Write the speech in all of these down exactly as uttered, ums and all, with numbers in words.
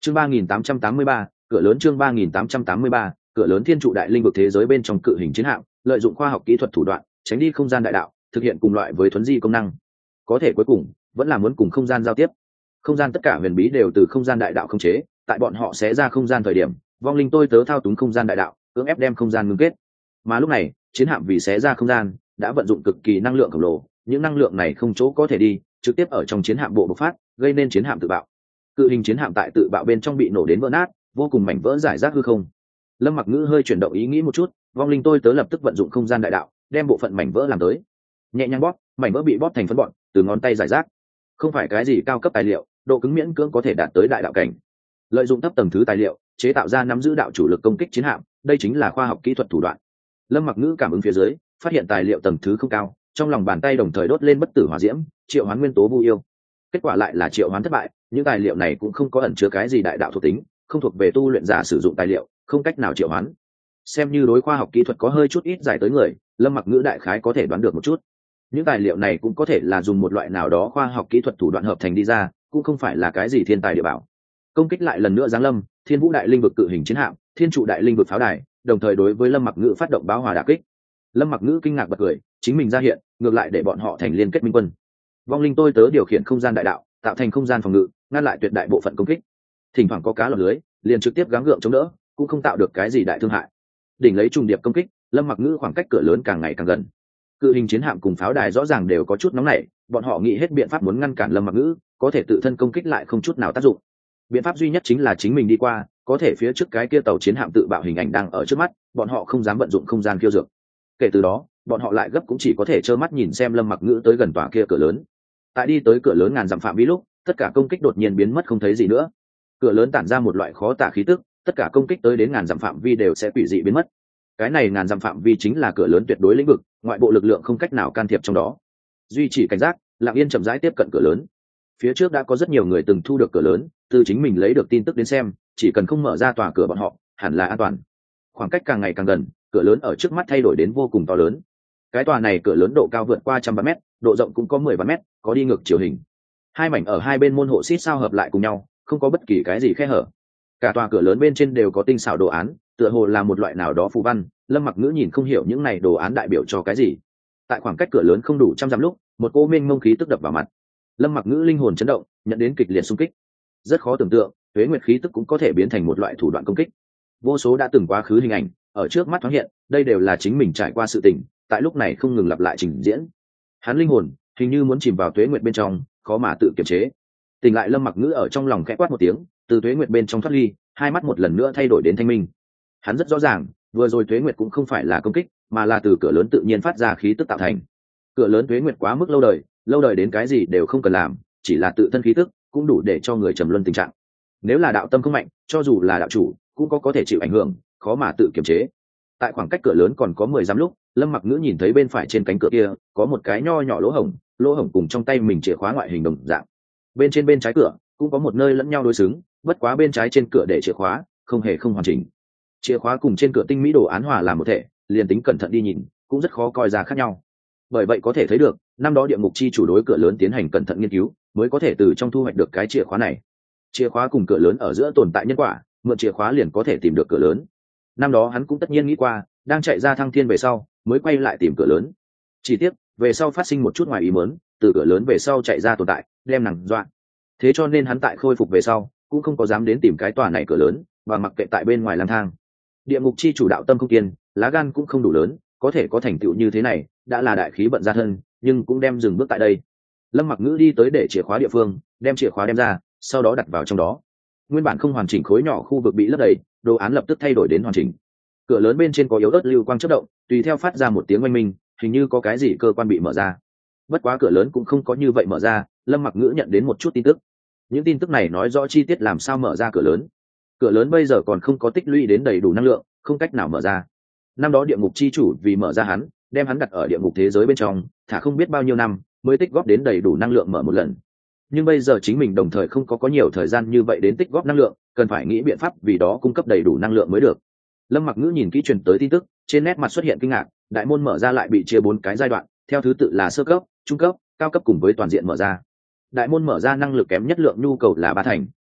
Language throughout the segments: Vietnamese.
chương ba nghìn tám trăm tám mươi ba, cửa lớn. Chương ba nghìn tám trăm tám mươi ba, cửa lớn. Thiên trụ đại linh vực thế giới bên trong cự hình chiến hạm lợi dụng khoa học kỹ thuật thủ đoạn tránh đi không gian đại đạo, thực hiện cùng loại với thuấn di công năng, có thể cuối cùng vẫn là muốn cùng không gian giao tiếp. Không gian tất cả huyền bí đều từ không gian đại đạo khống chế, tại bọn họ sẽ ra không gian thời điểm, vong linh tôi tớ thao túng không gian đại đạo, cưỡng ép đem không gian ngưng kết. Mà lúc này chiến hạm vì xé ra không gian đã vận dụng cực kỳ năng lượng khổng lồ, những năng lượng này không chỗ có thể đi, trực tiếp ở trong chiến hạm bộ bộc phát, gây nên chiến hạm tự bạo. Cự hình chiến hạm tại tự bạo bên trong bị nổ đến vỡ nát, vô cùng mảnh vỡ giải rác hư không. Lâm Mặc Ngữ hơi chuyển động ý nghĩ một chút, vong linh tôi tớ lập tức vận dụng không gian đại đạo, đem bộ phận mảnh vỡ làm tới. Nhẹ nhàng bóp, mảnh vỡ bị bóp thành phấn bọn, từ ngón tay giải rác. Không phải cái gì cao cấp tài liệu, độ cứng miễn cưỡng có thể đạt tới đại đạo cảnh. Lợi dụng thấp tầng thứ tài liệu, chế tạo ra nắm giữ đạo chủ lực công kích chiến hạm, đây chính là khoa học kỹ thuật thủ đoạn. Lâm Mặc Ngữ cảm ứng phía dưới, phát hiện tài liệu tầng thứ không cao, trong lòng bàn tay đồng thời đốt lên bất tử hỏa diễm, triệu hoán nguyên tố vu yêu. Kết quả lại là triệu hoán thất bại, những tài liệu này cũng không có ẩn chứa cái gì đại đạo thuộc tính, không thuộc về tu luyện giả sử dụng tài liệu, không cách nào triệu hoán. Xem như đối khoa học kỹ thuật có hơi chút ít giải tới người, Lâm Mặc Ngữ đại khái có thể đoán được một chút. Những tài liệu này cũng có thể là dùng một loại nào đó khoa học kỹ thuật thủ đoạn hợp thành đi ra, cũng không phải là cái gì thiên tài địa bảo. Công kích lại lần nữa giáng lâm, Thiên Vũ đại linh vực cự hình chiến hạm, Thiên trụ đại linh vực pháo đài, đồng thời đối với Lâm Mặc Ngữ phát động báo hòa đả kích. Lâm Mặc Ngữ kinh ngạc bật cười, chính mình ra hiện, ngược lại để bọn họ thành liên kết minh quân. Vong linh tôi tớ điều khiển không gian đại đạo, tạo thành không gian phòng ngự, ngăn lại tuyệt đại bộ phận công kích. Thỉnh thoảng có cá lọt lưới, liền trực tiếp gắng gượng chống đỡ, cũng không tạo được cái gì đại thương hại. Đỉnh lấy trùng điệp công kích, Lâm Mặc Ngữ khoảng cách cửa lớn càng ngày càng gần. Cự hình chiến hạm cùng pháo đài rõ ràng đều có chút nóng nảy, bọn họ nghĩ hết biện pháp muốn ngăn cản Lâm Mặc Ngữ, có thể tự thân công kích lại không chút nào tác dụng. Biện pháp duy nhất chính là chính mình đi qua, có thể phía trước cái kia tàu chiến hạm tự bạo hình ảnh đang ở trước mắt, bọn họ không dám vận dụng không gian khiêu dược. Kể từ đó, bọn họ lại gấp cũng chỉ có thể trơ mắt nhìn xem Lâm Mặc Ngữ tới gần tòa kia cửa lớn. Tại đi tới cửa lớn ngàn dặm phạm vi lúc, tất cả công kích đột nhiên biến mất không thấy gì nữa. Cửa lớn tản ra một loại khó tả khí tức, tất cả công kích tới đến ngàn dặm phạm vi đều sẽ quỷ dị biến mất. Cái này ngàn dặm phạm vi chính là cửa lớn tuyệt đối lĩnh vực, ngoại bộ lực lượng không cách nào can thiệp trong đó. Duy trì cảnh giác, lặng yên chậm rãi tiếp cận cửa lớn. Phía trước đã có rất nhiều người từng thu được cửa lớn, từ chính mình lấy được tin tức đến xem, chỉ cần không mở ra tòa cửa bọn họ, hẳn là an toàn. Khoảng cách càng ngày càng gần, cửa lớn ở trước mắt thay đổi đến vô cùng to lớn. Cái tòa này cửa lớn độ cao vượt qua trăm vạn mét, độ rộng cũng có mười vạn mét, có đi ngược chiều hình. Hai mảnh ở hai bên môn hộ xít sao hợp lại cùng nhau, không có bất kỳ cái gì khe hở. Cả tòa cửa lớn bên trên đều có tinh xảo đồ án, tựa hồ là một loại nào đó phù văn. Lâm Mặc Ngữ nhìn không hiểu những này đồ án đại biểu cho cái gì. Tại khoảng cách cửa lớn không đủ trăm dặm lúc, một cô mênh mông khí tức đập vào mặt. Lâm Mặc Ngữ linh hồn chấn động, nhận đến kịch liệt xung kích. Rất khó tưởng tượng, tuế nguyệt khí tức cũng có thể biến thành một loại thủ đoạn công kích. Vô số đã từng quá khứ hình ảnh ở trước mắt thoáng hiện, đây đều là chính mình trải qua sự tình, tại lúc này không ngừng lặp lại trình diễn. Hắn linh hồn hình như muốn chìm vào tuế nguyệt bên trong, khó mà tự kiềm chế. Tỉnh lại, Lâm Mặc Ngữ ở trong lòng khẽ quát một tiếng, từ tuế nguyệt bên trong thoát ly, hai mắt một lần nữa thay đổi đến thanh minh. Hắn rất rõ ràng, vừa rồi tuế nguyệt cũng không phải là công kích, mà là từ cửa lớn tự nhiên phát ra khí tức tạo thành. Cửa lớn tuế nguyệt quá mức lâu đời, lâu đời đến cái gì đều không cần làm, chỉ là tự thân khí tức cũng đủ để cho người trầm luân tình trạng. Nếu là đạo tâm không mạnh, cho dù là đạo chủ cũng có có thể chịu ảnh hưởng, khó mà tự kiềm chế. Tại khoảng cách cửa lớn còn có mười dặm lúc, Lâm Mặc Ngữ nhìn thấy bên phải trên cánh cửa kia có một cái nho nhỏ lỗ hổng, lỗ hổng cùng trong tay mình chìa khóa ngoại hình đồng dạng. Bên trên bên trái cửa cũng có một nơi lẫn nhau đối xứng, bất quá bên trái trên cửa để chìa khóa không hề không hoàn chỉnh. Chìa khóa cùng trên cửa tinh mỹ đồ án hòa làm một thể, liền tính cẩn thận đi nhìn cũng rất khó coi ra khác nhau. Bởi vậy có thể thấy được, năm đó địa ngục chi chủ đối cửa lớn tiến hành cẩn thận nghiên cứu, mới có thể từ trong thu hoạch được cái chìa khóa này. Chìa khóa cùng cửa lớn ở giữa tồn tại nhân quả, mượn chìa khóa liền có thể tìm được cửa lớn. Năm đó hắn cũng tất nhiên nghĩ qua, đang chạy ra thăng thiên về sau mới quay lại tìm cửa lớn. Chỉ tiếc về sau phát sinh một chút ngoài ý muốn, từ cửa lớn về sau chạy ra tồn tại đem nàng dọa. Thế cho nên hắn tại khôi phục về sau cũng không có dám đến tìm cái tòa này cửa lớn, và mặc kệ tại bên ngoài lang thang. Địa ngục chi chủ đạo tâm không kiên, lá gan cũng không đủ lớn, có thể có thành tựu như thế này đã là đại khí vận ra thân, nhưng cũng đem dừng bước tại đây. Lâm Mặc Ngữ đi tới để chìa khóa địa phương, đem chìa khóa đem ra, sau đó đặt vào trong đó. Nguyên bản không hoàn chỉnh khối nhỏ khu vực bị lấp đầy, đồ án lập tức thay đổi đến hoàn chỉnh. Cửa lớn bên trên có yếu ớt lưu quang chớp động, tùy theo phát ra một tiếng oanh minh, hình như có cái gì cơ quan bị mở ra. Bất quá cửa lớn cũng không có như vậy mở ra, Lâm Mặc Ngữ nhận đến một chút tin tức. Những tin tức này nói rõ chi tiết làm sao mở ra cửa lớn. Cửa lớn bây giờ còn không có tích lũy đến đầy đủ năng lượng, không cách nào mở ra. Năm đó địa ngục chi chủ vì mở ra hắn, đem hắn đặt ở địa ngục thế giới bên trong, thả không biết bao nhiêu năm mới tích góp đến đầy đủ năng lượng mở một lần. Nhưng bây giờ chính mình đồng thời không có có nhiều thời gian như vậy đến tích góp năng lượng, cần phải nghĩ biện pháp vì đó cung cấp đầy đủ năng lượng mới được. Lâm Mặc Ngữ nhìn kỹ truyền tới tin tức, trên nét mặt xuất hiện kinh ngạc. Đại môn mở ra lại bị chia bốn cái giai đoạn, theo thứ tự là sơ cấp, trung cấp, cao cấp cùng với toàn diện mở ra. Đại môn mở ra năng lực kém nhất lượng nhu cầu là ba thành,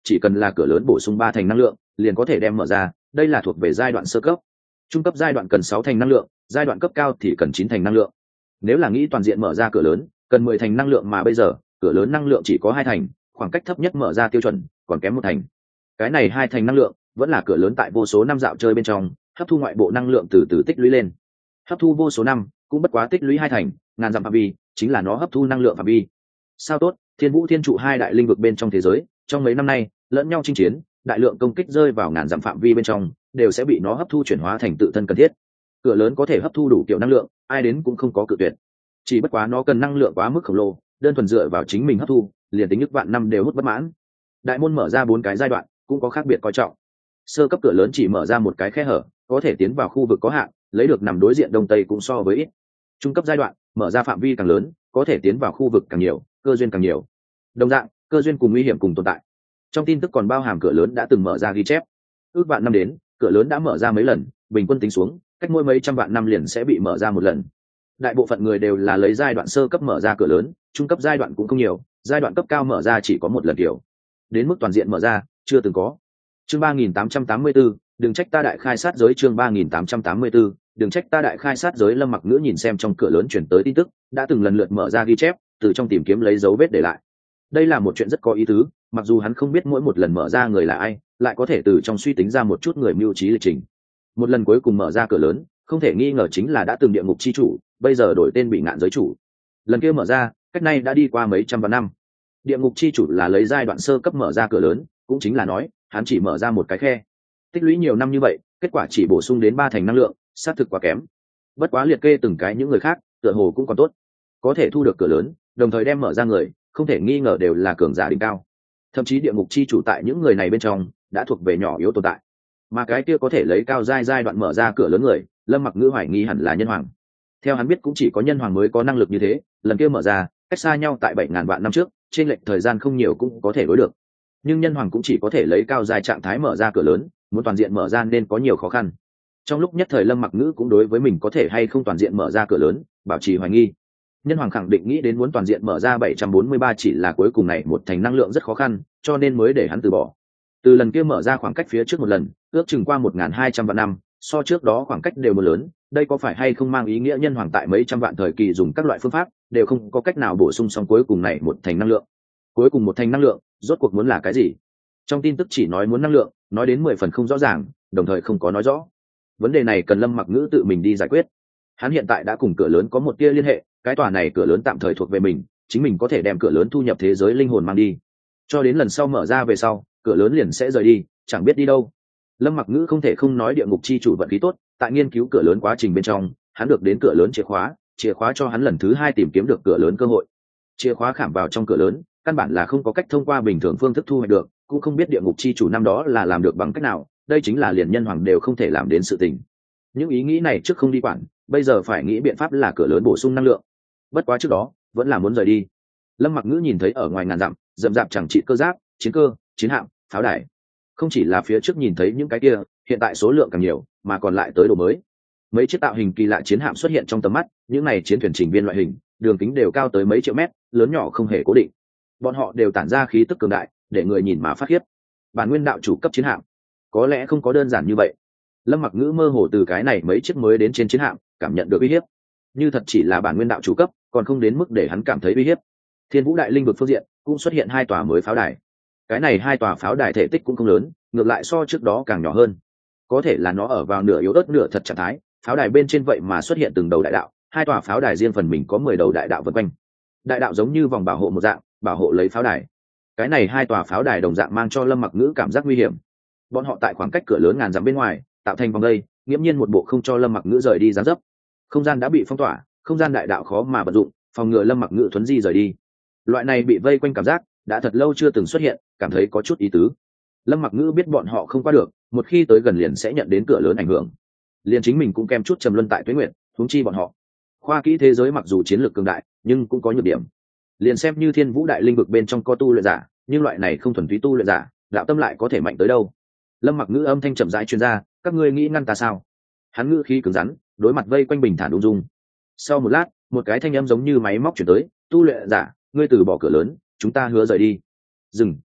chỉ cần là cửa lớn bổ sung ba thành năng lượng liền có thể đem mở ra, đây là thuộc về giai đoạn sơ cấp. Trung cấp giai đoạn cần sáu thành năng lượng, giai đoạn cấp cao thì cần chín thành năng lượng. Nếu là nghĩ toàn diện mở ra cửa lớn cần mười thành năng lượng, mà bây giờ cửa lớn năng lượng chỉ có hai thành, khoảng cách thấp nhất mở ra tiêu chuẩn còn kém một thành. Cái này hai thành năng lượng vẫn là cửa lớn tại vô số năm dạo chơi bên trong hấp thu ngoại bộ năng lượng từ từ tích lũy lên. Hấp thu vô số năm cũng bất quá tích lũy hai thành, ngàn dặm phạm vi chính là nó hấp thu năng lượng phạm vi. Sao tốt, thiên vũ thiên trụ hai đại linh vực bên trong thế giới trong mấy năm nay lẫn nhau chinh chiến, đại lượng công kích rơi vào ngàn dặm phạm vi bên trong đều sẽ bị nó hấp thu chuyển hóa thành tự thân cần thiết. Cửa lớn có thể hấp thu đủ kiểu năng lượng, ai đến cũng không có cự tuyệt, chỉ bất quá nó cần năng lượng quá mức khổng lồ, đơn thuần dựa vào chính mình hấp thu liền tính nhức vạn năm đều hút bất mãn. Đại môn mở ra bốn cái giai đoạn cũng có khác biệt coi trọng. Sơ cấp cửa lớn chỉ mở ra một cái khe hở, có thể tiến vào khu vực có hạn, lấy được nằm đối diện đông tây cũng so với ít. Trung cấp giai đoạn mở ra phạm vi càng lớn, có thể tiến vào khu vực càng nhiều, cơ duyên càng nhiều. Đồng dạng, cơ duyên cùng nguy hiểm cùng tồn tại. Trong tin tức còn bao hàm cửa lớn đã từng mở ra ghi chép. Ước vạn năm đến, cửa lớn đã mở ra mấy lần, bình quân tính xuống, cách mỗi mấy trăm vạn năm liền sẽ bị mở ra một lần. Đại bộ phận người đều là lấy giai đoạn sơ cấp mở ra cửa lớn, trung cấp giai đoạn cũng không nhiều, giai đoạn cấp cao mở ra chỉ có một lần kiểu. Đến mức toàn diện mở ra, chưa từng có. Chương ba nghìn tám trăm tám mươi tư, đừng trách ta đại khai sát giới. Chương ba nghìn tám trăm tám mươi tư, đừng trách ta đại khai sát giới. Lâm Mặc Ngữ nhìn xem trong cửa lớn chuyển tới tin tức, đã từng lần lượt mở ra ghi chép, từ trong tìm kiếm lấy dấu vết để lại. Đây là một chuyện rất có ý tứ, mặc dù hắn không biết mỗi một lần mở ra người là ai, lại có thể từ trong suy tính ra một chút người mưu trí lịch trình. Một lần cuối cùng mở ra cửa lớn, không thể nghi ngờ chính là đã từng địa ngục chi chủ, bây giờ đổi tên bị ngạn giới chủ. Lần kia mở ra, cách nay đã đi qua mấy trăm vạn năm. Địa ngục chi chủ là lấy giai đoạn sơ cấp mở ra cửa lớn, cũng chính là nói hắn chỉ mở ra một cái khe. Tích lũy nhiều năm như vậy, kết quả chỉ bổ sung đến ba thành năng lượng, xác thực quá kém. Bất quá liệt kê từng cái những người khác, tựa hồ cũng còn tốt. Có thể thu được cửa lớn, đồng thời đem mở ra người, không thể nghi ngờ đều là cường giả đỉnh cao. Thậm chí địa ngục chi chủ tại những người này bên trong đã thuộc về nhỏ yếu tồn tại. Mà cái kia có thể lấy cao giai giai đoạn mở ra cửa lớn người, Lâm Mặc Ngữ hoài nghi hẳn là nhân hoàng. Theo hắn biết cũng chỉ có nhân hoàng mới có năng lực như thế, lần kia mở ra, cách xa nhau tại bảy ngàn vạn năm trước, trên lệch thời gian không nhiều cũng có thể đối được. Nhưng nhân hoàng cũng chỉ có thể lấy cao giai trạng thái mở ra cửa lớn, muốn toàn diện mở ra nên có nhiều khó khăn. Trong lúc nhất thời Lâm Mặc Ngữ cũng đối với mình có thể hay không toàn diện mở ra cửa lớn bảo trì hoài nghi. Nhân hoàng khẳng định nghĩ đến muốn toàn diện mở ra bảy trăm bốn mươi ba, chỉ là cuối cùng này một thành năng lượng rất khó khăn, cho nên mới để hắn từ bỏ. Từ lần kia mở ra khoảng cách phía trước một lần, ước chừng qua một nghìn hai trăm vạn năm, so trước đó khoảng cách đều một lớn, đây có phải hay không mang ý nghĩa nhân hoàng tại mấy trăm vạn thời kỳ dùng các loại phương pháp đều không có cách nào bổ sung xong cuối cùng này một thành năng lượng. Cuối cùng một thành năng lượng, rốt cuộc muốn là cái gì? Trong tin tức chỉ nói muốn năng lượng, nói đến mười phần không rõ ràng, đồng thời không có nói rõ. Vấn đề này cần Lâm Mặc Ngữ tự mình đi giải quyết. Hắn hiện tại đã cùng cửa lớn có một tia liên hệ, cái tòa này cửa lớn tạm thời thuộc về mình, chính mình có thể đem cửa lớn thu nhập thế giới linh hồn mang đi. Cho đến lần sau mở ra về sau, cửa lớn liền sẽ rời đi, chẳng biết đi đâu. Lâm Mặc Ngữ không thể không nói địa ngục chi chủ vận khí tốt, tại nghiên cứu cửa lớn quá trình bên trong, hắn được đến cửa lớn chìa khóa, chìa khóa cho hắn lần thứ hai tìm kiếm được cửa lớn cơ hội. Chìa khóa khảm vào trong cửa lớn, căn bản là không có cách thông qua bình thường phương thức thu hoạch được, cũng không biết địa ngục chi chủ năm đó là làm được bằng cách nào, đây chính là liền nhân hoàng đều không thể làm đến sự tình. Những ý nghĩ này trước không đi quản, bây giờ phải nghĩ biện pháp là cửa lớn bổ sung năng lượng. Bất quá trước đó, vẫn là muốn rời đi. Lâm Mặc Ngữ nhìn thấy ở ngoài ngàn dặm, rậm rạp chẳng trị cơ giáp, chiến cơ, chiến hạm, pháo đài. Không chỉ là phía trước nhìn thấy những cái kia, hiện tại số lượng càng nhiều, mà còn lại tới đồ mới. Mấy chiếc tạo hình kỳ lạ chiến hạm xuất hiện trong tầm mắt, những này chiến thuyền trình viên loại hình, đường kính đều cao tới mấy triệu mét, lớn nhỏ không hề cố định. Bọn họ đều tản ra khí tức cường đại, để người nhìn mà phát khiếp. Bản nguyên đạo chủ cấp chiến hạm, có lẽ không có đơn giản như vậy. Lâm Mặc Ngữ mơ hồ từ cái này mấy chiếc mới đến trên chiến hạm, cảm nhận được uy hiếp. Như thật chỉ là bản nguyên đạo chủ cấp, còn không đến mức để hắn cảm thấy uy hiếp. Thiên Vũ đại linh vực phương diện cũng xuất hiện hai tòa mới pháo đài. Cái này hai tòa pháo đài thể tích cũng không lớn, ngược lại so trước đó càng nhỏ hơn. Có thể là nó ở vào nửa yếu ớt nửa thật trạng thái, pháo đài bên trên vậy mà xuất hiện từng đầu đại đạo, hai tòa pháo đài riêng phần mình có mười đầu đại đạo vần quanh. Đại đạo giống như vòng bảo hộ một dạng, bảo hộ lấy pháo đài. Cái này hai tòa pháo đài đồng dạng mang cho Lâm Mặc Ngữ cảm giác nguy hiểm. Bọn họ tại khoảng cách cửa lớn ngàn dặm bên ngoài, tạo thành vòng đây, nghiễm nhiên một bộ không cho Lâm Mặc Ngữ rời đi giáng dấp. Không gian đã bị phong tỏa, không gian đại đạo khó mà vận dụng, phòng ngừa Lâm Mặc Ngữ thuấn di rời đi. Loại này bị vây quanh cảm giác đã thật lâu chưa từng xuất hiện, cảm thấy có chút ý tứ. Lâm Mặc Ngữ biết bọn họ không qua được, một khi tới gần liền sẽ nhận đến cửa lớn ảnh hưởng. Liền chính mình cũng kem chút trầm luân tại Tuế Nguyệt, huống chi bọn họ. Khoa kỹ thế giới mặc dù chiến lược cường đại, nhưng cũng có nhược điểm. Liền xem như Thiên Vũ đại linh vực bên trong có tu luyện giả, nhưng loại này không thuần túy tu luyện giả, đạo tâm lại có thể mạnh tới đâu. Lâm Mặc Ngữ âm thanh chậm rãi truyền ra, các ngươi nghĩ ngăn ta sao? Hắn ngữ khí cứng rắn, đối mặt vây quanh bình thản ung dung. Sau một lát, một cái thanh âm giống như máy móc chuyển tới, tu luyện giả, ngươi từ bỏ cửa lớn, chúng ta hứa rời đi. Dừng, ác,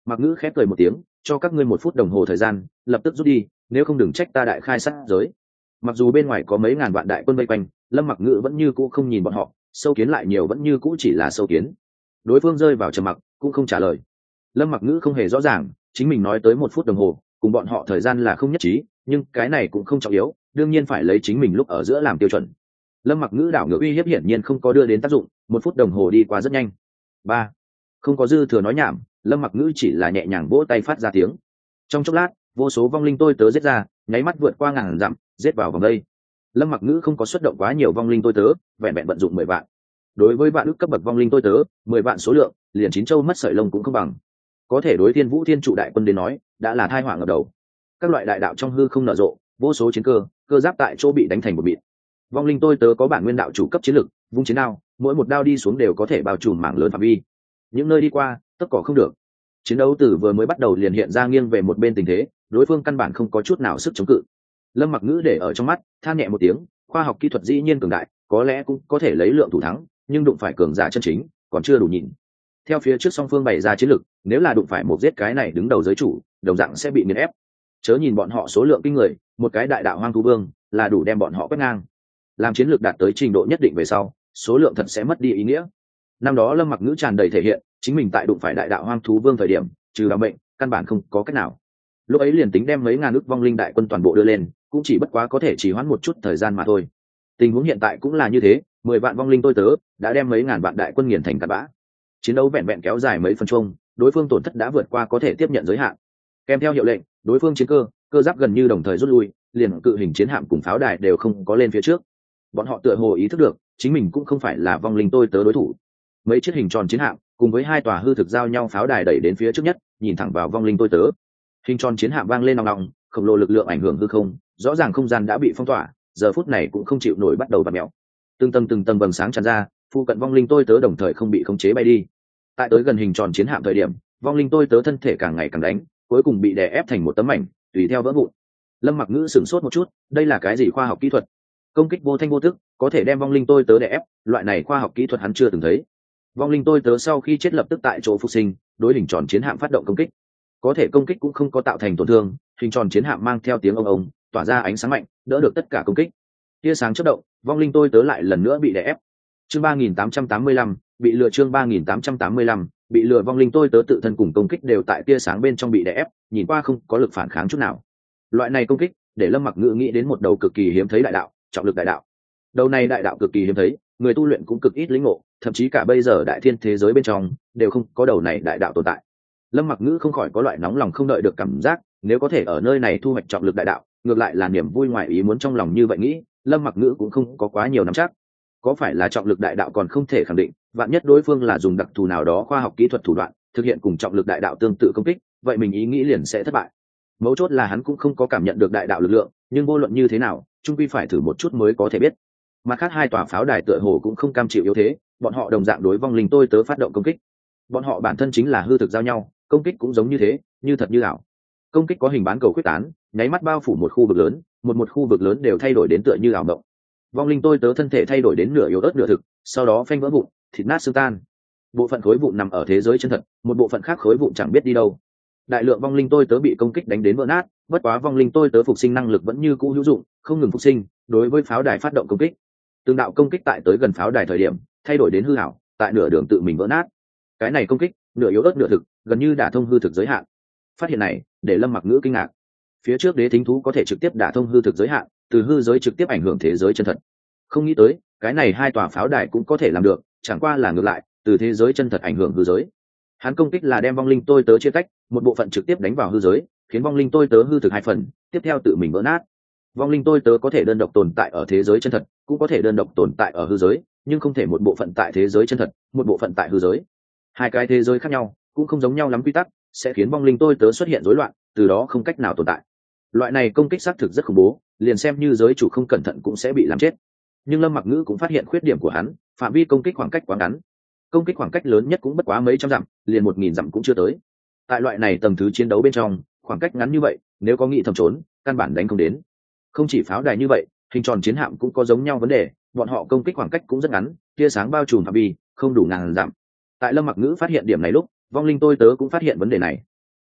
Mặc Ngữ khép cười một tiếng, cho các ngươi một phút đồng hồ thời gian, lập tức rút đi, nếu không đừng trách ta đại khai sát giới. Mặc dù bên ngoài có mấy ngàn vạn đại quân vây quanh, Lâm Mặc Ngữ vẫn như cũ không nhìn bọn họ, sâu kiến lại nhiều vẫn như cũ chỉ là sâu kiến. Đối phương rơi vào trầm mặc, cũng không trả lời. Lâm Mặc Ngữ không hề rõ ràng, chính mình nói tới một phút đồng hồ, cùng bọn họ thời gian là không nhất trí, nhưng cái này cũng không trọng yếu, đương nhiên phải lấy chính mình lúc ở giữa làm tiêu chuẩn. Lâm Mặc Ngữ đảo ngược uy hiếp hiển nhiên không có đưa đến tác dụng, một phút đồng hồ đi qua rất nhanh. Ba, không có dư thừa nói nhảm, Lâm Mặc Ngữ chỉ là nhẹ nhàng vỗ tay phát ra tiếng. Trong chốc lát, vô số vong linh tôi tớ giết ra, nháy mắt vượt qua ngàn dặm, giết vào vòng đây. Lâm Mặc Ngữ không có xuất động quá nhiều vong linh tôi tớ, vẹn vẹn vận dụng mười vạn. Đối với vạn ước cấp bậc vong linh tôi tớ, mười vạn số lượng, liền chín châu mất sợi lông cũng không bằng. Có thể đối Thiên Vũ Thiên Trụ đại quân đến nói, đã là tai họa ngập đầu. Các loại đại đạo trong hư không nở rộ, vô số chiến cơ, cơ giáp tại chỗ bị đánh thành một mịn. Vong linh tôi tớ có bản nguyên đạo chủ cấp chiến lực, vung chiến đao, mỗi một đao đi xuống đều có thể bao trùm mảng lớn phạm vi. Những nơi đi qua, tất cỏ không được. Chiến đấu từ vừa mới bắt đầu liền hiện ra nghiêng về một bên tình thế, đối phương căn bản không có chút nào sức chống cự. Lâm Mặc Ngữ để ở trong mắt, than nhẹ một tiếng, khoa học kỹ thuật dĩ nhiên cường đại, có lẽ cũng có thể lấy lượng thủ thắng, nhưng đụng phải cường giả chân chính, còn chưa đủ nhìn. Theo phía trước song phương bày ra chiến lực, nếu là đụng phải một giết cái này đứng đầu giới chủ, đồng dạng sẽ bị nghiền ép. Chớ nhìn bọn họ số lượng kinh người, một cái đại đạo hoang thú vương là đủ đem bọn họ quét ngang. Làm chiến lược đạt tới trình độ nhất định về sau, số lượng thật sẽ mất đi ý nghĩa. Năm đó Lâm Mặc Ngữ tràn đầy thể hiện, chính mình tại đụng phải đại đạo hoang thú vương thời điểm, trừ đảm bệnh, căn bản không có cách nào. Lúc ấy liền tính đem mấy ngàn ức vong linh đại quân toàn bộ đưa lên, cũng chỉ bất quá có thể trì hoãn một chút thời gian mà thôi. Tình huống hiện tại cũng là như thế, mười vạn vong linh tôi tớ đã đem mấy ngàn vạn đại quân nghiền thành cát bã. Chiến đấu vẹn vẹn kéo dài mấy phần chung, đối phương tổn thất đã vượt qua có thể tiếp nhận giới hạn. Kèm theo hiệu lệnh, đối phương chiến cơ, cơ giáp gần như đồng thời rút lui, liền cự hình chiến hạm cùng pháo đài đều không có lên phía trước. Bọn họ tựa hồ ý thức được, chính mình cũng không phải là vong linh tôi tớ đối thủ. Mấy chiếc hình tròn chiến hạm cùng với hai tòa hư thực giao nhau pháo đài đẩy đến phía trước nhất, nhìn thẳng vào vong linh tôi tớ. Hình tròn chiến hạm vang lên nòng nòng, khổng lồ lực lượng ảnh hưởng hư không, rõ ràng không gian đã bị phong tỏa, giờ phút này cũng không chịu nổi bắt đầu bật mèo. Từng tầng từng tầng vầng sáng tràn ra, phụ cận vong linh tôi tớ đồng thời không bị khống chế bay đi. Tại tới gần hình tròn chiến hạm thời điểm, vong linh tôi tớ thân thể càng ngày càng đánh, cuối cùng bị đè ép thành một tấm mảnh, tùy theo vỡ vụn. Lâm Mặc Ngữ sửng sốt một chút, đây là cái gì khoa học kỹ thuật? Công kích vô thanh vô tức, có thể đem vong linh tôi tớ đè ép, loại này khoa học kỹ thuật hắn chưa từng thấy. Vong linh tôi tớ sau khi chết lập tức tại chỗ phục sinh, đối hình tròn chiến hạm phát động công kích. Có thể công kích cũng không có tạo thành tổn thương, hình tròn chiến hạm mang theo tiếng ông ông, tỏa ra ánh sáng mạnh, đỡ được tất cả công kích. Tia sáng chớp động, vong linh tôi tớ lại lần nữa bị đè ép. Chương ba nghìn tám trăm tám mươi lăm, bị lừa chương ba nghìn tám trăm tám mươi lăm, bị lừa vong linh tôi tớ tự thân cùng công kích đều tại tia sáng bên trong bị đè ép, nhìn qua không có lực phản kháng chút nào. Loại này công kích, để Lâm Mặc Ngữ nghĩ đến một đầu cực kỳ hiếm thấy đại đạo, trọng lực đại đạo. Đầu này đại đạo cực kỳ hiếm thấy, người tu luyện cũng cực ít lĩnh ngộ, thậm chí cả bây giờ đại thiên thế giới bên trong đều không có đầu này đại đạo tồn tại. Lâm Mặc Ngữ không khỏi có loại nóng lòng không đợi được cảm giác, nếu có thể ở nơi này thu hoạch trọng lực đại đạo, ngược lại là niềm vui ngoài ý muốn trong lòng như vậy nghĩ, Lâm Mặc Ngữ cũng không có quá nhiều nắm chắc. Có phải là trọng lực đại đạo còn không thể khẳng định, vạn nhất đối phương là dùng đặc thù nào đó khoa học kỹ thuật thủ đoạn, thực hiện cùng trọng lực đại đạo tương tự công kích, vậy mình ý nghĩ liền sẽ thất bại. Mấu chốt là hắn cũng không có cảm nhận được đại đạo lực lượng, nhưng vô luận như thế nào, chung quy phải thử một chút mới có thể biết. Mặt khác hai tòa pháo đài tựa hồ cũng không cam chịu yếu thế, bọn họ đồng dạng đối vong linh tôi tớ phát động công kích. Bọn họ bản thân chính là hư thực giao nhau, công kích cũng giống như thế, như thật như ảo. Công kích có hình bán cầu quyết tán, nháy mắt bao phủ một khu vực lớn, một một khu vực lớn đều thay đổi đến tựa như ảo mộng. Vong linh tôi tớ thân thể thay đổi đến nửa yếu ớt nửa thực, sau đó phanh vỡ vụn, thịt nát xương tan. Bộ phận khối vụn nằm ở thế giới chân thật, một bộ phận khác khối vụn chẳng biết đi đâu. Đại lượng vong linh tôi tớ bị công kích đánh đến vỡ nát, bất quá vong linh tôi tớ phục sinh năng lực vẫn như cũ hữu dụng, không ngừng phục sinh, đối với pháo đài phát động công kích. Từng đạo công kích tại tới gần pháo đài thời điểm, thay đổi đến hư ảo, tại nửa đường tự mình vỡ nát. Cái này công kích, nửa yếu ớt nửa thực, gần như đả thông hư thực giới hạn. Phát hiện này, để Lâm Mặc Ngữ kinh ngạc. Phía trước đế thính thú có thể trực tiếp đả thông hư thực giới hạn, từ hư giới trực tiếp ảnh hưởng thế giới chân thật. Không nghĩ tới, cái này hai tòa pháo đài cũng có thể làm được, chẳng qua là ngược lại, từ thế giới chân thật ảnh hưởng hư giới. Hắn công kích là đem vong linh tôi tớ chia tách, một bộ phận trực tiếp đánh vào hư giới, khiến vong linh tôi tớ hư thực hai phần, tiếp theo tự mình vỡ nát. Vong linh tôi tớ có thể đơn độc tồn tại ở thế giới chân thật, cũng có thể đơn độc tồn tại ở hư giới, nhưng không thể một bộ phận tại thế giới chân thật, một bộ phận tại hư giới. Hai cái thế giới khác nhau, cũng không giống nhau lắm quy tắc, sẽ khiến vong linh tôi tớ xuất hiện rối loạn, từ đó không cách nào tồn tại. Loại này công kích xác thực rất khủng bố, liền xem như giới chủ không cẩn thận cũng sẽ bị làm chết. Nhưng Lâm Mặc Ngữ cũng phát hiện khuyết điểm của hắn, phạm vi công kích khoảng cách quá ngắn. Công kích khoảng cách lớn nhất cũng bất quá mấy trăm dặm, liền một nghìn dặm cũng chưa tới. Tại loại này tầng thứ chiến đấu bên trong, khoảng cách ngắn như vậy, nếu có nghị thầm trốn, căn bản đánh không đến. Không chỉ pháo đài như vậy, hình tròn chiến hạm cũng có giống nhau vấn đề, bọn họ công kích khoảng cách cũng rất ngắn, tia sáng bao trùm phạm vi không đủ ngàn dặm. Tại Lâm Mặc Ngữ phát hiện điểm này lúc, vong linh tôi tớ cũng phát hiện vấn đề này.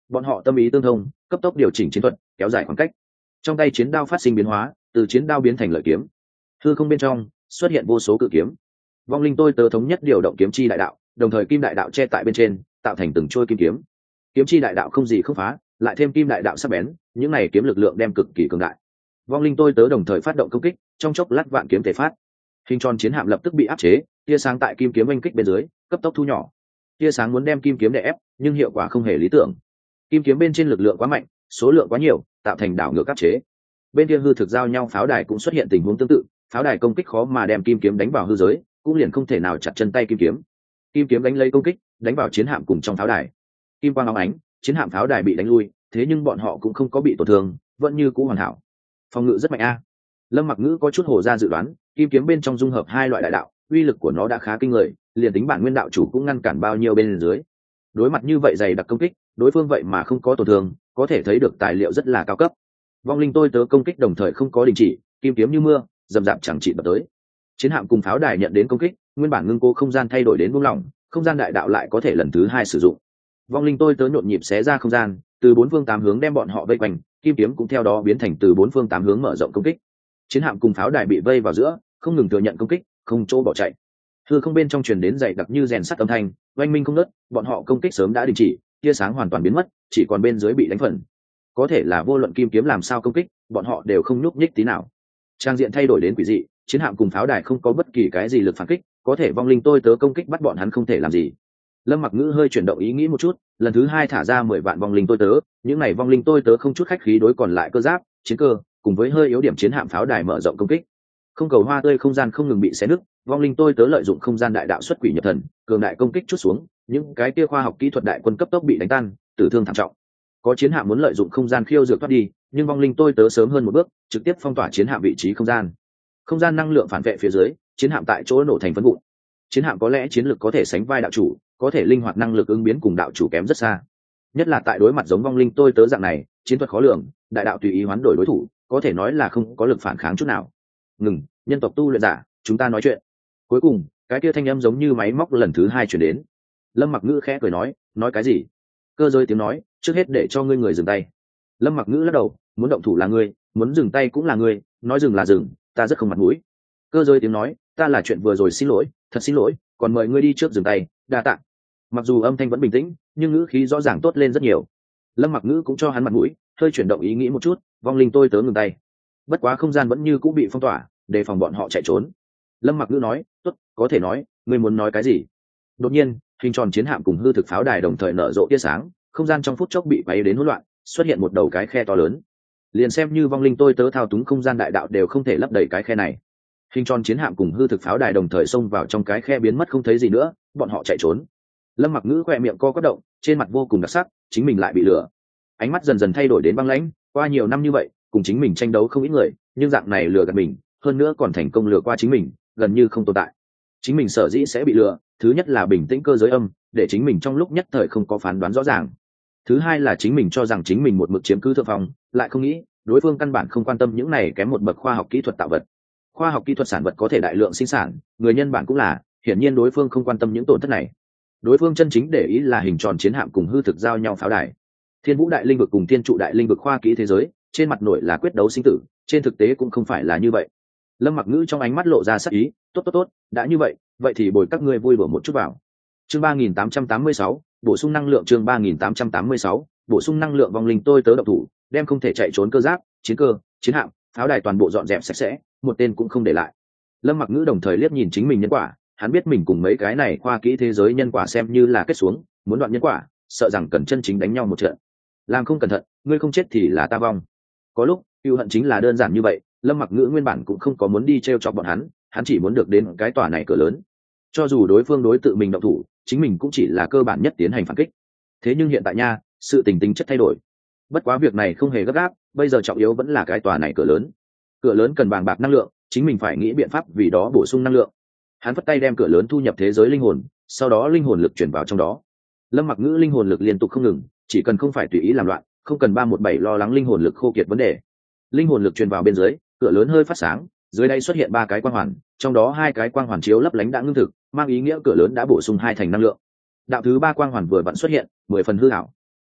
bọn họ tâm ý tương thông, cấp tốc điều chỉnh chiến thuật, kéo dài khoảng cách. Trong tay chiến đao phát sinh biến hóa, từ chiến đao biến thành lợi kiếm. Hư không bên trong xuất hiện vô số cự kiếm. Vong linh tôi tớ thống nhất điều động kiếm chi đại đạo, đồng thời kim đại đạo che tại bên trên, tạo thành từng trôi kim kiếm. Kiếm chi đại đạo không gì không phá, lại thêm kim đại đạo sắc bén, những này kiếm lực lượng đem cực kỳ cường đại. Vong linh tôi tớ đồng thời phát động công kích, trong chốc lát vạn kiếm thể phát. Hình tròn chiến hạm lập tức bị áp chế, tia sáng tại kim kiếm oanh kích bên dưới, cấp tốc thu nhỏ. Tia sáng muốn đem kim kiếm đè ép, nhưng hiệu quả không hề lý tưởng. Kim kiếm bên trên lực lượng quá mạnh, số lượng quá nhiều, tạo thành đảo ngược áp chế. Bên kia hư thực giao nhau pháo đài cũng xuất hiện tình huống tương tự, pháo đài công kích khó mà đem kim kiếm đánh vào hư giới, cũng liền không thể nào chặt chân tay kim kiếm. Kim kiếm đánh lấy công kích, đánh vào chiến hạm cùng trong pháo đài. Kim quang óng ánh, chiến hạm pháo đài bị đánh lui, thế nhưng bọn họ cũng không có bị tổn thương, vẫn như cũ hoàn hảo. Phòng ngự rất mạnh a. Lâm Mặc Ngữ có chút hồ ra dự đoán, kim kiếm bên trong dung hợp hai loại đại đạo, uy lực của nó đã khá kinh người, liền tính bản nguyên đạo chủ cũng ngăn cản bao nhiêu bên dưới. Đối mặt như vậy dày đặc công kích, đối phương vậy mà không có tổn thương, có thể thấy được tài liệu rất là cao cấp. Vong linh tôi tớ công kích đồng thời không có đình chỉ, kim kiếm như mưa, dầm dạp chẳng trị bật tới. Chiến hạm cùng pháo đài nhận đến công kích, nguyên bản ngưng cố không gian thay đổi đến buông lỏng, không gian đại đạo lại có thể lần thứ hai sử dụng. Vong linh tôi tớ nhộn nhịp xé ra không gian, từ bốn phương tám hướng đem bọn họ vây quanh, kim kiếm cũng theo đó biến thành từ bốn phương tám hướng mở rộng công kích. Chiến hạm cùng pháo đài bị vây vào giữa, không ngừng thừa nhận công kích, không chỗ bỏ chạy. Hư không bên trong truyền đến dày đặc như rèn sắt âm thanh, oanh minh không ngớt, bọn họ công kích sớm đã đình chỉ, tia sáng hoàn toàn biến mất, chỉ còn bên dưới bị đánh phần. Có thể là vô luận kim kiếm làm sao công kích, bọn họ đều không nhúc nhích tí nào. Trang diện thay đổi đến quỷ dị, chiến hạm cùng pháo đài không có bất kỳ cái gì lực phản kích, có thể vong linh tôi tớ công kích bắt bọn hắn không thể làm gì. Lâm Mặc Ngữ hơi chuyển động ý nghĩ một chút, lần thứ hai thả ra mười vạn vong linh tôi tớ, những này vong linh tôi tớ không chút khách khí đối còn lại cơ giáp, chiến cơ, cùng với hơi yếu điểm chiến hạm pháo đài mở rộng công kích. Không cầu hoa tươi không gian không ngừng bị xé nứt, vong linh tôi tớ lợi dụng không gian đại đạo xuất quỷ nhập thần, cường đại công kích chút xuống, những cái kia khoa học kỹ thuật đại quân cấp tốc bị đánh tan, tử thương thảm trọng. Có chiến hạm muốn lợi dụng không gian khiêu dược thoát đi, nhưng vong linh tôi tớ sớm hơn một bước, trực tiếp phong tỏa chiến hạm vị trí không gian. Không gian năng lượng phản vệ phía dưới, chiến hạm tại chỗ nổ thành phấn vụn. Chiến hạm có lẽ chiến lược có thể sánh vai đạo chủ, có thể linh hoạt năng lực ứng biến cùng đạo chủ kém rất xa. Nhất là tại đối mặt giống vong linh tôi tớ dạng này, chiến thuật khó lường, đại đạo tùy ý hoán đổi đối thủ, có thể nói là không có lực phản kháng chút nào. Ngừng, nhân tộc tu luyện giả, chúng ta nói chuyện. Cuối cùng, cái kia thanh âm giống như máy móc lần thứ hai chuyển đến. Lâm Mặc Ngữ khẽ cười nói, nói cái gì? Cơ giới tiếng nói, trước hết để cho ngươi người dừng tay. Lâm Mặc Ngữ lắc đầu, muốn động thủ là ngươi, muốn dừng tay cũng là ngươi, nói dừng là dừng, ta rất không mặt mũi. Cơ giới tiếng nói, ta là chuyện vừa rồi xin lỗi, thật xin lỗi, còn mời ngươi đi trước dừng tay, đa tạ. Mặc dù âm thanh vẫn bình tĩnh, nhưng ngữ khí rõ ràng tốt lên rất nhiều. Lâm Mặc Ngữ cũng cho hắn mặt mũi, hơi chuyển động ý nghĩ một chút, vong linh tôi tớ ngừng tay. Bất quá không gian vẫn như cũng bị phong tỏa, đề phòng bọn họ chạy trốn. Lâm Mặc Ngữ nói, tốt, có thể nói, ngươi muốn nói cái gì? Đột nhiên, hình tròn chiến hạm cùng hư thực pháo đài đồng thời nở rộ tia sáng, không gian trong phút chốc bị quấy đến hỗn loạn, xuất hiện một đầu cái khe to lớn. Liền xem như vong linh tôi tớ thao túng không gian đại đạo đều không thể lấp đầy cái khe này. Hình tròn chiến hạm cùng hư thực pháo đài đồng thời xông vào trong cái khe biến mất không thấy gì nữa, bọn họ chạy trốn. Lâm Mặc Ngữ khỏe miệng co quắp động, trên mặt vô cùng đặc sắc, chính mình lại bị lừa. Ánh mắt dần dần thay đổi đến băng lãnh, qua nhiều năm như vậy, cùng chính mình tranh đấu không ít người, nhưng dạng này lừa gạt mình, hơn nữa còn thành công lừa qua chính mình, gần như không tồn tại. Chính mình sở dĩ sẽ bị lừa, thứ nhất là bình tĩnh cơ giới âm, để chính mình trong lúc nhất thời không có phán đoán rõ ràng. Thứ hai là chính mình cho rằng chính mình một mực chiếm cứ thượng phong, lại không nghĩ, đối phương căn bản không quan tâm những này kém một bậc khoa học kỹ thuật tạo vật. Khoa học kỹ thuật sản vật có thể đại lượng sinh sản, người nhân bản cũng là, hiển nhiên đối phương không quan tâm những tổn thất này. Đối phương chân chính để ý là hình tròn chiến hạm cùng hư thực giao nhau pháo đài. Thiên Vũ đại linh vực cùng Thiên Trụ đại linh vực khoa kỹ thế giới, trên mặt nội là quyết đấu sinh tử, trên thực tế cũng không phải là như vậy. Lâm Mặc Ngữ trong ánh mắt lộ ra sắc ý, tốt tốt tốt, đã như vậy, vậy thì bồi các ngươi vui đùa một chút vào. Chương ba nghìn tám trăm tám mươi sáu, bổ sung năng lượng. Chương ba nghìn tám trăm tám mươi sáu, bổ sung năng lượng. Vong linh tôi tớ độc thủ, đem không thể chạy trốn cơ giáp, chiến cơ, chiến hạm, pháo đài toàn bộ dọn dẹp sạch sẽ, một tên cũng không để lại. Lâm Mặc Ngữ đồng thời liếc nhìn chính mình nhân quả, hắn biết mình cùng mấy cái này khoa kỹ thế giới nhân quả xem như là kết xuống, muốn đoạn nhân quả, sợ rằng cần chân chính đánh nhau một trận. Làm không cẩn thận, ngươi không chết thì là ta vong. Có lúc, yêu hận chính là đơn giản như vậy. Lâm Mặc Ngữ nguyên bản cũng không có muốn đi trêu chọc bọn hắn, hắn chỉ muốn được đến cái tòa này cửa lớn. Cho dù đối phương đối tự mình động thủ, chính mình cũng chỉ là cơ bản nhất tiến hành phản kích. Thế nhưng hiện tại nha, sự tình tính chất thay đổi. Bất quá việc này không hề gấp gáp, bây giờ trọng yếu vẫn là cái tòa này cửa lớn. Cửa lớn cần bàng bạc năng lượng, chính mình phải nghĩ biện pháp vì đó bổ sung năng lượng. Hắn vất tay đem cửa lớn thu nhập thế giới linh hồn, sau đó linh hồn lực chuyển vào trong đó. Lâm Mặc Ngữ linh hồn lực liên tục không ngừng, chỉ cần không phải tùy ý làm loạn, không cần ba một bảy lo lắng linh hồn lực khô kiệt vấn đề. Linh hồn lực truyền vào bên dưới, cửa lớn hơi phát sáng, dưới đây xuất hiện ba cái quang hoàn, trong đó hai cái quang hoàn chiếu lấp lánh đã ngưng thực, mang ý nghĩa cửa lớn đã bổ sung hai thành năng lượng. Đạo thứ ba quang hoàn vừa vặn xuất hiện, mười phần hư ảo.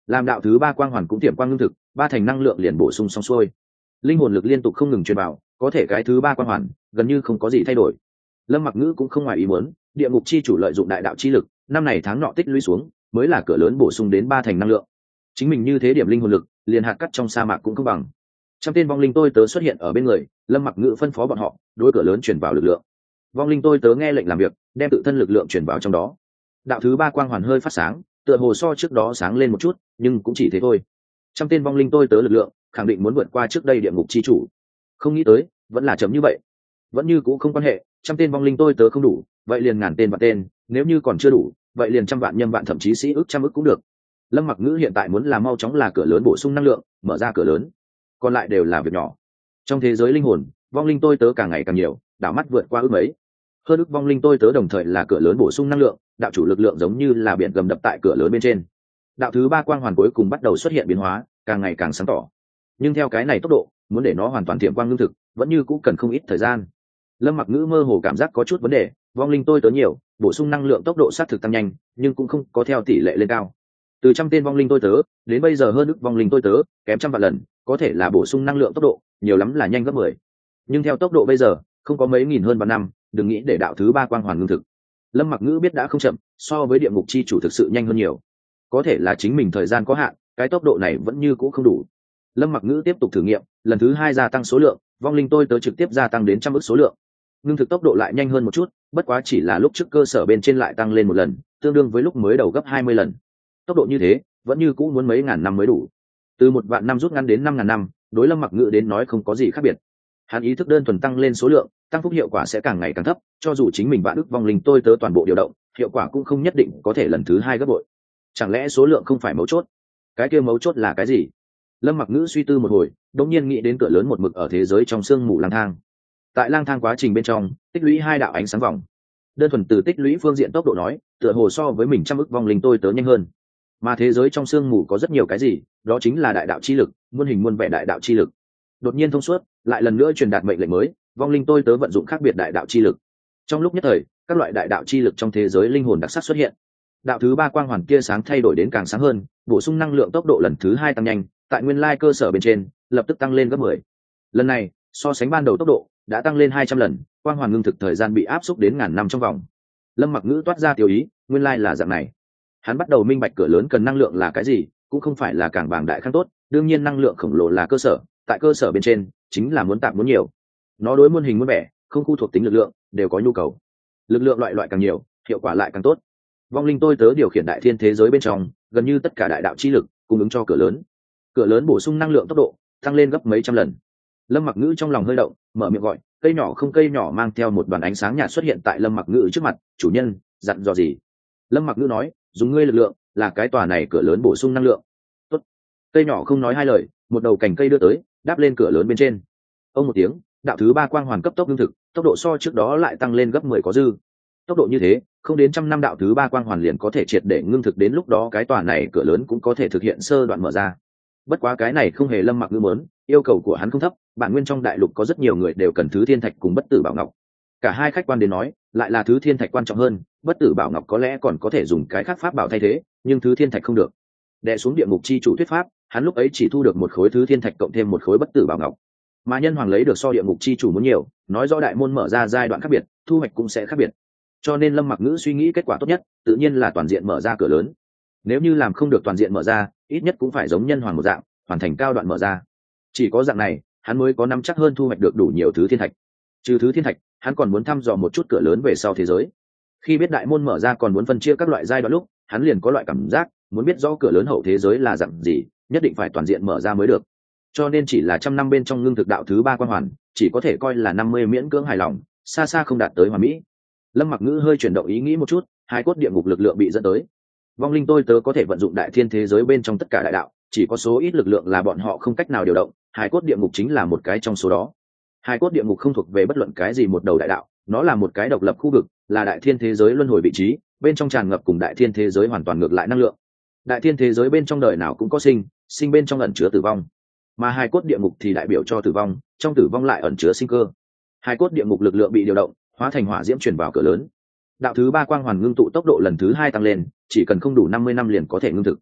làm đạo thứ ba quang hoàn cũng tiềm quang ngưng thực, ba thành năng lượng liền bổ sung xong xuôi. Linh hồn lực liên tục không ngừng truyền vào, có thể cái thứ ba quang hoàn gần như không có gì thay đổi. Lâm Mặc Ngữ cũng không ngoài ý muốn, địa ngục chi chủ lợi dụng đại đạo chi lực, năm này tháng nọ tích lũy xuống, mới là cửa lớn bổ sung đến ba thành năng lượng. Chính mình như thế điểm linh hồn lực, liền hạt cắt trong sa mạc cũng không bằng. Trăm tên vong linh tôi tớ xuất hiện ở bên người, Lâm Mặc Ngữ phân phó bọn họ, đối cửa lớn chuyển vào lực lượng. Vong linh tôi tớ nghe lệnh làm việc, đem tự thân lực lượng chuyển vào trong đó. Đạo thứ ba quang hoàn hơi phát sáng, tựa hồ so trước đó sáng lên một chút, nhưng cũng chỉ thế thôi. Trăm tên vong linh tôi tớ lực lượng, khẳng định muốn vượt qua trước đây địa ngục chi chủ. Không nghĩ tới, vẫn là chấm như vậy. Vẫn như cũng không quan hệ, trăm tên vong linh tôi tớ không đủ, vậy liền ngàn tên vạn tên, nếu như còn chưa đủ, vậy liền trăm vạn nhân vạn thậm chí sĩ ước trăm ước cũng được. Lâm Mặc Ngữ hiện tại muốn là mau chóng là cửa lớn bổ sung năng lượng, mở ra cửa lớn, còn lại đều là việc nhỏ. Trong thế giới linh hồn, vong linh tôi tớ càng ngày càng nhiều, đảo mắt vượt qua ước mấy. Hơn ước vong linh tôi tớ đồng thời là cửa lớn bổ sung năng lượng, đạo chủ lực lượng giống như là biển gầm đập tại cửa lớn bên trên. Đạo thứ ba quang hoàn cuối cùng bắt đầu xuất hiện biến hóa, càng ngày càng sáng tỏ. Nhưng theo cái này tốc độ, muốn để nó hoàn toàn tiệm quang ngưng thực, vẫn như cũng cần không ít thời gian. Lâm Mặc Ngữ mơ hồ cảm giác có chút vấn đề, vong linh tôi tớ nhiều, bổ sung năng lượng tốc độ sát thực tăng nhanh, nhưng cũng không có theo tỷ lệ lên cao. Từ trăm tên vong linh tôi tớ đến bây giờ hơn ức vong linh tôi tớ, kém trăm vạn lần, có thể là bổ sung năng lượng tốc độ, nhiều lắm là nhanh gấp mười. Nhưng theo tốc độ bây giờ, không có mấy nghìn hơn vạn năm, đừng nghĩ để đạo thứ ba quang hoàn ngưng thực. Lâm Mặc Ngữ biết đã không chậm, so với địa ngục chi chủ thực sự nhanh hơn nhiều. Có thể là chính mình thời gian có hạn, cái tốc độ này vẫn như cũ không đủ. Lâm Mặc Ngữ tiếp tục thử nghiệm, lần thứ hai gia tăng số lượng, vong linh tôi tớ trực tiếp gia tăng đến trăm ức số lượng. Ngưng thực tốc độ lại nhanh hơn một chút, bất quá chỉ là lúc trước cơ sở bên trên lại tăng lên một lần, tương đương với lúc mới đầu gấp hai mươi lần. Tốc độ như thế, vẫn như cũ muốn mấy ngàn năm mới đủ. Từ một vạn năm rút ngắn đến năm ngàn năm, đối Lâm Mặc Ngữ đến nói không có gì khác biệt. Hắn ý thức đơn thuần tăng lên số lượng, tăng phúc hiệu quả sẽ càng ngày càng thấp, cho dù chính mình vạn ức vong linh tôi tớ toàn bộ điều động, hiệu quả cũng không nhất định có thể lần thứ hai gấp bội. Chẳng lẽ số lượng không phải mấu chốt? Cái kia mấu chốt là cái gì? Lâm Mặc Ngữ suy tư một hồi, đột nhiên nghĩ đến cửa lớn một mực ở thế giới trong sương mù lang thang. Tại lang thang quá trình bên trong, tích lũy hai đạo ánh sáng vòng. Đơn thuần từ tích lũy phương diện tốc độ nói, tựa hồ so với mình trăm ức vong linh tôi tớ nhanh hơn. Mà thế giới trong sương mù có rất nhiều cái gì, đó chính là đại đạo chi lực, muôn hình muôn vẻ đại đạo chi lực. Đột nhiên thông suốt, lại lần nữa truyền đạt mệnh lệnh mới, vong linh tôi tớ vận dụng khác biệt đại đạo chi lực. Trong lúc nhất thời, các loại đại đạo chi lực trong thế giới linh hồn đặc sắc xuất hiện. Đạo thứ ba quang hoàn kia sáng thay đổi đến càng sáng hơn, bổ sung năng lượng tốc độ lần thứ hai tăng nhanh, tại nguyên lai cơ sở bên trên, lập tức tăng lên gấp mười. Lần này, so sánh ban đầu tốc độ đã tăng lên hai trăm lần, quang hoàn ngưng thực thời gian bị áp xúc đến ngàn năm trong vòng. Lâm Mặc Ngữ toát ra tiểu ý, nguyên lai là dạng này. Hắn bắt đầu minh bạch cửa lớn cần năng lượng là cái gì, cũng không phải là càng bàng đại càng tốt, đương nhiên năng lượng khổng lồ là cơ sở, tại cơ sở bên trên chính là muốn tạm muốn nhiều. Nó đối muôn hình muôn vẻ, không khu thuộc tính lực lượng, đều có nhu cầu. Lực lượng loại loại càng nhiều, hiệu quả lại càng tốt. Vong linh tôi tớ điều khiển đại thiên thế giới bên trong, gần như tất cả đại đạo chi lực cung ứng cho cửa lớn. Cửa lớn bổ sung năng lượng tốc độ tăng lên gấp mấy trăm lần. Lâm Mặc Ngữ trong lòng hơi động, mở miệng gọi, cây nhỏ không cây nhỏ mang theo một đoàn ánh sáng nhạt xuất hiện tại Lâm Mặc Ngữ trước mặt, "Chủ nhân, dặn dò gì?" Lâm Mặc Ngữ nói, "Dùng ngươi lực lượng, là cái tòa này cửa lớn bổ sung năng lượng." Tốt. Cây nhỏ không nói hai lời, một đầu cành cây đưa tới, đáp lên cửa lớn bên trên. Ông một tiếng, đạo thứ ba quang hoàn cấp tốc ngưng thực, tốc độ so trước đó lại tăng lên gấp mười có dư. Tốc độ như thế, không đến trăm năm đạo thứ ba quang hoàn liền có thể triệt để ngưng thực, đến lúc đó cái tòa này cửa lớn cũng có thể thực hiện sơ đoạn mở ra. Bất quá cái này không hề Lâm Mặc Ngữ muốn, yêu cầu của hắn không thấp, bản nguyên trong đại lục có rất nhiều người đều cần thứ thiên thạch cùng bất tử bảo ngọc. Cả hai khách quan đến nói, lại là thứ thiên thạch quan trọng hơn, bất tử bảo ngọc có lẽ còn có thể dùng cái khác pháp bảo thay thế, nhưng thứ thiên thạch không được. Đè xuống địa ngục chi chủ thuyết pháp, hắn lúc ấy chỉ thu được một khối thứ thiên thạch cộng thêm một khối bất tử bảo ngọc. Mà nhân hoàng lấy được so địa ngục chi chủ muốn nhiều, nói rõ đại môn mở ra giai đoạn khác biệt, thu hoạch cũng sẽ khác biệt. Cho nên Lâm Mặc Ngữ suy nghĩ kết quả tốt nhất, tự nhiên là toàn diện mở ra cửa lớn. Nếu như làm không được toàn diện mở ra, ít nhất cũng phải giống nhân hoàng một dạng, hoàn thành cao đoạn mở ra. Chỉ có dạng này, hắn mới có nắm chắc hơn thu hoạch được đủ nhiều thứ thiên thạch. Trừ thứ thiên thạch, hắn còn muốn thăm dò một chút cửa lớn về sau thế giới. Khi biết đại môn mở ra còn muốn phân chia các loại giai đoạn lúc, hắn liền có loại cảm giác, muốn biết rõ cửa lớn hậu thế giới là dạng gì, nhất định phải toàn diện mở ra mới được. Cho nên chỉ là trăm năm bên trong ngưng thực đạo thứ ba quan hoàn, chỉ có thể coi là năm mươi miễn cưỡng hài lòng, xa xa không đạt tới hoàn mỹ. Lâm Mặc Ngữ hơi chuyển động ý nghĩ một chút, hai cốt địa ngục lực lượng bị dẫn tới. Vong linh tôi tớ có thể vận dụng đại thiên thế giới bên trong tất cả đại đạo, chỉ có số ít lực lượng là bọn họ không cách nào điều động, hai cốt địa ngục chính là một cái trong số đó. Hai cốt địa ngục không thuộc về bất luận cái gì một đầu đại đạo, nó là một cái độc lập khu vực, là đại thiên thế giới luân hồi vị trí, bên trong tràn ngập cùng đại thiên thế giới hoàn toàn ngược lại năng lượng. Đại thiên thế giới bên trong đời nào cũng có sinh, sinh bên trong ẩn chứa tử vong, mà hai cốt địa ngục thì đại biểu cho tử vong, trong tử vong lại ẩn chứa sinh cơ. Hai cốt địa ngục lực lượng bị điều động, hóa thành hỏa diễm truyền vào cửa lớn. Đạo thứ ba quang hoàn ngưng tụ tốc độ lần thứ hai tăng lên, chỉ cần không đủ năm mươi năm liền có thể ngưng thực.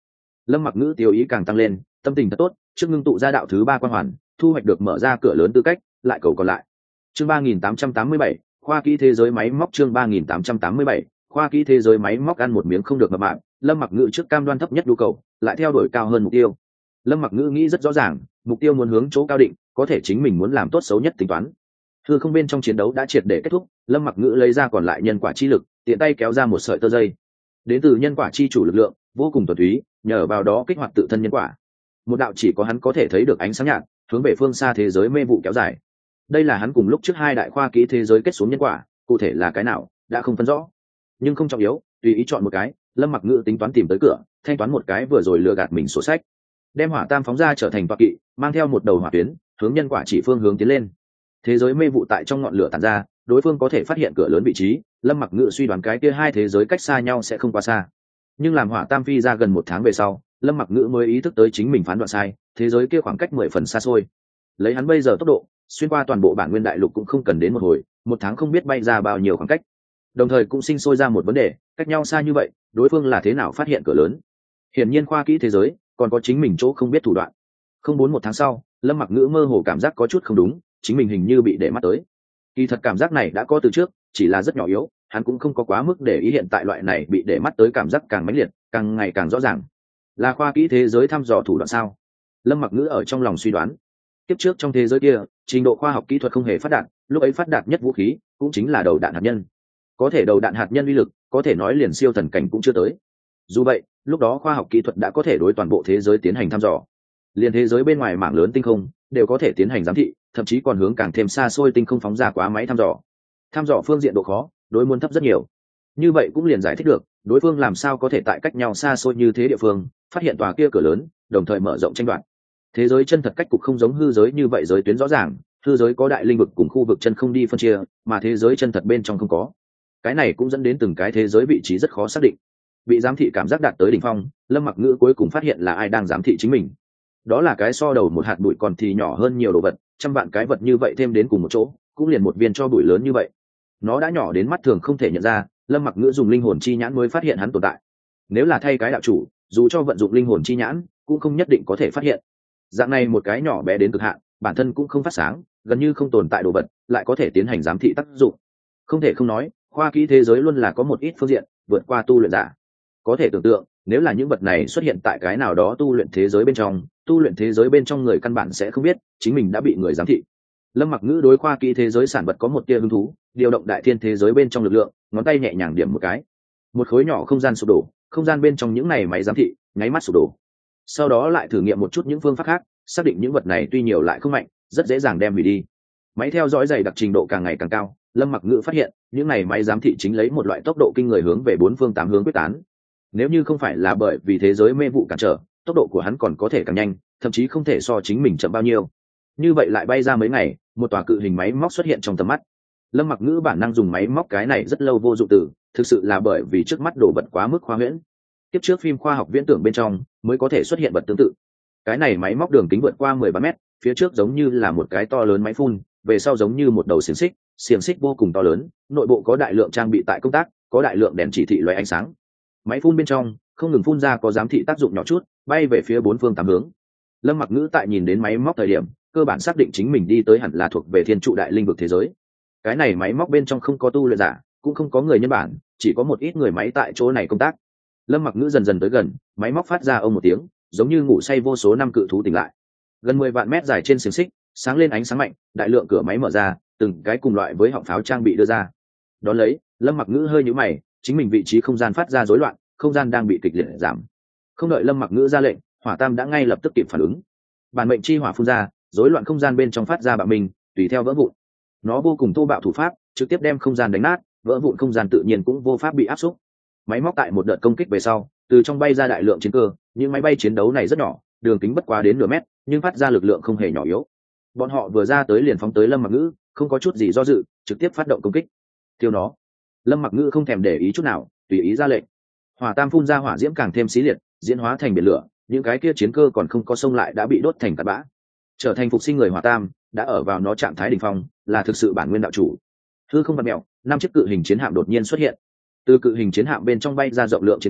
Lâm Mặc Ngữ tiêu ý càng tăng lên, tâm tình thật tốt, trước ngưng tụ ra đạo thứ ba quan hoàn, thu hoạch được mở ra cửa lớn tư cách, lại cầu còn lại. Chương ba nghìn tám trăm tám mươi bảy, khoa kỹ thế giới máy móc. Chương ba nghìn tám trăm tám mươi bảy, khoa kỹ thế giới máy móc. Ăn một miếng không được mập mạp, Lâm Mặc Ngữ trước cam đoan thấp nhất nhu cầu, lại theo đuổi cao hơn mục tiêu. Lâm Mặc Ngữ nghĩ rất rõ ràng, mục tiêu muốn hướng chỗ cao định, có thể chính mình muốn làm tốt xấu nhất tính toán. Hư không bên trong chiến đấu đã triệt để kết thúc, Lâm Mặc Ngữ lấy ra còn lại nhân quả chi lực, tiện tay kéo ra một sợi tơ dây. Đến từ nhân quả chi chủ lực lượng vô cùng thuần túy, nhờ vào đó kích hoạt tự thân nhân quả. Một đạo chỉ có hắn có thể thấy được ánh sáng nhạt, hướng về phương xa thế giới mê vụ kéo dài. Đây là hắn cùng lúc trước hai đại khoa kỹ thế giới kết xuống nhân quả, cụ thể là cái nào đã không phân rõ, nhưng không trọng yếu, tùy ý chọn một cái. Lâm Mặc Ngữ tính toán tìm tới cửa, thanh toán một cái vừa rồi lừa gạt mình sổ sách, đem hỏa tam phóng ra trở thành toa kỵ, mang theo một đầu hỏa tuyến hướng nhân quả chỉ phương hướng tiến lên. Thế giới mê vụ tại trong ngọn lửa tản ra, đối phương có thể phát hiện cửa lớn vị trí. Lâm Mặc Ngữ suy đoán cái kia hai thế giới cách xa nhau sẽ không quá xa, nhưng làm hỏa tam phi ra gần một tháng về sau, Lâm Mặc Ngữ mới ý thức tới chính mình phán đoạn sai, thế giới kia khoảng cách mười phần xa xôi. Lấy hắn bây giờ tốc độ, xuyên qua toàn bộ bản nguyên đại lục cũng không cần đến một hồi, một tháng không biết bay ra bao nhiêu khoảng cách. Đồng thời cũng sinh sôi ra một vấn đề, cách nhau xa như vậy, đối phương là thế nào phát hiện cửa lớn? Hiển nhiên khoa kỹ thế giới còn có chính mình chỗ không biết thủ đoạn. Không bốn một tháng sau, Lâm Mặc Ngữ mơ hồ cảm giác có chút không đúng, chính mình hình như bị để mắt tới. Kỳ thật cảm giác này đã có từ trước, chỉ là rất nhỏ yếu, hắn cũng không có quá mức để ý. Hiện tại loại này bị để mắt tới cảm giác càng mãnh liệt, càng ngày càng rõ ràng. Là khoa kỹ thế giới thăm dò thủ đoạn sao? Lâm Mặc Ngữ ở trong lòng suy đoán. Tiếp trước trong thế giới kia, trình độ khoa học kỹ thuật không hề phát đạt, lúc ấy phát đạt nhất vũ khí cũng chính là đầu đạn hạt nhân. Có thể đầu đạn hạt nhân uy lực, có thể nói liền siêu thần cảnh cũng chưa tới. Dù vậy, lúc đó khoa học kỹ thuật đã có thể đối toàn bộ thế giới tiến hành thăm dò. Liền thế giới bên ngoài mảng lớn tinh không đều có thể tiến hành giám thị, thậm chí còn hướng càng thêm xa xôi tinh không phóng ra quá máy thăm dò. Thăm dò phương diện độ khó, đối muốn thấp rất nhiều. Như vậy cũng liền giải thích được, đối phương làm sao có thể tại cách nhau xa xôi như thế địa phương phát hiện tòa kia cửa lớn, đồng thời mở rộng tranh đoạt. Thế giới chân thật cách cục không giống hư giới như vậy, giới tuyến rõ ràng, hư giới có đại linh vực cùng khu vực chân không đi phân chia, mà thế giới chân thật bên trong không có. Cái này cũng dẫn đến từng cái thế giới vị trí rất khó xác định. Bị giám thị cảm giác đạt tới đỉnh phong, Lâm Mặc Ngữ cuối cùng phát hiện là ai đang giám thị chính mình. Đó là cái so đầu một hạt bụi còn thì nhỏ hơn nhiều đồ vật, trăm vạn cái vật như vậy thêm đến cùng một chỗ, cũng liền một viên cho bụi lớn như vậy. Nó đã nhỏ đến mắt thường không thể nhận ra, Lâm Mặc Ngữ dùng linh hồn chi nhãn mới phát hiện hắn tồn tại. Nếu là thay cái đạo chủ, dù cho vận dụng linh hồn chi nhãn, cũng không nhất định có thể phát hiện. Dạng này một cái nhỏ bé đến cực hạn, bản thân cũng không phát sáng, gần như không tồn tại đồ vật, lại có thể tiến hành giám thị tác dụng. Không thể không nói, khoa kỹ thế giới luôn là có một ít phương diện vượt qua tu luyện giả. Có thể tưởng tượng, nếu là những vật này xuất hiện tại cái nào đó tu luyện thế giới bên trong, tu luyện thế giới bên trong người căn bản sẽ không biết chính mình đã bị người giám thị. Lâm Mặc Ngữ đối khoa kỹ thế giới sản vật có một tia hứng thú, điều động đại thiên thế giới bên trong lực lượng, ngón tay nhẹ nhàng điểm một cái, một khối nhỏ không gian sụp đổ, không gian bên trong những này máy giám thị nháy mắt sụp đổ. Sau đó lại thử nghiệm một chút những phương pháp khác, xác định những vật này tuy nhiều lại không mạnh, rất dễ dàng đem hủy đi. Máy theo dõi dày đặc trình độ càng ngày càng cao, Lâm Mặc Ngữ phát hiện những này máy giám thị chính lấy một loại tốc độ kinh người hướng về bốn phương tám hướng quyết tán. Nếu như không phải là bởi vì thế giới mê vụ cản trở, tốc độ của hắn còn có thể càng nhanh, thậm chí không thể so chính mình chậm bao nhiêu. Như vậy lại bay ra mấy ngày, một tòa cự hình máy móc xuất hiện trong tầm mắt. Lâm Mặc Ngữ bản năng dùng máy móc cái này rất lâu vô dụng từ, thực sự là bởi vì trước mắt đồ vật quá mức khoa huyễn. Tiếp trước phim khoa học viễn tưởng bên trong mới có thể xuất hiện vật tương tự. Cái này máy móc đường kính vượt qua mười ba mét, phía trước giống như là một cái to lớn máy phun, về sau giống như một đầu xiềng xích, xiềng xích vô cùng to lớn, nội bộ có đại lượng trang bị tại công tác, có đại lượng đèn chỉ thị loại ánh sáng. Máy phun bên trong không ngừng phun ra có giám thị tác dụng nhỏ chút, bay về phía bốn phương tám hướng. Lâm Mặc Ngữ tại nhìn đến máy móc thời điểm, cơ bản xác định chính mình đi tới hẳn là thuộc về thiên trụ đại linh vực thế giới. Cái này máy móc bên trong không có tu luyện giả, cũng không có người nhân bản, chỉ có một ít người máy tại chỗ này công tác. Lâm Mặc Ngữ dần dần tới gần, máy móc phát ra ông một tiếng, giống như ngủ say vô số năm cự thú tỉnh lại. Gần mười vạn mét dài trên xiềng xích, sáng lên ánh sáng mạnh, đại lượng cửa máy mở ra, từng cái cùng loại với họng pháo trang bị đưa ra. Đón lấy, Lâm Mặc Ngữ hơi nhíu mày, chính mình vị trí không gian phát ra rối loạn, không gian đang bị kịch liệt giảm. Không đợi Lâm Mặc Ngữ ra lệnh, Hỏa Tam đã ngay lập tức kịp phản ứng. Bản mệnh chi hỏa phun ra, rối loạn không gian bên trong phát ra bạo minh, tùy theo vỡ vụn. Nó vô cùng thô bạo thủ pháp, trực tiếp đem không gian đánh nát, vỡ vụn không gian tự nhiên cũng vô pháp bị áp xúc. Máy móc tại một đợt công kích về sau, từ trong bay ra đại lượng chiến cơ, những máy bay chiến đấu này rất nhỏ, đường kính bất quá đến nửa mét, nhưng phát ra lực lượng không hề nhỏ yếu. Bọn họ vừa ra tới liền phóng tới Lâm Mặc Ngữ, không có chút gì do dự, trực tiếp phát động công kích. Tiêu nó. Lâm Mặc Ngữ không thèm để ý chút nào, tùy ý ra lệnh. Hỏa Tam phun ra hỏa diễm càng thêm xí liệt, diễn hóa thành biển lửa, những cái kia chiến cơ còn không có xông lại đã bị đốt thành cát bã. Trở thành phục sinh người Hỏa Tam, đã ở vào nó trạng thái đỉnh phong, là thực sự bản nguyên đạo chủ. Hư không vặn mèo, năm chiếc cự hình chiến hạm đột nhiên xuất hiện. Từ cự hình chiến hạm bên trong bay ra rộng lượng chiến cơ,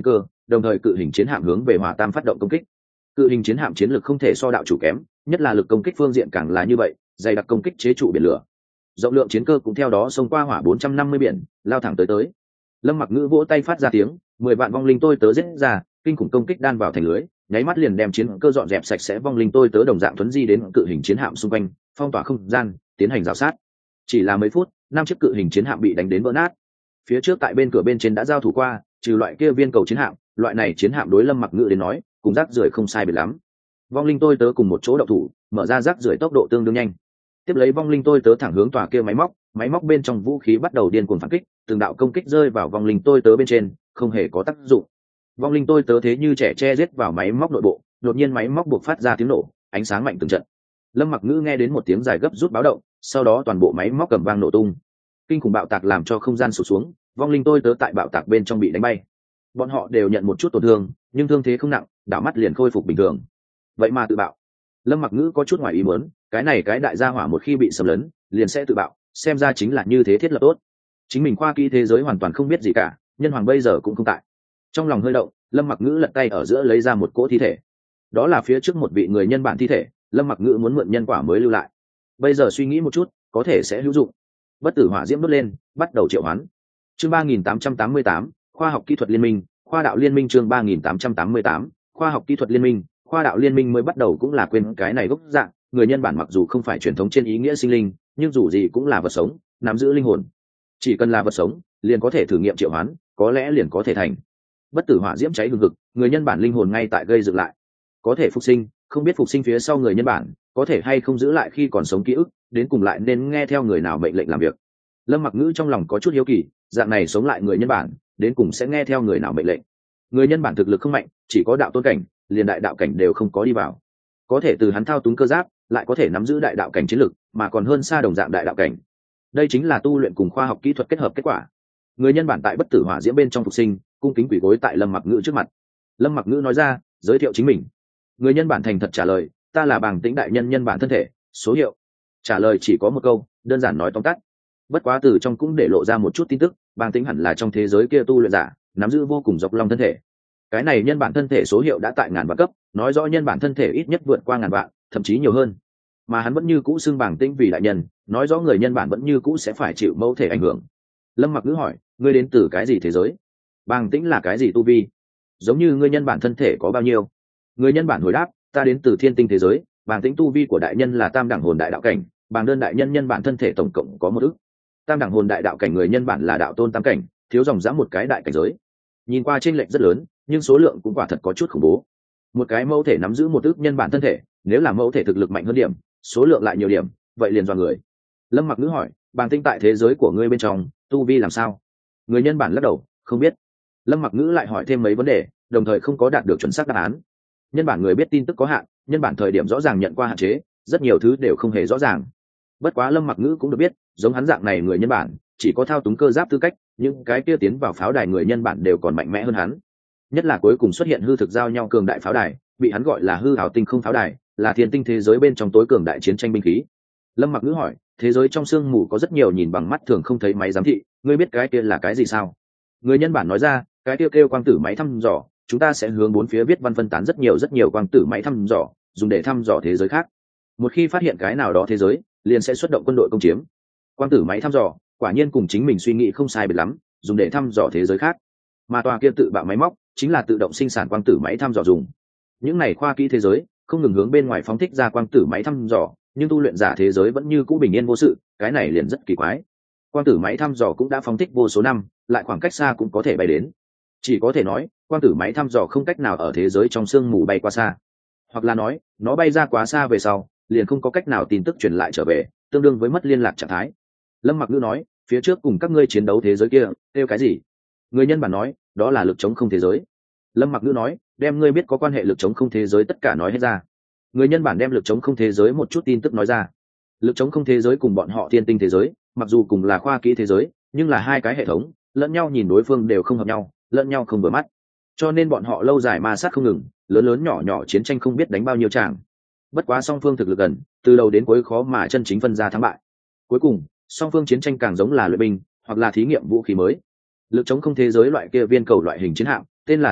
đồng thời cự hình chiến hạm hướng về hỏa tam phát động công kích. Cự hình chiến hạm chiến lược không thể so đạo chủ kém, nhất là lực công kích phương diện càng là như vậy, dày đặc công kích chế trụ biển lửa. Rộng lượng chiến cơ cũng theo đó xông qua hỏa bốn trăm năm mươi biển, lao thẳng tới tới. Lâm Mặc Ngữ vỗ tay phát ra tiếng, mười vạn vong linh tôi tớ giết ra, kinh khủng công kích đan vào thành lưới, nháy mắt liền đem chiến cơ dọn dẹp sạch sẽ, vong linh tôi tớ đồng dạng thuấn di đến cự hình chiến hạm xung quanh, phong tỏa không gian, tiến hành rào sát. Chỉ là mấy phút, năm chiếc cự hình chiến hạm bị đánh đến vỡ nát. Phía trước tại bên cửa bên trên đã giao thủ qua, trừ loại kia viên cầu chiến hạm, loại này chiến hạm đối Lâm Mặc Ngữ đến nói, cùng rác rưởi không sai biệt lắm. Vong linh tôi tớ cùng một chỗ động thủ, mở ra rác rưởi tốc độ tương đương nhanh. Tiếp lấy vong linh tôi tớ thẳng hướng tòa kia máy móc, máy móc bên trong vũ khí bắt đầu điên cuồng phản kích, từng đạo công kích rơi vào vong linh tôi tớ bên trên, không hề có tác dụng. Vong linh tôi tớ thế như trẻ che giết vào máy móc nội bộ, đột nhiên máy móc buộc phát ra tiếng nổ, ánh sáng mạnh từng trận. Lâm Mặc Ngữ nghe đến một tiếng dài gấp rút báo động, sau đó toàn bộ máy móc cầm vang nổ tung. Kinh khủng bạo tạc làm cho không gian sụp xuống, vong linh tôi tớ tại bạo tạc bên trong bị đánh bay. Bọn họ đều nhận một chút tổn thương, nhưng thương thế không nặng, đảo mắt liền khôi phục bình thường. Vậy mà tự bạo. Lâm Mặc Ngữ có chút ngoài ý muốn, cái này cái đại gia hỏa một khi bị xâm lấn, liền sẽ tự bạo, xem ra chính là như thế thiết lập tốt. Chính mình khoa kỹ thế giới hoàn toàn không biết gì cả, nhân hoàng bây giờ cũng không tại. Trong lòng hơi động, Lâm Mặc Ngữ lật tay ở giữa lấy ra một cỗ thi thể. Đó là phía trước một vị người nhân bản thi thể, Lâm Mặc Ngữ muốn mượn nhân quả mới lưu lại. Bây giờ suy nghĩ một chút, có thể sẽ hữu dụng. Bất tử hỏa diễm đốt lên, bắt đầu triệu hoán. Chương ba nghìn tám trăm tám mươi tám, khoa học kỹ thuật liên minh, khoa đạo liên minh chương ba nghìn tám trăm tám mươi tám, khoa học kỹ thuật liên minh, khoa đạo liên minh mới bắt đầu cũng là quên cái này gốc dạng, người nhân bản mặc dù không phải truyền thống trên ý nghĩa sinh linh, nhưng dù gì cũng là vật sống, nắm giữ linh hồn. Chỉ cần là vật sống, liền có thể thử nghiệm triệu hoán, có lẽ liền có thể thành. Bất tử hỏa diễm cháy hừng hực, người nhân bản linh hồn ngay tại gây dựng lại. Có thể phục sinh, không biết phục sinh phía sau người nhân bản, có thể hay không giữ lại khi còn sống ký ức, đến cùng lại nên nghe theo người nào mệnh lệnh làm việc. Lâm Mặc Ngữ trong lòng có chút hiếu kỳ, dạng này sống lại người nhân bản, đến cùng sẽ nghe theo người nào mệnh lệnh. Người nhân bản thực lực không mạnh, chỉ có đạo tôn cảnh, liền đại đạo cảnh đều không có đi vào. Có thể từ hắn thao túng cơ giáp, lại có thể nắm giữ đại đạo cảnh chiến lực, mà còn hơn xa đồng dạng đại đạo cảnh. Đây chính là tu luyện cùng khoa học kỹ thuật kết hợp kết quả. Người nhân bản tại bất tử hỏa diễm bên trong phục sinh, cung kính quỳ gối tại Lâm Mặc Ngữ trước mặt. Lâm Mặc Ngữ nói ra, giới thiệu chính mình. Người nhân bản thành thật trả lời, ta là Bàng Tĩnh đại nhân nhân bản thân thể, số hiệu. Trả lời chỉ có một câu, đơn giản nói tóm tắt. Bất quá từ trong cũng để lộ ra một chút tin tức, Bàng Tĩnh hẳn là trong thế giới kia tu luyện giả, nắm giữ vô cùng dọc long thân thể. Cái này nhân bản thân thể số hiệu đã tại ngàn vạn cấp, nói rõ nhân bản thân thể ít nhất vượt qua ngàn vạn, thậm chí nhiều hơn. Mà hắn vẫn như cũ xưng Bàng Tĩnh vì đại nhân, nói rõ người nhân bản vẫn như cũ sẽ phải chịu mẫu thể ảnh hưởng. Lâm Mặc Ngữ hỏi, ngươi đến từ cái gì thế giới? Bàng Tĩnh là cái gì tu vi? Giống như ngươi nhân bản thân thể có bao nhiêu? Người nhân bản hồi đáp, ta đến từ thiên tinh thế giới, Bàng Tĩnh tu vi của đại nhân là tam đẳng hồn đại đạo cảnh, Bàng đơn đại nhân nhân bản thân thể tổng cộng có một ức. Tam đẳng hồn đại đạo cảnh người nhân bản là đạo tôn tam cảnh, thiếu dòng dã một cái đại cảnh giới. Nhìn qua chênh lệch rất lớn, nhưng số lượng cũng quả thật có chút khủng bố. Một cái mẫu thể nắm giữ một ức nhân bản thân thể, nếu là mẫu thể thực lực mạnh hơn điểm, số lượng lại nhiều điểm, vậy liền dọa người. Lâm Mặc Ngữ hỏi, Bàng Tĩnh tại thế giới của ngươi bên trong, tu vi làm sao? Người nhân bản lắc đầu, không biết. Lâm Mặc Ngữ lại hỏi thêm mấy vấn đề, đồng thời không có đạt được chuẩn xác đáp án. Nhân bản người biết tin tức có hạn, nhân bản thời điểm rõ ràng nhận qua hạn chế, rất nhiều thứ đều không hề rõ ràng. Bất quá Lâm Mặc Ngữ cũng được biết, giống hắn dạng này người nhân bản, chỉ có thao túng cơ giáp tư cách, nhưng cái kia tiến vào pháo đài người nhân bản đều còn mạnh mẽ hơn hắn. Nhất là cuối cùng xuất hiện hư thực giao nhau cường đại pháo đài, bị hắn gọi là hư ảo tinh không pháo đài, là thiên tinh thế giới bên trong tối cường đại chiến tranh binh khí. Lâm Mặc Ngữ hỏi, thế giới trong sương mù có rất nhiều nhìn bằng mắt thường không thấy máy giám thị, ngươi biết cái kia là cái gì sao? Người nhân bản nói ra, cái kia kêu quang tử máy thăm dò, chúng ta sẽ hướng bốn phía viết văn phân tán rất nhiều rất nhiều quang tử máy thăm dò, dùng để thăm dò thế giới khác. Một khi phát hiện cái nào đó thế giới, liền sẽ xuất động quân đội công chiếm. Quang tử máy thăm dò, quả nhiên cùng chính mình suy nghĩ không sai biệt lắm, dùng để thăm dò thế giới khác. Mà tòa kia tự bạo máy móc, chính là tự động sinh sản quang tử máy thăm dò dùng. Những này khoa kỹ thế giới, không ngừng hướng bên ngoài phóng thích ra quang tử máy thăm dò, nhưng tu luyện giả thế giới vẫn như cũ bình yên vô sự, cái này liền rất kỳ quái. Quang tử máy thăm dò cũng đã phóng thích vô số năm, lại khoảng cách xa cũng có thể bay đến. Chỉ có thể nói, quang tử máy thăm dò không cách nào ở thế giới trong sương mù bay qua xa, hoặc là nói, nó bay ra quá xa về sau, liền không có cách nào tin tức truyền lại trở về, tương đương với mất liên lạc trạng thái. Lâm Mặc Ngữ nói, phía trước cùng các ngươi chiến đấu thế giới kia, kêu cái gì? Người nhân bản nói, đó là lực chống không thế giới. Lâm Mặc Ngữ nói, đem ngươi biết có quan hệ lực chống không thế giới tất cả nói hết ra. Người nhân bản đem lực chống không thế giới một chút tin tức nói ra. Lực chống không thế giới cùng bọn họ thiên tinh thế giới, mặc dù cùng là khoa kỹ thế giới, nhưng là hai cái hệ thống, lẫn nhau nhìn đối phương đều không hợp nhau, lẫn nhau không vừa mắt. Cho nên bọn họ lâu dài ma sát không ngừng, lớn lớn nhỏ nhỏ chiến tranh không biết đánh bao nhiêu tràng. Bất quá song phương thực lực gần, từ đầu đến cuối khó mà chân chính phân ra thắng bại. Cuối cùng, song phương chiến tranh càng giống là luyện binh, hoặc là thí nghiệm vũ khí mới. Lực chống không thế giới loại kia viên cầu loại hình chiến hạm, tên là tinh hạm,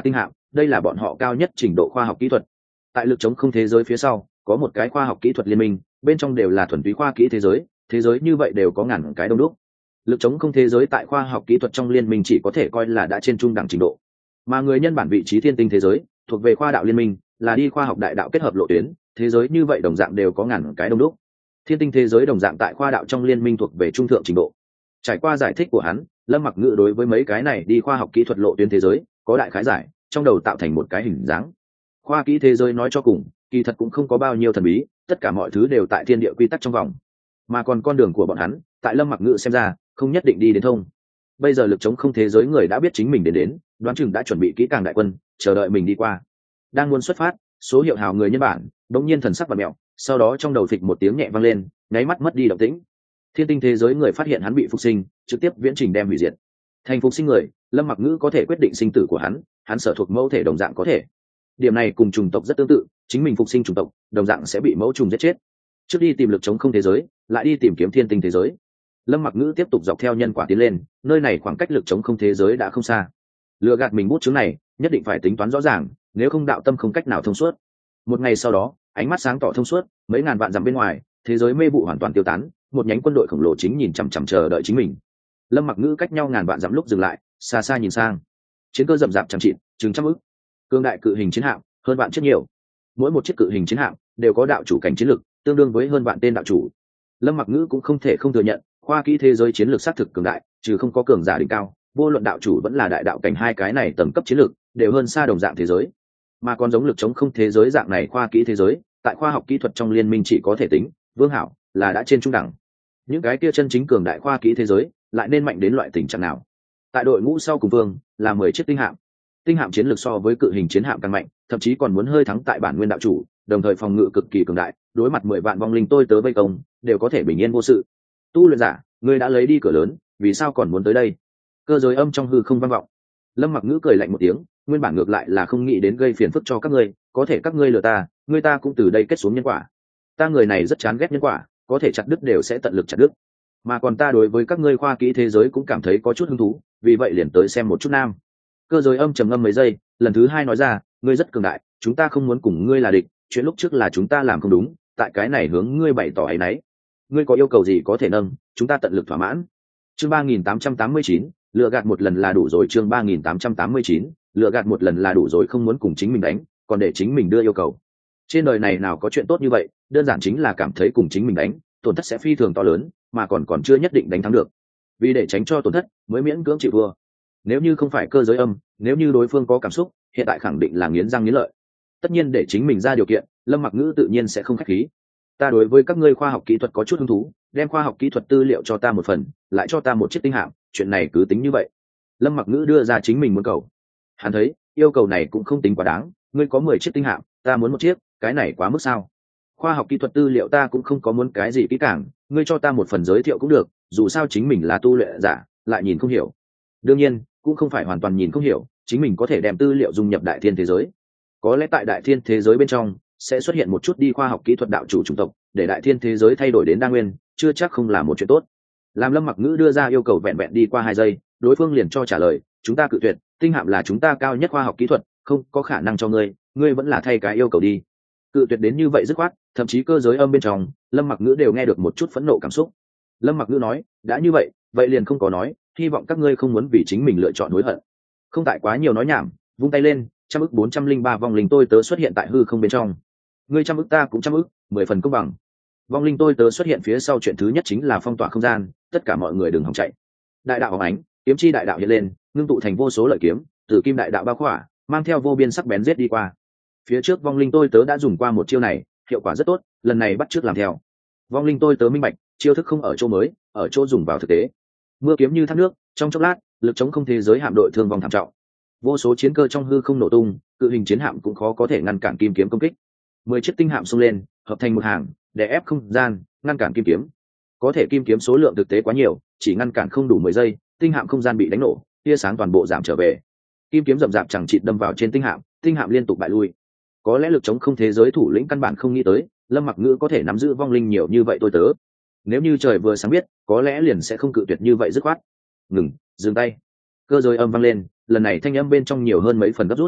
đây là bọn họ cao nhất trình độ khoa học kỹ thuật. Tại lực chống không thế giới phía sau có một cái khoa học kỹ thuật liên minh, bên trong đều là thuần túy khoa kỹ thế giới, thế giới như vậy đều có ngàn cái đông đúc. Lực chống không thế giới tại khoa học kỹ thuật trong liên minh chỉ có thể coi là đã trên trung đẳng trình độ, mà người nhân bản vị trí thiên tinh thế giới thuộc về khoa đạo liên minh, là đi khoa học đại đạo kết hợp lộ tuyến, thế giới như vậy đồng dạng đều có ngàn cái đông đúc. Thiên tinh thế giới đồng dạng tại khoa đạo trong liên minh thuộc về trung thượng trình độ. Trải qua giải thích của hắn, Lâm Mặc Ngữ đối với mấy cái này đi khoa học kỹ thuật lộ tuyến thế giới có đại khái giải, trong đầu tạo thành một cái hình dáng. Khoa kỹ thế giới nói cho cùng kỳ thật cũng không có bao nhiêu thần bí, tất cả mọi thứ đều tại thiên địa quy tắc trong vòng, mà còn con đường của bọn hắn tại Lâm Mặc Ngữ xem ra không nhất định đi đến thông. Bây giờ lực chống không thế giới người đã biết chính mình đến đến, đoán chừng đã chuẩn bị kỹ càng đại quân chờ đợi mình đi qua. Đang muốn xuất phát, số hiệu hào người nhân bản đống nhiên thần sắc và mẹo, sau đó trong đầu phịch một tiếng nhẹ vang lên, nháy mắt mất đi động tĩnh. Thiên tinh thế giới người phát hiện hắn bị phục sinh, trực tiếp viễn trình đem hủy diệt. Thành phục sinh người, Lâm Mặc Ngữ có thể quyết định sinh tử của hắn, hắn sở thuộc mẫu thể đồng dạng có thể. Điểm này cùng chủng tộc rất tương tự, chính mình phục sinh chủng tộc đồng dạng sẽ bị mẫu trùng giết chết. Trước đi tìm lực chống không thế giới, lại đi tìm kiếm thiên tinh thế giới. Lâm Mặc Ngữ tiếp tục dọc theo nhân quả tiến lên, nơi này khoảng cách lực chống không thế giới đã không xa. Lừa gạt mình bút chứng này nhất định phải tính toán rõ ràng, nếu không đạo tâm không cách nào thông suốt. Một ngày sau đó, ánh mắt sáng tỏ thông suốt, mấy ngàn vạn dặm bên ngoài, thế giới mê vụ hoàn toàn tiêu tán, một nhánh quân đội khổng lồ chính nhìn chằm chằm chờ đợi chính mình. Lâm Mặc Ngữ cách nhau ngàn vạn dặm lúc dừng lại, xa xa nhìn sang, chiến cơ rậm rạp chẳng chịt, chừng trăm ức, cương đại cự hình chiến hạm hơn vạn chiếc nhiều, mỗi một chiếc cự hình chiến hạm đều có đạo chủ cảnh chiến lực tương đương với hơn vạn tên đạo chủ. Lâm Mặc Ngữ cũng không thể không thừa nhận, khoa kỹ thế giới chiến lược xác thực cường đại, trừ không có cường giả đỉnh cao, vô luận đạo chủ vẫn là đại đạo cảnh, hai cái này tầng cấp chiến lược đều hơn xa đồng dạng thế giới. Mà còn giống lực chống không thế giới dạng này khoa kỹ thế giới, tại khoa học kỹ thuật trong liên minh chỉ có thể tính vương hảo là đã trên trung đẳng. Những cái kia chân chính cường đại khoa kỹ thế giới lại nên mạnh đến loại tình trạng nào? Tại đội ngũ sau cùng vương là mười chiếc tinh hạm. Tinh hạm chiến lược so với cự hình chiến hạm càng mạnh, thậm chí còn muốn hơi thắng tại bản nguyên đạo chủ, đồng thời phòng ngự cực kỳ cường đại, đối mặt mười vạn vong linh tôi tớ vây công đều có thể bình yên vô sự. Tu luyện giả, ngươi đã lấy đi cửa lớn, vì sao còn muốn tới đây? Cơ giới âm trong hư không vang vọng. Lâm Mặc Ngữ cười lạnh một tiếng, nguyên bản ngược lại là không nghĩ đến gây phiền phức cho các ngươi, có thể các ngươi lừa ta, ngươi ta cũng từ đây kết xuống nhân quả. Ta người này rất chán ghét nhân quả, có thể chặt đứt đều sẽ tận lực chặt đứt. Mà còn ta đối với các ngươi khoa kỹ thế giới cũng cảm thấy có chút hứng thú, vì vậy liền tới xem một chút nam. Cơ giới âm trầm ngâm mấy giây, lần thứ hai nói ra, ngươi rất cường đại, chúng ta không muốn cùng ngươi là địch, chuyện lúc trước là chúng ta làm không đúng, tại cái này hướng ngươi bày tỏ ấy nấy. Ngươi có yêu cầu gì có thể nâng, chúng ta tận lực thỏa mãn. Chương ba nghìn tám trăm tám mươi chín, lựa gạt một lần là đủ rồi. Chương ba nghìn tám trăm tám mươi chín, lựa gạt một lần là đủ rồi, không muốn cùng chính mình đánh, còn để chính mình đưa yêu cầu. Trên đời này nào có chuyện tốt như vậy, đơn giản chính là cảm thấy cùng chính mình đánh, tổn thất sẽ phi thường to lớn, mà còn còn chưa nhất định đánh thắng được. Vì để tránh cho tổn thất, mới miễn cưỡng chịu thua. Nếu như không phải cơ giới âm, nếu như đối phương có cảm xúc, hiện tại khẳng định là nghiến răng nghiến lợi. Tất nhiên để chính mình ra điều kiện, Lâm Mặc Ngữ tự nhiên sẽ không khách khí. Ta đối với các ngươi khoa học kỹ thuật có chút hứng thú, đem khoa học kỹ thuật tư liệu cho ta một phần, lại cho ta một chiếc tinh hạm, chuyện này cứ tính như vậy. Lâm Mặc Ngữ đưa ra chính mình muốn cầu. Hắn thấy yêu cầu này cũng không tính quá đáng, ngươi có mười chiếc tinh hạm, ta muốn một chiếc, cái này quá mức sao? Khoa học kỹ thuật tư liệu ta cũng không có muốn cái gì kỹ càng, ngươi cho ta một phần giới thiệu cũng được, dù sao chính mình là tu luyện giả, lại nhìn không hiểu. Đương nhiên cũng không phải hoàn toàn nhìn không hiểu, chính mình có thể đem tư liệu dung nhập đại thiên thế giới. Có lẽ tại đại thiên thế giới bên trong sẽ xuất hiện một chút đi khoa học kỹ thuật đạo chủ chủng tộc, để đại thiên thế giới thay đổi đến đa nguyên, chưa chắc không là một chuyện tốt. Làm Lâm Mặc Ngữ đưa ra yêu cầu vẹn vẹn đi qua hai giây, đối phương liền cho trả lời, chúng ta cự tuyệt, tinh hạm là chúng ta cao nhất khoa học kỹ thuật, không có khả năng cho ngươi, ngươi vẫn là thay cái yêu cầu đi. Cự tuyệt đến như vậy dứt khoát, thậm chí cơ giới âm bên trong Lâm Mặc Ngữ đều nghe được một chút phẫn nộ cảm xúc. Lâm Mặc Ngữ nói, đã như vậy vậy liền không có nói, hy vọng các ngươi không muốn vì chính mình lựa chọn hối hận. Không tại quá nhiều nói nhảm, vung tay lên, trăm ức bốn trăm linh ba vong linh tôi tớ xuất hiện tại hư không bên trong. Ngươi trăm ức ta cũng trăm ức, mười phần công bằng. Vong linh tôi tớ xuất hiện phía sau, chuyện thứ nhất chính là phong tỏa không gian, tất cả mọi người đừng hòng chạy. Đại đạo hồng ánh, kiếm chi đại đạo hiện lên, ngưng tụ thành vô số lợi kiếm, từ kim đại đạo bao khỏa, mang theo vô biên sắc bén giết đi qua. Phía trước vong linh tôi tớ đã dùng qua một chiêu này, hiệu quả rất tốt, lần này bắt chước làm theo. Vong linh tôi tớ minh bạch, chiêu thức không ở chỗ mới, ở chỗ dùng vào thực tế. Mưa kiếm như thác nước, trong chốc lát, lực chống không thế giới hạm đội thương vong thảm trọng. Vô số chiến cơ trong hư không nổ tung, cự hình chiến hạm cũng khó có thể ngăn cản kim kiếm công kích. Mười chiếc tinh hạm xông lên, hợp thành một hàng, để ép không gian, ngăn cản kim kiếm. Có thể kim kiếm số lượng thực tế quá nhiều, chỉ ngăn cản không đủ mười giây, tinh hạm không gian bị đánh nổ, tia sáng toàn bộ giảm trở về. Kim kiếm rậm rạp chẳng chịt đâm vào trên tinh hạm, tinh hạm liên tục bại lui. Có lẽ lực chống không thế giới thủ lĩnh căn bản không nghĩ tới, Lâm Mặc Ngữ có thể nắm giữ vong linh nhiều như vậy tôi tớ. Nếu như trời vừa sáng biết, có lẽ liền sẽ không cự tuyệt như vậy dứt khoát. Ngừng, dừng tay. Cơ giới âm vang lên, lần này thanh âm bên trong nhiều hơn mấy phần gấp rút.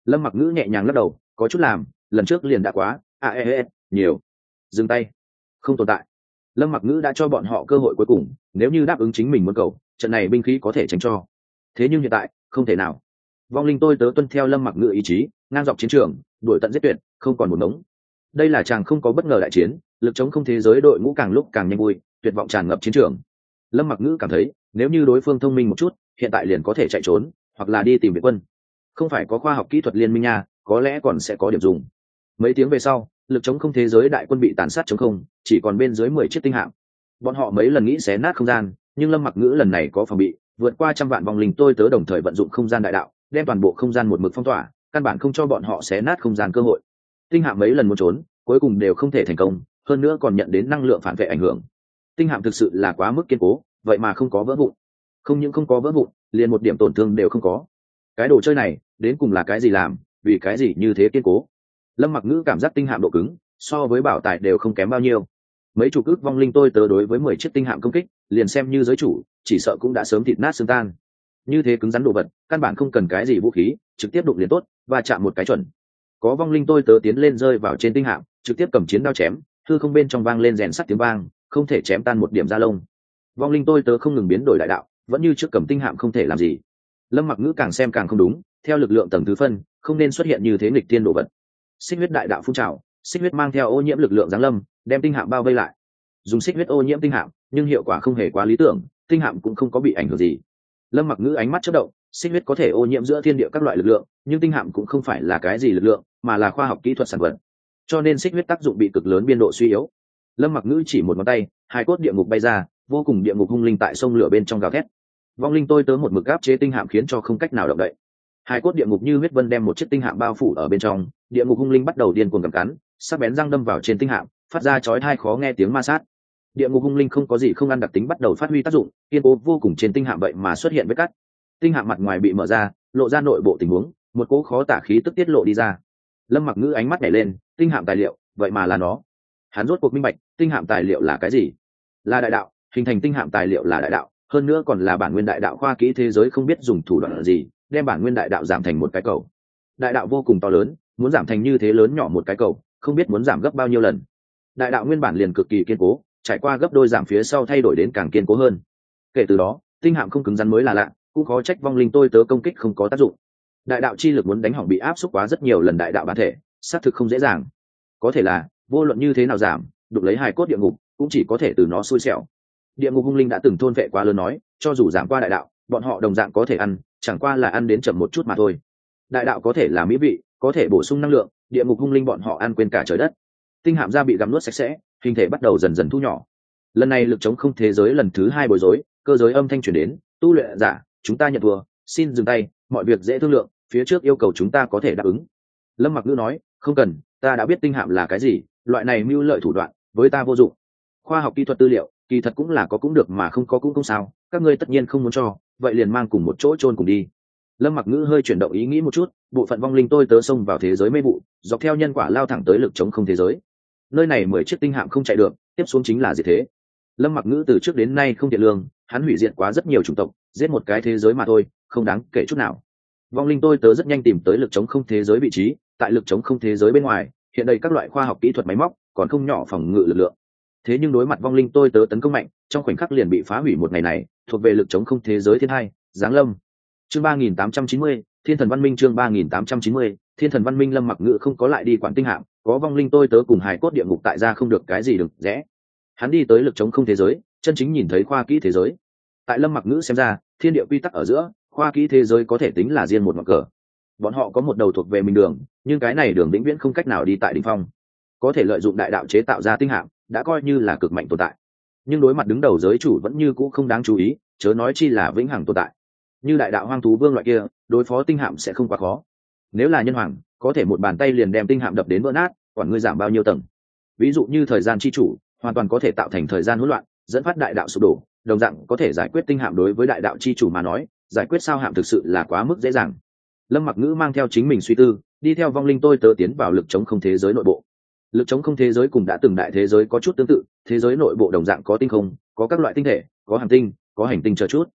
Lâm Mặc Ngữ nhẹ nhàng lắc đầu, có chút làm, lần trước liền đã quá a e e nhiều. Dừng tay. Không tồn tại. Lâm Mặc Ngữ đã cho bọn họ cơ hội cuối cùng, nếu như đáp ứng chính mình muốn cầu, trận này binh khí có thể tránh cho. Thế nhưng hiện tại không thể nào. Vong linh tôi tớ tuân theo Lâm Mặc Ngữ ý chí, ngang dọc chiến trường, đuổi tận giết tuyệt, không còn một ngống. Đây là chàng không có bất ngờ đại chiến, lực chống không thế giới đội ngũ càng lúc càng nhanh vui, tuyệt vọng tràn ngập chiến trường. Lâm Mặc Ngữ cảm thấy, nếu như đối phương thông minh một chút, hiện tại liền có thể chạy trốn, hoặc là đi tìm viện quân. Không phải có khoa học kỹ thuật liên minh nha, có lẽ còn sẽ có điểm dùng. Mấy tiếng về sau, lực chống không thế giới đại quân bị tàn sát chống không, chỉ còn bên dưới mười chiếc tinh hạm. Bọn họ mấy lần nghĩ xé nát không gian, nhưng Lâm Mặc Ngữ lần này có phòng bị, vượt qua trăm vạn vong linh tôi tớ đồng thời vận dụng không gian đại đạo, đem toàn bộ không gian một mực phong tỏa, căn bản không cho bọn họ xé nát không gian cơ hội. Tinh hạm mấy lần muốn trốn, cuối cùng đều không thể thành công, hơn nữa còn nhận đến năng lượng phản vệ ảnh hưởng. Tinh hạm thực sự là quá mức kiên cố, vậy mà không có vỡ vụn. Không những không có vỡ vụn, liền một điểm tổn thương đều không có. Cái đồ chơi này, đến cùng là cái gì làm, vì cái gì như thế kiên cố? Lâm Mặc Ngữ cảm giác tinh hạm độ cứng, so với bảo tài đều không kém bao nhiêu. Mấy chục ức vong linh tôi tớ đối với mười chiếc tinh hạm công kích, liền xem như giới chủ, chỉ sợ cũng đã sớm thịt nát xương tan. Như thế cứng rắn đồ vật, căn bản không cần cái gì vũ khí, trực tiếp đụng liền tốt, và chạm một cái chuẩn. Có vong linh tôi tớ tiến lên rơi vào trên tinh hạm, trực tiếp cầm chiến đao chém, hư không bên trong vang lên rèn sắt tiếng vang, không thể chém tan một điểm da lông. Vong linh tôi tớ không ngừng biến đổi đại đạo, vẫn như trước cầm tinh hạm không thể làm gì. Lâm Mặc Ngữ càng xem càng không đúng, theo lực lượng tầng thứ phân, không nên xuất hiện như thế nghịch thiên đồ vật. Xích huyết đại đạo phun trào, xích huyết mang theo ô nhiễm lực lượng giáng lâm, đem tinh hạm bao vây lại. Dùng xích huyết ô nhiễm tinh hạm, nhưng hiệu quả không hề quá lý tưởng, tinh hạm cũng không có bị ảnh hưởng gì. Lâm Mặc Ngữ ánh mắt chớp động, xích huyết có thể ô nhiễm giữa thiên địa các loại lực lượng, nhưng tinh hạm cũng không phải là cái gì lực lượng, mà là khoa học kỹ thuật sản vật. Cho nên xích huyết tác dụng bị cực lớn biên độ suy yếu. Lâm Mặc Ngữ chỉ một ngón tay, hai cốt địa ngục bay ra, vô cùng địa ngục hung linh tại sông lửa bên trong gào thét. Vong linh tôi tớ một mực áp chế tinh hạm khiến cho không cách nào động đậy. Hai cốt địa ngục như huyết vân đem một chiếc tinh hạm bao phủ ở bên trong, địa ngục hung linh bắt đầu điên cuồng gặm cắn, sắc bén răng đâm vào trên tinh hạm, phát ra chói tai khó nghe tiếng ma sát. Địa ngục hung linh không có gì không ăn đặc tính bắt đầu phát huy tác dụng, kiên cố vô cùng trên tinh hạm vậy mà xuất hiện vết cắt. Tinh hạm mặt ngoài bị mở ra, lộ ra nội bộ tình huống, một cỗ khó tả khí tức tiết lộ đi ra. Lâm Mặc Ngữ ánh mắt nhảy lên, tinh hạm tài liệu, vậy mà là nó. Hắn rốt cuộc minh bạch, tinh hạm tài liệu là cái gì? Là đại đạo, hình thành tinh hạm tài liệu là đại đạo, hơn nữa còn là bản nguyên đại đạo khoa kỹ thế giới không biết dùng thủ đoạn gì, đem bản nguyên đại đạo giảm thành một cái cầu. Đại đạo vô cùng to lớn, muốn giảm thành như thế lớn nhỏ một cái cầu, không biết muốn giảm gấp bao nhiêu lần. Đại đạo nguyên bản liền cực kỳ kiên cố, trải qua gấp đôi giảm phía sau thay đổi đến càng kiên cố hơn. Kể từ đó, tinh hạm không cứng rắn mới là lạ, cũng khó trách vong linh tôi tớ công kích không có tác dụng. Đại đạo chi lực muốn đánh hỏng bị áp xúc quá rất nhiều lần đại đạo bản thể, xác thực không dễ dàng. Có thể là, vô luận như thế nào giảm, đụng lấy hài cốt địa ngục, cũng chỉ có thể từ nó xui xẻo. Địa ngục hung linh đã từng thôn vệ quá lớn nói, cho dù giảm qua đại đạo, bọn họ đồng dạng có thể ăn, chẳng qua là ăn đến chậm một chút mà thôi. Đại đạo có thể là mỹ vị, có thể bổ sung năng lượng, địa ngục hung linh bọn họ ăn quên cả trời đất. Tinh hạm da bị gặm nuốt sạch sẽ, hình thể bắt đầu dần dần thu nhỏ. Lần này lực chống không thế giới lần thứ hai bối rối, cơ giới âm thanh truyền đến, tu luyện giả, chúng ta nhận thua, xin dừng tay, mọi việc dễ thương lượng, phía trước yêu cầu chúng ta có thể đáp ứng. Lâm Mặc Ngữ nói, không cần, ta đã biết tinh hạm là cái gì, loại này mưu lợi thủ đoạn với ta vô dụng. Khoa học kỹ thuật tư liệu kỳ thật cũng là có cũng được mà không có cũng không sao, các ngươi tất nhiên không muốn cho, vậy liền mang cùng một chỗ chôn cùng đi. Lâm Mặc Ngữ hơi chuyển động ý nghĩ một chút, bộ phận vong linh tôi tớ xông vào thế giới mê vụ, dọc theo nhân quả lao thẳng tới lực chống không thế giới. Nơi này mười chiếc tinh hạm không chạy được, tiếp xuống chính là diệt thế. Lâm Mặc Ngữ từ trước đến nay không thiện lương, hắn hủy diệt quá rất nhiều chủng tộc, giết một cái thế giới mà thôi, không đáng kể chút nào. Vong linh tôi tớ rất nhanh tìm tới lực chống không thế giới vị trí, tại lực chống không thế giới bên ngoài, hiện đây các loại khoa học kỹ thuật máy móc, còn không nhỏ phòng ngự lực lượng. Thế nhưng đối mặt vong linh tôi tớ tấn công mạnh, trong khoảnh khắc liền bị phá hủy một ngày này, thuộc về lực chống không thế giới thiên hai, giáng lâm. Chương ba nghìn tám trăm chín mươi, Thiên thần văn minh chương ba nghìn tám trăm chín mươi, Thiên thần văn minh. Lâm Mặc Ngữ không có lại đi quản tinh hạm, có vong linh tôi tớ cùng hài cốt địa ngục tại ra không được cái gì được rẽ. Hắn đi tới lực chống không thế giới, chân chính nhìn thấy khoa kỹ thế giới. Tại Lâm Mặc Ngữ xem ra, thiên địa quy tắc ở giữa, khoa kỹ thế giới có thể tính là riêng một ngọn cờ. Bọn họ có một đầu thuộc về mình đường, nhưng cái này đường vĩnh viễn không cách nào đi tại đỉnh phong. Có thể lợi dụng đại đạo chế tạo ra tinh hạm, đã coi như là cực mạnh tồn tại. Nhưng đối mặt đứng đầu giới chủ vẫn như cũ không đáng chú ý, chớ nói chi là vĩnh hằng tồn tại. Như đại đạo hoang thú vương loại kia, đối phó tinh hạm sẽ không quá khó. Nếu là nhân hoàng, có thể một bàn tay liền đem tinh hạm đập đến vỡ nát, quản ngươi giảm bao nhiêu tầng. Ví dụ như thời gian chi chủ, hoàn toàn có thể tạo thành thời gian hỗn loạn, dẫn phát đại đạo sụp đổ, đồng dạng có thể giải quyết tinh hạm. Đối với đại đạo chi chủ mà nói, giải quyết sao hạm thực sự là quá mức dễ dàng. Lâm Mặc Ngữ mang theo chính mình suy tư, đi theo vong linh tôi tớ tiến vào lực chống không thế giới nội bộ. Lực chống không thế giới cùng đã từng đại thế giới có chút tương tự, thế giới nội bộ đồng dạng có tinh không, có các loại tinh thể, có hành tinh, có hành tinh chờ chút.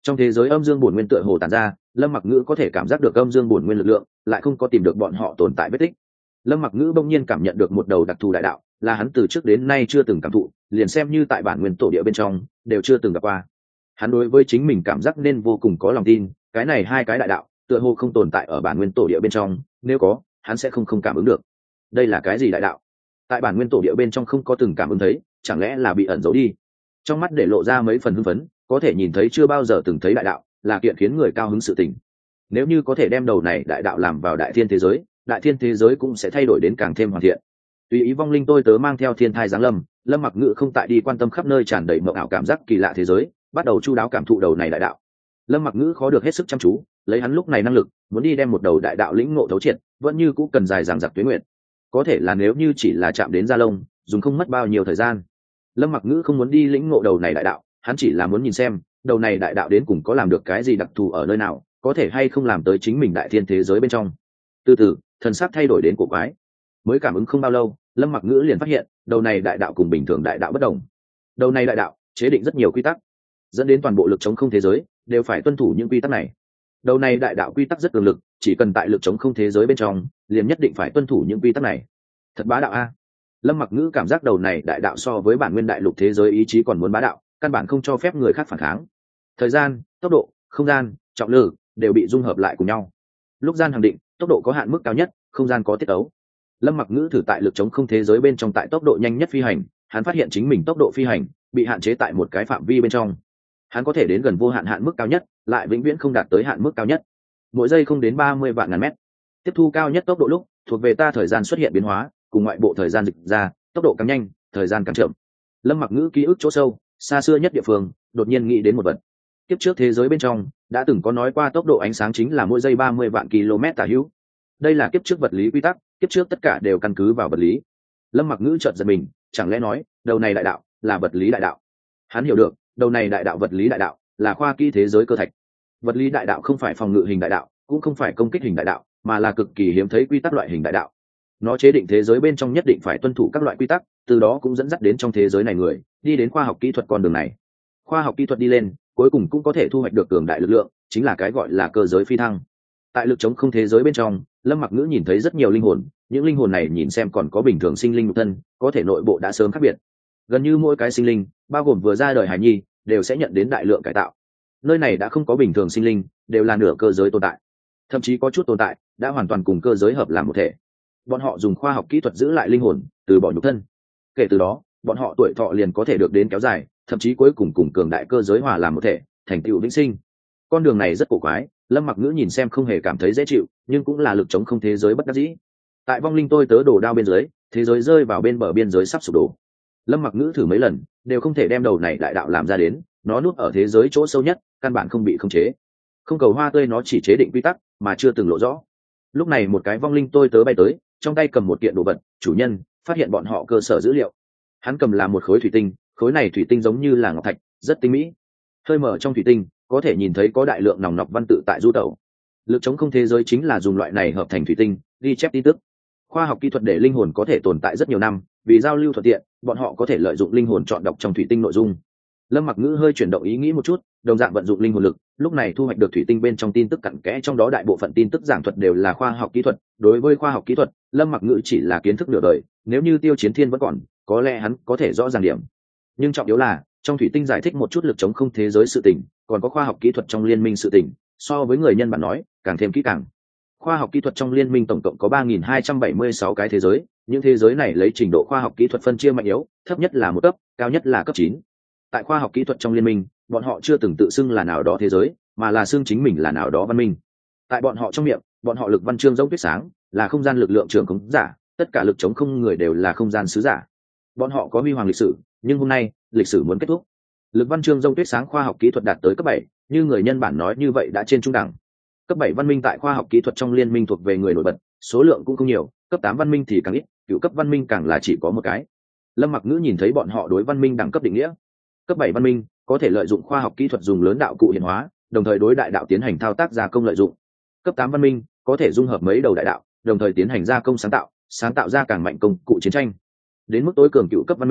Trong thế giới âm dương bổn nguyên tựa hồ tàn ra, Lâm Mặc Ngữ có thể cảm giác được âm dương bổn nguyên lực lượng, lại không có tìm được bọn họ tồn tại vết tích. Lâm Mặc Ngữ bỗng nhiên cảm nhận được một đầu đặc thù đại đạo, là hắn từ trước đến nay chưa từng cảm thụ, liền xem như tại bản nguyên tổ địa bên trong đều chưa từng gặp qua. Hắn đối với chính mình cảm giác nên vô cùng có lòng tin, cái này hai cái đại đạo tựa hồ không tồn tại ở bản nguyên tổ địa bên trong, nếu có, hắn sẽ không không cảm ứng được. Đây là cái gì đại đạo? Tại bản nguyên tổ địa bên trong không có từng cảm ứng thấy, chẳng lẽ là bị ẩn giấu đi? Trong mắt để lộ ra mấy phần hưng phấn, có thể nhìn thấy chưa bao giờ từng thấy đại đạo, là kiện khiến người cao hứng sự tình. Nếu như có thể đem đầu này đại đạo làm vào đại thiên thế giới, đại thiên thế giới cũng sẽ thay đổi đến càng thêm hoàn thiện. Tùy ý vong linh tôi tớ mang theo thiên thai giáng lâm, Lâm Mặc Ngữ không tại đi quan tâm khắp nơi tràn đầy mộng ảo cảm giác kỳ lạ thế giới, bắt đầu chu đáo cảm thụ đầu này đại đạo. Lâm Mặc Ngữ khó được hết sức chăm chú, lấy hắn lúc này năng lực, muốn đi đem một đầu đại đạo lĩnh ngộ thấu triệt, vẫn như cũ cần dài dằng dặc tuế nguyện. Có thể là nếu như chỉ là chạm đến da lông, dùng không mất bao nhiêu thời gian. Lâm Mặc Ngữ không muốn đi lĩnh ngộ đầu này đại đạo, hắn chỉ là muốn nhìn xem, đầu này đại đạo đến cùng có làm được cái gì đặc thù ở nơi nào, có thể hay không làm tới chính mình đại thiên thế giới bên trong. Từ từ, thần sắc thay đổi đến cổ quái. Mới cảm ứng không bao lâu, Lâm Mặc Ngữ liền phát hiện, đầu này đại đạo cùng bình thường đại đạo bất đồng. Đầu này đại đạo chế định rất nhiều quy tắc, dẫn đến toàn bộ lực chống không thế giới đều phải tuân thủ những quy tắc này. Đầu này đại đạo quy tắc rất cường lực, chỉ cần tại lực chống không thế giới bên trong, liền nhất định phải tuân thủ những quy tắc này. Thật bá đạo a. Lâm Mặc Ngữ cảm giác đầu này đại đạo so với bản nguyên đại lục thế giới ý chí còn muốn bá đạo, căn bản không cho phép người khác phản kháng. Thời gian, tốc độ, không gian, trọng lực đều bị dung hợp lại cùng nhau. Lúc gian hạn định, tốc độ có hạn mức cao nhất, không gian có tiết ấu. Lâm Mặc Ngữ thử tại lực chống không thế giới bên trong tại tốc độ nhanh nhất phi hành, hắn phát hiện chính mình tốc độ phi hành bị hạn chế tại một cái phạm vi bên trong. Hắn có thể đến gần vô hạn hạn mức cao nhất, lại vĩnh viễn không đạt tới hạn mức cao nhất. Mỗi giây không đến ba mươi vạn ngàn mét. Tiếp thu cao nhất tốc độ lúc, thuộc về ta thời gian xuất hiện biến hóa, cùng ngoại bộ thời gian dịch ra, tốc độ càng nhanh, thời gian càng chậm. Lâm Mặc Ngữ ký ức chỗ sâu, xa xưa nhất địa phương, đột nhiên nghĩ đến một vật. Kiếp trước thế giới bên trong, đã từng có nói qua tốc độ ánh sáng chính là mỗi giây ba mươi vạn km tả hữu. Đây là kiếp trước vật lý quy tắc, kiếp trước tất cả đều căn cứ vào vật lý. Lâm Mặc Ngữ chợt giật mình, chẳng lẽ nói, đầu này đại đạo là vật lý đại đạo? Hắn hiểu được, đầu này đại đạo vật lý đại đạo là khoa kỹ thế giới cơ thạch. Vật lý đại đạo không phải phòng ngự hình đại đạo, cũng không phải công kích hình đại đạo, mà là cực kỳ hiếm thấy quy tắc loại hình đại đạo. Nó chế định thế giới bên trong nhất định phải tuân thủ các loại quy tắc, từ đó cũng dẫn dắt đến trong thế giới này người đi đến khoa học kỹ thuật con đường này. Khoa học kỹ thuật đi lên, cuối cùng cũng có thể thu hoạch được cường đại lực lượng, chính là cái gọi là cơ giới phi thăng. Tại lực chống không thế giới bên trong, Lâm Mặc Ngữ nhìn thấy rất nhiều linh hồn, những linh hồn này nhìn xem còn có bình thường sinh linh nhục thân, có thể nội bộ đã sớm khác biệt. Gần như mỗi cái sinh linh, bao gồm vừa ra đời hài nhi, đều sẽ nhận đến đại lượng cải tạo. Nơi này đã không có bình thường sinh linh, đều là nửa cơ giới tồn tại. Thậm chí có chút tồn tại đã hoàn toàn cùng cơ giới hợp làm một thể. Bọn họ dùng khoa học kỹ thuật giữ lại linh hồn, từ bỏ nhục thân. Kể từ đó, bọn họ tuổi thọ liền có thể được đến kéo dài, thậm chí cuối cùng cùng cường đại cơ giới hòa làm một thể, thành tựu vĩnh sinh. Con đường này rất cổ quái, Lâm Mặc Ngữ nhìn xem không hề cảm thấy dễ chịu, nhưng cũng là lực chống không thế giới bất đắc dĩ. Tại vong linh tôi tớ đổ đao bên dưới, thế giới rơi vào bên bờ biên giới sắp sụp đổ. Lâm Mặc Ngữ thử mấy lần, đều không thể đem đầu này đại đạo làm ra đến, nó núp ở thế giới chỗ sâu nhất, căn bản không bị khống chế. Không cầu hoa tươi nó chỉ chế định quy tắc, mà chưa từng lộ rõ. Lúc này một cái vong linh tôi tớ bay tới, trong tay cầm một kiện đồ vật, chủ nhân phát hiện bọn họ cơ sở dữ liệu. Hắn cầm là một khối thủy tinh, khối này thủy tinh giống như là ngọc thạch, rất tinh mỹ. Hơi mở trong thủy tinh, có thể nhìn thấy có đại lượng nòng nọc văn tự tại du tẩu. Lực chống không thế giới chính là dùng loại này hợp thành thủy tinh, ghi chép tin tức. Khoa học kỹ thuật để linh hồn có thể tồn tại rất nhiều năm, vì giao lưu thuận tiện, bọn họ có thể lợi dụng linh hồn chọn đọc trong thủy tinh nội dung. Lâm Mặc Ngữ hơi chuyển động ý nghĩ một chút, đồng dạng vận dụng linh hồn lực, lúc này thu hoạch được thủy tinh bên trong tin tức cặn kẽ, trong đó đại bộ phận tin tức giảng thuật đều là khoa học kỹ thuật. Đối với khoa học kỹ thuật, Lâm Mặc Ngữ chỉ là kiến thức nửa đời, nếu như Tiêu Chiến Thiên vẫn còn, có lẽ hắn có thể rõ ràng điểm. Nhưng trọng yếu là, trong thủy tinh giải thích một chút lực chống không thế giới sự tình, còn có khoa học kỹ thuật trong liên minh sự tình, so với người nhân bản nói, càng thêm kỹ càng. Khoa học kỹ thuật trong liên minh tổng cộng có ba nghìn hai trăm bảy mươi sáu cái thế giới, những thế giới này lấy trình độ khoa học kỹ thuật phân chia mạnh yếu, thấp nhất là một cấp, cao nhất là cấp chín. Tại khoa học kỹ thuật trong liên minh, bọn họ chưa từng tự xưng là nào đó thế giới, mà là xưng chính mình là nào đó văn minh. Tại bọn họ trong miệng, bọn họ lực văn chương giống tuyết sáng, là không gian lực lượng trường khống giả, tất cả lực chống không người đều là không gian sứ giả. Bọn họ có huy hoàng lịch sử, nhưng hôm nay, lịch sử muốn kết thúc. Lực văn chương giống tuyết sáng khoa học kỹ thuật đạt tới cấp bảy, như người nhân bản nói như vậy đã trên trung đẳng. Cấp bảy văn minh tại khoa học kỹ thuật trong liên minh thuộc về người nổi bật, số lượng cũng không nhiều, cấp tám văn minh thì càng ít, cựu cấp văn minh càng là chỉ có một cái. Lâm Mặc Ngữ nhìn thấy bọn họ đối văn minh đẳng cấp định nghĩa. Cấp bảy văn minh có thể lợi dụng khoa học kỹ thuật dùng lớn đạo cụ hiện hóa, đồng thời đối đại đạo tiến hành thao tác gia công lợi dụng. Cấp tám văn minh có thể dung hợp mấy đầu đại đạo, đồng thời tiến hành gia công sáng tạo, sáng tạo ra càng mạnh công cụ chiến tranh. Đến mức tối cường cựu cấp văn minh,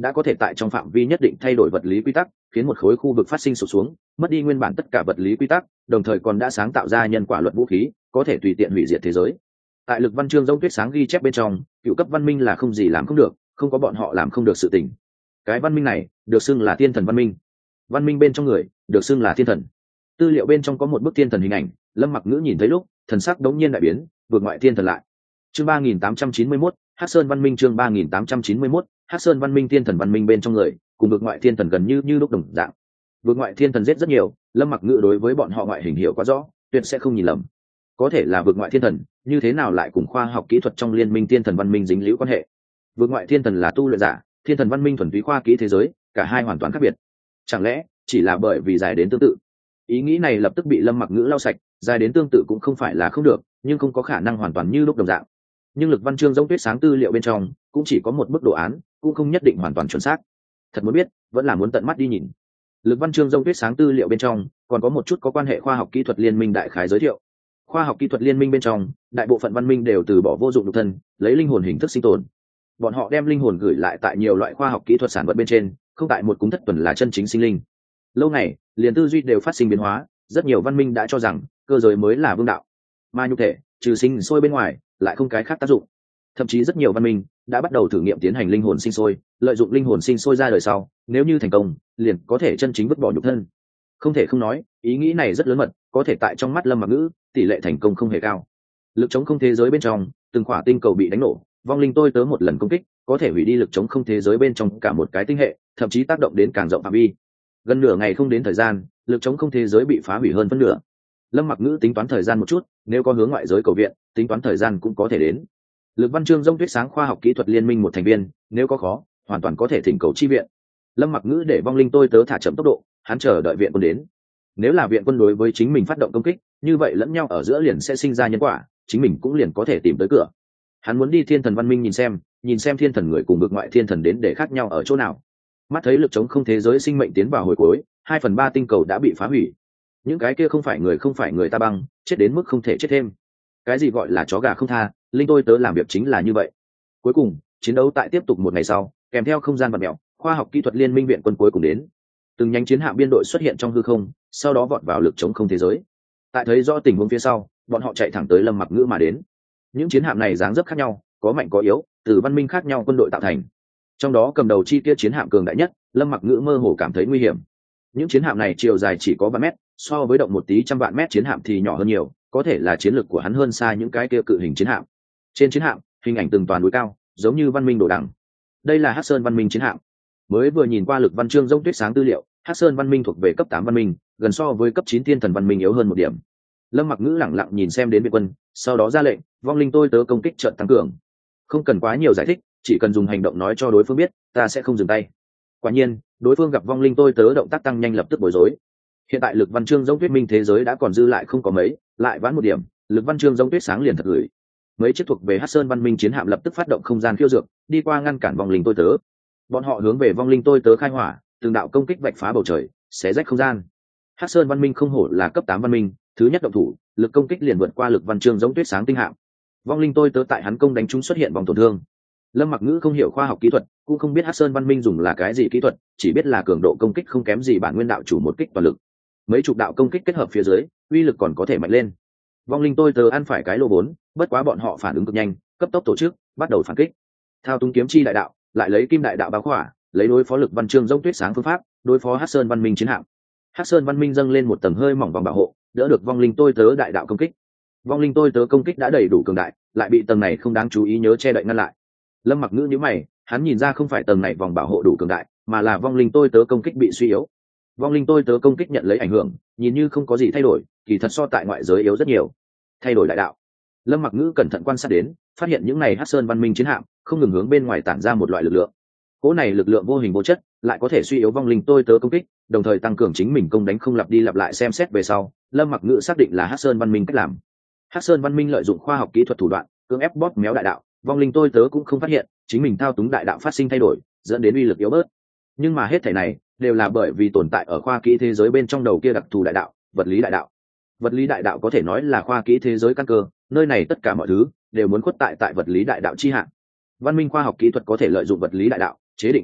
đã có thể tại trong phạm vi nhất định thay đổi vật lý quy tắc, khiến một khối khu vực phát sinh sụp xuống, mất đi nguyên bản tất cả vật lý quy tắc, đồng thời còn đã sáng tạo ra nhân quả luật vũ khí, có thể tùy tiện hủy diệt thế giới. Tại lực văn chương Giống Tuyết Sáng ghi chép bên trong, cựu cấp văn minh là không gì làm không được, không có bọn họ làm không được sự tình. Cái văn minh này được xưng là thiên thần văn minh. Văn minh bên trong người được xưng là thiên thần. Tư liệu bên trong có một bức thiên thần hình ảnh, Lâm Mặc Ngữ nhìn thấy lúc, thần sắc đống nhiên đại biến, vượt ngoại thiên thần lại. Chương ba nghìn tám trăm chín mươi mốt, Hắc Sơn văn minh chương ba nghìn tám trăm chín mươi mốt, Hắc Sơn văn minh thiên thần văn minh bên trong người, cùng vượt ngoại thiên thần gần như như lúc đồng dạng. Vượt ngoại thiên thần giết rất nhiều, Lâm Mặc Ngữ đối với bọn họ ngoại hình hiểu quá rõ, tuyệt sẽ không nhìn lầm. Có thể là vượt ngoại thiên thần, như thế nào lại cùng khoa học kỹ thuật trong liên minh thiên thần văn minh dính líu quan hệ? Vượt ngoại thiên thần là tu luyện giả, thiên thần văn minh thuần túy khoa kỹ thế giới, cả hai hoàn toàn khác biệt. Chẳng lẽ chỉ là bởi vì dài đến tương tự? Ý nghĩ này lập tức bị Lâm Mặc Ngữ lau sạch, dài đến tương tự cũng không phải là không được, nhưng không có khả năng hoàn toàn như lúc đồng dạng. Nhưng lực văn chương Giống Tuyết Sáng tư liệu bên trong cũng chỉ có một bức đồ án, cũng không nhất định hoàn toàn chuẩn xác. Thật muốn biết, vẫn là muốn tận mắt đi nhìn. Lực văn chương Giống Tuyết Sáng tư liệu bên trong còn có một chút có quan hệ khoa học kỹ thuật liên minh đại khái giới thiệu. Khoa học kỹ thuật liên minh bên trong, đại bộ phận văn minh đều từ bỏ vô dụng nhục thân, lấy linh hồn hình thức sinh tồn. Bọn họ đem linh hồn gửi lại tại nhiều loại khoa học kỹ thuật sản vật bên trên, không tại một cúng thất tuần là chân chính sinh linh. Lâu này, liền tư duy đều phát sinh biến hóa, rất nhiều văn minh đã cho rằng cơ giới mới là vương đạo, mà nhục thể trừ sinh sôi bên ngoài lại không cái khác tác dụng. Thậm chí rất nhiều văn minh đã bắt đầu thử nghiệm tiến hành linh hồn sinh sôi, lợi dụng linh hồn sinh sôi ra đời sau, nếu như thành công, liền có thể chân chính vứt bỏ nhục thân. Không thể không nói, ý nghĩ này rất lớn mật, có thể tại trong mắt Lâm Mặc Ngữ, tỷ lệ thành công không hề cao. Lực chống không thế giới bên trong, từng khỏa tinh cầu bị đánh nổ, vong linh tôi tớ một lần công kích, có thể hủy đi lực chống không thế giới bên trong cả một cái tinh hệ, thậm chí tác động đến càng rộng phạm vi. Gần nửa ngày không đến thời gian, lực chống không thế giới bị phá hủy hơn phân nửa. Lâm Mặc Ngữ tính toán thời gian một chút, nếu có hướng ngoại giới cầu viện, tính toán thời gian cũng có thể đến. Lực văn chương Giống Tuyết Sáng khoa học kỹ thuật liên minh một thành viên, nếu có khó, hoàn toàn có thể thỉnh cầu chi viện. Lâm Mặc Ngữ để vong linh tôi tớ thả chậm tốc độ, hắn chờ đợi viện quân đến. Nếu là viện quân đối với chính mình phát động công kích, như vậy lẫn nhau ở giữa liền sẽ sinh ra nhân quả, chính mình cũng liền có thể tìm tới cửa. Hắn muốn đi thiên thần văn minh nhìn xem, nhìn xem thiên thần người cùng vực ngoại thiên thần đến để khác nhau ở chỗ nào. Mắt thấy lực chống không thế giới sinh mệnh tiến vào hồi cuối, hai phần ba tinh cầu đã bị phá hủy. Những cái kia không phải người không phải người ta băng, chết đến mức không thể chết thêm. Cái gì gọi là chó gà không tha, linh tôi tớ làm việc chính là như vậy. Cuối cùng, chiến đấu tại tiếp tục một ngày sau, kèm theo không gian vật mèo, khoa học kỹ thuật liên minh viện quân cuối cùng đến. Từng nhánh chiến hạm biên đội xuất hiện trong hư không, sau đó vọt vào lực chống không thế giới. Tại thấy rõ tình huống phía sau, bọn họ chạy thẳng tới Lâm Mặc Ngữ mà đến. Những chiến hạm này dáng dấp khác nhau, có mạnh có yếu, từ văn minh khác nhau quân đội tạo thành. Trong đó cầm đầu chi tiết chiến hạm cường đại nhất, Lâm Mặc Ngữ mơ hồ cảm thấy nguy hiểm. Những chiến hạm này chiều dài chỉ có ba mét, so với động một tí trăm vạn mét chiến hạm thì nhỏ hơn nhiều, có thể là chiến lược của hắn hơn xa những cái kia cự hình chiến hạm. Trên chiến hạm, hình ảnh từng toàn núi cao, giống như văn minh đồ đằng. Đây là Hắc Sơn văn minh chiến hạm. Mới vừa nhìn qua lực văn chương Giống Tuyết Sáng tư liệu, Hắc Sơn văn minh thuộc về cấp tám văn minh, gần so với cấp chín thiên thần văn minh yếu hơn một điểm. Lâm Mặc Ngữ lẳng lặng nhìn xem đến viện quân, sau đó ra lệnh, vong linh tôi tớ công kích trận tăng cường. Không cần quá nhiều giải thích, chỉ cần dùng hành động nói cho đối phương biết, ta sẽ không dừng tay. Quả nhiên, đối phương gặp vong linh tôi tớ động tác tăng nhanh lập tức bối rối. Hiện tại lực văn chương Giống Tuyết minh thế giới đã còn dư lại không có mấy, lại vãn một điểm, lực văn chương Giống Tuyết Sáng liền thật gửi. Mấy chiếc thuộc về Hắc Sơn văn minh chiến hạm lập tức phát động không gian khiêu dược, đi qua ngăn cản vong linh tôi tớ. Bọn họ hướng về vong linh tôi tớ khai hỏa, từng đạo công kích vạch phá bầu trời, xé rách không gian. Hắc Sơn văn minh không hổ là cấp tám văn minh, thứ nhất động thủ, lực công kích liền vượt qua lực văn chương Giống Tuyết Sáng tinh hạm. Vong linh tôi tớ tại hắn công đánh chúng xuất hiện vòng tổn thương. Lâm Mặc Ngữ không hiểu khoa học kỹ thuật, cũng không biết Hắc Sơn văn minh dùng là cái gì kỹ thuật, chỉ biết là cường độ công kích không kém gì bản nguyên đạo chủ một kích toàn lực. Mấy chục đạo công kích kết hợp phía dưới, uy lực còn có thể mạnh lên. Vong linh tôi tớ ăn phải cái lô vốn, bất quá bọn họ phản ứng cực nhanh, cấp tốc tổ chức, bắt đầu phản kích. Thao túng kiếm chi đại đạo, lại lấy kim đại đạo báo khỏa, lấy đối phó lực văn chương Giống Tuyết Sáng phương pháp, đối phó Hắc Sơn văn minh chiến hạm. Hắc Sơn văn minh dâng lên một tầng hơi mỏng vòng bảo hộ, đỡ được vong linh tôi tớ đại đạo công kích. Vong linh tôi tớ công kích đã đầy đủ cường đại, lại bị tầng này không đáng chú ý nhớ che đậy ngăn lại. Lâm Mặc Ngữ nhíu mày, hắn nhìn ra không phải tầng này vòng bảo hộ đủ cường đại, mà là vong linh tôi tớ công kích bị suy yếu. Vong linh tôi tớ công kích nhận lấy ảnh hưởng, nhìn như không có gì thay đổi, kỳ thật so tại ngoại giới yếu rất nhiều. Thay đổi đại đạo. Lâm Mặc Ngữ cẩn thận quan sát đến, phát hiện những này Hắc Sơn văn minh chiến hạm không ngừng hướng bên ngoài tản ra một loại lực lượng. Cỗ này lực lượng vô hình vô chất, lại có thể suy yếu vong linh tôi tớ công kích, đồng thời tăng cường chính mình công đánh không lặp đi lặp lại xem xét về sau, Lâm Mặc Ngữ xác định là Hắc Sơn văn minh cách làm. Hắc Sơn văn minh lợi dụng khoa học kỹ thuật thủ đoạn, cưỡng ép bóp méo đại đạo, vong linh tôi tớ cũng không phát hiện, chính mình thao túng đại đạo phát sinh thay đổi, dẫn đến uy lực yếu bớt. Nhưng mà hết thảy này đều là bởi vì tồn tại ở khoa kỹ thế giới bên trong đầu kia đặc thù đại đạo, vật lý đại đạo. Vật lý đại đạo có thể nói là khoa kỹ thế giới căn cơ, nơi này tất cả mọi thứ đều muốn khuất tại tại vật lý đại đạo chi hạng. Văn minh khoa học kỹ thuật có thể lợi dụng vật lý đại đạo chế định quy tắc,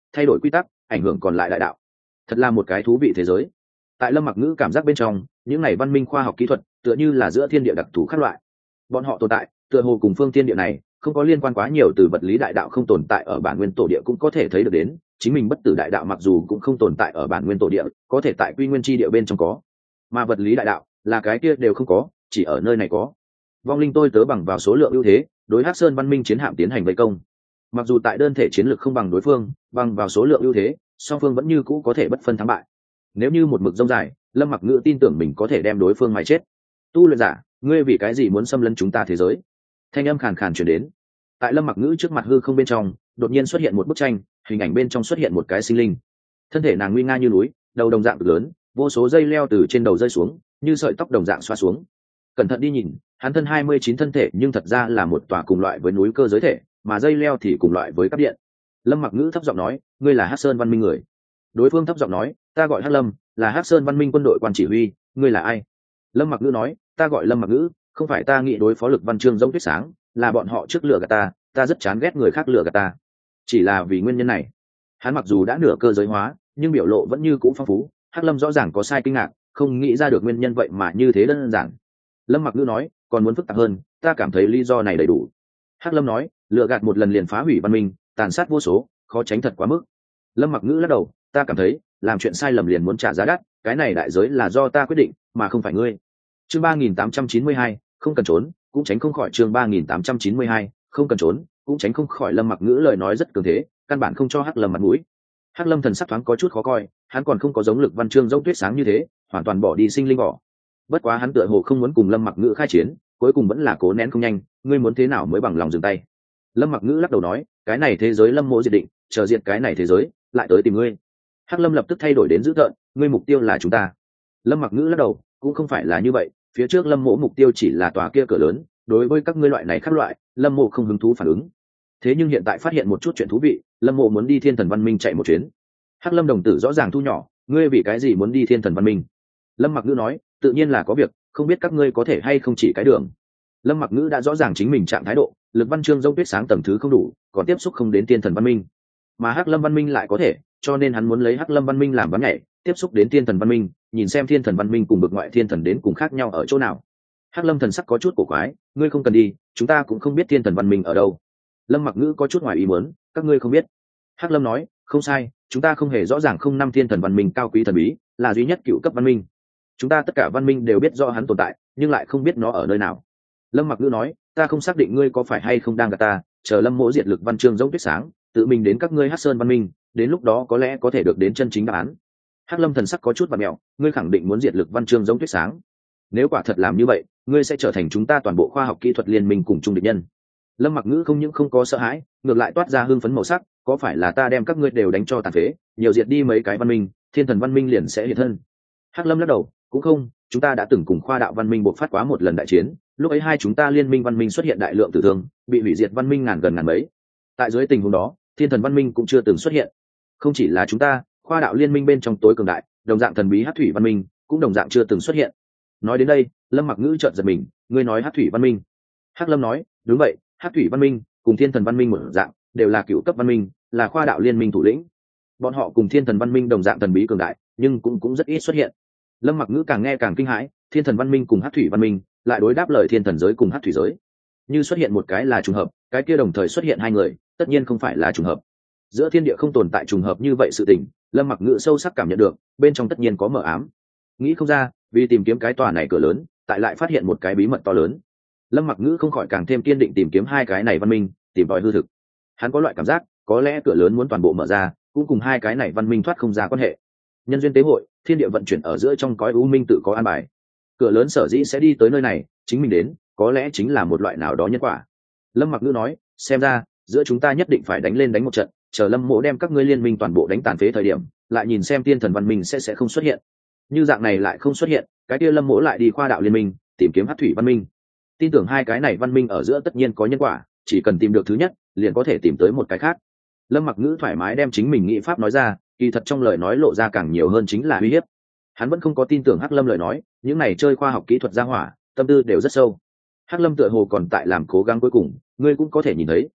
thay đổi quy tắc, ảnh hưởng còn lại đại đạo. Thật là một cái thú vị thế giới. Tại Lâm Mặc Ngữ cảm giác bên trong, những này văn minh khoa học kỹ thuật tựa như là giữa thiên địa đặc thù khác loại. Bọn họ tồn tại tựa hồ cùng phương thiên địa này không có liên quan quá nhiều, từ vật lý đại đạo không tồn tại ở bản nguyên tổ địa cũng có thể thấy được đến, chính mình bất tử đại đạo mặc dù cũng không tồn tại ở bản nguyên tổ địa, có thể tại quy nguyên chi địa bên trong có, mà vật lý đại đạo là cái kia đều không có, chỉ ở nơi này có. Vong linh tôi tớ bằng vào số lượng ưu thế đối Hắc Sơn văn minh chiến hạm tiến hành vây công, mặc dù tại đơn thể chiến lược không bằng đối phương, bằng vào số lượng ưu thế song phương vẫn như cũ có thể bất phân thắng bại. Nếu như một mực rông dài, Lâm Mặc Ngữ tin tưởng mình có thể đem đối phương mài chết. Tu luyện giả, ngươi vì cái gì muốn xâm lấn chúng ta thế giới? Thanh âm khàn khàn truyền đến. Tại Lâm Mặc Ngữ trước mặt hư không bên trong đột nhiên xuất hiện một bức tranh, hình ảnh bên trong xuất hiện một cái sinh linh. Thân thể nàng nguy nga như núi, đầu đồng dạng cực lớn, vô số dây leo từ trên đầu rơi xuống như sợi tóc đồng dạng xoa xuống. Cẩn thận đi nhìn, hắn thân hai mươi chín thân thể nhưng thật ra là một tòa cùng loại với núi cơ giới thể, mà dây leo thì cùng loại với cáp điện. Lâm Mặc Ngữ thấp giọng nói, ngươi là Hắc Sơn văn minh người. Đối phương thấp giọng nói, ta gọi Hắc Lâm, là Hắc Sơn văn minh quân đội quan chỉ huy. Ngươi là ai? Lâm Mặc Ngữ nói, ta gọi Lâm Mặc Ngữ, không phải ta nghĩ đối phó Lực Văn Chương giống tuyết sáng, là bọn họ trước lừa gạt ta, ta rất chán ghét người khác lừa gạt ta. Chỉ là vì nguyên nhân này. Hắn mặc dù đã nửa cơ giới hóa, nhưng biểu lộ vẫn như cũ phong phú. Hắc Lâm rõ ràng có sai kinh ngạc, không nghĩ ra được nguyên nhân vậy mà như thế đơn giản. Lâm Mặc Ngữ nói, còn muốn phức tạp hơn, ta cảm thấy lý do này đầy đủ. Hắc Lâm nói, lừa gạt một lần liền phá hủy văn minh, tàn sát vô số, khó tránh thật quá mức. Lâm Mặc Ngữ lắc đầu, ta cảm thấy làm chuyện sai lầm liền muốn trả giá đắt, cái này đại giới là do ta quyết định mà không phải ngươi. Chương ba nghìn tám trăm chín mươi hai, không cần trốn cũng tránh không khỏi. Chương ba nghìn tám trăm chín mươi hai, không cần trốn cũng tránh không khỏi. Lâm Mặc Ngữ lời nói rất cường thế, căn bản không cho Hắc Lâm mặt mũi. Hắc Lâm thần sắc thoáng có chút khó coi, hắn còn không có giống Lực Văn Chương giống tuyết sáng như thế hoàn toàn bỏ đi sinh linh vỏ. Bất quá hắn tựa hồ không muốn cùng Lâm Mặc Ngữ khai chiến, cuối cùng vẫn là cố nén không nhanh. Ngươi muốn thế nào mới bằng lòng dừng tay? Lâm Mặc Ngữ lắc đầu nói, cái này thế giới Lâm mỗ diệt định, chờ diệt cái này thế giới lại tới tìm ngươi. Hắc Lâm lập tức thay đổi đến dữ tợn, ngươi mục tiêu là chúng ta. Lâm Mặc Ngữ lắc đầu, cũng không phải là như vậy, phía trước Lâm mỗ mục tiêu chỉ là tòa kia cửa lớn, đối với các ngươi loại này khác loại, Lâm mỗ không hứng thú phản ứng. Thế nhưng hiện tại phát hiện một chút chuyện thú vị, Lâm mỗ muốn đi Thiên Thần Văn Minh chạy một chuyến. Hắc Lâm đồng tử rõ ràng thu nhỏ, ngươi vì cái gì muốn đi Thiên Thần Văn Minh? Lâm Mặc Ngữ nói, tự nhiên là có việc, không biết các ngươi có thể hay không chỉ cái đường. Lâm Mặc Ngữ đã rõ ràng chính mình trạng thái độ, Lực Văn Chương giống tuyết sáng tầng thứ không đủ, còn tiếp xúc không đến Thiên Thần Văn Minh, mà Hắc Lâm Văn Minh lại có thể, cho nên hắn muốn lấy Hắc Lâm Văn Minh làm ván nhảy, tiếp xúc đến Thiên Thần Văn Minh, nhìn xem Thiên Thần Văn Minh cùng bực ngoại thiên thần đến cùng khác nhau ở chỗ nào. Hắc Lâm thần sắc có chút cổ quái, ngươi không cần đi, chúng ta cũng không biết Thiên Thần Văn Minh ở đâu. Lâm Mặc Ngữ có chút ngoài ý muốn, các ngươi không biết. Hắc Lâm nói, không sai, chúng ta không hề rõ ràng không năm Thiên Thần Văn Minh cao quý thần bí, là duy nhất cựu cấp văn minh. Chúng ta tất cả văn minh đều biết rõ hắn tồn tại, nhưng lại không biết nó ở nơi nào. Lâm Mặc Ngữ nói, ta không xác định ngươi có phải hay không đang gạt ta, chờ Lâm mỗ diệt Lực Văn Chương giống tuyết sáng, tự mình đến các ngươi Hắc Sơn Văn Minh, đến lúc đó có lẽ có thể được đến chân chính đáp án. Hắc Lâm thần sắc có chút bặm mèo, ngươi khẳng định muốn diệt Lực Văn Chương giống tuyết sáng? Nếu quả thật làm như vậy, ngươi sẽ trở thành chúng ta toàn bộ khoa học kỹ thuật liên minh cùng chung địch nhân. Lâm Mặc Ngữ không những không có sợ hãi, ngược lại toát ra hưng phấn màu sắc, có phải là ta đem các ngươi đều đánh cho tàn phế, nhiều diệt đi mấy cái văn minh, Thiên Thần Văn Minh liền sẽ hiện thân? Hắc Lâm lắc đầu, cũng không, chúng ta đã từng cùng khoa đạo văn minh bộc phát quá một lần đại chiến, lúc ấy hai chúng ta liên minh văn minh xuất hiện đại lượng tử thương, bị hủy diệt văn minh ngàn gần ngàn mấy. Tại dưới tình huống đó, Thiên Thần Văn Minh cũng chưa từng xuất hiện. Không chỉ là chúng ta, khoa đạo liên minh bên trong tối cường đại, đồng dạng thần bí Hắc Thủy Văn Minh cũng đồng dạng chưa từng xuất hiện. Nói đến đây, Lâm Mặc Ngữ chợt giật mình, ngươi nói Hắc Thủy Văn Minh? Hắc Lâm nói, đúng vậy, Hắc Thủy Văn Minh cùng Thiên Thần Văn Minh một dạng, đều là cựu cấp văn minh, là khoa đạo liên minh thủ lĩnh. Bọn họ cùng Thiên Thần Văn Minh đồng dạng thần bí cường đại, nhưng cũng cũng rất ít xuất hiện. Lâm Mặc Ngữ càng nghe càng kinh hãi, Thiên Thần Văn Minh cùng Hắc Thủy Văn Minh lại đối đáp lời Thiên Thần giới cùng Hắc Thủy giới. Như xuất hiện một cái là trùng hợp, cái kia đồng thời xuất hiện hai người, tất nhiên không phải là trùng hợp. Giữa thiên địa không tồn tại trùng hợp như vậy sự tình, Lâm Mặc Ngữ sâu sắc cảm nhận được, bên trong tất nhiên có mờ ám. Nghĩ không ra, vì tìm kiếm cái tòa này cửa lớn, tại lại phát hiện một cái bí mật to lớn. Lâm Mặc Ngữ không khỏi càng thêm kiên định tìm kiếm hai cái này văn minh, tìm tòi hư thực. Hắn có loại cảm giác, có lẽ cửa lớn muốn toàn bộ mở ra, cũng cùng hai cái này văn minh thoát không ra quan hệ. Nhân duyên tế hội, thiên địa vận chuyển ở giữa trong cõi u minh tự có an bài. Cửa lớn sở dĩ sẽ đi tới nơi này, chính mình đến, có lẽ chính là một loại nào đó nhân quả. Lâm Mặc Ngữ nói, xem ra giữa chúng ta nhất định phải đánh lên đánh một trận, chờ Lâm mỗ đem các ngươi liên minh toàn bộ đánh tàn phế thời điểm, lại nhìn xem Thiên Thần Văn Minh sẽ sẽ không xuất hiện. Như dạng này lại không xuất hiện, cái kia Lâm mỗ lại đi khoa đạo liên minh, tìm kiếm Hắc Thủy Văn Minh. Tin tưởng hai cái này văn minh ở giữa tất nhiên có nhân quả, chỉ cần tìm được thứ nhất, liền có thể tìm tới một cái khác. Lâm Mặc Ngữ thoải mái đem chính mình nghĩ pháp nói ra, kỳ thật trong lời nói lộ ra càng nhiều hơn chính là uy hiếp. Hắn vẫn không có tin tưởng Hắc Lâm lời nói, những này chơi khoa học kỹ thuật gia hỏa, tâm tư đều rất sâu. Hắc Lâm tựa hồ còn tại làm cố gắng cuối cùng, ngươi cũng có thể nhìn thấy,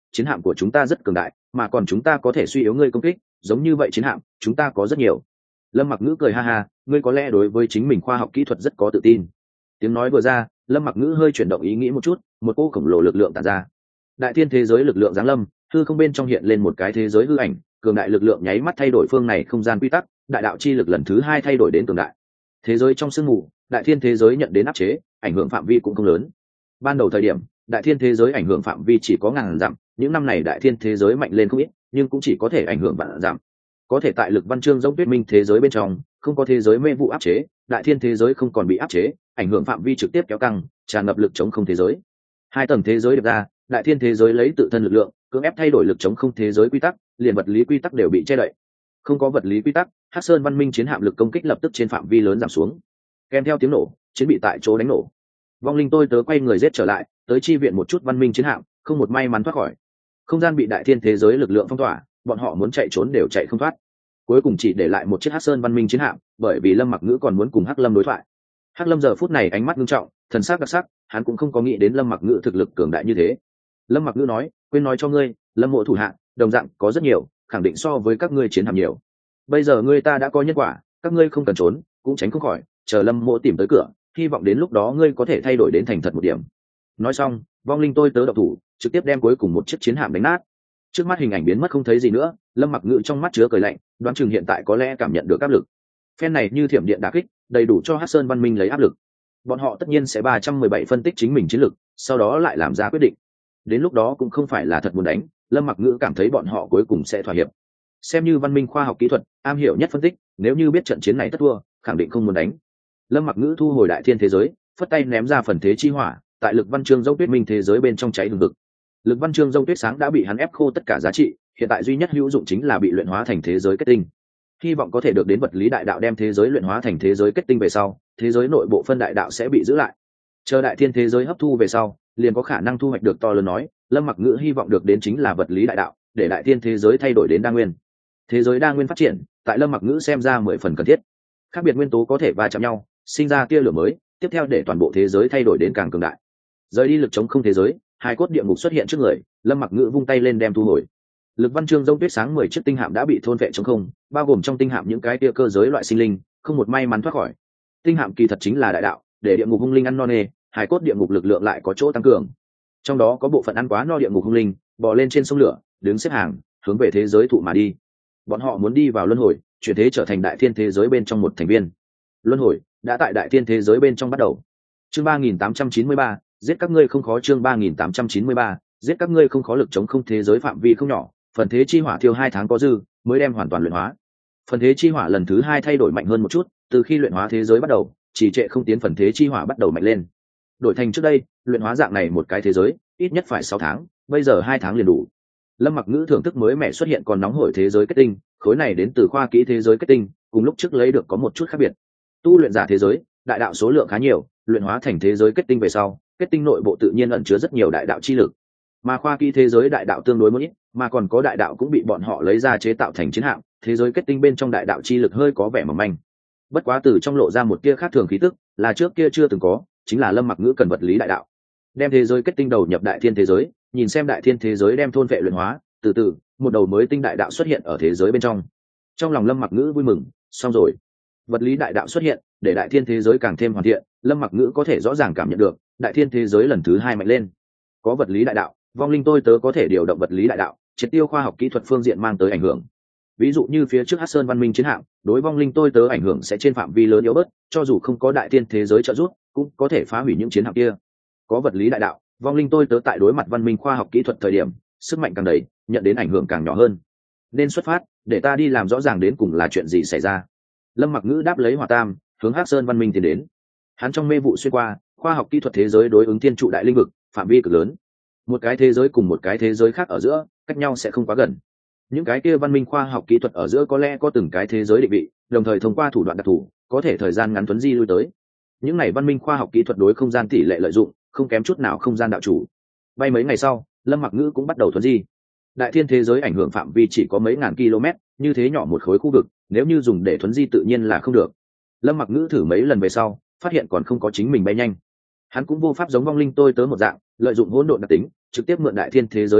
chiến hạm của chúng ta rất cường đại, mà còn chúng ta có thể suy yếu ngươi công kích, giống như vậy chiến hạm chúng ta có rất nhiều. Lâm Mặc Ngữ cười ha ha, ngươi có lẽ đối với chính mình khoa học kỹ thuật rất có tự tin. Tiếng nói vừa ra, Lâm Mặc Ngữ hơi chuyển động ý nghĩ một chút, một cỗ khổng lồ lực lượng tản ra. Đại thiên thế giới lực lượng giáng lâm, hư không bên trong hiện lên một cái thế giới hư ảnh, cường đại lực lượng nháy mắt thay đổi phương này không gian quy tắc, đại đạo chi lực lần thứ hai thay đổi đến cường đại. Thế giới trong sương mù, đại thiên thế giới nhận đến áp chế, ảnh hưởng phạm vi cũng không lớn. Ban đầu thời điểm, đại thiên thế giới ảnh hưởng phạm vi chỉ có ngàn dặm, những năm này đại thiên thế giới mạnh lên không ít, nhưng cũng chỉ có thể ảnh hưởng vạn dặm. Có thể tại lực văn chương giống tuyết minh thế giới bên trong, không có thế giới mê vụ áp chế, đại thiên thế giới không còn bị áp chế, ảnh hưởng phạm vi trực tiếp kéo căng, tràn ngập lực chống không thế giới. Hai tầng thế giới được ra, đại thiên thế giới lấy tự thân lực lượng cưỡng ép thay đổi lực chống không thế giới quy tắc, liền vật lý quy tắc đều bị che đậy. Không có vật lý quy tắc, Hắc Sơn văn minh chiến hạm lực công kích lập tức trên phạm vi lớn giảm xuống. Kèm theo tiếng nổ, chiến bị tại chỗ đánh nổ. Vong linh tôi tớ quay người giết trở lại, tới chi viện một chút văn minh chiến hạm, không một may mắn thoát khỏi. Không gian bị đại thiên thế giới lực lượng phong tỏa, bọn họ muốn chạy trốn đều chạy không thoát. Cuối cùng chỉ để lại một chiếc Hắc Sơn văn minh chiến hạm, bởi vì Lâm Mặc Ngữ còn muốn cùng Hắc Lâm đối thoại. Hắc Lâm giờ phút này ánh mắt nghiêm trọng, thần sắc đặc sắc, hắn cũng không có nghĩ đến Lâm Mặc Ngữ thực lực cường đại như thế. Lâm Mặc Ngữ nói, quên nói cho ngươi, Lâm Mộ thủ hạ, đồng dạng có rất nhiều, khẳng định so với các ngươi chiến hạm nhiều. Bây giờ ngươi ta đã có nhân quả, các ngươi không cần trốn, cũng tránh không khỏi, chờ Lâm Mộ tìm tới cửa, hy vọng đến lúc đó ngươi có thể thay đổi đến thành thật một điểm. Nói xong, vong linh tôi tớ độc thủ, trực tiếp đem cuối cùng một chiếc chiến hạm đánh nát. Trước mắt hình ảnh biến mất không thấy gì nữa, Lâm Mặc Ngữ trong mắt chứa cười lạnh, đoán chừng hiện tại có lẽ cảm nhận được áp lực. Phen này như thiểm điện đả kích, đầy đủ cho Hắc Sơn văn minh lấy áp lực. Bọn họ tất nhiên sẽ ba trăm mười bảy phân tích chính mình chiến lược, sau đó lại làm ra quyết định. Đến lúc đó cũng không phải là thật muốn đánh, Lâm Mặc Ngữ cảm thấy bọn họ cuối cùng sẽ thỏa hiệp. Xem như văn minh khoa học kỹ thuật, am hiểu nhất phân tích, nếu như biết trận chiến này tất thua, khẳng định không muốn đánh. Lâm Mặc Ngữ thu hồi đại thiên thế giới, phất tay ném ra phần thế chi hỏa, tại lực văn chương dông tuyết minh thế giới bên trong cháy hừng hực. Lực văn chương dông tuyết sáng đã bị hắn ép khô tất cả giá trị, hiện tại duy nhất hữu dụng chính là bị luyện hóa thành thế giới kết tinh. Hy vọng có thể được đến vật lý đại đạo đem thế giới luyện hóa thành thế giới kết tinh về sau, thế giới nội bộ phân đại đạo sẽ bị giữ lại. Chờ đại thiên thế giới hấp thu về sau, liền có khả năng thu hoạch được to lớn nói, Lâm Mặc Ngữ hy vọng được đến chính là vật lý đại đạo, để đại thiên thế giới thay đổi đến đa nguyên. Thế giới đa nguyên phát triển, tại Lâm Mặc Ngữ xem ra mười phần cần thiết. Khác biệt nguyên tố có thể va chạm nhau, sinh ra tia lửa mới, tiếp theo để toàn bộ thế giới thay đổi đến càng cường đại. Rời đi lực chống không thế giới, hai cốt địa ngục xuất hiện trước người, Lâm Mặc Ngữ vung tay lên đem thu hồi. Lực văn chương dông tuyết sáng mười chiếc tinh hạm đã bị thôn vệ chống không, bao gồm trong tinh hạm những cái tia cơ giới loại sinh linh, không một may mắn thoát khỏi. Tinh hạm kỳ thật chính là đại đạo, để địa ngục hung linh ăn no nê, hai cốt địa ngục lực lượng lại có chỗ tăng cường. Trong đó có bộ phận ăn quá no địa ngục hung linh, bò lên trên sông lửa, đứng xếp hàng, hướng về thế giới thụ mà đi. Bọn họ muốn đi vào luân hồi, chuyển thế trở thành đại thiên thế giới bên trong một thành viên. Luân hồi đã tại đại thiên thế giới bên trong bắt đầu. Chương ba nghìn tám trăm chín mươi ba, giết các ngươi không khó. Chương ba nghìn tám trăm chín mươi ba, giết các ngươi không khó. Lực chống không thế giới phạm vi không nhỏ, phần thế chi hỏa thiêu hai tháng có dư, mới đem hoàn toàn luyện hóa. Phần thế chi hỏa lần thứ hai thay đổi mạnh hơn một chút, từ khi luyện hóa thế giới bắt đầu, chỉ trệ không tiến phần thế chi hỏa bắt đầu mạnh lên. Đổi thành trước đây, luyện hóa dạng này một cái thế giới, ít nhất phải sáu tháng, bây giờ hai tháng liền đủ. Lâm Mặc Ngữ thưởng thức mới mẻ xuất hiện còn nóng hổi thế giới kết tinh, khối này đến từ khoa kỹ thế giới kết tinh, cùng lúc trước lấy được có một chút khác biệt. Tu luyện giả thế giới, đại đạo số lượng khá nhiều, luyện hóa thành thế giới kết tinh về sau, kết tinh nội bộ tự nhiên ẩn chứa rất nhiều đại đạo chi lực. Mà khoa kỹ thế giới đại đạo tương đối mới ít, mà còn có đại đạo cũng bị bọn họ lấy ra chế tạo thành chiến hạm, thế giới kết tinh bên trong đại đạo chi lực hơi có vẻ mỏng manh. Bất quá từ trong lộ ra một tia khác thường khí tức, là trước kia chưa từng có, chính là Lâm Mặc Ngữ cần vật lý đại đạo. Đem thế giới kết tinh đầu nhập đại thiên thế giới, nhìn xem đại thiên thế giới đem thôn vệ luyện hóa, từ từ, một đầu mới tinh đại đạo xuất hiện ở thế giới bên trong. Trong lòng Lâm Mặc Ngữ vui mừng, xong rồi. Vật lý đại đạo xuất hiện, để đại thiên thế giới càng thêm hoàn thiện, Lâm Mặc Ngữ có thể rõ ràng cảm nhận được, đại thiên thế giới lần thứ hai mạnh lên. Có vật lý đại đạo, vong linh tôi tớ có thể điều động vật lý đại đạo, triệt tiêu khoa học kỹ thuật phương diện mang tới ảnh hưởng. Ví dụ như phía trước Hắc Sơn văn minh chiến hạm, đối vong linh tôi tớ ảnh hưởng sẽ trên phạm vi lớn yếu bớt, cho dù không có đại thiên thế giới trợ giúp, cũng có thể phá hủy những chiến hạm kia. Có vật lý đại đạo, vong linh tôi tớ tại đối mặt văn minh khoa học kỹ thuật thời điểm, sức mạnh càng đầy, nhận đến ảnh hưởng càng nhỏ hơn. Nên xuất phát, để ta đi làm rõ ràng đến cùng là chuyện gì xảy ra. Lâm Mặc Ngữ đáp lấy hỏa tam, hướng Hắc Sơn văn minh tiến đến. Hắn trong mê vụ xuyên qua, khoa học kỹ thuật thế giới đối ứng thiên trụ đại linh vực, phạm vi cực lớn. Một cái thế giới cùng một cái thế giới khác ở giữa, cách nhau sẽ không quá gần. Những cái kia văn minh khoa học kỹ thuật ở giữa có lẽ có từng cái thế giới định vị, đồng thời thông qua thủ đoạn đặc thù, có thể thời gian ngắn tuấn di lui tới. Những này văn minh khoa học kỹ thuật đối không gian tỷ lệ lợi dụng, không kém chút nào không gian đạo chủ. Bay mấy ngày sau, Lâm Mặc Ngữ cũng bắt đầu tuấn di. Đại thiên thế giới ảnh hưởng phạm vi chỉ có mấy ngàn km, như thế nhỏ một khối khu vực, nếu như dùng để tuấn di tự nhiên là không được. Lâm Mặc Ngữ thử mấy lần về sau, phát hiện còn không có chính mình bay nhanh. Hắn cũng vô pháp giống vong linh tôi tớ một dạng, lợi dụng hỗn độn đặc tính, trực tiếp mượn đại thiên thế giới chi lực,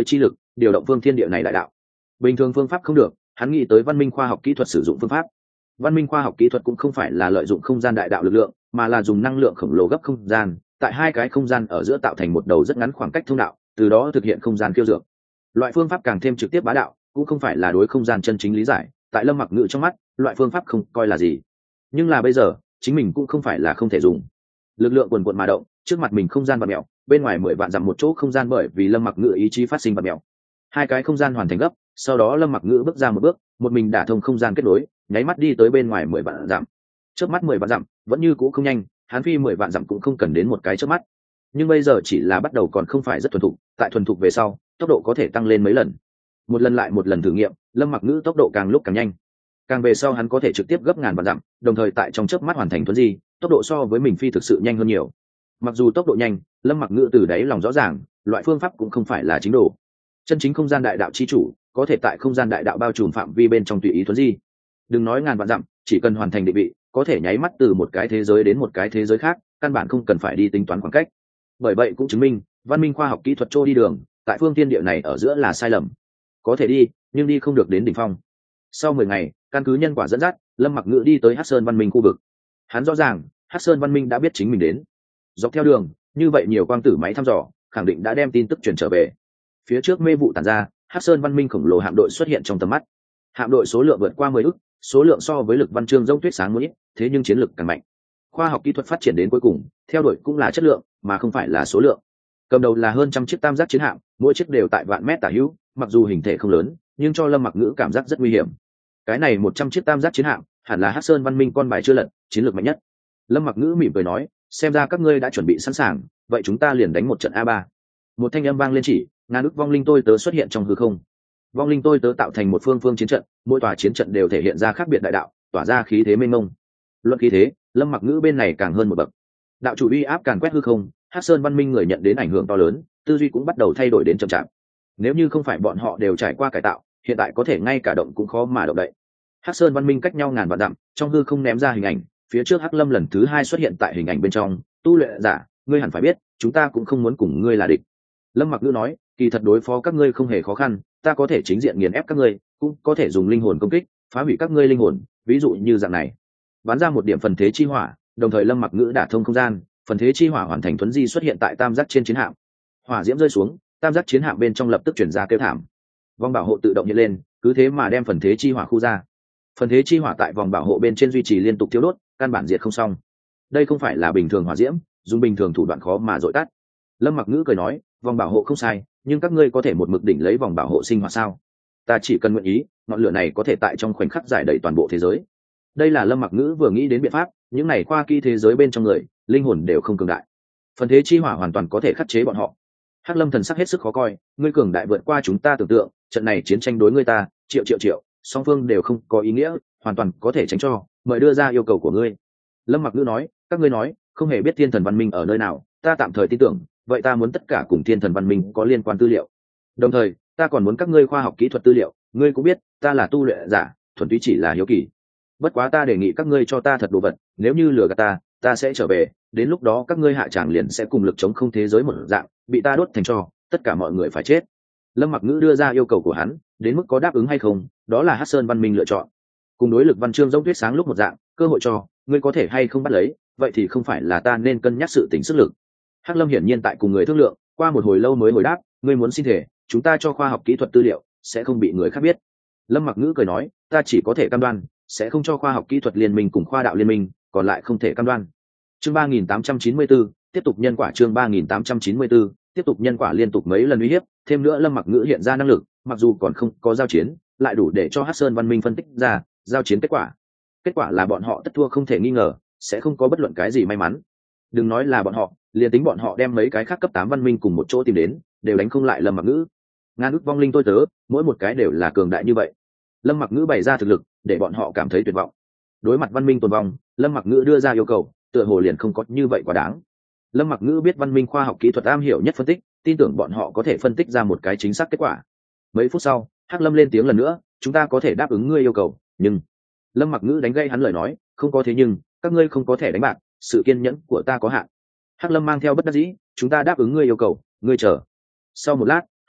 điều động phương thiên địa này đại đạo. Bình thường phương pháp không được, hắn nghĩ tới văn minh khoa học kỹ thuật sử dụng phương pháp. Văn minh khoa học kỹ thuật cũng không phải là lợi dụng không gian đại đạo lực lượng, mà là dùng năng lượng khổng lồ gấp không gian, tại hai cái không gian ở giữa tạo thành một đầu rất ngắn khoảng cách thông đạo, từ đó thực hiện không gian khiêu dược. Loại phương pháp càng thêm trực tiếp bá đạo, cũng không phải là đối không gian chân chính lý giải, tại Lâm Mặc Ngự trong mắt, loại phương pháp không coi là gì. Nhưng là bây giờ, chính mình cũng không phải là không thể dùng. Lực lượng quần quần mà động, trước mặt mình không gian bạt mèo, bên ngoài mười vạn dặm một chỗ không gian bởi vì Lâm Mặc Ngự ý chí phát sinh bạt mèo. Hai cái không gian hoàn thành gấp, sau đó Lâm Mặc Ngự bước ra một bước, một mình đả thông không gian kết nối, nháy mắt đi tới bên ngoài mười vạn dặm. Chớp mắt mười vạn dặm, vẫn như cũ không nhanh, hắn phi mười vạn dặm cũng không cần đến một cái chớp mắt. Nhưng bây giờ chỉ là bắt đầu còn không phải rất thuần thục, tại thuần thục về sau, tốc độ có thể tăng lên mấy lần. Một lần lại một lần thử nghiệm, Lâm Mặc Ngự tốc độ càng lúc càng nhanh. Càng về sau hắn có thể trực tiếp gấp ngàn vạn dặm, đồng thời tại trong chớp mắt hoàn thành thuấn di, tốc độ so với mình phi thực sự nhanh hơn nhiều. Mặc dù tốc độ nhanh, Lâm Mặc Ngự từ đáy lòng rõ ràng, loại phương pháp cũng không phải là chính đồ. Chân chính không gian đại đạo chi chủ, có thể tại không gian đại đạo bao trùm phạm vi bên trong tùy ý thuấn di. Đừng nói ngàn vạn dặm, chỉ cần hoàn thành định vị, có thể nháy mắt từ một cái thế giới đến một cái thế giới khác, căn bản không cần phải đi tính toán khoảng cách. Bởi vậy cũng chứng minh, văn minh khoa học kỹ thuật trôi đi đường, tại phương thiên địa này ở giữa là sai lầm. Có thể đi, nhưng đi không được đến đỉnh phong. Sau mười ngày, căn cứ nhân quả dẫn dắt, Lâm Mặc Ngự đi tới Hắc Sơn văn minh khu vực. Hắn rõ ràng, Hắc Sơn văn minh đã biết chính mình đến. Dọc theo đường, như vậy nhiều quang tử máy thăm dò, khẳng định đã đem tin tức truyền trở về. Phía trước mê vụ tản ra, Hắc Sơn văn minh khổng lồ hạm đội xuất hiện trong tầm mắt. Hạm đội số lượng vượt qua mười ức, số lượng so với Lực Văn Chương Rông Tuyết Sáng muốn ít, thế nhưng chiến lực càng mạnh. Khoa học kỹ thuật phát triển đến cuối cùng, theo đuổi cũng là chất lượng, mà không phải là số lượng. Cầm đầu là hơn trăm chiếc tam giác chiến hạm, mỗi chiếc đều tại vạn mét tả hữu, mặc dù hình thể không lớn, nhưng cho Lâm Mặc Ngự cảm giác rất nguy hiểm. Cái này một trăm chiếc tam giác chiến hạm, hẳn là Hắc Sơn văn minh con bài chưa lật, chiến lược mạnh nhất. Lâm Mặc Ngự mỉm cười nói, xem ra các ngươi đã chuẩn bị sẵn sàng, vậy chúng ta liền đánh một trận a ba. Một thanh âm vang lên, chỉ ngàn ức vong linh tôi tớ xuất hiện trong hư không. Vong linh tôi tớ tạo thành một phương phương chiến trận, mỗi tòa chiến trận đều thể hiện ra khác biệt đại đạo, tỏa ra khí thế mênh mông. Luận khí thế, Lâm Mặc Ngự bên này càng hơn một bậc. Đạo chủ uy áp càn quét hư không, Hắc Sơn văn minh người nhận đến ảnh hưởng to lớn, tư duy cũng bắt đầu thay đổi đến chậm chạp. Nếu như không phải bọn họ đều trải qua cải tạo, hiện tại có thể ngay cả động cũng khó mà động đậy. Hắc Sơn văn minh cách nhau ngàn vạn dặm, trong hư không ném ra hình ảnh, phía trước Hắc Lâm lần thứ hai xuất hiện tại hình ảnh bên trong, tu luyện giả, ngươi hẳn phải biết, chúng ta cũng không muốn cùng ngươi là địch. Lâm Mặc Ngự nói, kỳ thật đối phó các ngươi không hề khó khăn, ta có thể chính diện nghiền ép các ngươi, cũng có thể dùng linh hồn công kích, phá hủy các ngươi linh hồn, ví dụ như dạng này. Bắn ra một điểm phần thế chi hỏa, đồng thời Lâm Mặc Ngự đả thông không gian, phần thế chi hỏa hoàn thành thuấn di xuất hiện tại tam giác trên chiến hạm. Hỏa diễm rơi xuống, tam giác chiến hạm bên trong lập tức chuyển ra kêu thảm. Vòng bảo hộ tự động hiện lên, cứ thế mà đem phần thế chi hỏa khu ra. Phần thế chi hỏa tại vòng bảo hộ bên trên duy trì liên tục thiêu đốt, căn bản diệt không xong. Đây không phải là bình thường hỏa diễm, dùng bình thường thủ đoạn khó mà dội tắt. Lâm Mặc Ngự cười nói, vòng bảo hộ không sai, nhưng các ngươi có thể một mực đỉnh lấy vòng bảo hộ sinh hoạt sao? Ta chỉ cần nguyện ý, ngọn lửa này có thể tại trong khoảnh khắc giải đầy toàn bộ thế giới. Đây là Lâm Mặc Ngự vừa nghĩ đến biện pháp, những này khoa kỹ thế giới bên trong người, linh hồn đều không cường đại. Phần thế chi hỏa hoàn toàn có thể khắc chế bọn họ. Hắc Lâm thần sắc hết sức khó coi, ngươi cường đại vượt qua chúng ta tưởng tượng, trận này chiến tranh đối ngươi ta, triệu triệu triệu, song phương đều không có ý nghĩa, hoàn toàn có thể tránh cho, mời đưa ra yêu cầu của ngươi. Lâm Mặc Ngự nói, các ngươi nói, không hề biết thiên thần văn minh ở nơi nào, ta tạm thời tin tưởng, vậy ta muốn tất cả cùng thiên thần văn minh có liên quan tư liệu. Đồng thời, ta còn muốn các ngươi khoa học kỹ thuật tư liệu, ngươi cũng biết, ta là tu luyện giả, thuần túy chỉ là hiếu kỳ. Bất quá ta đề nghị các ngươi cho ta thật đồ vật, nếu như lừa gạt ta, ta sẽ trở về, đến lúc đó các ngươi hạ tràng liền sẽ cùng lực chống không thế giới một dạng, bị ta đốt thành tro, tất cả mọi người phải chết. Lâm Mặc Ngự đưa ra yêu cầu của hắn, đến mức có đáp ứng hay không, đó là Hắc Sơn văn minh lựa chọn. Cùng đối Lực Văn Chương Rông Tuyết Sáng lúc một dạng, cơ hội cho, ngươi có thể hay không bắt lấy, vậy thì không phải là ta nên cân nhắc sự tình sức lực. Hắc Lâm hiển nhiên tại cùng người thương lượng, qua một hồi lâu mới hồi đáp, ngươi muốn xin thể, chúng ta cho khoa học kỹ thuật tư liệu, sẽ không bị người khác biết. Lâm Mặc Ngự cười nói, ta chỉ có thể cam đoan, sẽ không cho khoa học kỹ thuật liên minh cùng khoa đạo liên minh, còn lại không thể cam đoan. Chương ba nghìn tám trăm chín mươi tư, tiếp tục nhân quả. Chương ba nghìn tám trăm chín mươi tư, tiếp tục nhân quả. Liên tục mấy lần uy hiếp, thêm nữa Lâm Mặc Ngự hiện ra năng lực, mặc dù còn không có giao chiến, lại đủ để cho Hắc Sơn văn minh phân tích ra giao chiến kết quả. Kết quả là bọn họ tất thua không thể nghi ngờ, sẽ không có bất luận cái gì may mắn. Đừng nói là bọn họ, liền tính bọn họ đem mấy cái khác cấp tám văn minh cùng một chỗ tìm đến, đều đánh không lại Lâm Mặc Ngự. Ngàn ức vong linh tôi tớ, mỗi một cái đều là cường đại như vậy. Lâm Mặc Ngự bày ra thực lực, để bọn họ cảm thấy tuyệt vọng. Đối mặt văn minh tồn vong, Lâm Mặc Ngự đưa ra yêu cầu, tựa hồ liền không có như vậy quá đáng. Lâm Mặc Ngự biết văn minh khoa học kỹ thuật am hiểu nhất phân tích, tin tưởng bọn họ có thể phân tích ra một cái chính xác kết quả. Mấy phút sau, Hắc Lâm lên tiếng lần nữa, chúng ta có thể đáp ứng ngươi yêu cầu, nhưng Lâm Mặc Ngự đánh gây hắn lời nói, không có thế nhưng, các ngươi không có thể đánh bạc, sự kiên nhẫn của ta có hạn. Hắc Lâm mang theo bất đắc dĩ, chúng ta đáp ứng ngươi yêu cầu, ngươi chờ. Sau một lát,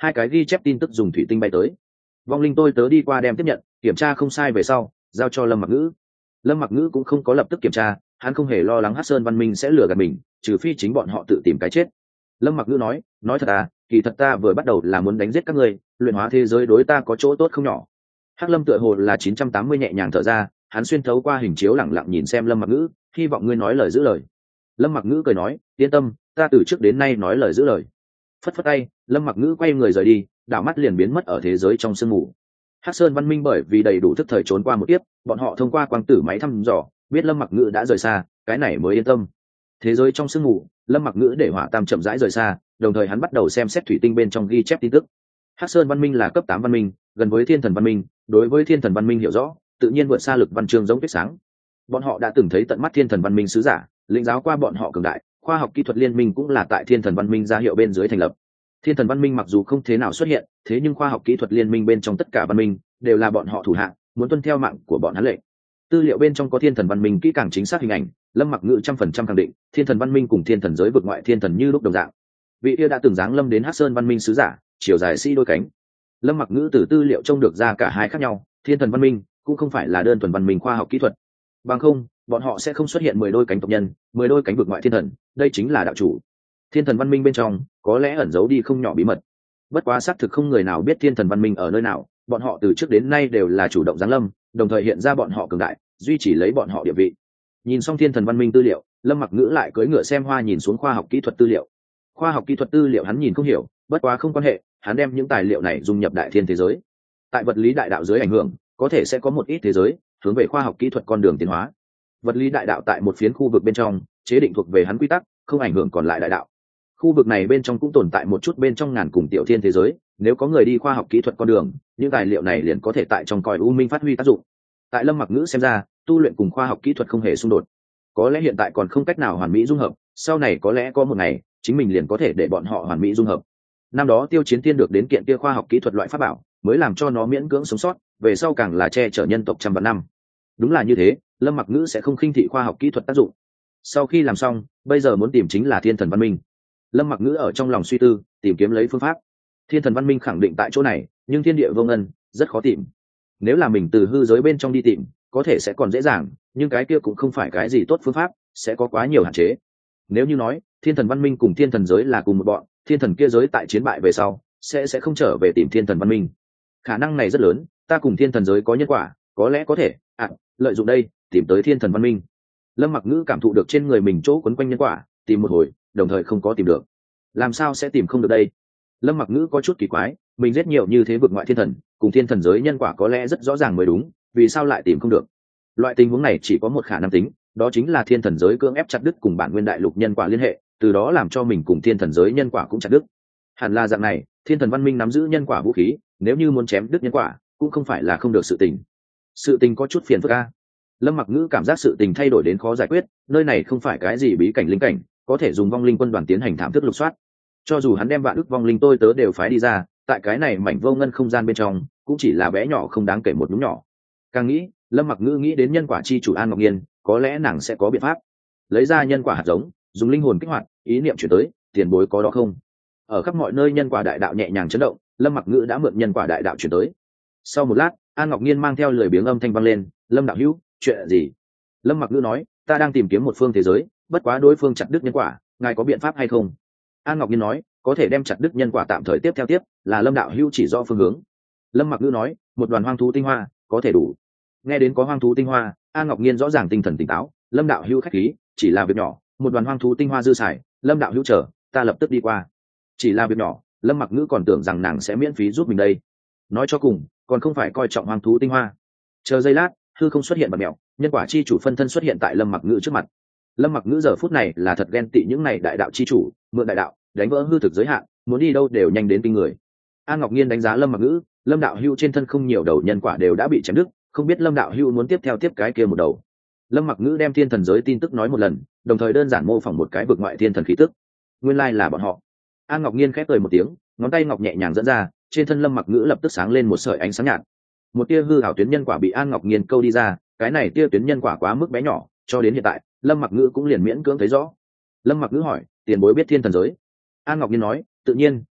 hai cái ghi chép tin tức dùng thủy tinh bay tới. Vong linh tôi tớ đi qua đem tiếp nhận, kiểm tra không sai về sau giao cho Lâm Mặc Ngữ. Lâm Mặc Ngữ cũng không có lập tức kiểm tra, hắn không hề lo lắng Hắc Sơn Văn Minh sẽ lừa gạt mình, trừ phi chính bọn họ tự tìm cái chết. Lâm Mặc Ngữ nói, nói thật à, kỳ thật ta vừa bắt đầu là muốn đánh giết các ngươi, luyện hóa thế giới đối ta có chỗ tốt không nhỏ. Hắc Lâm tựa hồ là chín trăm tám mươi nhẹ nhàng thở ra, hắn xuyên thấu qua hình chiếu lẳng lặng nhìn xem Lâm Mặc Ngữ, hy vọng ngươi nói lời giữ lời. Lâm Mặc Ngữ cười nói, yên tâm, ta từ trước đến nay nói lời giữ lời. Phất phất tay, Lâm Mặc Ngữ quay người rời đi, đảo mắt liền biến mất ở thế giới trong sương mù. Hắc Sơn Văn Minh bởi vì đầy đủ thức thời trốn qua một tiếp, bọn họ thông qua quang tử máy thăm dò, biết Lâm Mặc Ngữ đã rời xa, cái này mới yên tâm. Thế giới trong sương mù, Lâm Mặc Ngữ để hỏa tam chậm rãi rời xa, đồng thời hắn bắt đầu xem xét thủy tinh bên trong ghi chép tin tức. Hắc Sơn Văn Minh là cấp tám văn minh, gần với Thiên Thần Văn Minh, đối với Thiên Thần Văn Minh hiểu rõ, tự nhiên vượt xa Lực Văn Chương giống tuyết sáng. Bọn họ đã từng thấy tận mắt Thiên Thần Văn Minh sứ giả, lĩnh giáo qua bọn họ cường đại, khoa học kỹ thuật liên minh cũng là tại Thiên Thần Văn Minh ra hiệu bên dưới thành lập. Thiên Thần Văn Minh mặc dù không thế nào xuất hiện, thế nhưng khoa học kỹ thuật liên minh bên trong tất cả văn minh đều là bọn họ thủ hạ, muốn tuân theo mạng của bọn hắn lệnh. Tư liệu bên trong có Thiên Thần Văn Minh kỹ càng chính xác hình ảnh, Lâm Mặc Ngữ trăm phần trăm khẳng định, Thiên Thần Văn Minh cùng Thiên Thần giới vực ngoại thiên thần như lúc đồng dạng. Vị kia đã từng giáng lâm đến Hắc Sơn Văn Minh sứ giả, chiều dài sĩ đôi cánh. Lâm Mặc Ngữ từ tư liệu trông được ra cả hai khác nhau, Thiên Thần Văn Minh cũng không phải là đơn thuần văn minh khoa học kỹ thuật. Bằng không, bọn họ sẽ không xuất hiện mười đôi cánh tộc nhân, mười đôi cánh vực ngoại thiên thần, đây chính là đạo chủ. Thiên Thần Văn Minh bên trong có lẽ ẩn giấu đi không nhỏ bí mật. Bất quá xác thực không người nào biết Thiên Thần Văn Minh ở nơi nào, bọn họ từ trước đến nay đều là chủ động giáng lâm, đồng thời hiện ra bọn họ cường đại, duy trì lấy bọn họ địa vị. Nhìn xong Thiên Thần Văn Minh tư liệu, Lâm Mặc Ngữ lại cưỡi ngựa xem hoa nhìn xuống khoa học kỹ thuật tư liệu. Khoa học kỹ thuật tư liệu hắn nhìn không hiểu, bất quá không quan hệ, hắn đem những tài liệu này dung nhập đại thiên thế giới. Tại vật lý đại đạo dưới ảnh hưởng, có thể sẽ có một ít thế giới hướng về khoa học kỹ thuật con đường tiến hóa. Vật lý đại đạo tại một phiến khu vực bên trong, chế định thuộc về hắn quy tắc, không ảnh hưởng còn lại đại đạo. Khu vực này bên trong cũng tồn tại một chút bên trong ngàn cùng tiểu thiên thế giới, nếu có người đi khoa học kỹ thuật con đường, những tài liệu này liền có thể tại trong cõi u minh phát huy tác dụng. Tại Lâm Mặc Ngữ xem ra, tu luyện cùng khoa học kỹ thuật không hề xung đột. Có lẽ hiện tại còn không cách nào hoàn mỹ dung hợp, sau này có lẽ có một ngày, chính mình liền có thể để bọn họ hoàn mỹ dung hợp. Năm đó Tiêu Chiến Tiên được đến kiện kia khoa học kỹ thuật loại pháp bảo, mới làm cho nó miễn cưỡng sống sót, về sau càng là che chở nhân tộc trăm vạn năm. Đúng là như thế, Lâm Mặc Ngữ sẽ không khinh thị khoa học kỹ thuật tác dụng. Sau khi làm xong, bây giờ muốn tìm chính là Thiên Thần Văn Minh. Lâm Mặc Ngữ ở trong lòng suy tư, tìm kiếm lấy phương pháp. Thiên Thần Văn Minh khẳng định tại chỗ này, nhưng thiên địa vô ngân, rất khó tìm. Nếu là mình từ hư giới bên trong đi tìm, có thể sẽ còn dễ dàng, nhưng cái kia cũng không phải cái gì tốt phương pháp, sẽ có quá nhiều hạn chế. Nếu như nói, Thiên Thần Văn Minh cùng Thiên Thần giới là cùng một bọn, Thiên Thần kia giới tại chiến bại về sau, sẽ sẽ không trở về tìm Thiên Thần Văn Minh. Khả năng này rất lớn, ta cùng Thiên Thần giới có nhân quả, có lẽ có thể, à, lợi dụng đây, tìm tới Thiên Thần Văn Minh. Lâm Mặc Ngữ cảm thụ được trên người mình chỗ quấn quanh nhân quả, tìm một hồi, đồng thời không có tìm được. Làm sao sẽ tìm không được đây? Lâm Mặc Ngữ có chút kỳ quái, mình rất nhiều như thế vực ngoại thiên thần, cùng thiên thần giới nhân quả có lẽ rất rõ ràng mới đúng, vì sao lại tìm không được? Loại tình huống này chỉ có một khả năng tính, đó chính là thiên thần giới cưỡng ép chặt đứt cùng bản nguyên đại lục nhân quả liên hệ, từ đó làm cho mình cùng thiên thần giới nhân quả cũng chặt đứt. Hẳn là dạng này, Thiên Thần Văn Minh nắm giữ nhân quả vũ khí, nếu như muốn chém đứt nhân quả, cũng không phải là không được sự tình. Sự tình có chút phiền phức a. Lâm Mặc Ngữ cảm giác sự tình thay đổi đến khó giải quyết, nơi này không phải cái gì bí cảnh linh cảnh, có thể dùng vong linh quân đoàn tiến hành thảm thức lục soát. Cho dù hắn đem vạn ức vong linh tôi tớ đều phái đi ra, tại cái này mảnh vô ngân không gian bên trong, cũng chỉ là bé nhỏ không đáng kể một nhúm nhỏ. Càng nghĩ, Lâm Mặc Ngữ nghĩ đến nhân quả chi chủ An Ngọc Nghiên, có lẽ nàng sẽ có biện pháp. Lấy ra nhân quả hạt giống, dùng linh hồn kích hoạt, ý niệm chuyển tới, tiền bối có đó không? Ở khắp mọi nơi nhân quả đại đạo nhẹ nhàng chấn động, Lâm Mặc Ngữ đã mượn nhân quả đại đạo chuyển tới. Sau một lát, An Ngọc Nghiên mang theo lời biếng âm thanh vang lên, "Lâm đạo hữu, chuyện gì?" Lâm Mặc Ngữ nói, "Ta đang tìm kiếm một phương thế giới, bất quá đối phương chặt đứt nhân quả, ngài có biện pháp hay không?" An Ngọc Nghiên nói, "Có thể đem chặt đứt nhân quả tạm thời tiếp theo tiếp, là Lâm đạo hữu chỉ rõ phương hướng." Lâm Mặc Ngữ nói, "Một đoàn hoang thú tinh hoa, có thể đủ." Nghe đến có hoang thú tinh hoa, An Ngọc Nghiên rõ ràng tinh thần tỉnh táo, "Lâm đạo hữu khách khí, chỉ là việc nhỏ, một đoàn hoang thú tinh hoa dư xài, Lâm đạo hữu chờ, ta lập tức đi qua." Chỉ là việc nhỏ, Lâm Mặc Ngữ còn tưởng rằng nàng sẽ miễn phí giúp mình đây. Nói cho cùng, còn không phải coi trọng hoang thú tinh hoa. Chờ giây lát, hư không xuất hiện bật mèo, nhân quả chi chủ phân thân xuất hiện tại Lâm Mặc Ngữ trước mặt. Lâm Mặc Ngữ giờ phút này là thật ghen tị những này đại đạo chi chủ, mượn đại đạo, đánh vỡ hư thực giới hạn, muốn đi đâu đều nhanh đến kinh người. An Ngọc Nghiên đánh giá Lâm Mặc Ngữ, Lâm đạo hữu trên thân không nhiều đầu nhân quả đều đã bị chém đứt, không biết Lâm đạo hữu muốn tiếp theo tiếp cái kia một đầu. Lâm Mặc Ngữ đem thiên thần giới tin tức nói một lần, đồng thời đơn giản mô phỏng một cái vực ngoại thiên thần khí tức. Nguyên lai là bọn họ. An Ngọc Nghiên khép cười một tiếng, ngón tay ngọc nhẹ nhàng dẫn ra, trên thân Lâm Mặc Ngữ lập tức sáng lên một sợi ánh sáng nhạt. Một tia hư ảo tuyến nhân quả bị An Ngọc Nghiên câu đi ra, cái này tia tuyến nhân quả quá mức bé nhỏ, cho đến hiện tại, Lâm Mặc Ngữ cũng liền miễn cưỡng thấy rõ. Lâm Mặc Ngữ hỏi, "Tiền bối biết thiên thần giới?" An Ngọc Nghiên nói, "Tự nhiên,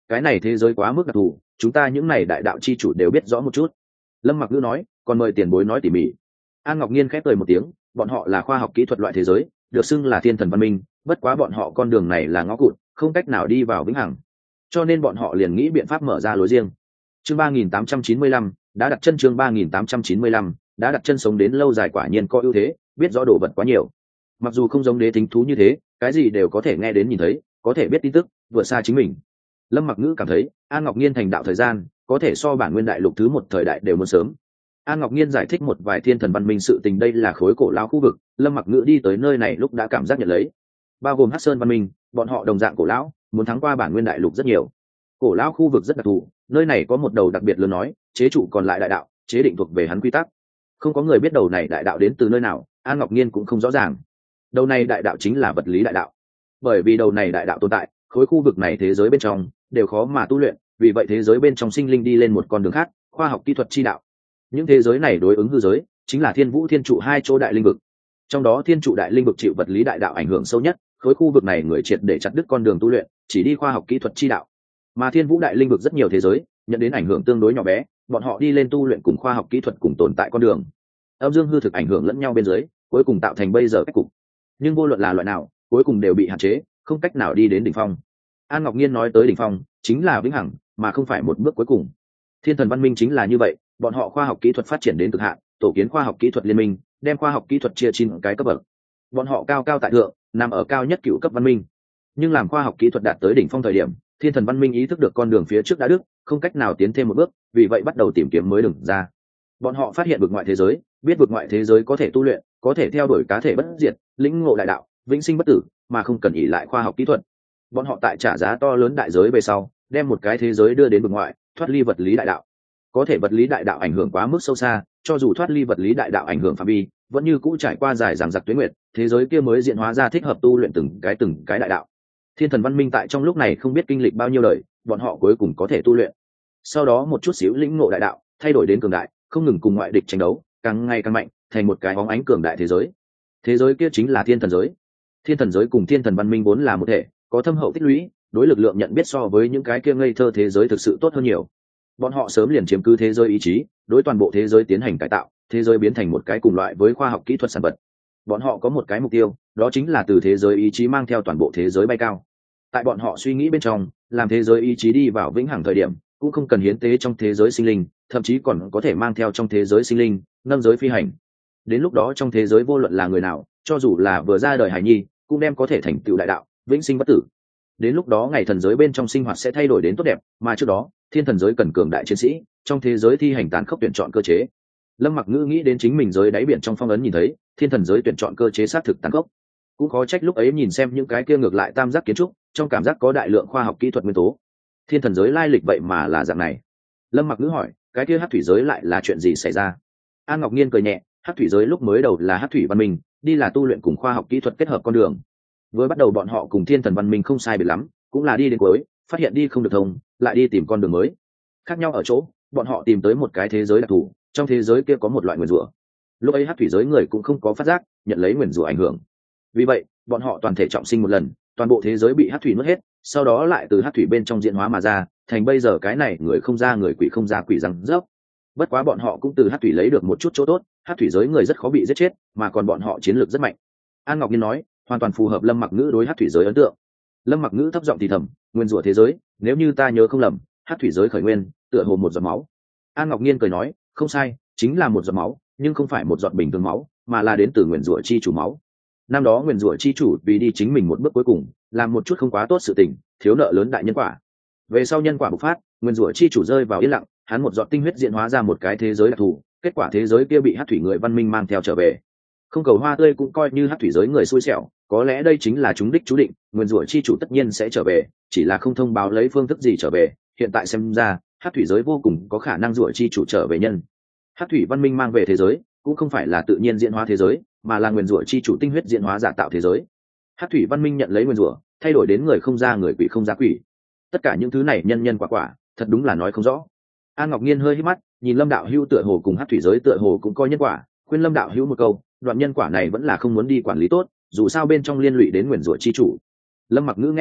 cái này thế giới quá mức đặc thù, chúng ta những này đại đạo chi chủ đều biết rõ một chút. Lâm Mặc Ngữ nói, còn mời tiền bối nói tỉ mỉ. An Ngọc Nhiên khép cười một tiếng, bọn họ là khoa học kỹ thuật loại thế giới, được xưng là thiên thần văn minh, bất quá bọn họ con đường này là ngõ cụt, không cách nào đi vào vĩnh hằng, cho nên bọn họ liền nghĩ biện pháp mở ra lối riêng. Chương ba nghìn tám trăm chín mươi lăm, đã đặt chân chương ba nghìn tám trăm chín mươi lăm, đã đặt chân sống đến lâu dài quả nhiên có ưu thế, biết rõ đồ vật quá nhiều. Mặc dù không giống đế tính thú như thế, cái gì đều có thể nghe đến nhìn thấy, có thể biết tin tức, vượt xa chính mình. Lâm Mặc Ngữ cảm thấy, An Ngọc Nhiên thành đạo thời gian, có thể so bản nguyên đại lục thứ một thời đại đều muốn sớm. An Ngọc Nhiên giải thích một vài thiên thần văn minh sự tình, đây là khối cổ lão khu vực, Lâm Mặc Ngữ đi tới nơi này lúc đã cảm giác nhận lấy, bao gồm Hắc Sơn văn minh, bọn họ đồng dạng cổ lão, muốn thắng qua bản nguyên đại lục rất nhiều. Cổ lão khu vực rất đặc thù, nơi này có một đầu đặc biệt lớn nói, chế trụ còn lại đại đạo, chế định thuộc về hắn quy tắc. Không có người biết đầu này đại đạo đến từ nơi nào, An Ngọc Nhiên cũng không rõ ràng. Đầu này đại đạo chính là vật lý đại đạo. Bởi vì đầu này đại đạo tồn tại, khối khu vực này thế giới bên trong đều khó mà tu luyện, vì vậy thế giới bên trong sinh linh đi lên một con đường khác, khoa học kỹ thuật chi đạo. Những thế giới này đối ứng hư giới, chính là Thiên Vũ Thiên Trụ hai chỗ đại linh vực. Trong đó Thiên Trụ đại linh vực chịu vật lý đại đạo ảnh hưởng sâu nhất, khối khu vực này người triệt để chặt đứt con đường tu luyện, chỉ đi khoa học kỹ thuật chi đạo. Mà Thiên Vũ đại linh vực rất nhiều thế giới, nhận đến ảnh hưởng tương đối nhỏ bé, bọn họ đi lên tu luyện cùng khoa học kỹ thuật cùng tồn tại con đường. Âm dương hư thực ảnh hưởng lẫn nhau bên dưới, cuối cùng tạo thành bây giờ cách cục. Nhưng vô luận là loại nào, cuối cùng đều bị hạn chế, không cách nào đi đến đỉnh phong. An Ngọc Nhiên nói tới đỉnh phong, chính là vĩnh hằng, mà không phải một bước cuối cùng. Thiên thần văn minh chính là như vậy, bọn họ khoa học kỹ thuật phát triển đến cực hạn, tổ kiến khoa học kỹ thuật liên minh, đem khoa học kỹ thuật chia chín cái cấp bậc. Bọn họ cao cao tại thượng, nằm ở cao nhất cựu cấp văn minh. Nhưng làm khoa học kỹ thuật đạt tới đỉnh phong thời điểm, thiên thần văn minh ý thức được con đường phía trước đã đứt, không cách nào tiến thêm một bước, vì vậy bắt đầu tìm kiếm mới đường ra. Bọn họ phát hiện vực ngoại thế giới, biết vực ngoại thế giới có thể tu luyện, có thể theo đuổi cá thể bất diệt, lĩnh ngộ đại đạo, vĩnh sinh bất tử, mà không cần ỷ lại khoa học kỹ thuật. Bọn họ tại trả giá to lớn đại giới về sau, đem một cái thế giới đưa đến vực ngoại, thoát ly vật lý đại đạo. Có thể vật lý đại đạo ảnh hưởng quá mức sâu xa, cho dù thoát ly vật lý đại đạo ảnh hưởng phạm vi, vẫn như cũ trải qua dài dằng dặc tuyết nguyệt, thế giới kia mới diễn hóa ra thích hợp tu luyện từng cái từng cái đại đạo. Thiên thần văn minh tại trong lúc này không biết kinh lịch bao nhiêu đời, bọn họ cuối cùng có thể tu luyện. Sau đó một chút xíu lĩnh ngộ đại đạo, thay đổi đến cường đại, không ngừng cùng ngoại địch tranh đấu, càng ngày càng mạnh, thành một cái bóng ánh cường đại thế giới. Thế giới kia chính là thiên thần giới. Thiên thần giới cùng thiên thần văn minh vốn là một thể, có thâm hậu tích lũy, đối lực lượng nhận biết so với những cái kia ngây thơ thế giới thực sự tốt hơn nhiều. Bọn họ sớm liền chiếm cứ thế giới ý chí, đối toàn bộ thế giới tiến hành cải tạo, thế giới biến thành một cái cùng loại với khoa học kỹ thuật sản vật. Bọn họ có một cái mục tiêu, đó chính là từ thế giới ý chí mang theo toàn bộ thế giới bay cao. Tại bọn họ suy nghĩ bên trong, làm thế giới ý chí đi vào vĩnh hằng thời điểm, cũng không cần hiến tế trong thế giới sinh linh, thậm chí còn có thể mang theo trong thế giới sinh linh, nâng giới phi hành. Đến lúc đó trong thế giới vô luận là người nào, cho dù là vừa ra đời hài nhi, cũng đem có thể thành tựu đại đạo, vĩnh sinh bất tử. Đến lúc đó ngày thần giới bên trong sinh hoạt sẽ thay đổi đến tốt đẹp, mà trước đó thiên thần giới cần cường đại chiến sĩ, trong thế giới thi hành tàn khốc tuyển chọn cơ chế. Lâm Mặc Ngữ nghĩ đến chính mình giới đáy biển trong phong ấn nhìn thấy thiên thần giới tuyển chọn cơ chế xác thực tàn khốc, cũng khó trách lúc ấy nhìn xem những cái kia ngược lại tam giác kiến trúc, trong cảm giác có đại lượng khoa học kỹ thuật nguyên tố. Thiên thần giới lai lịch vậy mà là dạng này. Lâm Mặc Ngữ hỏi, cái kia hắc thủy giới lại là chuyện gì xảy ra? An Ngọc Nhiên cười nhẹ, hắc thủy giới lúc mới đầu là hắc thủy văn minh, đi là tu luyện cùng khoa học kỹ thuật kết hợp con đường. Với bắt đầu bọn họ cùng thiên thần văn minh không sai biệt lắm, cũng là đi đến cuối, phát hiện đi không được thông, lại đi tìm con đường mới. Khác nhau ở chỗ, bọn họ tìm tới một cái thế giới đặc thù, trong thế giới kia có một loại nguyền rủa. Lúc ấy hắc thủy giới người cũng không có phát giác, nhận lấy nguyền rủa ảnh hưởng. Vì vậy, bọn họ toàn thể trọng sinh một lần, toàn bộ thế giới bị hắc thủy nuốt hết, sau đó lại từ hắc thủy bên trong diễn hóa mà ra, thành bây giờ cái này người không ra người, quỷ không ra quỷ răng rớp. Bất quá bọn họ cũng từ hắc thủy lấy được một chút chỗ tốt, hắc thủy giới người rất khó bị giết chết, mà còn bọn họ chiến lược rất mạnh. An Ngọc Nhiên nói, hoàn toàn phù hợp Lâm Mặc Ngữ đối hắc thủy giới ấn tượng. Lâm Mặc Ngữ thấp giọng thì thầm, nguyên rủa thế giới, nếu như ta nhớ không lầm, hắc thủy giới khởi nguyên tựa hồ một giọt máu. An Ngọc Nhiên cười nói, không sai, chính là một giọt máu, nhưng không phải một giọt bình thường máu, mà là đến từ nguyên rủa chi chủ máu. Năm đó nguyên rủa chi chủ vì đi chính mình một bước cuối cùng, làm một chút không quá tốt sự tình, thiếu nợ lớn đại nhân quả. Về sau nhân quả bộc phát, nguyên rủa chi chủ rơi vào yên lặng, hắn một giọt tinh huyết diễn hóa ra một cái thế giới đặc thù, kết quả thế giới kia bị hắc thủy người văn minh mang theo trở về. Không cầu hoa tươi cũng coi như hắc thủy giới người xui xẻo, có lẽ đây chính là chúng đích chú định, nguyên rủa chi chủ tất nhiên sẽ trở về, chỉ là không thông báo lấy phương thức gì trở về. Hiện tại xem ra, hắc thủy giới vô cùng có khả năng rủa chi chủ trở về nhân. Hắc thủy văn minh mang về thế giới, cũng không phải là tự nhiên diễn hóa thế giới, mà là nguyên rủa chi chủ tinh huyết diễn hóa giả tạo thế giới. Hắc thủy văn minh nhận lấy nguyên rủa, thay đổi đến người không ra người, quỷ không ra quỷ. Tất cả những thứ này nhân nhân quả quả, thật đúng là nói không rõ. An Ngọc Nhiên hơi hít mắt, nhìn Lâm đạo hữu tựa hồ cùng hắc thủy giới tựa hồ cũng coi nhân quả, khuyên Lâm đạo hữu một câu, đoạn nhân quả này vẫn là không muốn đi quản lý tốt, dù sao bên trong liên lụy đến nguyên rủa chi chủ. Lâm Mặc Ngữ nghe được,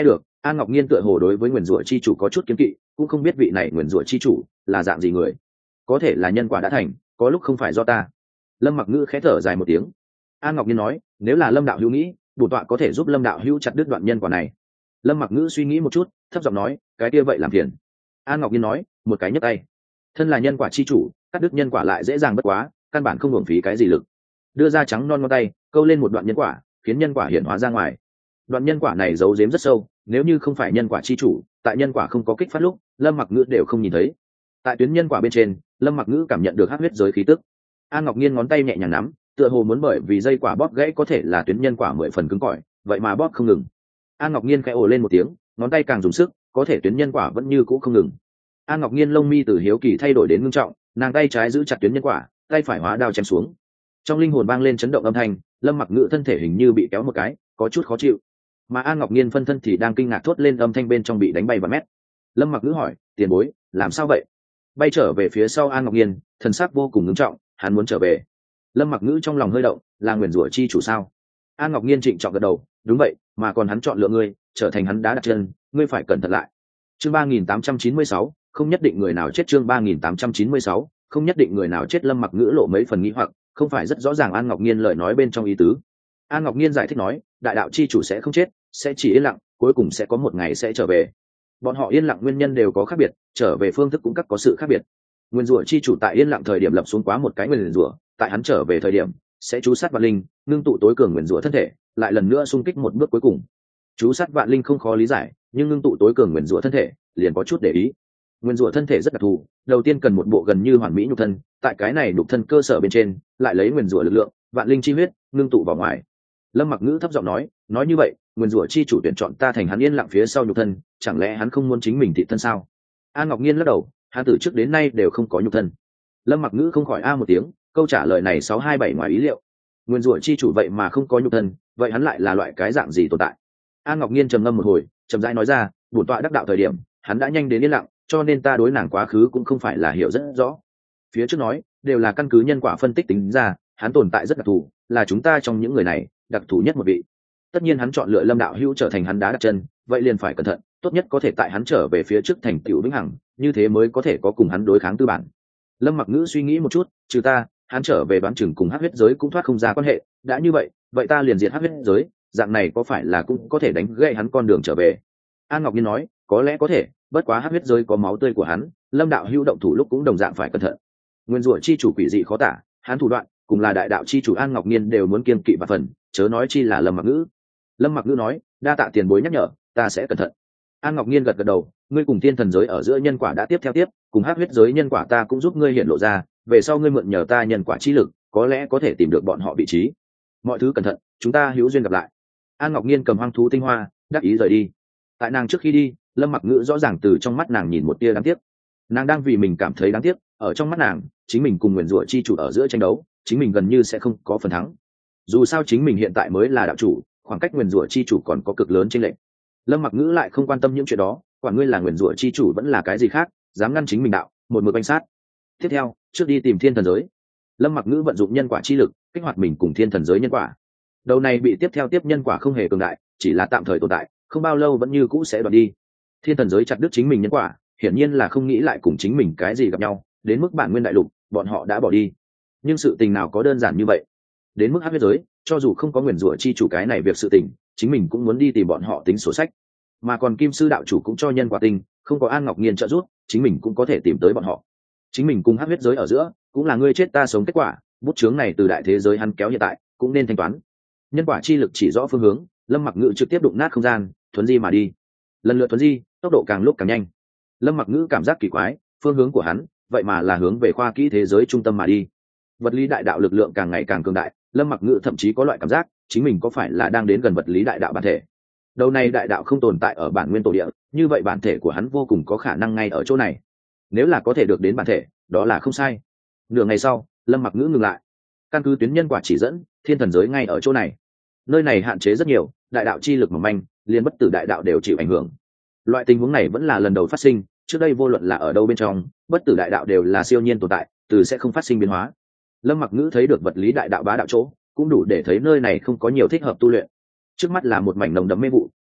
An Ngọc Nhiên tựa hồ đối với nguyền rủa chi chủ có chút kiêng kỵ, cũng không biết vị này nguyền rủa chi chủ là dạng gì người, có thể là nhân quả đã thành, có lúc không phải do ta. Lâm Mặc Ngữ khẽ thở dài một tiếng. An Ngọc Nhiên nói, nếu là Lâm đạo hữu nghĩ, bổn tọa có thể giúp Lâm đạo hữu chặt đứt đoạn nhân quả này. Lâm Mặc Ngữ suy nghĩ một chút, thấp giọng nói, cái kia vậy làm phiền. An Ngọc Nhiên nói, một cái nhấc tay. Thân là nhân quả chi chủ, cắt đứt nhân quả lại dễ dàng bất quá, căn bản không uổng phí cái gì lực. Đưa ra trắng non ngón tay, câu lên một đoạn nhân quả, khiến nhân quả hiện hóa ra ngoài. Đoạn nhân quả này giấu giếm rất sâu, nếu như không phải nhân quả chi chủ, tại nhân quả không có kích phát lúc, Lâm Mặc Ngữ đều không nhìn thấy. Tại tuyến nhân quả bên trên, Lâm Mặc Ngữ cảm nhận được hắc huyết giới khí tức. An Ngọc Nhiên ngón tay nhẹ nhàng nắm, tựa hồ muốn bởi vì dây quả bóp gãy có thể là tuyến nhân quả mười phần cứng cỏi, vậy mà bóp không ngừng. An Ngọc Nhiên khẽ ồ lên một tiếng, ngón tay càng dùng sức, có thể tuyến nhân quả vẫn như cũ không ngừng. An Ngọc Nhiên lông mi từ hiếu kỳ thay đổi đến ngưng trọng, nàng tay trái giữ chặt tuyến nhân quả, tay phải hóa đao chém xuống. Trong linh hồn vang lên chấn động âm thanh, Lâm Mặc Ngữ thân thể hình như bị kéo một cái, có chút khó chịu. Mà An Ngọc Nhiên phân thân thì đang kinh ngạc thốt lên âm thanh bên trong bị đánh bay vài mét. Lâm Mặc Ngữ hỏi, tiền bối, làm sao vậy? Bay trở về phía sau An Ngọc Nhiên, thần sắc vô cùng ngưng trọng, hắn muốn trở về. Lâm Mặc Ngữ trong lòng hơi động, là nguyền rủa chi chủ sao? An Ngọc Nhiên trịnh trọng gật đầu, đúng vậy, mà còn hắn chọn lựa ngươi, trở thành hắn đá đặt chân, ngươi phải cẩn thận lại. Chương ba nghìn tám trăm chín mươi sáu, không nhất định người nào chết. Chương ba nghìn tám trăm chín mươi sáu, không nhất định người nào chết. Lâm Mặc Ngữ lộ mấy phần nghi hoặc, không phải rất rõ ràng An Ngọc Nhiên lời nói bên trong ý tứ. An Ngọc Nhiên giải thích nói, đại đạo chi chủ sẽ không chết, sẽ chỉ yên lặng, cuối cùng sẽ có một ngày sẽ trở về. Bọn họ yên lặng nguyên nhân đều có khác biệt, trở về phương thức cũng các có sự khác biệt. Nguyên rủa chi chủ tại yên lặng thời điểm lập xuống quá một cái nguyên rủa, tại hắn trở về thời điểm sẽ chú sát vạn linh, ngưng tụ tối cường nguyên rủa thân thể, lại lần nữa xung kích một bước cuối cùng. Chú sát vạn linh không khó lý giải, nhưng ngưng tụ tối cường nguyên rủa thân thể liền có chút để ý. Nguyên rủa thân thể rất đặc thù, đầu tiên cần một bộ gần như hoàn mỹ nhục thân, tại cái này nhục thân cơ sở bên trên, lại lấy nguyên rủa lực lượng, vạn linh chi huyết, ngưng tụ vào ngoài. Lâm Mặc Ngữ thấp giọng nói, nói như vậy, nguyên rủa chi chủ tuyển chọn ta thành hắn yên lặng phía sau nhục thân, chẳng lẽ hắn không muốn chính mình thị thân sao? An Ngọc Nhiên lắc đầu, hắn từ trước đến nay đều không có nhục thân. Lâm Mặc Ngữ không khỏi a một tiếng, câu trả lời này sáu hai bảy ngoài ý liệu. Nguyên rủa chi chủ vậy mà không có nhục thân, vậy hắn lại là loại cái dạng gì tồn tại? An Ngọc Nhiên trầm ngâm một hồi, chậm rãi nói ra, bổn tọa đắc đạo thời điểm, hắn đã nhanh đến yên lặng, cho nên ta đối nàng quá khứ cũng không phải là hiểu rất rõ. Phía trước nói, đều là căn cứ nhân quả phân tích tính ra, hắn tồn tại rất đặc thù, là chúng ta trong những người này, đặc thù nhất một vị. Tất nhiên hắn chọn lựa Lâm đạo hữu trở thành hắn đá đặt chân, vậy liền phải cẩn thận, tốt nhất có thể tại hắn trở về phía trước thành tựu vĩnh hằng, như thế mới có thể có cùng hắn đối kháng tư bản. Lâm Mặc Ngữ suy nghĩ một chút, trừ ta, hắn trở về đoán chừng cùng hắc huyết giới cũng thoát không ra quan hệ, đã như vậy, vậy ta liền diệt hắc huyết giới, dạng này có phải là cũng có thể đánh gãy hắn con đường trở về? An Ngọc Nhiên nói, có lẽ có thể, bất quá hắc huyết giới có máu tươi của hắn, Lâm đạo hữu động thủ lúc cũng đồng dạng phải cẩn thận. Nguyên rủa chi chủ quỷ dị khó tả, hắn thủ đoạn, cùng là đại đạo chi chủ An Ngọc Nhiên đều muốn kiêng kỵ và phần, chớ nói chi là Lâm Mặc Ngữ. Lâm Mặc Ngữ nói, đa tạ tiền bối nhắc nhở, ta sẽ cẩn thận. An Ngọc Nhiên gật gật đầu, ngươi cùng thiên thần giới ở giữa nhân quả đã tiếp theo tiếp, cùng hắc huyết giới nhân quả ta cũng giúp ngươi hiện lộ ra, về sau ngươi mượn nhờ ta nhân quả chi lực, có lẽ có thể tìm được bọn họ vị trí. Mọi thứ cẩn thận, chúng ta hữu duyên gặp lại. An Ngọc Nhiên cầm hoang thú tinh hoa, đắc ý rời đi. Tại nàng trước khi đi, Lâm Mặc Ngữ rõ ràng từ trong mắt nàng nhìn một tia đáng tiếc. Nàng đang vì mình cảm thấy đáng tiếc, ở trong mắt nàng, chính mình cùng nguyên rủa chi chủ ở giữa tranh đấu, chính mình gần như sẽ không có phần thắng. Dù sao chính mình hiện tại mới là đạo chủ, khoảng cách nguyên rủa chi chủ còn có cực lớn chênh lệch. Lâm Mặc Ngữ lại không quan tâm những chuyện đó, quản ngươi là nguyên rủa chi chủ vẫn là cái gì khác, dám ngăn chính mình đạo, một mực bánh sát. Tiếp theo, trước đi tìm thiên thần giới. Lâm Mặc Ngữ vận dụng nhân quả chi lực, kích hoạt mình cùng thiên thần giới nhân quả. Đầu này bị tiếp theo tiếp nhân quả không hề cường đại, chỉ là tạm thời tồn tại, không bao lâu vẫn như cũ sẽ đoạn đi. Thiên thần giới chặt đứt chính mình nhân quả, hiển nhiên là không nghĩ lại cùng chính mình cái gì gặp nhau, đến mức bản nguyên đại lục, bọn họ đã bỏ đi. Nhưng sự tình nào có đơn giản như vậy? Đến mức hắc huyết giới, cho dù không có nguyên rủa chi chủ cái này việc sự tình, chính mình cũng muốn đi tìm bọn họ tính sổ sách. Mà còn Kim sư đạo chủ cũng cho nhân quả tinh, không có An Ngọc Nhiên trợ giúp, chính mình cũng có thể tìm tới bọn họ. Chính mình cùng hắc huyết giới ở giữa, cũng là ngươi chết ta sống kết quả, bút chướng này từ đại thế giới hắn kéo hiện tại, cũng nên thanh toán. Nhân quả chi lực chỉ rõ phương hướng, Lâm Mặc Ngữ trực tiếp đụng nát không gian, thuấn di mà đi. Lần lượt thuấn di, tốc độ càng lúc càng nhanh. Lâm Mặc Ngữ cảm giác kỳ quái, phương hướng của hắn, vậy mà là hướng về khoa kỹ thế giới trung tâm mà đi. Vật lý đại đạo lực lượng càng ngày càng cường đại, Lâm Mặc Ngữ thậm chí có loại cảm giác, chính mình có phải là đang đến gần vật lý đại đạo bản thể. Đầu này đại đạo không tồn tại ở bản nguyên tổ địa, như vậy bản thể của hắn vô cùng có khả năng ngay ở chỗ này. Nếu là có thể được đến bản thể, đó là không sai. Nửa ngày sau, Lâm Mặc Ngữ ngừng lại. Căn cứ tuyến nhân quả chỉ dẫn, thiên thần giới ngay ở chỗ này. Nơi này hạn chế rất nhiều, đại đạo chi lực mỏng manh, liền bất tử đại đạo đều chịu ảnh hưởng. Loại tình huống này vẫn là lần đầu phát sinh, trước đây vô luận là ở đâu bên trong, bất tử đại đạo đều là siêu nhiên tồn tại, từ sẽ không phát sinh biến hóa. Lâm Mặc Ngữ thấy được vật lý đại đạo bá đạo chỗ, cũng đủ để thấy nơi này không có nhiều thích hợp tu luyện. Trước mắt là một mảnh nồng đậm mê vụ,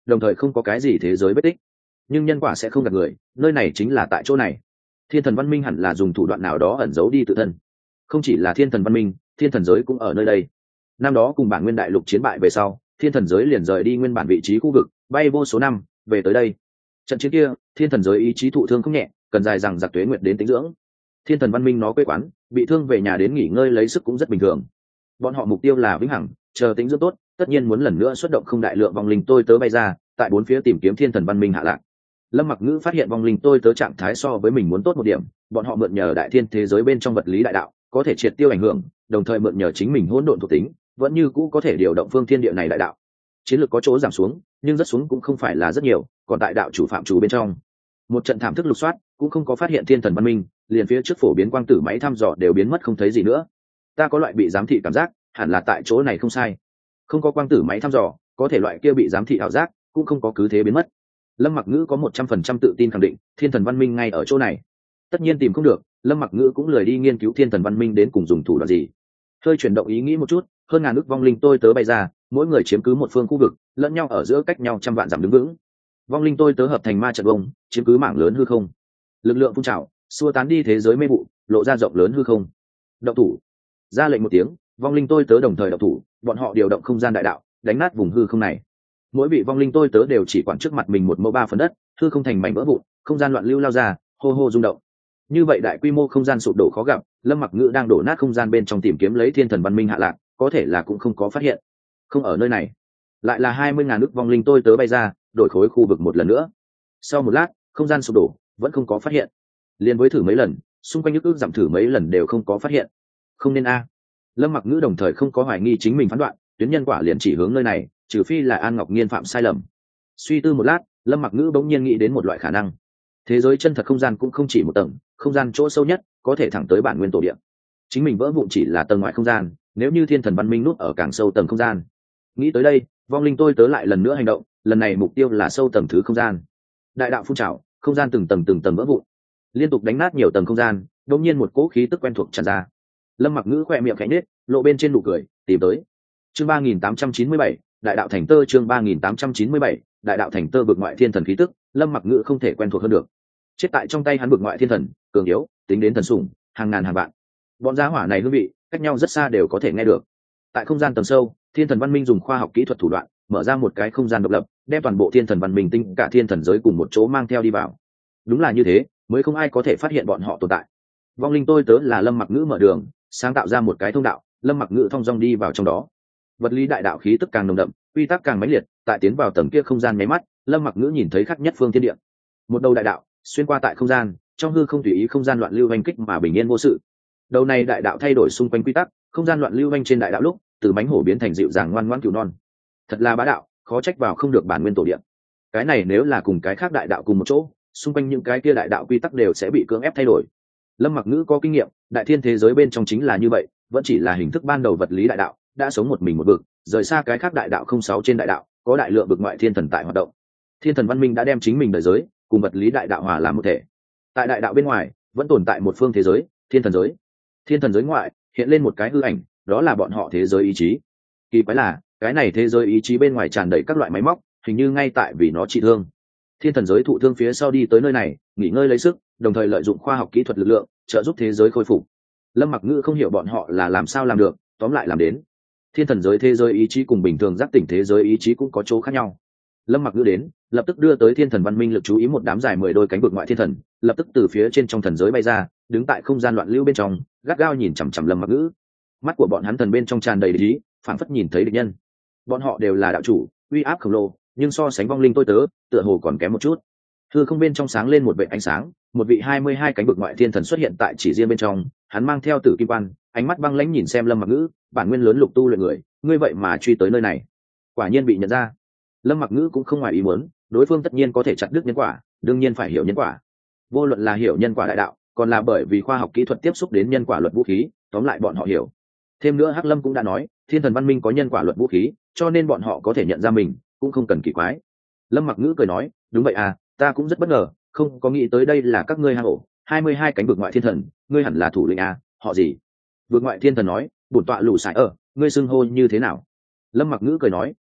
đồng thời không có cái gì thế giới vết tích. Nhưng nhân quả sẽ không gạt người, nơi này chính là tại chỗ này. Thiên thần văn minh hẳn là dùng thủ đoạn nào đó ẩn giấu đi tự thân. Không chỉ là thiên thần văn minh, thiên thần giới cũng ở nơi đây. Năm đó cùng bản nguyên đại lục chiến bại về sau, thiên thần giới liền rời đi nguyên bản vị trí khu vực, bay vô số năm về tới đây. Trận chiến kia, thiên thần giới ý chí thụ thương không nhẹ, cần dài rằng giặc tuế nguyệt đến tĩnh dưỡng. Thiên thần văn minh nó quê quán, bị thương về nhà đến nghỉ ngơi lấy sức cũng rất bình thường. Bọn họ mục tiêu là vĩnh hằng, chờ tĩnh dưỡng tốt, tất nhiên muốn lần nữa xuất động không đại lượng vong linh tôi tớ bay ra, tại bốn phía tìm kiếm thiên thần văn minh hạ lạc. Lâm Mặc Ngữ phát hiện vong linh tôi tớ trạng thái so với mình muốn tốt một điểm, bọn họ mượn nhờ đại thiên thế giới bên trong vật lý đại đạo, có thể triệt tiêu ảnh hưởng, đồng thời mượn nhờ chính mình hỗn độn thuộc tính, vẫn như cũ có thể điều động phương thiên địa này đại đạo. Chiến lược có chỗ giảm xuống, nhưng rất xuống cũng không phải là rất nhiều, còn tại đạo chủ phạm chủ bên trong. Một trận thảm thức lục soát, cũng không có phát hiện thiên thần văn minh, liền phía trước phổ biến quang tử máy thăm dò đều biến mất không thấy gì nữa. Ta có loại bị giám thị cảm giác, hẳn là tại chỗ này không sai. Không có quang tử máy thăm dò, có thể loại kia bị giám thị ảo giác, cũng không có cứ thế biến mất. Lâm Mặc Ngữ có một trăm phần trăm tự tin khẳng định, thiên thần văn minh ngay ở chỗ này. Tất nhiên tìm không được, Lâm Mặc Ngữ cũng lười đi nghiên cứu thiên thần văn minh đến cùng dùng thủ đoạn gì. Hơi chuyển động ý nghĩ một chút, hơn ngàn ức vong linh tôi tớ bay ra, mỗi người chiếm cứ một phương khu vực, lẫn nhau ở giữa cách nhau trăm vạn dặm đứng vững. Vong linh tôi tớ hợp thành ma trận vông, chiếm cứ mảng lớn hư không. Lực lượng phun trào, xua tán đi thế giới mê vụ, lộ ra rộng lớn hư không. Động thủ. Ra lệnh một tiếng, vong linh tôi tớ đồng thời động thủ, bọn họ điều động không gian đại đạo, đánh nát vùng hư không này. Mỗi vị vong linh tôi tớ đều chỉ quản trước mặt mình một mẫu ba phần đất, hư không thành mảnh vỡ vụn, không gian loạn lưu lao ra, hô hô rung động. Như vậy đại quy mô không gian sụp đổ khó gặp, Lâm Mặc Ngữ đang đổ nát không gian bên trong tìm kiếm lấy thiên thần văn minh hạ lạc, có thể là cũng không có phát hiện. Không ở nơi này, lại là hai mươi ngàn ức vong linh tôi tớ bay ra, đổi khối khu vực một lần nữa. Sau một lát, không gian sụp đổ, vẫn không có phát hiện. Liên với thử mấy lần, xung quanh ức ức giảm thử mấy lần đều không có phát hiện. Không nên a. Lâm Mặc Ngữ đồng thời không có hoài nghi chính mình phán đoạn, tuyến nhân quả liền chỉ hướng nơi này, trừ phi là An Ngọc Nghiên phạm sai lầm. Suy tư một lát, Lâm Mặc Ngữ bỗng nhiên nghĩ đến một loại khả năng. Thế giới chân thật không gian cũng không chỉ một tầng, không gian chỗ sâu nhất có thể thẳng tới bản nguyên tổ địa. Chính mình vỡ vụn chỉ là tầng ngoài không gian, nếu như thiên thần văn minh nút ở càng sâu tầng không gian. Nghĩ tới đây, vong linh tôi tớ lại lần nữa hành động, lần này mục tiêu là sâu tầng thứ không gian. Đại đạo phun trào, không gian từng tầng từng tầng vỡ vụn, liên tục đánh nát nhiều tầng không gian, đột nhiên một cỗ khí tức quen thuộc tràn ra. Lâm Mặc Ngữ khẽ miệng khẽ nhếch, lộ bên trên nụ cười, tìm tới. Chương ba nghìn tám trăm chín mươi bảy, Đại đạo thành tơ chương ba nghìn tám trăm chín mươi bảy, Đại đạo thành tơ bực ngoại thiên thần khí tức, Lâm Mặc Ngữ không thể quen thuộc hơn được. Chết tại trong tay hắn bực ngoại thiên thần, cường yếu, tính đến thần sủng, hàng ngàn hàng vạn. Bọn giá hỏa này hương vị, cách nhau rất xa đều có thể nghe được. Tại không gian tầng sâu, thiên thần văn minh dùng khoa học kỹ thuật thủ đoạn, mở ra một cái không gian độc lập, đem toàn bộ thiên thần văn minh tinh cả thiên thần giới cùng một chỗ mang theo đi vào. Đúng là như thế, mới không ai có thể phát hiện bọn họ tồn tại. Vong linh tôi tớ là Lâm Mặc Ngữ mở đường, sáng tạo ra một cái thông đạo, Lâm Mặc Ngữ thong dong đi vào trong đó. Vật lý đại đạo khí tức càng nồng đậm, quy tắc càng mãnh liệt, tại tiến vào tầng kia không gian nháy mắt, Lâm Mặc Ngữ nhìn thấy khắc nhất phương thiên địa. Một đầu đại đạo xuyên qua tại không gian, trong hư không tùy ý không gian loạn lưu hành kích mà bình yên vô sự. Đầu này đại đạo thay đổi xung quanh quy tắc, không gian loạn lưu hành trên đại đạo lúc, từ mánh hổ biến thành dịu dàng ngoan ngoãn cừu non. Thật là bá đạo, khó trách vào không được bản nguyên tổ địa. Cái này nếu là cùng cái khác đại đạo cùng một chỗ, xung quanh những cái kia đại đạo quy tắc đều sẽ bị cưỡng ép thay đổi. Lâm Mặc Ngữ có kinh nghiệm, đại thiên thế giới bên trong chính là như vậy, vẫn chỉ là hình thức ban đầu vật lý đại đạo, đã sống một mình một vực, rời xa cái khác đại đạo không sáu trên đại đạo, có đại lượng vực ngoại thiên thần tại hoạt động. Thiên thần văn minh đã đem chính mình đời giới cùng vật lý đại đạo hòa làm một thể. Tại đại đạo bên ngoài, vẫn tồn tại một phương thế giới, thiên thần giới. Thiên thần giới ngoại hiện lên một cái hư ảnh, đó là bọn họ thế giới ý chí. Kỳ quái là, cái này thế giới ý chí bên ngoài tràn đầy các loại máy móc, hình như ngay tại vì nó trị thương. Thiên thần giới thụ thương phía sau đi tới nơi này, nghỉ ngơi lấy sức, đồng thời lợi dụng khoa học kỹ thuật lực lượng, trợ giúp thế giới khôi phục. Lâm Mặc Ngữ không hiểu bọn họ là làm sao làm được, tóm lại làm đến. Thiên thần giới thế giới ý chí cùng bình thường giác tỉnh thế giới ý chí cũng có chỗ khác nhau. Lâm Mặc Ngữ đến, lập tức đưa tới thiên thần văn minh lực chú ý một đám dài mười đôi cánh vực ngoại thiên thần, lập tức từ phía trên trong thần giới bay ra, đứng tại không gian loạn lưu bên trong, gắt gao nhìn chằm chằm Lâm Mặc Ngữ. Mắt của bọn hắn thần bên trong tràn đầy địch ý, phảng phất nhìn thấy địch nhân. Bọn họ đều là đạo chủ, uy áp khổng lồ, nhưng so sánh vong linh tôi tớ, tựa hồ còn kém một chút. Hư không bên trong sáng lên một vệt ánh sáng, một vị hai mươi hai cánh vực ngoại thiên thần xuất hiện tại chỉ riêng bên trong, hắn mang theo tử kim quan, ánh mắt băng lãnh nhìn xem Lâm Mặc Ngữ, bản nguyên lớn lục tu luyện người, ngươi vậy mà truy tới nơi này. Quả nhiên bị nhận ra. Lâm Mặc Ngữ cũng không ngoài ý muốn, đối phương tất nhiên có thể chặt đứt nhân quả, đương nhiên phải hiểu nhân quả. Vô luận là hiểu nhân quả đại đạo, còn là bởi vì khoa học kỹ thuật tiếp xúc đến nhân quả luật vũ khí, tóm lại bọn họ hiểu. Thêm nữa Hắc Lâm cũng đã nói, thiên thần văn minh có nhân quả luật vũ khí, cho nên bọn họ có thể nhận ra mình, cũng không cần kỳ quái. Lâm Mặc Ngữ cười nói, đúng vậy à, ta cũng rất bất ngờ, không có nghĩ tới đây là các ngươi hang ổ, hai mươi hai cánh vực ngoại thiên thần, ngươi hẳn là thủ lĩnh à, họ gì? Vực ngoại thiên thần nói, bổn tọa lù sải ở, ngươi xưng hô như thế nào? Lâm Mặc Ngữ cười nói,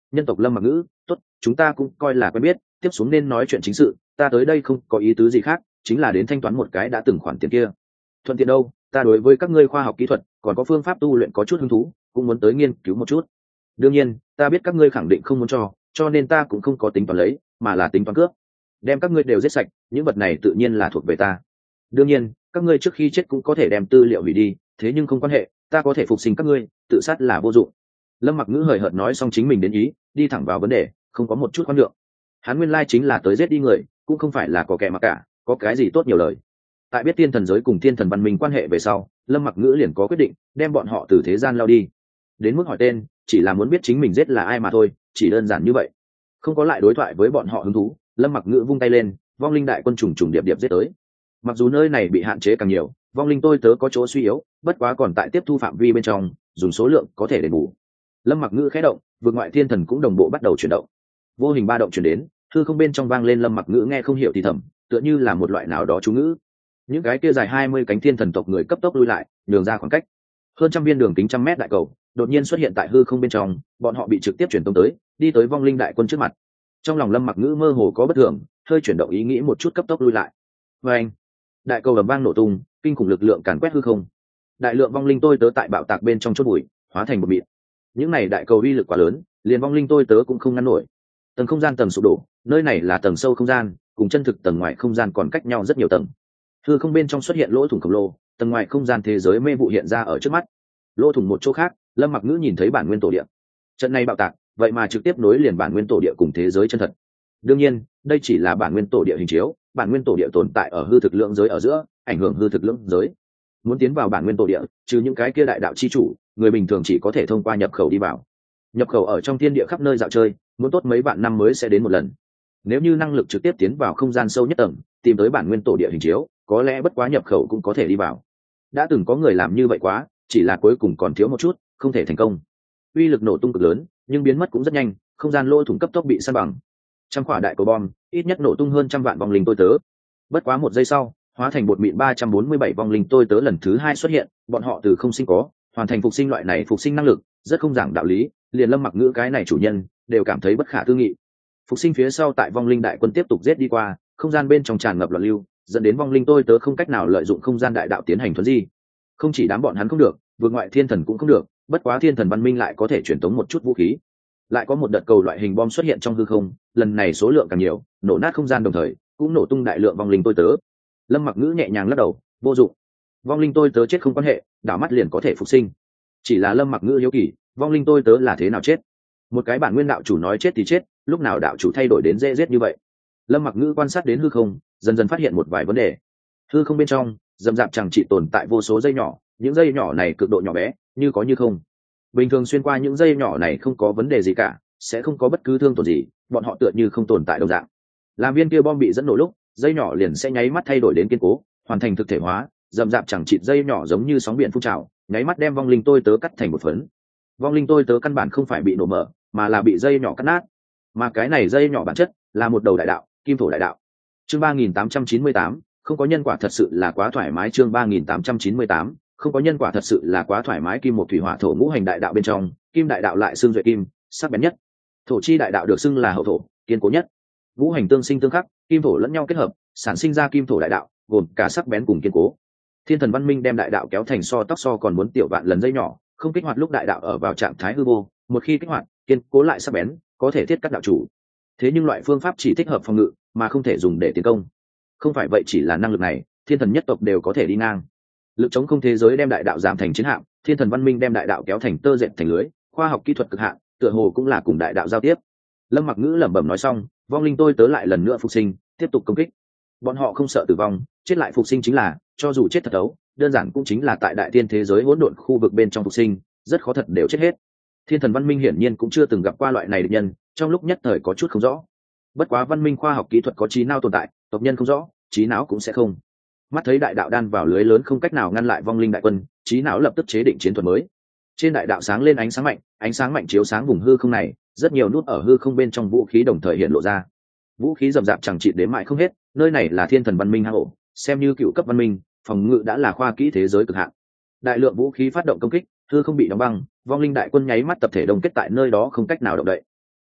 nhân tộc Lâm Mặc Ngữ, tốt, chúng ta cũng coi là quen biết, tiếp xuống nên nói chuyện chính sự, ta tới đây không có ý tứ gì khác, chính là đến thanh toán một cái đã từng khoản tiền kia. Thuận tiện đâu, ta đối với các ngươi khoa học kỹ thuật còn có phương pháp tu luyện có chút hứng thú, cũng muốn tới nghiên cứu một chút. Đương nhiên, ta biết các ngươi khẳng định không muốn cho, cho nên ta cũng không có tính toán lấy, mà là tính toán cướp. Đem các ngươi đều giết sạch, những vật này tự nhiên là thuộc về ta. Đương nhiên, các ngươi trước khi chết cũng có thể đem tư liệu hủy đi, thế nhưng không quan hệ, ta có thể phục sinh các ngươi, tự sát là vô dụng. Lâm Mặc Ngữ hời hợt nói xong chính mình đến ý, đi thẳng vào vấn đề, không có một chút khoan nhượng. Hắn nguyên lai chính là tới giết đi người, cũng không phải là có kẻ mà cả, có cái gì tốt nhiều lời. Tại biết thiên thần giới cùng thiên thần văn minh quan hệ về sau, Lâm Mặc Ngữ liền có quyết định đem bọn họ từ thế gian lao đi. Đến mức hỏi tên, chỉ là muốn biết chính mình giết là ai mà thôi, chỉ đơn giản như vậy. Không có lại đối thoại với bọn họ hứng thú, Lâm Mặc Ngữ vung tay lên, vong linh đại quân trùng trùng điệp điệp giết tới. Mặc dù nơi này bị hạn chế càng nhiều, vong linh tôi tớ có chỗ suy yếu, bất quá còn tại tiếp thu phạm vi bên trong, dùng số lượng có thể đền bù. Lâm Mặc Ngữ khẽ động, vượt ngoại thiên thần cũng đồng bộ bắt đầu chuyển động. Vô hình ba động chuyển đến, hư không bên trong vang lên Lâm Mặc Ngữ nghe không hiểu thì thầm, tựa như là một loại nào đó chú ngữ. Những cái kia dài hai mươi cánh thiên thần tộc người cấp tốc lui lại, đường ra khoảng cách. Hơn trăm viên đường kính trăm mét đại cầu, đột nhiên xuất hiện tại hư không bên trong, bọn họ bị trực tiếp chuyển tông tới, đi tới vong linh đại quân trước mặt. Trong lòng Lâm Mặc Ngữ mơ hồ có bất thường, hơi chuyển động ý nghĩ một chút cấp tốc lui lại. Và anh, đại cầu ầm vang nổ tung, kinh khủng lực lượng càn quét hư không. Đại lượng vong linh tôi tớ tại bạo tạc bên trong chốt bụi, hóa thành một mịn. Những này đại cầu uy lực quá lớn, liền vong linh tôi tớ cũng không ngăn nổi. Tầng không gian tầng sụp đổ, nơi này là tầng sâu không gian, cùng chân thực tầng ngoài không gian còn cách nhau rất nhiều tầng. Hư không bên trong xuất hiện lỗ thủng khổng lồ, tầng ngoài không gian thế giới mê vụ hiện ra ở trước mắt. Lỗ thủng một chỗ khác, Lâm Mặc Ngữ nhìn thấy bản nguyên tổ địa. Trận này bạo tạc, vậy mà trực tiếp nối liền bản nguyên tổ địa cùng thế giới chân thật. Đương nhiên, đây chỉ là bản nguyên tổ địa hình chiếu, bản nguyên tổ địa tồn tại ở hư thực lượng giới ở giữa, ảnh hưởng hư thực lượng giới. Muốn tiến vào bản nguyên tổ địa, trừ những cái kia đại đạo chi chủ, người bình thường chỉ có thể thông qua nhập khẩu đi vào. Nhập khẩu ở trong thiên địa khắp nơi dạo chơi, muốn tốt mấy vạn năm mới sẽ đến một lần. Nếu như năng lực trực tiếp tiến vào không gian sâu nhất tầng, tìm tới bản nguyên tổ địa hình chiếu, có lẽ bất quá nhập khẩu cũng có thể đi vào. Đã từng có người làm như vậy quá, chỉ là cuối cùng còn thiếu một chút, không thể thành công. Uy lực nổ tung cực lớn, nhưng biến mất cũng rất nhanh, không gian lỗ thủng cấp tốc bị san bằng. Trăm quả đại cầu bom, ít nhất nổ tung hơn trăm vạn vong linh tôi tớ. Bất quá một giây sau, hóa thành bột mịn ba trăm bốn mươi bảy vong linh tôi tớ lần thứ hai xuất hiện, bọn họ từ không sinh có, hoàn thành phục sinh loại này phục sinh năng lực, rất không giảng đạo lý, liền Lâm Mặc Ngữ cái này chủ nhân đều cảm thấy bất khả tư nghị. Phục sinh phía sau tại vong linh đại quân tiếp tục giết đi qua, không gian bên trong tràn ngập loạn lưu, dẫn đến vong linh tôi tớ không cách nào lợi dụng không gian đại đạo tiến hành thuần di. Không chỉ đám bọn hắn không được, vượt ngoại thiên thần cũng không được, bất quá thiên thần văn minh lại có thể truyền tống một chút vũ khí. Lại có một đợt cầu loại hình bom xuất hiện trong hư không, lần này số lượng càng nhiều, nổ nát không gian đồng thời cũng nổ tung đại lượng vong linh tôi tớ. Lâm Mặc Ngữ nhẹ nhàng lắc đầu, vô dụng, vong linh tôi tớ chết không quan hệ, đảo mắt liền có thể phục sinh. Chỉ là Lâm Mặc Ngữ hiếu kỳ, vong linh tôi tớ là thế nào chết? Một cái bản nguyên đạo chủ nói chết thì chết, lúc nào đạo chủ thay đổi đến dễ giết như vậy? Lâm Mặc Ngữ quan sát đến hư không, dần dần phát hiện một vài vấn đề. Hư không bên trong dầm dạp chẳng chỉ tồn tại vô số dây nhỏ, những dây nhỏ này cực độ nhỏ bé, như có như không. Bình thường xuyên qua những dây nhỏ này không có vấn đề gì cả, sẽ không có bất cứ thương tổn gì, bọn họ tựa như không tồn tại đồng dạng. Làm viên kia bom bị dẫn nổ lúc, dây nhỏ liền sẽ nháy mắt thay đổi đến kiên cố, hoàn thành thực thể hóa, dầm dạp chẳng chịt dây nhỏ giống như sóng biển phun trào, nháy mắt đem vong linh tôi tớ cắt thành một phấn. Vong linh tôi tớ căn bản không phải bị nổ mở, mà là bị dây nhỏ cắt nát. Mà cái này dây nhỏ bản chất là một đầu đại đạo, kim thổ đại đạo. Chương ba nghìn tám trăm chín mươi tám, không có nhân quả thật sự là quá thoải mái. Chương ba nghìn tám trăm chín mươi tám, không có nhân quả thật sự là quá thoải mái. Kim một thủy hỏa thổ ngũ hành đại đạo bên trong, kim đại đạo lại xưng duệ kim, sắc bén nhất. Thổ chi đại đạo được xưng là hậu thổ, kiên cố nhất. Ngũ hành tương sinh tương khắc, kim thổ lẫn nhau kết hợp, sản sinh ra kim thổ đại đạo, gồm cả sắc bén cùng kiên cố. Thiên thần văn minh đem đại đạo kéo thành so tóc so còn muốn tiểu vạn lần dây nhỏ, không kích hoạt lúc đại đạo ở vào trạng thái hư vô, một khi kích hoạt, kiên cố lại sắc bén, có thể thiết cắt đạo chủ. Thế nhưng loại phương pháp chỉ thích hợp phòng ngự, mà không thể dùng để tiến công. Không phải vậy, chỉ là năng lực này, thiên thần nhất tộc đều có thể đi ngang. Lực chống không thế giới đem đại đạo giảm thành chiến hạm, thiên thần văn minh đem đại đạo kéo thành tơ dệt thành lưới, khoa học kỹ thuật cực hạn, tựa hồ cũng là cùng đại đạo giao tiếp. Lâm Mặc Ngữ lẩm bẩm nói xong, vong linh tôi tớ lại lần nữa phục sinh, tiếp tục công kích. Bọn họ không sợ tử vong, chết lại phục sinh chính là, cho dù chết thật ấu, đơn giản cũng chính là tại đại tiên thế giới hỗn độn khu vực bên trong phục sinh, rất khó thật đều chết hết. Thiên thần văn minh hiển nhiên cũng chưa từng gặp qua loại này địch nhân, trong lúc nhất thời có chút không rõ. Bất quá văn minh khoa học kỹ thuật có trí não tồn tại, tộc nhân không rõ, trí não cũng sẽ không. Mắt thấy đại đạo đan vào lưới lớn không cách nào ngăn lại vong linh đại quân, trí não lập tức chế định chiến thuật mới. Trên đại đạo sáng lên ánh sáng mạnh, ánh sáng mạnh chiếu sáng vùng hư không này, rất nhiều nút ở hư không bên trong vũ khí đồng thời hiện lộ ra. Vũ khí rậm rạp chẳng chịt đến mãi không hết, nơi này là thiên thần văn minh hang ổ, xem như cựu cấp văn minh, phòng ngự đã là khoa kỹ thế giới cực hạn. Đại lượng vũ khí phát động công kích, hư không bị đóng băng, vong linh đại quân nháy mắt tập thể đồng kết tại nơi đó không cách nào động đậy.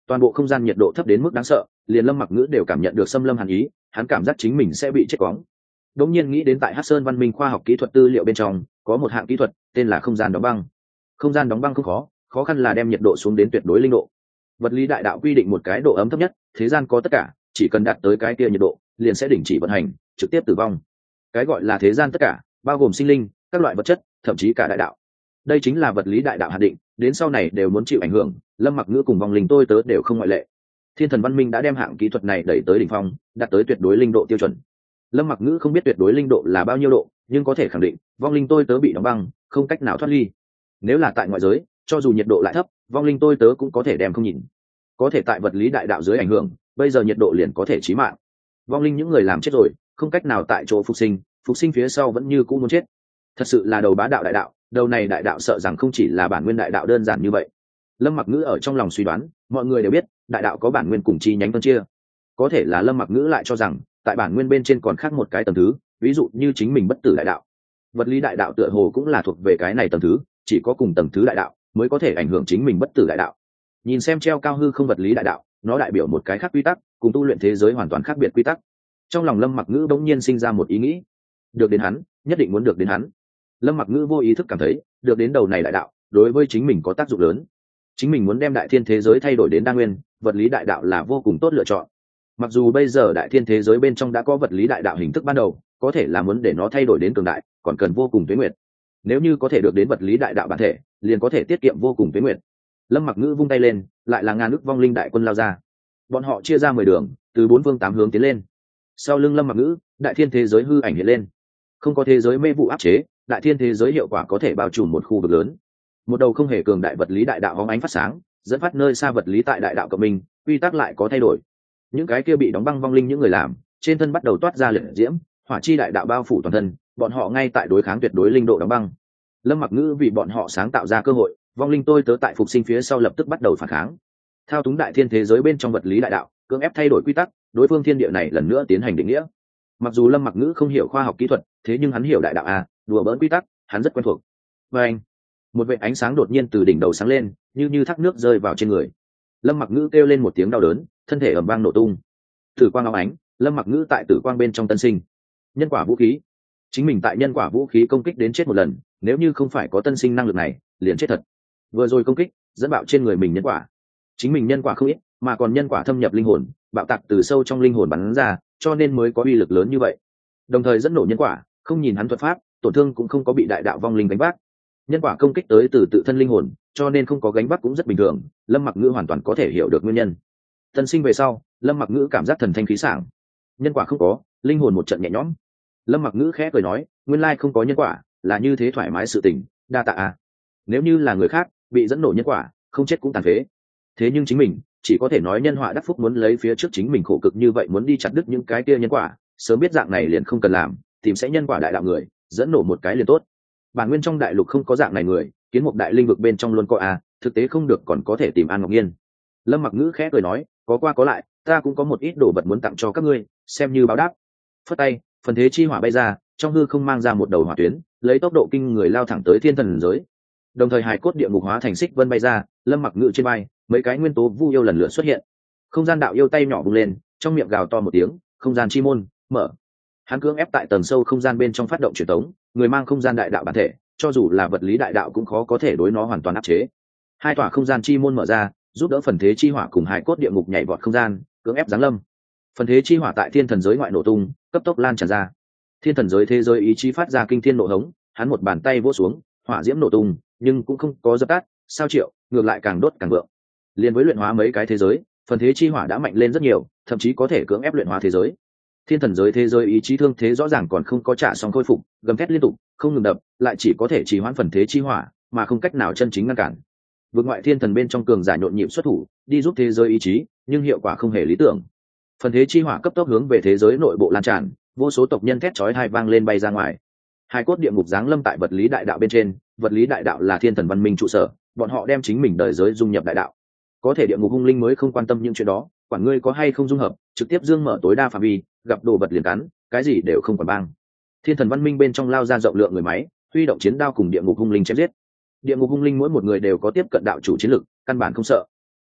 toàn bộ không gian nhiệt độ thấp đến mức đáng sợ, liền Lâm Mặc Ngữ đều cảm nhận được xâm lâm hàn ý, hắn cảm giác chính mình sẽ bị chết quóng. Đống nhiên nghĩ đến tại Hắc Sơn Văn Minh khoa học kỹ thuật tư liệu bên trong, có một hạng kỹ thuật tên là không gian đóng băng. Không gian đóng băng không khó, khó khăn là đem nhiệt độ xuống đến tuyệt đối linh độ. Vật lý đại đạo quy định một cái độ ấm thấp nhất, thế gian có tất cả, chỉ cần đạt tới cái kia nhiệt độ, liền sẽ đình chỉ vận hành, trực tiếp tử vong. Cái gọi là thế gian tất cả, bao gồm sinh linh, các loại vật chất, thậm chí cả đại đạo. Đây chính là vật lý đại đạo hạn định, đến sau này đều muốn chịu ảnh hưởng, Lâm Mặc Ngữ cùng vong linh tôi tớ đều không ngoại lệ. Thiên Thần Văn Minh đã đem hạng kỹ thuật này đẩy tới đỉnh phong, đạt tới tuyệt đối linh độ tiêu chuẩn. Lâm Mặc Ngữ không biết tuyệt đối linh độ là bao nhiêu độ, nhưng có thể khẳng định, vong linh tôi tớ bị đóng băng, không cách nào thoát ly. Nếu là tại ngoại giới, cho dù nhiệt độ lại thấp, vong linh tôi tớ cũng có thể đem không nhìn. Có thể tại vật lý đại đạo dưới ảnh hưởng, bây giờ nhiệt độ liền có thể chí mạng. Vong linh những người làm chết rồi, không cách nào tại chỗ phục sinh, phục sinh phía sau vẫn như cũ muốn chết. Thật sự là đầu bá đạo đại đạo, đầu này đại đạo sợ rằng không chỉ là bản nguyên đại đạo đơn giản như vậy. Lâm Mặc Ngữ ở trong lòng suy đoán, mọi người đều biết, đại đạo có bản nguyên cùng chi nhánh phân chia. Có thể là Lâm Mặc Ngữ lại cho rằng, tại bản nguyên bên trên còn khác một cái tầng thứ, ví dụ như chính mình bất tử đại đạo. Vật lý đại đạo tựa hồ cũng là thuộc về cái này tầng thứ, chỉ có cùng tầng thứ đại đạo mới có thể ảnh hưởng chính mình bất tử đại đạo. Nhìn xem treo cao hư không vật lý đại đạo, nó đại biểu một cái khác quy tắc, cùng tu luyện thế giới hoàn toàn khác biệt quy tắc. Trong lòng Lâm Mặc Ngữ bỗng nhiên sinh ra một ý nghĩ, được đến hắn, nhất định muốn được đến hắn. Lâm Mặc Ngữ vô ý thức cảm thấy, được đến đầu này đại đạo, đối với chính mình có tác dụng lớn. Chính mình muốn đem đại thiên thế giới thay đổi đến đa nguyên, vật lý đại đạo là vô cùng tốt lựa chọn. Mặc dù bây giờ đại thiên thế giới bên trong đã có vật lý đại đạo hình thức ban đầu, có thể là muốn để nó thay đổi đến cường đại, còn cần vô cùng tuế nguyệt. Nếu như có thể được đến vật lý đại đạo bản thể, liền có thể tiết kiệm vô cùng tuế nguyệt. Lâm Mặc Ngữ vung tay lên, lại là ngàn ức vong linh đại quân lao ra. Bọn họ chia ra mười đường, từ bốn phương tám hướng tiến lên. Sau lưng Lâm Mặc Ngữ, đại thiên thế giới hư ảnh hiện lên. Không có thế giới mê vụ áp chế, đại thiên thế giới hiệu quả có thể bao trùm một khu vực lớn. Một đầu không hề cường đại vật lý đại đạo hóng ánh phát sáng, dẫn phát nơi xa vật lý tại đại đạo cộng minh, quy tắc lại có thay đổi. Những cái kia bị đóng băng vong linh những người làm, trên thân bắt đầu toát ra liệt diễm, hỏa chi đại đạo bao phủ toàn thân, bọn họ ngay tại đối kháng tuyệt đối linh độ đóng băng. Lâm Mặc Ngữ vì bọn họ sáng tạo ra cơ hội, vong linh tôi tớ tại phục sinh phía sau lập tức bắt đầu phản kháng. Thao túng đại thiên thế giới bên trong vật lý đại đạo, cưỡng ép thay đổi quy tắc, đối phương thiên địa này lần nữa tiến hành định nghĩa. Mặc dù Lâm Mặc Ngữ không hiểu khoa học kỹ thuật, thế nhưng hắn hiểu đại đạo a, đùa bỡn quy tắc, hắn rất quen thuộc. Và anh, một vệt ánh sáng đột nhiên từ đỉnh đầu sáng lên, như như thác nước rơi vào trên người. Lâm Mặc Ngữ kêu lên một tiếng đau đớn, thân thể ầm vang nổ tung. Tử quang óng ánh, Lâm Mặc Ngữ tại tử quang bên trong tân sinh. Nhân quả vũ khí. Chính mình tại nhân quả vũ khí công kích đến chết một lần, nếu như không phải có tân sinh năng lực này, liền chết thật. Vừa rồi công kích, dẫn bạo trên người mình nhân quả. Chính mình nhân quả không ít, mà còn nhân quả thâm nhập linh hồn, bạo tạc từ sâu trong linh hồn bắn ra, cho nên mới có uy lực lớn như vậy. Đồng thời dẫn nổ nhân quả, không nhìn hắn thuật pháp, tổn thương cũng không có bị đại đạo vong linh gánh vác. Nhân quả công kích tới từ tự thân linh hồn, cho nên không có gánh vác cũng rất bình thường. Lâm Mặc Ngữ hoàn toàn có thể hiểu được nguyên nhân. Tân sinh về sau, Lâm Mặc Ngữ cảm giác thần thanh khí sảng. Nhân quả không có, linh hồn một trận nhẹ nhõm. Lâm Mặc Ngữ khẽ cười nói, nguyên lai không có nhân quả, là như thế thoải mái sự tình, đa tạ à. Nếu như là người khác, bị dẫn nổ nhân quả, không chết cũng tàn phế. Thế nhưng chính mình, chỉ có thể nói nhân họa đắc phúc, muốn lấy phía trước chính mình khổ cực như vậy muốn đi chặt đứt những cái kia nhân quả, sớm biết dạng này liền không cần làm, tìm sẽ nhân quả đại đạo người, dẫn nổ một cái liền tốt. Bản nguyên trong đại lục không có dạng này người, kiến mục đại linh vực bên trong luôn có à, thực tế không được còn có thể tìm An Ngọc Nghiên. Lâm Mặc Ngữ khẽ cười nói, có qua có lại, ta cũng có một ít đồ vật muốn tặng cho các ngươi, xem như báo đáp. Phất tay, phần thế chi hỏa bay ra, trong hư không mang ra một đầu hỏa tuyến, lấy tốc độ kinh người lao thẳng tới thiên thần giới. Đồng thời hài cốt địa ngục hóa thành xích vân bay ra, Lâm Mặc Ngữ trên bay, mấy cái nguyên tố vu yêu lần lượt xuất hiện. Không gian đạo yêu tay nhỏ bung lên, trong miệng gào to một tiếng, không gian chi môn mở. Hắn cưỡng ép tại tầng sâu không gian bên trong phát động truyền tống, người mang không gian đại đạo bản thể, cho dù là vật lý đại đạo cũng khó có thể đối nó hoàn toàn áp chế. Hai tòa không gian chi môn mở ra, giúp đỡ phần thế chi hỏa cùng hài cốt địa ngục nhảy vọt không gian, cưỡng ép giáng lâm. Phần thế chi hỏa tại thiên thần giới ngoại nổ tung, cấp tốc lan tràn ra. Thiên thần giới thế giới ý chí phát ra kinh thiên nộ hống, hắn một bàn tay vỗ xuống, hỏa diễm nổ tung, nhưng cũng không có dập tắt, sao triệu, ngược lại càng đốt càng vượng. Liên với luyện hóa mấy cái thế giới, phần thế chi hỏa đã mạnh lên rất nhiều, thậm chí có thể cưỡng ép luyện hóa thế giới. Thiên thần giới thế giới ý chí thương thế rõ ràng còn không có trả xong khôi phục, gầm thét liên tục, không ngừng đập, lại chỉ có thể trì hoãn phần thế chi hỏa, mà không cách nào chân chính ngăn cản. Vượt ngoại thiên thần bên trong cường giả nhộn nhịp xuất thủ, đi giúp thế giới ý chí, nhưng hiệu quả không hề lý tưởng. Phần thế chi hỏa cấp tốc hướng về thế giới nội bộ lan tràn, vô số tộc nhân thét chói tai vang lên bay ra ngoài. Hai cốt địa ngục giáng lâm tại vật lý đại đạo bên trên, vật lý đại đạo là thiên thần văn minh trụ sở, bọn họ đem chính mình đời giới dung nhập đại đạo. Có thể địa ngục hung linh mới không quan tâm những chuyện đó, quản ngươi có hay không dung hợp, trực tiếp dương mở tối đa phạm vi, gặp đồ vật liền cắn, cái gì đều không còn bang. Thiên thần văn minh bên trong lao ra rộng lượng người máy, huy động chiến đao cùng địa ngục hung linh chém giết. Địa ngục hung linh mỗi một người đều có tiếp cận đạo chủ chiến lực, căn bản không sợ.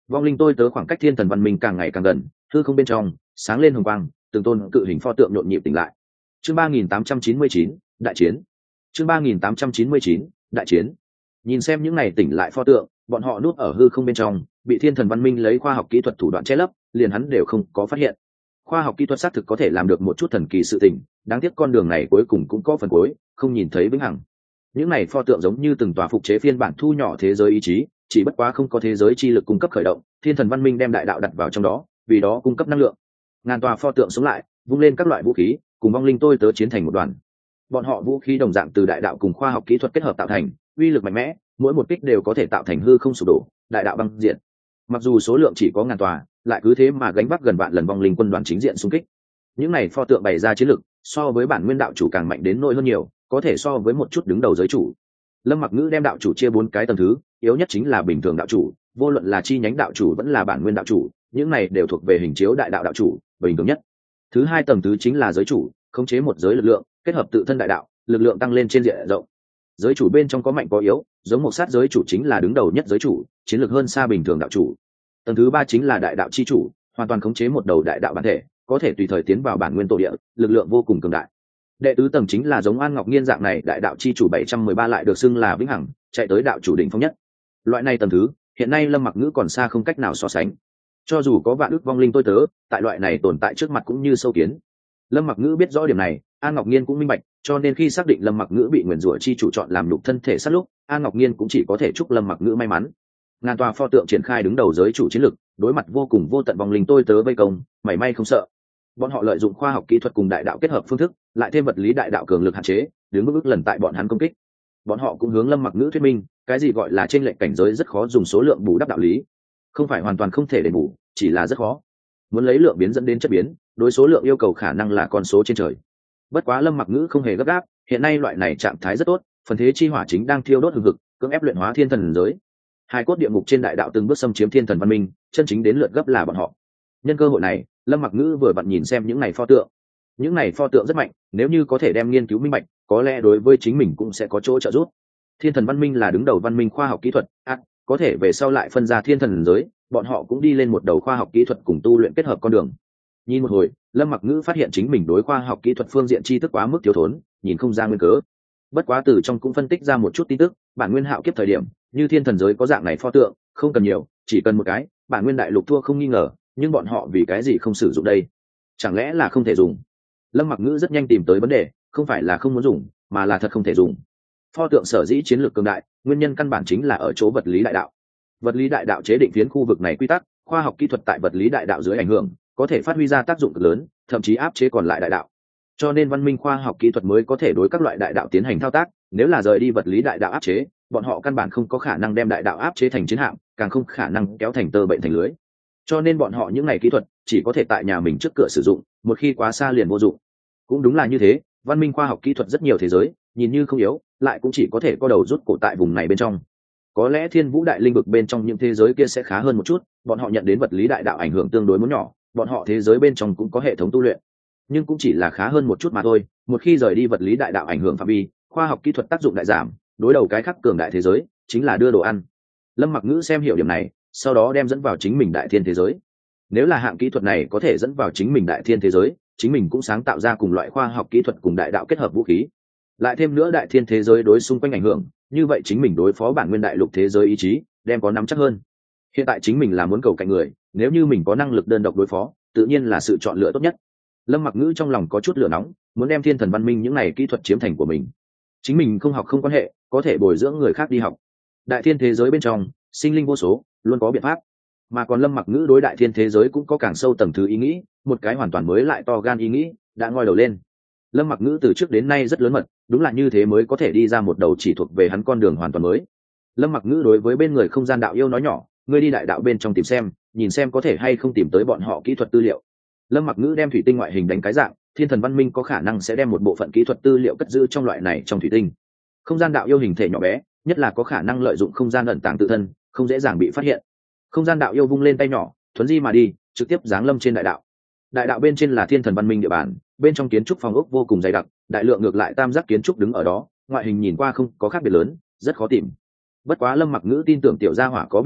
Vong linh tôi tớ khoảng cách thiên thần văn minh càng ngày càng gần, hư không bên trong sáng lên hồng quang, từng tôn cự hình pho tượng nhộn nhịp tỉnh lại. Chương ba nghìn tám trăm chín mươi chín, đại chiến. Chương ba nghìn tám trăm chín mươi chín, đại chiến. Nhìn xem những này tỉnh lại pho tượng, bọn họ núp ở hư không bên trong, bị thiên thần văn minh lấy khoa học kỹ thuật thủ đoạn che lấp, liền hắn đều không có phát hiện. Khoa học kỹ thuật xác thực có thể làm được một chút thần kỳ sự tình, đáng tiếc con đường này cuối cùng cũng có phần cuối, không nhìn thấy vĩnh hằng. Những này pho tượng giống như từng tòa phục chế phiên bản thu nhỏ thế giới ý chí, chỉ bất quá không có thế giới chi lực cung cấp khởi động, thiên thần văn minh đem đại đạo đặt vào trong đó, vì đó cung cấp năng lượng. Ngàn tòa pho tượng sống lại, vung lên các loại vũ khí, cùng vong linh tôi tớ chiến thành một đoàn. Bọn họ vũ khí đồng dạng từ đại đạo cùng khoa học kỹ thuật kết hợp tạo thành, uy lực mạnh mẽ, mỗi một kích đều có thể tạo thành hư không sụp đổ, đại đạo băng diện. Mặc dù số lượng chỉ có ngàn tòa, lại cứ thế mà gánh vác gần vạn lần vong linh quân đoàn chính diện xung kích. Những này pho tượng bày ra chiến lực, so với bản nguyên đạo chủ càng mạnh đến nỗi hơn nhiều, có thể so với một chút đứng đầu giới chủ. Lâm Mặc Ngữ đem đạo chủ chia bốn cái tầng thứ, yếu nhất chính là bình thường đạo chủ, vô luận là chi nhánh đạo chủ vẫn là bản nguyên đạo chủ, những này đều thuộc về hình chiếu đại đạo đạo chủ, bình thường nhất. Thứ hai tầng thứ chính là giới chủ, khống chế một giới lực lượng, kết hợp tự thân đại đạo, lực lượng tăng lên trên diện rộng. Giới chủ bên trong có mạnh có yếu, giống một sát giới chủ chính là đứng đầu nhất giới chủ, chiến lược hơn xa bình thường đạo chủ. Tầng thứ ba chính là đại đạo chi chủ, hoàn toàn khống chế một đầu đại đạo bản thể, có thể tùy thời tiến vào bản nguyên tổ địa, lực lượng vô cùng cường đại. Đệ tứ tầng chính là giống An Ngọc Nghiên dạng này đại đạo chi chủ bảy trăm mười ba lại được xưng là vĩnh hằng, chạy tới đạo chủ đỉnh phong nhất. Loại này tầng thứ, hiện nay Lâm Mặc Ngữ còn xa không cách nào so sánh. Cho dù có vạn ức vong linh tôi tớ, tại loại này tồn tại trước mặt cũng như sâu kiến. Lâm Mặc Ngữ biết rõ điểm này, An Ngọc Nghiên cũng minh bạch, cho nên khi xác định Lâm Mặc Ngữ bị nguyền rủa chi chủ chọn làm nhục thân thể sát lúc, An Ngọc Nghiên cũng chỉ có thể chúc Lâm Mặc Ngữ may mắn. Ngàn tòa pho tượng triển khai đứng đầu giới chủ chiến lực, đối mặt vô cùng vô tận vong linh tôi tớ vây công, mảy may không sợ. Bọn họ lợi dụng khoa học kỹ thuật cùng đại đạo kết hợp phương thức, lại thêm vật lý đại đạo cường lực hạn chế, đứng bước bước lần tại bọn hắn công kích. Bọn họ cũng hướng Lâm Mặc Ngữ thuyết minh, cái gì gọi là trên lệnh cảnh giới rất khó dùng số lượng bù đắp đạo lý, không phải hoàn toàn không thể đền bù, chỉ là rất khó. Muốn lấy lượng biến dẫn đến chất biến, đối số lượng yêu cầu khả năng là con số trên trời. Bất quá Lâm Mặc Ngữ không hề gấp gáp, hiện nay loại này trạng thái rất tốt, phần thế chi hỏa chính đang thiêu đốt hừng hực, cưỡng ép luyện hóa thiên thần giới. Hai cốt địa ngục trên đại đạo từng bước xâm chiếm thiên thần văn minh, chân chính đến lượt gấp là bọn họ. Nhân cơ hội này, Lâm Mặc Ngữ vừa vặn nhìn xem những này pho tượng. Những này pho tượng rất mạnh, nếu như có thể đem nghiên cứu minh bạch, có lẽ đối với chính mình cũng sẽ có chỗ trợ giúp. Thiên thần văn minh là đứng đầu văn minh khoa học kỹ thuật, à, có thể về sau lại phân ra thiên thần giới, bọn họ cũng đi lên một đầu khoa học kỹ thuật cùng tu luyện kết hợp con đường. Nhìn một hồi, Lâm Mặc Ngữ phát hiện chính mình đối khoa học kỹ thuật phương diện tri thức quá mức thiếu thốn, nhìn không ra nguyên cớ. Bất quá từ trong cũng phân tích ra một chút tin tức, bản nguyên hạo kiếp thời điểm, như thiên thần giới có dạng này pho tượng, không cần nhiều, chỉ cần một cái, bản nguyên đại lục thua không nghi ngờ, nhưng bọn họ vì cái gì không sử dụng đây? Chẳng lẽ là không thể dùng? Lâm Mặc Ngữ rất nhanh tìm tới vấn đề, không phải là không muốn dùng, mà là thật không thể dùng. Pho tượng sở dĩ chiến lược cường đại, nguyên nhân căn bản chính là ở chỗ vật lý đại đạo. Vật lý đại đạo chế định phiến khu vực này quy tắc, khoa học kỹ thuật tại vật lý đại đạo dưới ảnh hưởng, có thể phát huy ra tác dụng cực lớn, thậm chí áp chế còn lại đại đạo. Cho nên văn minh khoa học kỹ thuật mới có thể đối các loại đại đạo tiến hành thao tác, nếu là rời đi vật lý đại đạo áp chế, bọn họ căn bản không có khả năng đem đại đạo áp chế thành chiến hạm, càng không khả năng kéo thành tơ bệnh thành lưới. Cho nên bọn họ những này kỹ thuật chỉ có thể tại nhà mình trước cửa sử dụng, một khi quá xa liền vô dụng. Cũng đúng là như thế, văn minh khoa học kỹ thuật rất nhiều thế giới, nhìn như không yếu, lại cũng chỉ có thể co đầu rút cổ tại vùng này bên trong. Có lẽ thiên vũ đại linh vực bên trong những thế giới kia sẽ khá hơn một chút, bọn họ nhận đến vật lý đại đạo ảnh hưởng tương đối muốn nhỏ, bọn họ thế giới bên trong cũng có hệ thống tu luyện, nhưng cũng chỉ là khá hơn một chút mà thôi. Một khi rời đi vật lý đại đạo ảnh hưởng phạm vi, khoa học kỹ thuật tác dụng đại giảm, đối đầu cái khác cường đại thế giới chính là đưa đồ ăn. Lâm Mặc Ngữ xem hiểu điểm này, sau đó đem dẫn vào chính mình đại thiên thế giới. Nếu là hạng kỹ thuật này có thể dẫn vào chính mình đại thiên thế giới, chính mình cũng sáng tạo ra cùng loại khoa học kỹ thuật cùng đại đạo kết hợp vũ khí. Lại thêm nữa đại thiên thế giới đối xung quanh ảnh hưởng, như vậy chính mình đối phó bản nguyên đại lục thế giới ý chí đem có nắm chắc hơn. Hiện tại chính mình là muốn cầu cạnh người, nếu như mình có năng lực đơn độc đối phó, tự nhiên là sự chọn lựa tốt nhất. Lâm Mặc Ngữ trong lòng có chút lửa nóng, muốn đem thiên thần văn minh những này kỹ thuật chiếm thành của mình. Chính mình không học không quan hệ, có thể bồi dưỡng người khác đi học. Đại thiên thế giới bên trong, sinh linh vô số, luôn có biện pháp. Mà còn Lâm Mặc Ngữ đối đại thiên thế giới cũng có càng sâu tầng thứ ý nghĩ, một cái hoàn toàn mới lại to gan ý nghĩ đã ngoi đầu lên. Lâm Mặc Ngữ từ trước đến nay rất lớn mật, đúng là như thế mới có thể đi ra một đầu chỉ thuộc về hắn con đường hoàn toàn mới. Lâm Mặc Ngữ đối với bên người không gian đạo yêu nói nhỏ, ngươi đi đại đạo bên trong tìm xem, nhìn xem có thể hay không tìm tới bọn họ kỹ thuật tư liệu. Lâm Mặc Ngữ đem thủy tinh ngoại hình đánh cái dạng, thiên thần văn minh có khả năng sẽ đem một bộ phận kỹ thuật tư liệu cất giữ trong loại này trong thủy tinh. Không gian đạo yêu hình thể nhỏ bé, nhất là có khả năng lợi dụng không gian ẩn tàng tự thân, không dễ dàng bị phát hiện. Không gian đạo yêu vung lên tay nhỏ, thuấn di mà đi, trực tiếp giáng lâm trên đại đạo. Đại đạo bên trên là thiên thần văn minh địa bàn, bên trong kiến trúc phòng ốc vô cùng dày đặc, đại lượng ngược lại tam giác kiến trúc đứng ở đó, ngoại hình nhìn qua không có khác biệt lớn, rất khó tìm. Bất quá Lâm Mặc Ngữ tin tưởng tiểu gia hỏa có biện pháp,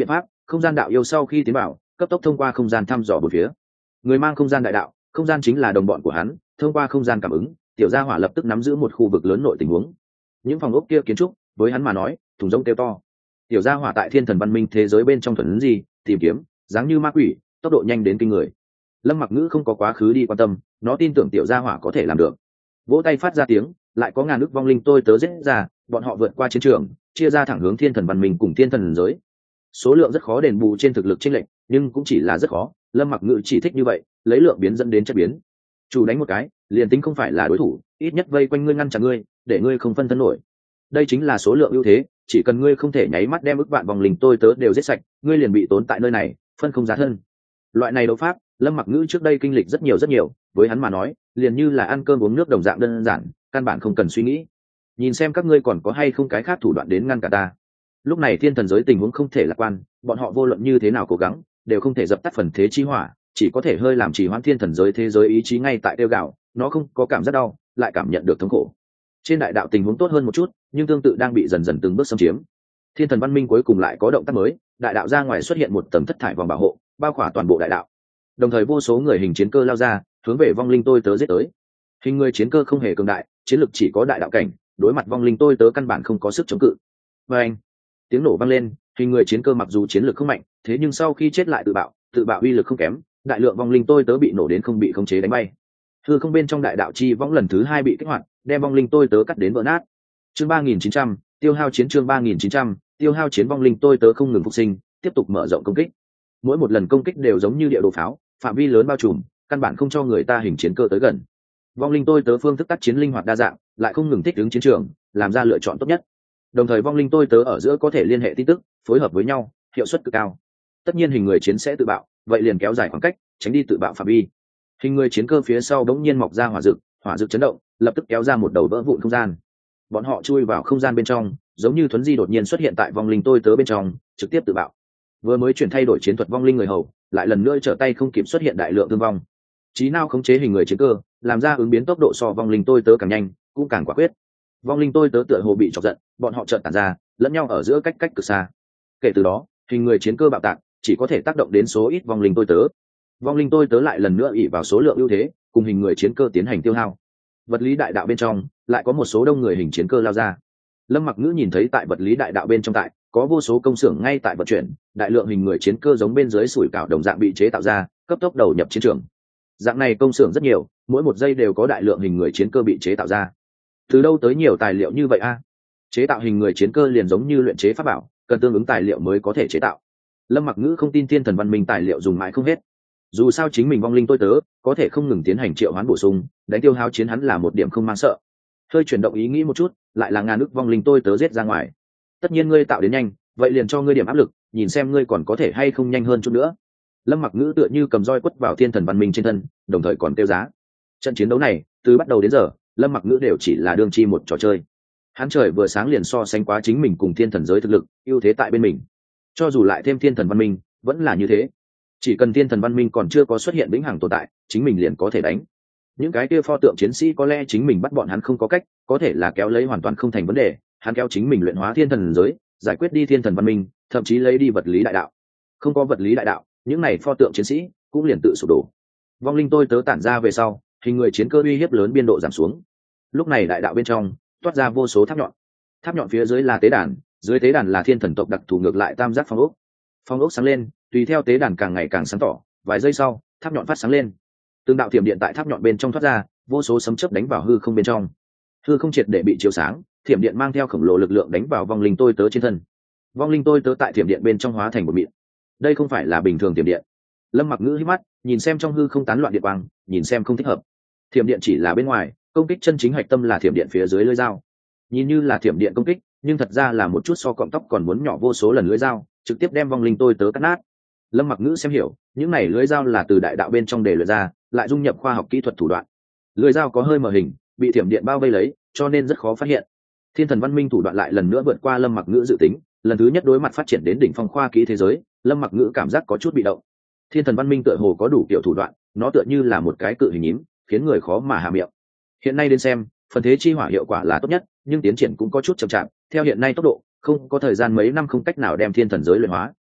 không gian đạo yêu sau khi tiến vào cấp tốc thông qua không gian thăm dò bốn phía. Người mang không gian đại đạo, không gian chính là đồng bọn của hắn, thông qua không gian cảm ứng, tiểu gia hỏa lập tức nắm giữ một khu vực lớn nội tình huống. Những phòng ốc kia kiến trúc với hắn mà nói thùng rỗng kêu to. Tiểu gia hỏa tại thiên thần văn minh thế giới bên trong thuần gì tìm kiếm, dáng như ma quỷ, tốc độ nhanh đến kinh người. Lâm Mặc Ngữ không có quá khứ đi quan tâm, nó tin tưởng tiểu gia hỏa có thể làm được. Vỗ tay phát ra tiếng, lại có ngàn ức vong linh tôi tớ giết ra, bọn họ vượt qua chiến trường, chia ra thẳng hướng thiên thần văn minh cùng thiên thần giới. Số lượng rất khó đền bù trên thực lực chênh lệch, nhưng cũng chỉ là rất khó. Lâm Mặc Ngữ chỉ thích như vậy, lấy lượng biến dẫn đến chất biến. Chủ đánh một cái, liền tính không phải là đối thủ, ít nhất vây quanh ngươi ngăn chặn ngươi, để ngươi không phân thân nổi. Đây chính là số lượng ưu thế, chỉ cần ngươi không thể nháy mắt đem ức vạn vòng linh tôi tớ đều giết sạch, ngươi liền bị tốn tại nơi này, phân không giá thân. Loại này đấu pháp, Lâm Mặc Ngữ trước đây kinh lịch rất nhiều rất nhiều, với hắn mà nói, liền như là ăn cơm uống nước đồng dạng đơn giản, căn bản không cần suy nghĩ. Nhìn xem các ngươi còn có hay không cái khác thủ đoạn đến ngăn cả ta. Lúc này thiên thần giới tình huống không thể lạc quan, bọn họ vô luận như thế nào cố gắng, đều không thể dập tắt phần thế chi hỏa, chỉ có thể hơi làm trì hoãn thiên thần giới thế giới ý chí ngay tại tiêu gạo, nó không có cảm giác đau, lại cảm nhận được thống khổ. Trên đại đạo tình huống tốt hơn một chút, nhưng tương tự đang bị dần dần từng bước xâm chiếm. Thiên thần văn minh cuối cùng lại có động tác mới, đại đạo ra ngoài xuất hiện một tầng thất thải vòng bảo hộ, bao khỏa toàn bộ đại đạo. Đồng thời vô số người hình chiến cơ lao ra, hướng về vong linh tôi tớ giết tới. Hình người chiến cơ không hề cường đại, chiến lực chỉ có đại đạo cảnh, đối mặt vong linh tôi tớ căn bản không có sức chống cự. Và anh, tiếng nổ vang lên, hình người chiến cơ mặc dù chiến lực không mạnh, thế nhưng sau khi chết lại tự bạo, tự bạo uy lực không kém, đại lượng vong linh tôi tớ bị nổ đến không bị khống chế đánh bay. Hư không bên trong đại đạo chi võng lần thứ hai bị kích hoạt, đem vong linh tôi tớ cắt đến vỡ nát. Chương ba nghìn chín trăm, tiêu hao chiến chương ba nghìn chín trăm, tiêu hao chiến vong linh tôi tớ không ngừng phục sinh, tiếp tục mở rộng công kích. Mỗi một lần công kích đều giống như địa đồ pháo, phạm vi lớn bao trùm, căn bản không cho người ta hình chiến cơ tới gần. Vong linh tôi tớ phương thức tác chiến linh hoạt đa dạng, lại không ngừng thích ứng chiến trường, làm ra lựa chọn tốt nhất. Đồng thời vong linh tôi tớ ở giữa có thể liên hệ tin tức, phối hợp với nhau, hiệu suất cực cao. Tất nhiên hình người chiến sẽ tự bạo, vậy liền kéo dài khoảng cách, tránh đi tự bạo phạm vi. Hình người chiến cơ phía sau đống nhiên mọc ra hỏa dược, hỏa dược chấn động, lập tức kéo ra một đầu vỡ vụn không gian. Bọn họ chui vào không gian bên trong, giống như thuấn di đột nhiên xuất hiện tại vong linh tôi tớ bên trong, trực tiếp tự bạo. Vừa mới chuyển thay đổi chiến thuật vong linh người hầu, lại lần nữa trở tay không kịp xuất hiện đại lượng thương vong. Chí nào khống chế hình người chiến cơ, làm ra ứng biến tốc độ so vong linh tôi tớ càng nhanh, cũng càng quả quyết. Vong linh tôi tớ tựa hồ bị chọc giận, bọn họ chợt tản ra, lẫn nhau ở giữa cách cách cực xa. Kể từ đó, hình người chiến cơ bạo tạc, chỉ có thể tác động đến số ít vong linh tôi tớ. Vong linh tôi tớ lại lần nữa ỷ vào số lượng ưu thế, cùng hình người chiến cơ tiến hành tiêu hao. Vật lý đại đạo bên trong, lại có một số đông người hình chiến cơ lao ra. Lâm Mặc Ngữ nhìn thấy tại vật lý đại đạo bên trong tại có vô số công xưởng ngay tại vận chuyển, đại lượng hình người chiến cơ giống bên dưới sủi cảo đồng dạng bị chế tạo ra, cấp tốc đầu nhập chiến trường. Dạng này công xưởng rất nhiều, mỗi một giây đều có đại lượng hình người chiến cơ bị chế tạo ra. Từ đâu tới nhiều tài liệu như vậy a? Chế tạo hình người chiến cơ liền giống như luyện chế pháp bảo, cần tương ứng tài liệu mới có thể chế tạo. Lâm Mặc Ngữ không tin thiên thần văn minh tài liệu dùng mãi không hết. Dù sao chính mình vong linh tôi tớ có thể không ngừng tiến hành triệu hoán bổ sung, đánh tiêu hao chiến hắn là một điểm không mang sợ. Hơi chuyển động ý nghĩ một chút, lại là ngàn ức vong linh tôi tớ giết ra ngoài. Tất nhiên ngươi tạo đến nhanh, vậy liền cho ngươi điểm áp lực, nhìn xem ngươi còn có thể hay không nhanh hơn chút nữa. Lâm Mặc Ngữ tựa như cầm roi quất vào thiên thần văn minh trên thân, đồng thời còn tiêu giá. Trận chiến đấu này, từ bắt đầu đến giờ, Lâm Mặc Ngữ đều chỉ là đương chi một trò chơi. Hắn trời vừa sáng liền so sánh quá chính mình cùng thiên thần giới thực lực, ưu thế tại bên mình. Cho dù lại thêm thiên thần văn minh, vẫn là như thế. Chỉ cần thiên thần văn minh còn chưa có xuất hiện vĩnh hằng tồn tại, chính mình liền có thể đánh. Những cái kia pho tượng chiến sĩ có lẽ chính mình bắt bọn hắn không có cách, có thể là kéo lấy hoàn toàn không thành vấn đề, hắn kéo chính mình luyện hóa thiên thần giới, giải quyết đi thiên thần văn minh, thậm chí lấy đi vật lý đại đạo. Không có vật lý đại đạo, những này pho tượng chiến sĩ cũng liền tự sụp đổ. Vong linh tôi tớ tản ra về sau, hình người chiến cơ uy hiếp lớn biên độ giảm xuống. Lúc này đại đạo bên trong toát ra vô số tháp nhọn, tháp nhọn phía dưới là tế đàn, dưới tế đàn là thiên thần tộc đặc thù ngược lại tam giác phong ốc. Phong ốc sáng lên, tùy theo tế đàn càng ngày càng sáng tỏ, vài giây sau tháp nhọn phát sáng lên, tương đạo thiểm điện tại tháp nhọn bên trong thoát ra, vô số sấm chớp đánh vào hư không bên trong. Hư không triệt để bị chiếu sáng, thiểm điện mang theo khổng lồ lực lượng đánh vào vong linh tôi tớ trên thân. Vong linh tôi tớ tại thiểm điện bên trong hóa thành một mịn. Đây không phải là bình thường thiểm điện. Lâm Mặc Ngữ hít mắt, nhìn xem trong hư không tán loạn điện quang, nhìn xem không thích hợp. Thiểm điện chỉ là bên ngoài, công kích chân chính hạch tâm là thiểm điện phía dưới lưỡi dao. Nhìn như là thiểm điện công kích, nhưng thật ra là một chút so cọng tóc còn muốn nhỏ vô số lần lưỡi dao, trực tiếp đem vong linh tôi tớ cắt nát. Lâm Mặc Ngữ xem hiểu, những này lưỡi dao là từ đại đạo bên trong để luyện ra, lại dung nhập khoa học kỹ thuật thủ đoạn. Lưỡi dao có hơi mờ hình, bị thiểm điện bao vây lấy, cho nên rất khó phát hiện. Thiên thần văn minh thủ đoạn lại lần nữa vượt qua Lâm Mặc Ngữ dự tính, lần thứ nhất đối mặt phát triển đến đỉnh phong khoa kỹ thế giới, Lâm Mặc Ngữ cảm giác có chút bị động. Thiên thần văn minh tựa hồ có đủ kiểu thủ đoạn, nó tựa như là một cái cự hình nhím, khiến người khó mà hạ miệng. Hiện nay đến xem, phần thế chi hỏa hiệu quả là tốt nhất, nhưng tiến triển cũng có chút chậm chạp, theo hiện nay tốc độ, không có thời gian mấy năm không cách nào đem thiên thần giới luyện hóa.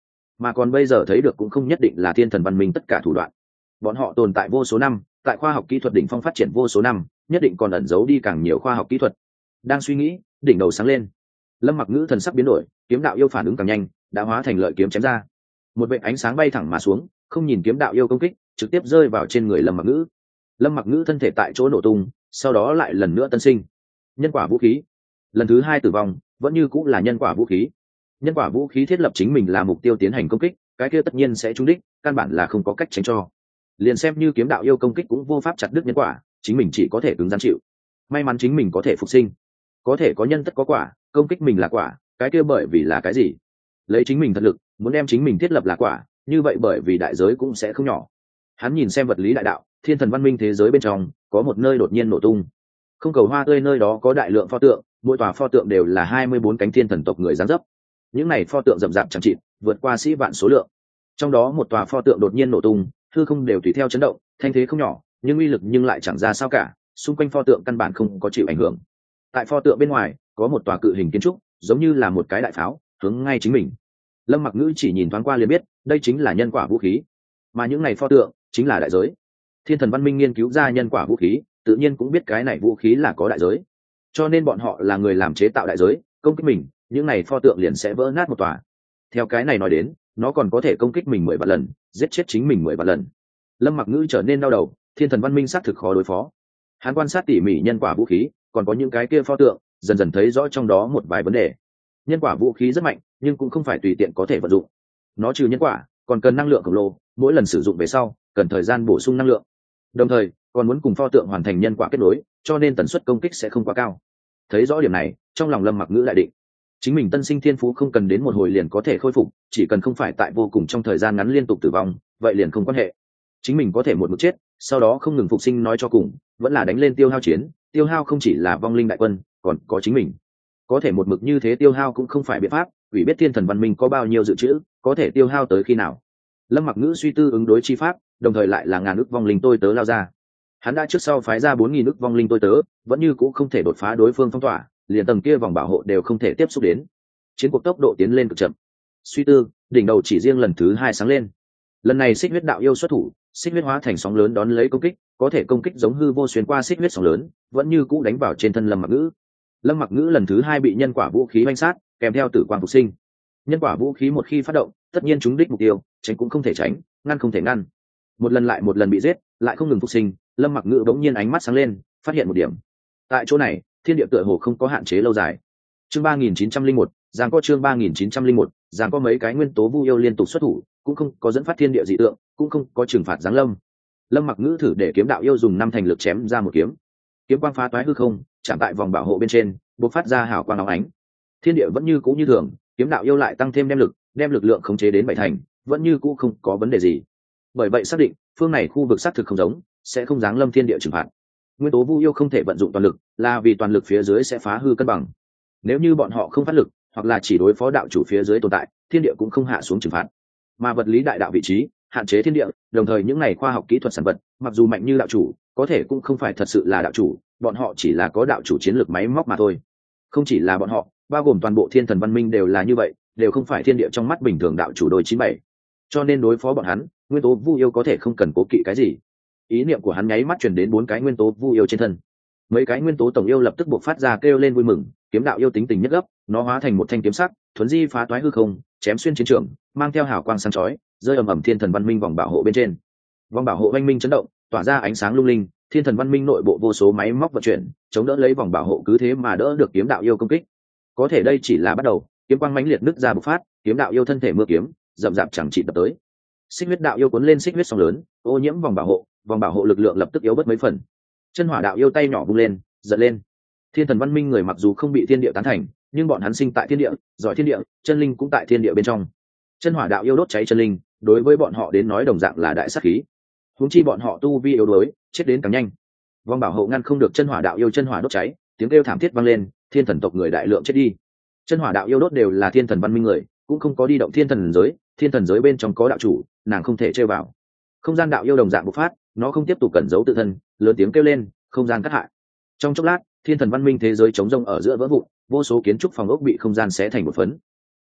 mà còn bây giờ thấy được cũng không nhất định là thiên thần văn minh tất cả thủ đoạn. Bọn họ tồn tại vô số năm, tại khoa học kỹ thuật đỉnh phong phát triển vô số năm, nhất định còn ẩn giấu đi càng nhiều khoa học kỹ thuật. Đang suy nghĩ, đỉnh đầu sáng lên. Lâm Mặc Ngữ thần sắc biến đổi, kiếm đạo yêu phản ứng càng nhanh, đã hóa thành lợi kiếm chém ra. Một vệt ánh sáng bay thẳng mà xuống, không nhìn kiếm đạo yêu công kích, trực tiếp rơi vào trên người Lâm Mặc Ngữ. Lâm Mặc Ngữ thân thể tại chỗ nổ tung, sau đó lại lần nữa tân sinh. Nhân quả vũ khí, lần thứ hai tử vong, vẫn như cũng là nhân quả vũ khí. Nhân quả vũ khí thiết lập chính mình là mục tiêu tiến hành công kích, cái kia tất nhiên sẽ trúng đích, căn bản là không có cách tránh cho. Liền xem như kiếm đạo yêu công kích cũng vô pháp chặt đứt nhân quả, chính mình chỉ có thể cứng rắn chịu. May mắn chính mình có thể phục sinh, có thể có nhân tất có quả, công kích mình là quả, cái kia bởi vì là cái gì? Lấy chính mình thật lực, muốn đem chính mình thiết lập là quả, như vậy bởi vì đại giới cũng sẽ không nhỏ. Hắn nhìn xem vật lý đại đạo, thiên thần văn minh thế giới bên trong, có một nơi đột nhiên nổ tung. Không cầu hoa tươi nơi đó có đại lượng pho tượng, mỗi tòa pho tượng đều là hai mươi bốn cánh thiên thần tộc người dáng dấp. Những này pho tượng rậm rạp chẳng chịt, vượt qua sĩ vạn số lượng. Trong đó một tòa pho tượng đột nhiên nổ tung, hư không đều tùy theo chấn động, thanh thế không nhỏ, nhưng uy lực nhưng lại chẳng ra sao cả, xung quanh pho tượng căn bản không có chịu ảnh hưởng. Tại pho tượng bên ngoài, có một tòa cự hình kiến trúc, giống như là một cái đại pháo, hướng ngay chính mình. Lâm Mặc Ngữ chỉ nhìn thoáng qua liền biết, đây chính là nhân quả vũ khí, mà những này pho tượng chính là đại giới. Thiên thần văn minh nghiên cứu ra nhân quả vũ khí, tự nhiên cũng biết cái này vũ khí là có đại giới, cho nên bọn họ là người làm chế tạo đại giới, công kích mình, những này pho tượng liền sẽ vỡ nát một tòa. Theo cái này nói đến, nó còn có thể công kích mình mười vạn lần, giết chết chính mình mười vạn lần. Lâm Mặc Ngữ trở nên đau đầu, thiên thần văn minh xác thực khó đối phó. Hắn quan sát tỉ mỉ nhân quả vũ khí, còn có những cái kia pho tượng, dần dần thấy rõ trong đó một vài vấn đề. Nhân quả vũ khí rất mạnh, nhưng cũng không phải tùy tiện có thể vận dụng. Nó trừ nhân quả, còn cần năng lượng khổng lồ, mỗi lần sử dụng về sau, cần thời gian bổ sung năng lượng. Đồng thời, còn muốn cùng pho tượng hoàn thành nhân quả kết nối, cho nên tần suất công kích sẽ không quá cao. Thấy rõ điểm này, trong lòng Lâm Mặc Ngữ lại định, chính mình tân sinh thiên phú không cần đến một hồi liền có thể khôi phục, chỉ cần không phải tại vô cùng trong thời gian ngắn liên tục tử vong, vậy liền không quan hệ. Chính mình có thể một mực chết, sau đó không ngừng phục sinh, nói cho cùng, vẫn là đánh lên tiêu hao chiến, tiêu hao không chỉ là vong linh đại quân, còn có chính mình. Có thể một mực như thế tiêu hao cũng không phải biện pháp, ủy biết thiên thần văn minh có bao nhiêu dự trữ, có thể tiêu hao tới khi nào. Lâm Mặc Ngữ suy tư ứng đối chi pháp, đồng thời lại là ngàn ức vong linh tôi tớ lao ra. Hắn đã trước sau phái ra bốn nghìn ức vong linh tôi tớ, vẫn như cũ không thể đột phá đối phương phong tỏa, liền tầng kia vòng bảo hộ đều không thể tiếp xúc đến. Chiến cuộc tốc độ tiến lên cực chậm. Suy tư, đỉnh đầu chỉ riêng lần thứ hai sáng lên. Lần này xích huyết đạo yêu xuất thủ, xích huyết hóa thành sóng lớn đón lấy công kích, có thể công kích giống hư vô xuyên qua xích huyết sóng lớn, vẫn như cũ đánh vào trên thân Lâm Mặc Ngữ. Lâm Mặc Ngữ lần thứ hai bị nhân quả vũ khí oanh sát, kèm theo tử quang phục sinh. Nhân quả vũ khí một khi phát động, tất nhiên trúng đích mục tiêu, tránh cũng không thể tránh, ngăn không thể ngăn. Một lần lại một lần bị giết, lại không ngừng phục sinh, Lâm Mặc Ngữ bỗng nhiên ánh mắt sáng lên, phát hiện một điểm. Tại chỗ này, thiên địa tựa hồ không có hạn chế lâu dài. Chương ba nghìn chín trăm linh một, giang có chương ba nghìn chín trăm linh một, giang có mấy cái nguyên tố vu yêu liên tục xuất thủ, cũng không có dẫn phát thiên địa dị tượng, cũng không có trừng phạt giáng lâm. Lâm Mặc Ngữ thử để kiếm đạo yêu dùng năm thành lực chém ra một kiếm. Kiếm quang phá toái hư không, chạm tại vòng bảo hộ bên trên, bộc phát ra hào quang óng ánh. Thiên địa vẫn như cũ như thường, kiếm đạo yêu lại tăng thêm đem lực, đem lực lượng khống chế đến bảy thành, vẫn như cũ không có vấn đề gì. Bởi vậy xác định, phương này khu vực xác thực không giống, sẽ không giáng lâm thiên địa trừng phạt. Nguyên tố vu yêu không thể vận dụng toàn lực, là vì toàn lực phía dưới sẽ phá hư cân bằng. Nếu như bọn họ không phát lực, hoặc là chỉ đối phó đạo chủ phía dưới tồn tại, thiên địa cũng không hạ xuống trừng phạt. Mà vật lý đại đạo vị trí, hạn chế thiên địa, đồng thời những này khoa học kỹ thuật sản vật, mặc dù mạnh như đạo chủ, có thể cũng không phải thật sự là đạo chủ, bọn họ chỉ là có đạo chủ chiến lược máy móc mà thôi. Không chỉ là bọn họ, bao gồm toàn bộ thiên thần văn minh đều là như vậy, đều không phải thiên địa trong mắt bình thường đạo chủ đôi chín bảy. Cho nên đối phó bọn hắn, nguyên tố vu yêu có thể không cần cố kỵ cái gì. Ý niệm của hắn nháy mắt truyền đến bốn cái nguyên tố vu yêu trên thân. Mấy cái nguyên tố tổng yêu lập tức buộc phát ra kêu lên vui mừng, kiếm đạo yêu tính tình nhất gấp, nó hóa thành một thanh kiếm sắc, thuấn di phá toái hư không, chém xuyên chiến trường, mang theo hào quang sáng chói, rơi ầm ầm thiên thần văn minh vòng bảo hộ bên trên. Vòng bảo hộ oanh minh chấn động, tỏa ra ánh sáng lung linh, thiên thần văn minh nội bộ vô số máy móc vận chuyển, chống đỡ lấy vòng bảo hộ, cứ thế mà đỡ được kiếm đạo yêu công kích. Có thể đây chỉ là bắt đầu, kiếm quang mãnh liệt nứt ra bộc phát, kiếm đạo yêu thân thể mưa kiếm, rậm rạp chẳng trị tập tới. Xích huyết đạo yêu cuốn lên xích huyết sóng lớn, ô nhiễm vòng bảo hộ, vòng bảo hộ lực lượng lập tức yếu bớt mấy phần. Chân hỏa đạo yêu tay nhỏ vung lên, giật lên. Thiên thần văn minh người mặc dù không bị thiên địa tán thành, nhưng bọn hắn sinh tại thiên địa, giỏi thiên địa, chân linh cũng tại thiên địa bên trong. Chân hỏa đạo yêu đốt cháy chân linh, đối với bọn họ đến nói đồng dạng là đại sát khí. Huống chi bọn họ tu vi yếu đuối, chết đến càng nhanh. Vòng bảo hộ ngăn không được chân hỏa đạo yêu chân hỏa đốt cháy, tiếng kêu thảm thiết vang lên, thiên thần tộc người đại lượng chết đi. Chân hỏa đạo yêu đốt đều là thiên thần văn minh người, cũng không có đi động thiên thần giới, thiên thần giới bên trong có đạo chủ, nàng không thể chơi vào. Không gian đạo yêu đồng dạng bộc phát, nó không tiếp tục cẩn giấu tự thân, lớn tiếng kêu lên, không gian cắt hại. Trong chốc lát, thiên thần văn minh thế giới trống rông ở giữa vỡ vụn, vô số kiến trúc phòng ốc bị không gian xé thành một phấn.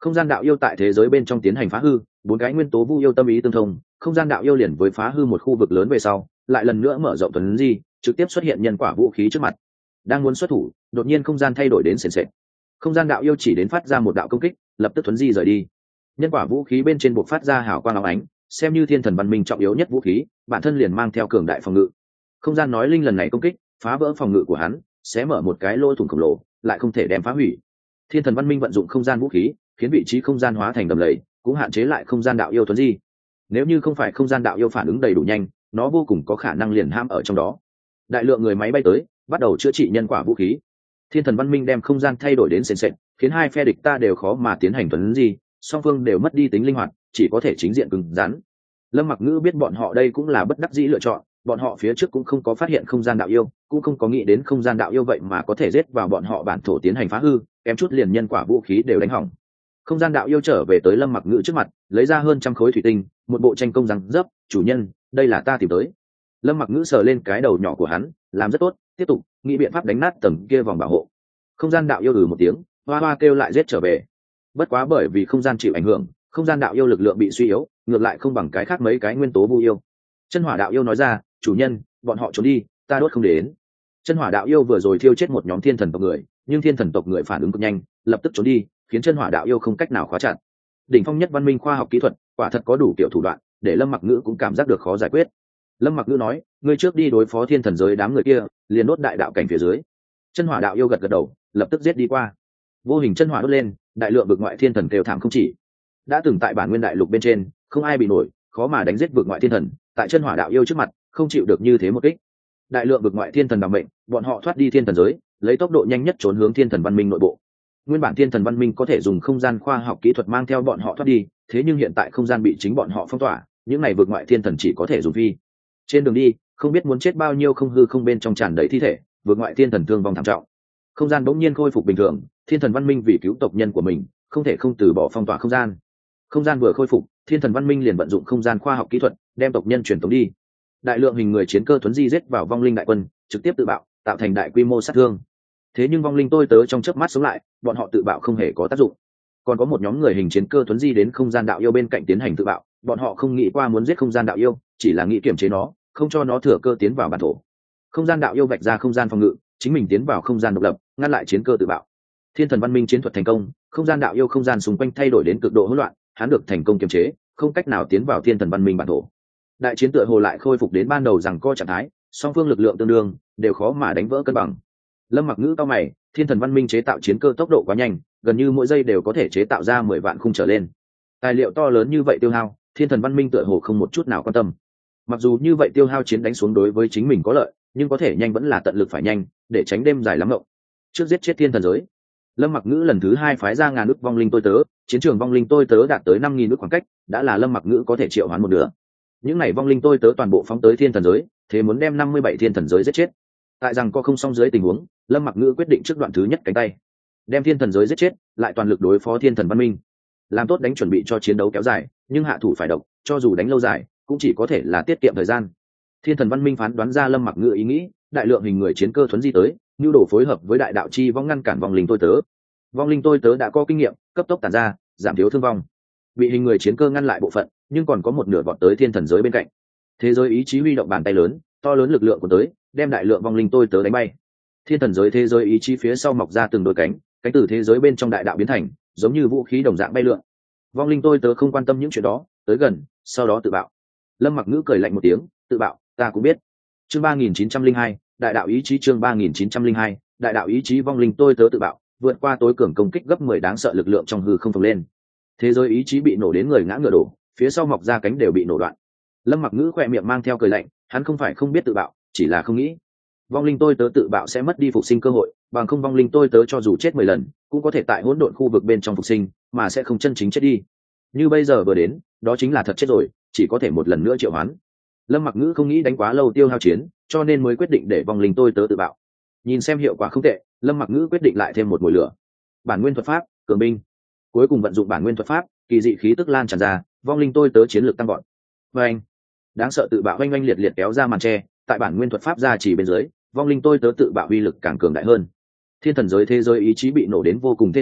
không gian đạo yêu tại thế giới bên trong tiến hành phá hư, bốn cái nguyên tố vu yêu tâm ý tương thông, không gian đạo yêu liền với phá hư một khu vực lớn về sau, lại lần nữa mở rộng tuấn di, trực tiếp xuất hiện nhân quả vũ khí trước mặt. Đang muốn xuất thủ, đột nhiên không gian thay đổi đến sền sệt. Không gian đạo yêu chỉ đến phát ra một đạo công kích, lập tức tuấn di rời đi. Nhân quả vũ khí bên trên buộc phát ra hào quang óng ánh, xem như thiên thần văn minh trọng yếu nhất vũ khí, bản thân liền mang theo cường đại phòng ngự. Không gian nói linh lần này công kích, phá vỡ phòng ngự của hắn, sẽ mở một cái lỗ thủng khổng lồ, lại không thể đem phá hủy. Thiên thần văn minh vận dụng không gian vũ khí, khiến vị trí không gian hóa thành đầm lầy, cũng hạn chế lại không gian đạo yêu tuấn di. Nếu như không phải không gian đạo yêu phản ứng đầy đủ nhanh, nó vô cùng có khả năng liền ham ở trong đó. Đại lượng người máy bay tới, bắt đầu chữa trị nhân quả vũ khí. Thiên thần văn minh đem không gian thay đổi đến sền sệt, khiến hai phe địch ta đều khó mà tiến hành tuấn di, song phương đều mất đi tính linh hoạt, chỉ có thể chính diện cứng rắn. Lâm Mặc Ngữ biết bọn họ đây cũng là bất đắc dĩ lựa chọn, bọn họ phía trước cũng không có phát hiện không gian đạo yêu, cũng không có nghĩ đến không gian đạo yêu vậy mà có thể giết vào bọn họ bản thổ tiến hành phá hư, kém chút liền nhân quả vũ khí đều đánh hỏng. Không gian đạo yêu trở về tới Lâm Mặc Ngữ trước mặt, lấy ra hơn trăm khối thủy tinh, một bộ tranh công răng dấp, "Chủ nhân, đây là ta tìm tới." Lâm Mặc Ngữ sờ lên cái đầu nhỏ của hắn, "Làm rất tốt, tiếp tục nghĩ biện pháp đánh nát tầng kia vòng bảo hộ." Không gian đạo yêu ừ một tiếng, hoa hoa kêu lại giết trở về. Bất quá bởi vì không gian chịu ảnh hưởng, không gian đạo yêu lực lượng bị suy yếu, ngược lại không bằng cái khác mấy cái nguyên tố vu yêu. Chân hỏa đạo yêu nói ra, "Chủ nhân, bọn họ trốn đi, ta đốt không đến." Chân hỏa đạo yêu vừa rồi thiêu chết một nhóm thiên thần tộc người, nhưng thiên thần tộc người phản ứng cực nhanh, lập tức trốn đi, khiến chân hỏa đạo yêu không cách nào khóa chặt. Đỉnh phong nhất văn minh khoa học kỹ thuật, quả thật có đủ kiểu thủ đoạn, để Lâm Mặc Ngữ cũng cảm giác được khó giải quyết. Lâm Mặc Ngữ nói, "Ngươi trước đi đối phó thiên thần giới đám người kia, liền đốt đại đạo cảnh phía dưới." Chân hỏa đạo yêu gật gật đầu, lập tức giết đi qua. Vô hình chân hỏa đốt lên, đại lượng vực ngoại thiên thần kêu thảm không chỉ. Đã từng tại bản nguyên đại lục bên trên, không ai bị nổi, khó mà đánh giết vực ngoại thiên thần, tại chân hỏa đạo yêu trước mặt, không chịu được như thế một kích. Đại lượng vực ngoại thiên thần đảm mệnh, bọn họ thoát đi thiên thần giới, lấy tốc độ nhanh nhất trốn hướng thiên thần văn minh nội bộ. Nguyên bản thiên thần văn minh có thể dùng không gian khoa học kỹ thuật mang theo bọn họ thoát đi, thế nhưng hiện tại không gian bị chính bọn họ phong tỏa, những này vực ngoại thiên thần chỉ có thể dùng phi. Trên đường đi, không biết muốn chết bao nhiêu không hư không bên trong tràn đầy thi thể, vực ngoại thiên thần thương vong thảm trọng. Không gian bỗng nhiên khôi phục bình thường, thiên thần văn minh vì cứu tộc nhân của mình, không thể không từ bỏ phong tỏa không gian. Không gian vừa khôi phục, thiên thần văn minh liền vận dụng không gian khoa học kỹ thuật, đem tộc nhân truyền tống đi. Đại lượng hình người chiến cơ thuấn di giết vào vong linh đại quân, trực tiếp tự bạo, tạo thành đại quy mô sát thương. Thế nhưng vong linh tôi tớ trong chớp mắt sống lại, bọn họ tự bạo không hề có tác dụng. Còn có một nhóm người hình chiến cơ thuấn di đến không gian đạo yêu bên cạnh tiến hành tự bạo, bọn họ không nghĩ qua muốn giết không gian đạo yêu, chỉ là nghĩ kiểm chế nó, không cho nó thừa cơ tiến vào bản thổ. Không gian đạo yêu vạch ra không gian phòng ngự, chính mình tiến vào không gian độc lập, ngăn lại chiến cơ tự bạo. Thiên thần văn minh chiến thuật thành công, không gian đạo yêu không gian xung quanh thay đổi đến cực độ hỗn loạn, hắn được thành công kiềm chế, không cách nào tiến vào thiên thần văn minh bản thổ. Đại chiến tựa hồ lại khôi phục đến ban đầu rằng co trạng thái, song phương lực lượng tương đương, đều khó mà đánh vỡ cân bằng. Lâm Mặc Ngữ cao mày, thiên thần văn minh chế tạo chiến cơ tốc độ quá nhanh, gần như mỗi giây đều có thể chế tạo ra mười vạn khung trở lên. Tài liệu to lớn như vậy tiêu hao, thiên thần văn minh tựa hồ không một chút nào quan tâm. Mặc dù như vậy tiêu hao chiến đánh xuống đối với chính mình có lợi, nhưng có thể nhanh vẫn là tận lực phải nhanh, để tránh đêm dài lắm ngộng. Trước giết chết thiên thần giới, Lâm Mặc Ngữ lần thứ hai phái ra ngàn ức vong linh tôi tớ, chiến trường vong linh tôi tớ đạt tới năm nghìn ức khoảng cách, đã là Lâm Mặc Ngữ có thể triệu hoán một nửa. Những này vong linh tôi tớ toàn bộ phóng tới thiên thần giới, thế muốn đem năm mươi bảy thiên thần giới giết chết. Tại rằng có không xong dưới tình huống, Lâm Mặc Ngữ quyết định trước đoạn thứ nhất cánh tay, đem thiên thần giới giết chết, lại toàn lực đối phó thiên thần văn minh. Làm tốt đánh chuẩn bị cho chiến đấu kéo dài, nhưng hạ thủ phải độc, cho dù đánh lâu dài, cũng chỉ có thể là tiết kiệm thời gian. Thiên thần văn minh phán đoán ra Lâm Mặc Ngữ ý nghĩ, đại lượng hình người chiến cơ thuấn di tới, nhu đồ phối hợp với đại đạo chi vong ngăn cản vong linh tôi tớ. Vong linh tôi tớ đã có kinh nghiệm, cấp tốc tản ra, giảm thiếu thương vong. Bị hình người chiến cơ ngăn lại bộ phận, nhưng còn có một nửa vọt tới thiên thần giới bên cạnh. Thế giới ý chí huy động bàn tay lớn, to lớn lực lượng của tới, đem đại lượng vong linh tôi tớ đánh bay. Thiên thần giới thế giới ý chí phía sau mọc ra từng đôi cánh, cánh từ thế giới bên trong đại đạo biến thành, giống như vũ khí đồng dạng bay lượn. Vong linh tôi tớ không quan tâm những chuyện đó, tới gần, sau đó tự bạo. Lâm Mặc Ngữ cười lạnh một tiếng, tự bạo, ta cũng biết. Chương ba nghìn chín trăm linh hai, đại đạo ý chí chương ba nghìn chín trăm linh hai, đại đạo ý chí vong linh tôi tớ tự bạo, vượt qua tối cường công kích gấp mười đáng sợ lực lượng trong hư không phồng lên. Thế giới ý chí bị nổ đến người ngã ngựa đổ, phía sau mọc ra cánh đều bị nổ đoạn. Lâm Mặc Ngữ khỏe miệng mang theo cười lạnh, hắn không phải không biết tự bạo, chỉ là không nghĩ vong linh tôi tớ tự bạo sẽ mất đi phục sinh cơ hội, bằng không vong linh tôi tớ cho dù chết mười lần cũng có thể tại hỗn độn khu vực bên trong phục sinh, mà sẽ không chân chính chết đi. Như bây giờ vừa đến, đó chính là thật chết rồi, chỉ có thể một lần nữa triệu hoán. Lâm Mặc Ngữ không nghĩ đánh quá lâu tiêu hao chiến, cho nên mới quyết định để vong linh tôi tớ tự bạo. Nhìn xem hiệu quả không tệ, Lâm Mặc Ngữ quyết định lại thêm một mùi lửa. Bản nguyên thuật pháp, cường binh. Cuối cùng vận dụng bản nguyên thuật pháp, kỳ dị khí tức lan tràn ra, vong linh tôi tớ chiến lược tăng vọt. Và anh, đáng sợ tự bạo oanh oanh liệt liệt kéo ra màn tre, tại bản nguyên thuật pháp ra chỉ bên dưới, vong linh tôi tớ tự bạo uy lực càng cường đại hơn. Thiên thần giới thế giới ý chí bị nổ đến vô cùng thê thảm,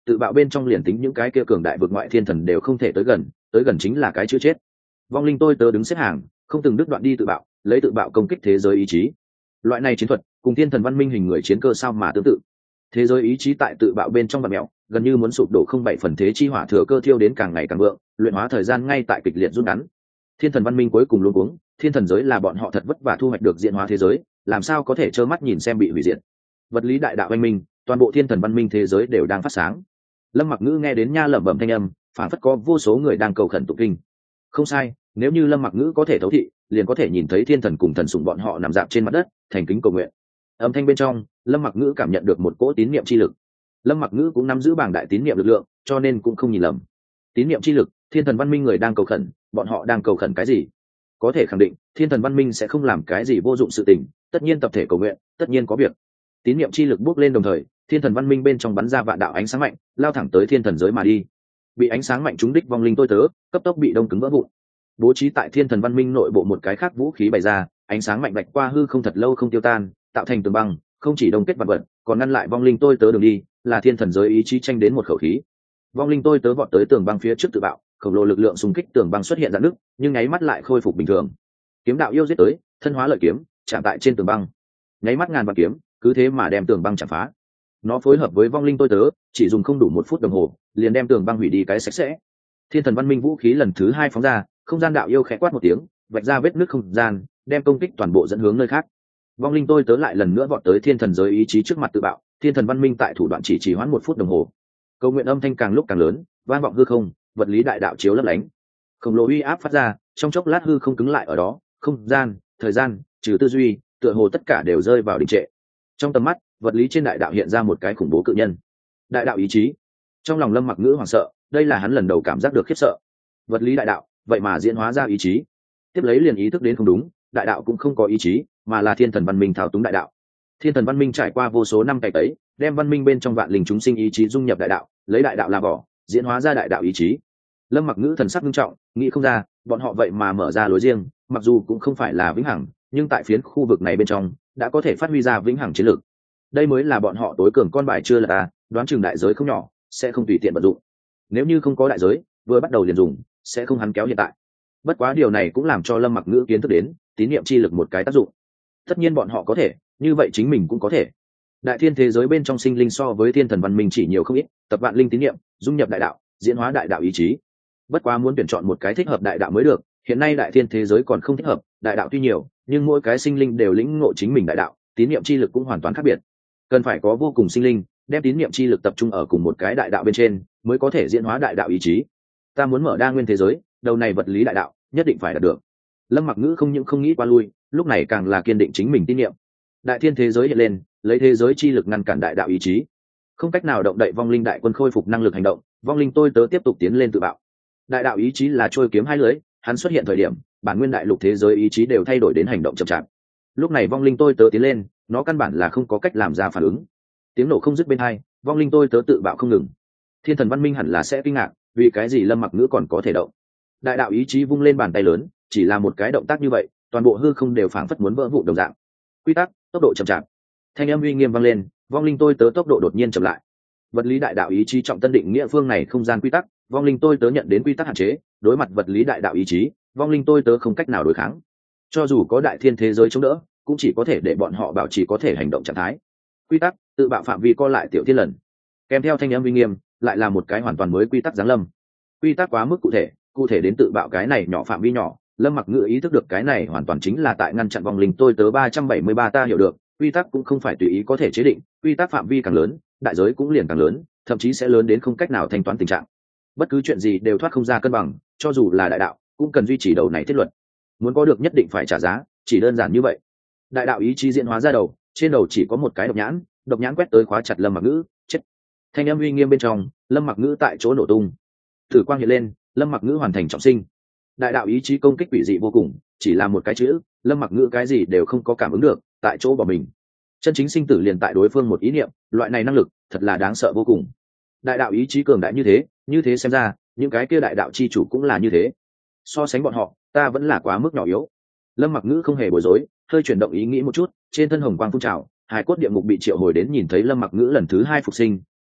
tự bạo bên trong liền tính những cái kia cường đại vượt ngoại thiên thần đều không thể tới gần, tới gần chính là cái chữ chết. Vong linh tôi tớ đứng xếp hàng, không từng đứt đoạn đi tự bạo, lấy tự bạo công kích thế giới ý chí. Loại này chiến thuật cùng thiên thần văn minh hình người chiến cơ sao mà tương tự. Thế giới ý chí tại tự bạo bên trong vặn mèo, gần như muốn sụp đổ không bảy phần thế chi hỏa thừa cơ thiêu đến càng ngày càng vượng, luyện hóa thời gian ngay tại kịch liệt rút ngắn. Thiên thần văn minh cuối cùng luống cuống, thiên thần giới là bọn họ thật vất vả thu hoạch được diễn hóa thế giới, làm sao có thể trơ mắt nhìn xem bị hủy diệt. Vật lý đại đạo văn minh, toàn bộ thiên thần văn minh thế giới đều đang phát sáng. Lâm Mặc Ngữ nghe đến nha lẩm bẩm thanh âm, phản phất có vô số người đang cầu khẩn tụng kinh. Không sai, nếu như Lâm Mặc Ngữ có thể thấu thị, liền có thể nhìn thấy thiên thần cùng thần sủng bọn họ nằm dạp trên mặt đất, thành kính cầu nguyện. Âm thanh bên trong, Lâm Mặc Ngữ cảm nhận được một cỗ tín niệm chi lực. Lâm Mặc Ngữ cũng nắm giữ bảng đại tín niệm lực lượng, cho nên cũng không nhìn lầm. Tín niệm chi lực, thiên thần văn minh người đang cầu khẩn, bọn họ đang cầu khẩn cái gì? Có thể khẳng định, thiên thần văn minh sẽ không làm cái gì vô dụng sự tình, tất nhiên tập thể cầu nguyện, tất nhiên có việc. Tín niệm chi lực bốc lên đồng thời, thiên thần văn minh bên trong bắn ra vạn đạo ánh sáng mạnh, lao thẳng tới thiên thần giới mà đi. Bị ánh sáng mạnh trúng đích vong linh tôi tớ, cấp tốc bị đông cứng vỡ vụn. Bố trí tại thiên thần văn minh nội bộ một cái khác vũ khí bày ra, ánh sáng mạnh vạch qua hư không thật lâu không tiêu tan, tạo thành tường băng, không chỉ đông kết vật vật, còn ngăn lại vong linh tôi tớ đường đi, là thiên thần giới ý chí tranh đến một khẩu khí. Vong linh tôi tớ vọt tới tường băng phía trước tự bạo, khổng lồ lực lượng xung kích tường băng xuất hiện rạn nứt, nhưng nháy mắt lại khôi phục bình thường. Kiếm đạo yêu giết tới, thân hóa lợi kiếm, chạm tại trên tường băng. Nháy mắt ngàn vạn kiếm, cứ thế mà đem tường băng chạm phá. Nó phối hợp với vong linh tôi tớ, chỉ dùng không đủ một phút đồng hồ, liền đem tường băng hủy đi cái sạch sẽ. Thiên thần văn minh vũ khí lần thứ hai phóng ra, không gian đạo yêu khẽ quát một tiếng, vạch ra vết nứt không gian, đem công kích toàn bộ dẫn hướng nơi khác. Vong linh tôi tớ lại lần nữa vọt tới thiên thần giới ý chí trước mặt tự bạo, thiên thần văn minh tại thủ đoạn chỉ trì hoãn một phút đồng hồ. Cầu nguyện âm thanh càng lúc càng lớn, vang vọng hư không, vật lý đại đạo chiếu lấp lánh. Khổng lồ uy áp phát ra, trong chốc lát hư không cứng lại ở đó, không gian, thời gian, trừ tư duy, tựa hồ tất cả đều rơi vào đình trệ. Trong tầm mắt, vật lý trên đại đạo hiện ra một cái khủng bố cự nhân. Đại đạo ý chí. Trong lòng Lâm Mặc Ngữ hoảng sợ, đây là hắn lần đầu cảm giác được khiếp sợ. Vật lý đại đạo, vậy mà diễn hóa ra ý chí. Tiếp lấy liền ý thức đến không đúng, đại đạo cũng không có ý chí, mà là thiên thần văn minh thao túng đại đạo. Thiên thần văn minh trải qua vô số năm cày tấy, đem văn minh bên trong vạn linh chúng sinh ý chí dung nhập đại đạo, lấy đại đạo làm vỏ, diễn hóa ra đại đạo ý chí. Lâm Mặc Ngữ thần sắc nghiêm trọng, nghĩ không ra, bọn họ vậy mà mở ra lối riêng, mặc dù cũng không phải là vĩnh hằng, nhưng tại phiến khu vực này bên trong, đã có thể phát huy ra vĩnh hằng chiến lược. Đây mới là bọn họ tối cường con bài chưa lật à, đoán chừng đại giới không nhỏ, sẽ không tùy tiện vận dụng. Nếu như không có đại giới, vừa bắt đầu liền dùng, sẽ không hắn kéo hiện tại. Bất quá điều này cũng làm cho Lâm Mặc Ngữ kiến thức đến tín niệm chi lực một cái tác dụng. Tất nhiên bọn họ có thể, như vậy chính mình cũng có thể. Đại thiên thế giới bên trong sinh linh so với thiên thần văn minh chỉ nhiều không ít, tập vạn linh tín niệm, dung nhập đại đạo, diễn hóa đại đạo ý chí. Bất quá muốn tuyển chọn một cái thích hợp đại đạo mới được, hiện nay đại thiên thế giới còn không thích hợp, đại đạo tuy nhiều, nhưng mỗi cái sinh linh đều lĩnh ngộ chính mình đại đạo, tín niệm chi lực cũng hoàn toàn khác biệt. Cần phải có vô cùng sinh linh, đem tín niệm chi lực tập trung ở cùng một cái đại đạo bên trên, mới có thể diễn hóa đại đạo ý chí. Ta muốn mở đa nguyên thế giới, đầu này vật lý đại đạo, nhất định phải đạt được. Lâm Mặc Ngữ không những không nghĩ qua lui, lúc này càng là kiên định chính mình tín niệm. Đại thiên thế giới hiện lên, lấy thế giới chi lực ngăn cản đại đạo ý chí, không cách nào động đậy vong linh đại quân khôi phục năng lực hành động, vong linh tôi tớ tiếp tục tiến lên tự bạo. Đại đạo ý chí là trôi kiếm hai lưỡi, hắn xuất hiện thời điểm, bản nguyên đại lục thế giới ý chí đều thay đổi đến hành động chậm chạp. Lúc này vong linh tôi tớ tiến lên, nó căn bản là không có cách làm ra phản ứng. Tiếng nổ không dứt bên hai, vong linh tôi tớ tự bạo không ngừng. Thiên thần văn minh hẳn là sẽ kinh ngạc, vì cái gì Lâm Mặc Ngữ còn có thể động. Đại đạo ý chí vung lên bàn tay lớn, chỉ là một cái động tác như vậy, toàn bộ hư không đều phảng phất muốn vỡ vụn đồng dạng. Quy tắc, tốc độ chậm chạp. Thanh âm uy nghiêm vang lên, vong linh tôi tớ tốc độ đột nhiên chậm lại. Vật lý đại đạo ý chí trọng tân định nghĩa phương này không gian quy tắc, vong linh tôi tớ nhận đến quy tắc hạn chế, đối mặt vật lý đại đạo ý chí, vong linh tôi tớ không cách nào đối kháng. Cho dù có đại thiên thế giới chống đỡ, cũng chỉ có thể để bọn họ bảo trì có thể hành động trạng thái. Quy tắc, tự bạo phạm vi co lại tiểu thiên lần. Kèm theo thanh âm uy nghiêm, lại là một cái hoàn toàn mới quy tắc giáng lâm. Quy tắc quá mức cụ thể, cụ thể đến tự bạo cái này nhỏ phạm vi nhỏ, Lâm Mặc Ngữ ý thức được cái này hoàn toàn chính là tại ngăn chặn vong linh tôi tớ ba trăm bảy mươi ba. Ta hiểu được, quy tắc cũng không phải tùy ý có thể chế định, quy tắc phạm vi càng lớn, đại giới cũng liền càng lớn, thậm chí sẽ lớn đến không cách nào thanh toán tình trạng. Bất cứ chuyện gì đều thoát không ra cân bằng, cho dù là đại đạo, cũng cần duy trì đầu này thiết luật. Muốn có được nhất định phải trả giá, chỉ đơn giản như vậy. Đại đạo ý chí diễn hóa ra đầu, trên đầu chỉ có một cái độc nhãn, độc nhãn quét tới khóa chặt Lâm Mặc Ngữ, chết. Thanh âm uy nghiêm bên trong, Lâm Mặc Ngữ tại chỗ nổ tung. Thử quang hiện lên, Lâm Mặc Ngữ hoàn thành trọng sinh. Đại đạo ý chí công kích quỷ dị vô cùng, chỉ là một cái chữ, Lâm Mặc Ngữ cái gì đều không có cảm ứng được, tại chỗ bỏ mình. Chân chính sinh tử liền tại đối phương một ý niệm, loại này năng lực thật là đáng sợ vô cùng. Đại đạo ý chí cường đại như thế, như thế xem ra, những cái kia đại đạo chi chủ cũng là như thế. So sánh bọn họ, ta vẫn là quá mức nhỏ yếu. Lâm Mặc Ngữ không hề bối rối, hơi chuyển động ý nghĩ một chút, trên thân hồng quang phun trào, hài cốt địa ngục bị triệu hồi đến, nhìn thấy Lâm Mặc Ngữ lần thứ hai phục sinh,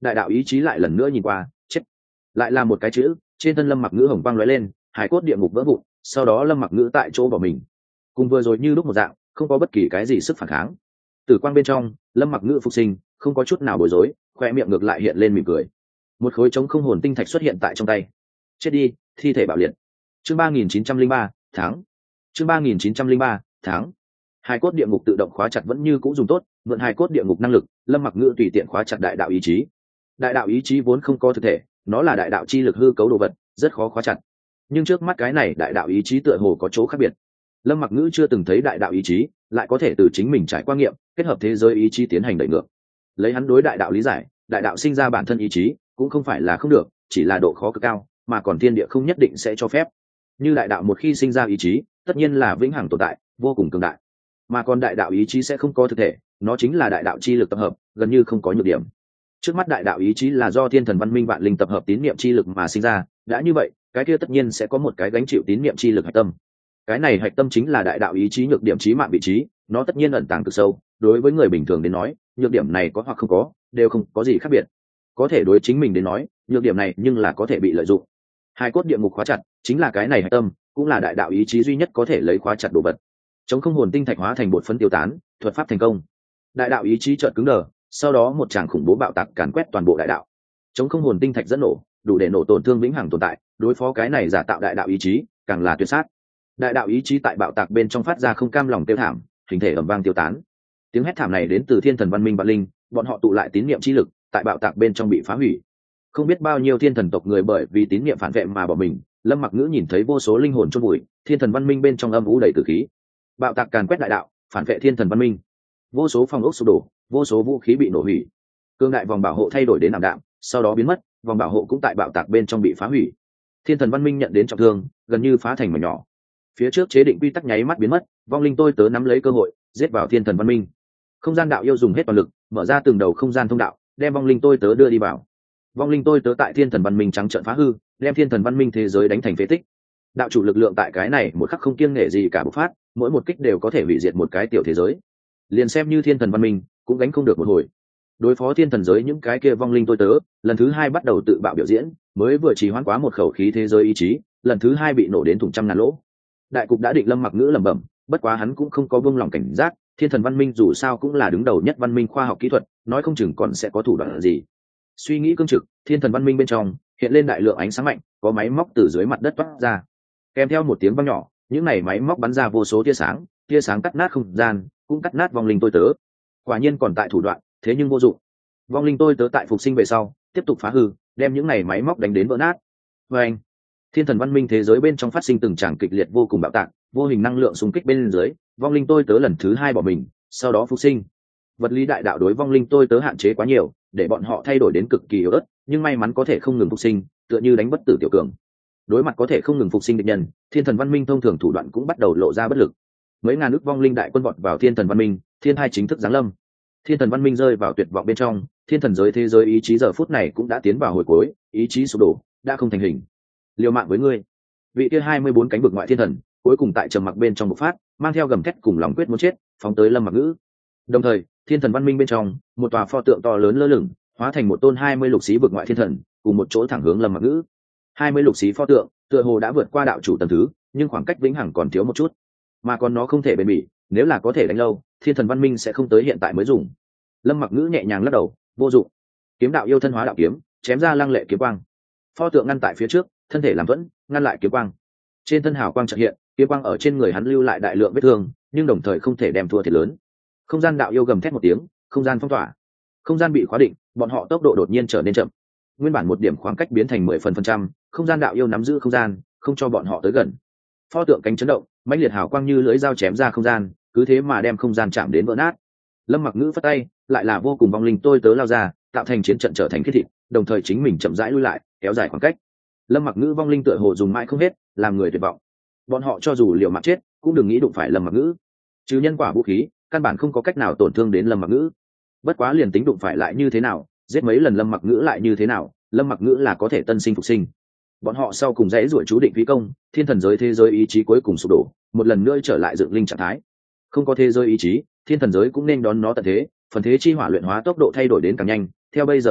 đại đạo ý chí lại lần nữa nhìn qua, chết. Lại là một cái chữ, trên thân Lâm Mặc Ngữ hồng quang lóe lên, hải cốt địa ngục vỡ vụn, sau đó Lâm Mặc Ngữ tại chỗ bỏ mình. Cùng vừa rồi như lúc một dạng, không có bất kỳ cái gì sức phản kháng. Tử quang bên trong, Lâm Mặc Ngữ phục sinh, không có chút nào bối rối, khoe miệng ngược lại hiện lên mỉm cười. Một khối trống không hồn tinh thạch xuất hiện tại trong tay. Chết đi, thi thể bạo liệt. Chương ba nghìn chín trăm linh ba, tháng. Chương ba nghìn chín trăm linh ba, tháng. Hai cốt địa ngục tự động khóa chặt vẫn như cũ dùng tốt, mượn hai cốt địa ngục năng lực, Lâm Mặc Ngữ tùy tiện khóa chặt đại đạo ý chí. Đại đạo ý chí vốn không có thực thể, nó là đại đạo chi lực hư cấu đồ vật, rất khó khóa chặt. Nhưng trước mắt cái này đại đạo ý chí tựa hồ có chỗ khác biệt. Lâm Mặc Ngữ chưa từng thấy đại đạo ý chí, lại có thể từ chính mình trải qua nghiệm, kết hợp thế giới ý chí tiến hành đẩy ngược. Lấy hắn đối đại đạo lý giải, đại đạo sinh ra bản thân ý chí, cũng không phải là không được, chỉ là độ khó cực cao, mà còn thiên địa không nhất định sẽ cho phép. Như đại đạo một khi sinh ra ý chí, tất nhiên là vĩnh hằng tồn tại, vô cùng cường đại. Mà còn đại đạo ý chí sẽ không có thực thể, nó chính là đại đạo chi lực tập hợp, gần như không có nhược điểm. Trước mắt đại đạo ý chí là do thiên thần văn minh vạn linh tập hợp tín niệm chi lực mà sinh ra, đã như vậy, cái kia tất nhiên sẽ có một cái gánh chịu tín niệm chi lực hạch tâm. Cái này hạch tâm chính là đại đạo ý chí nhược điểm chí mạng vị trí, nó tất nhiên ẩn tàng cực sâu, đối với người bình thường đến nói, nhược điểm này có hoặc không có, đều không có gì khác biệt. Có thể đối chính mình đến nói, nhược điểm này nhưng là có thể bị lợi dụng. Hai cốt địa ngục khóa chặt, chính là cái này hạch tâm, cũng là đại đạo ý chí duy nhất có thể lấy khóa chặt đồ vật. Chống không hồn tinh thạch hóa thành bột phấn tiêu tán, thuật pháp thành công. Đại đạo ý chí chợt cứng đờ, sau đó một tràng khủng bố bạo tạc càn quét toàn bộ đại đạo. Chống không hồn tinh thạch dẫn nổ, đủ để nổ tổn thương vĩnh hằng tồn tại, đối phó cái này giả tạo đại đạo ý chí, càng là tuyệt sát. Đại đạo ý chí tại bạo tạc bên trong phát ra không cam lòng tiêu thảm, hình thể ầm vang tiêu tán. Tiếng hét thảm này đến từ thiên thần văn minh vạn linh, bọn họ tụ lại tín niệm chi lực, tại bạo tạc bên trong bị phá hủy. Không biết bao nhiêu thiên thần tộc người bởi vì tín niệm phản vệ mà bỏ mình. Lâm Mặc Ngữ nhìn thấy vô số linh hồn chôn vùi, thiên thần văn minh bên trong âm u đầy tử khí. Bạo tạc càn quét đại đạo, phản vệ thiên thần văn minh. Vô số phòng ốc sụp đổ, vô số vũ khí bị nổ hủy. Cương đại vòng bảo hộ thay đổi đến ảm đạm, sau đó biến mất, vòng bảo hộ cũng tại bạo tạc bên trong bị phá hủy. Thiên thần văn minh nhận đến trọng thương, gần như phá thành mảnh nhỏ. Phía trước chế định quy tắc nháy mắt biến mất, vong linh tôi tớ nắm lấy cơ hội, giết vào thiên thần văn minh. Không gian đạo yêu dùng hết toàn lực, mở ra từng đầu không gian thông đạo, đem vong linh tôi tớ đưa đi vào. Vong linh tôi tớ tại thiên thần văn minh trắng trợn phá hư, đem thiên thần văn minh thế giới đánh thành phế tích. Đạo chủ lực lượng tại cái này một khắc không kiêng nể gì cả bộc phát, mỗi một kích đều có thể hủy diệt một cái tiểu thế giới. Liền xem như thiên thần văn minh cũng gánh không được một hồi. Đối phó thiên thần giới những cái kia vong linh tôi tớ, lần thứ hai bắt đầu tự bạo biểu diễn, mới vừa trì hoãn quá một khẩu khí thế giới ý chí, lần thứ hai bị nổ đến thủng trăm ngàn lỗ. Đại cục đã định, Lâm Mặc Ngữ lẩm bẩm, bất quá hắn cũng không có buông lòng cảnh giác, thiên thần văn minh dù sao cũng là đứng đầu nhất văn minh khoa học kỹ thuật, nói không chừng còn sẽ có thủ đoạn gì. Suy nghĩ cương trực, thiên thần văn minh bên trong hiện lên đại lượng ánh sáng mạnh, có máy móc từ dưới mặt đất toát ra, kèm theo một tiếng vang nhỏ, những này máy móc bắn ra vô số tia sáng, tia sáng cắt nát không gian, cũng cắt nát vong linh tôi tớ. Quả nhiên còn tại thủ đoạn, thế nhưng vô dụng. Vong linh tôi tớ tại phục sinh về sau, tiếp tục phá hư, đem những này máy móc đánh đến vỡ nát. Và anh, thiên thần văn minh thế giới bên trong phát sinh từng tràng kịch liệt vô cùng bạo tạc, vô hình năng lượng xung kích bên dưới, vong linh tôi tớ lần thứ hai bỏ mình, sau đó phục sinh. Vật lý đại đạo đối vong linh tôi tớ hạn chế quá nhiều, để bọn họ thay đổi đến cực kỳ yếu ớt, nhưng may mắn có thể không ngừng phục sinh, tựa như đánh bất tử tiểu cường. Đối mặt có thể không ngừng phục sinh địch nhân, thiên thần văn minh thông thường thủ đoạn cũng bắt đầu lộ ra bất lực. Mấy ngàn ước vong linh đại quân vọt vào thiên thần văn minh, thiên hai chính thức giáng lâm. Thiên thần văn minh rơi vào tuyệt vọng bên trong, thiên thần giới thế giới ý chí giờ phút này cũng đã tiến vào hồi cuối, ý chí sụp đổ, đã không thành hình. Liều mạng với ngươi. Vị kia hai mươi bốn cánh vực ngoại thiên thần, cuối cùng tại trầm mặc bên trong bộc phát, mang theo gầm thét cùng lòng quyết muốn chết, phóng tới Lâm Mặc Ngữ. Đồng thời, thiên thần văn minh bên trong, một tòa pho tượng to lớn lơ lửng, hóa thành một tôn hai mươi lục xí vực ngoại thiên thần, cùng một chỗ thẳng hướng Lâm Mặc Ngữ. hai mươi lục xí pho tượng, tựa hồ đã vượt qua đạo chủ tầng thứ, nhưng khoảng cách vĩnh hằng còn thiếu một chút. Mà còn nó không thể bền bỉ, nếu là có thể đánh lâu, thiên thần văn minh sẽ không tới hiện tại mới dùng. Lâm Mặc Ngữ nhẹ nhàng lắc đầu, vô dụng. Kiếm đạo yêu thân hóa đạo kiếm, chém ra lăng lệ kiếm quang. Pho tượng ngăn tại phía trước, thân thể làm thuẫn, ngăn lại kiếm quang. Trên thân hào quang chợt hiện, kiếm quang ở trên người hắn lưu lại đại lượng vết thương, nhưng đồng thời không thể đem thua thiệt lớn. Không gian đạo yêu gầm thét một tiếng, không gian phong tỏa. Không gian bị khóa định, bọn họ tốc độ đột nhiên trở nên chậm. Nguyên bản một điểm khoảng cách biến thành mười phần phần trăm, không gian đạo yêu nắm giữ không gian, không cho bọn họ tới gần. Pho tượng cánh chấn động, mãnh liệt hào quang như lưỡi dao chém ra không gian, cứ thế mà đem không gian chạm đến vỡ nát. Lâm Mặc Ngữ phất tay, lại là vô cùng vong linh tôi tớ lao ra, tạo thành chiến trận trở thành kết thịt, đồng thời chính mình chậm rãi lui lại, kéo dài khoảng cách. Lâm Mặc Ngữ vong linh tựa hồ dùng mãi không hết, làm người tuyệt vọng. Bọn họ cho dù liều mạng chết, cũng đừng nghĩ đụng phải Lâm Mặc Ngữ. Trừ nhân quả vũ khí, căn bản không có cách nào tổn thương đến Lâm Mặc Ngữ. Bất quá liền tính đụng phải lại như thế nào, giết mấy lần Lâm Mặc Ngữ lại như thế nào, Lâm Mặc Ngữ là có thể tân sinh phục sinh. Bọn họ sau cùng dãy ruổi chú định phí công, thiên thần giới thế giới ý chí cuối cùng sụp đổ, một lần nữa trở lại dựng linh trạng thái. Không có thế giới ý chí, thiên thần giới cũng nên đón nó tận thế, phần thế chi hỏa luyện hóa tốc độ thay đổi đến càng nhanh, theo bây giờ tốc độ,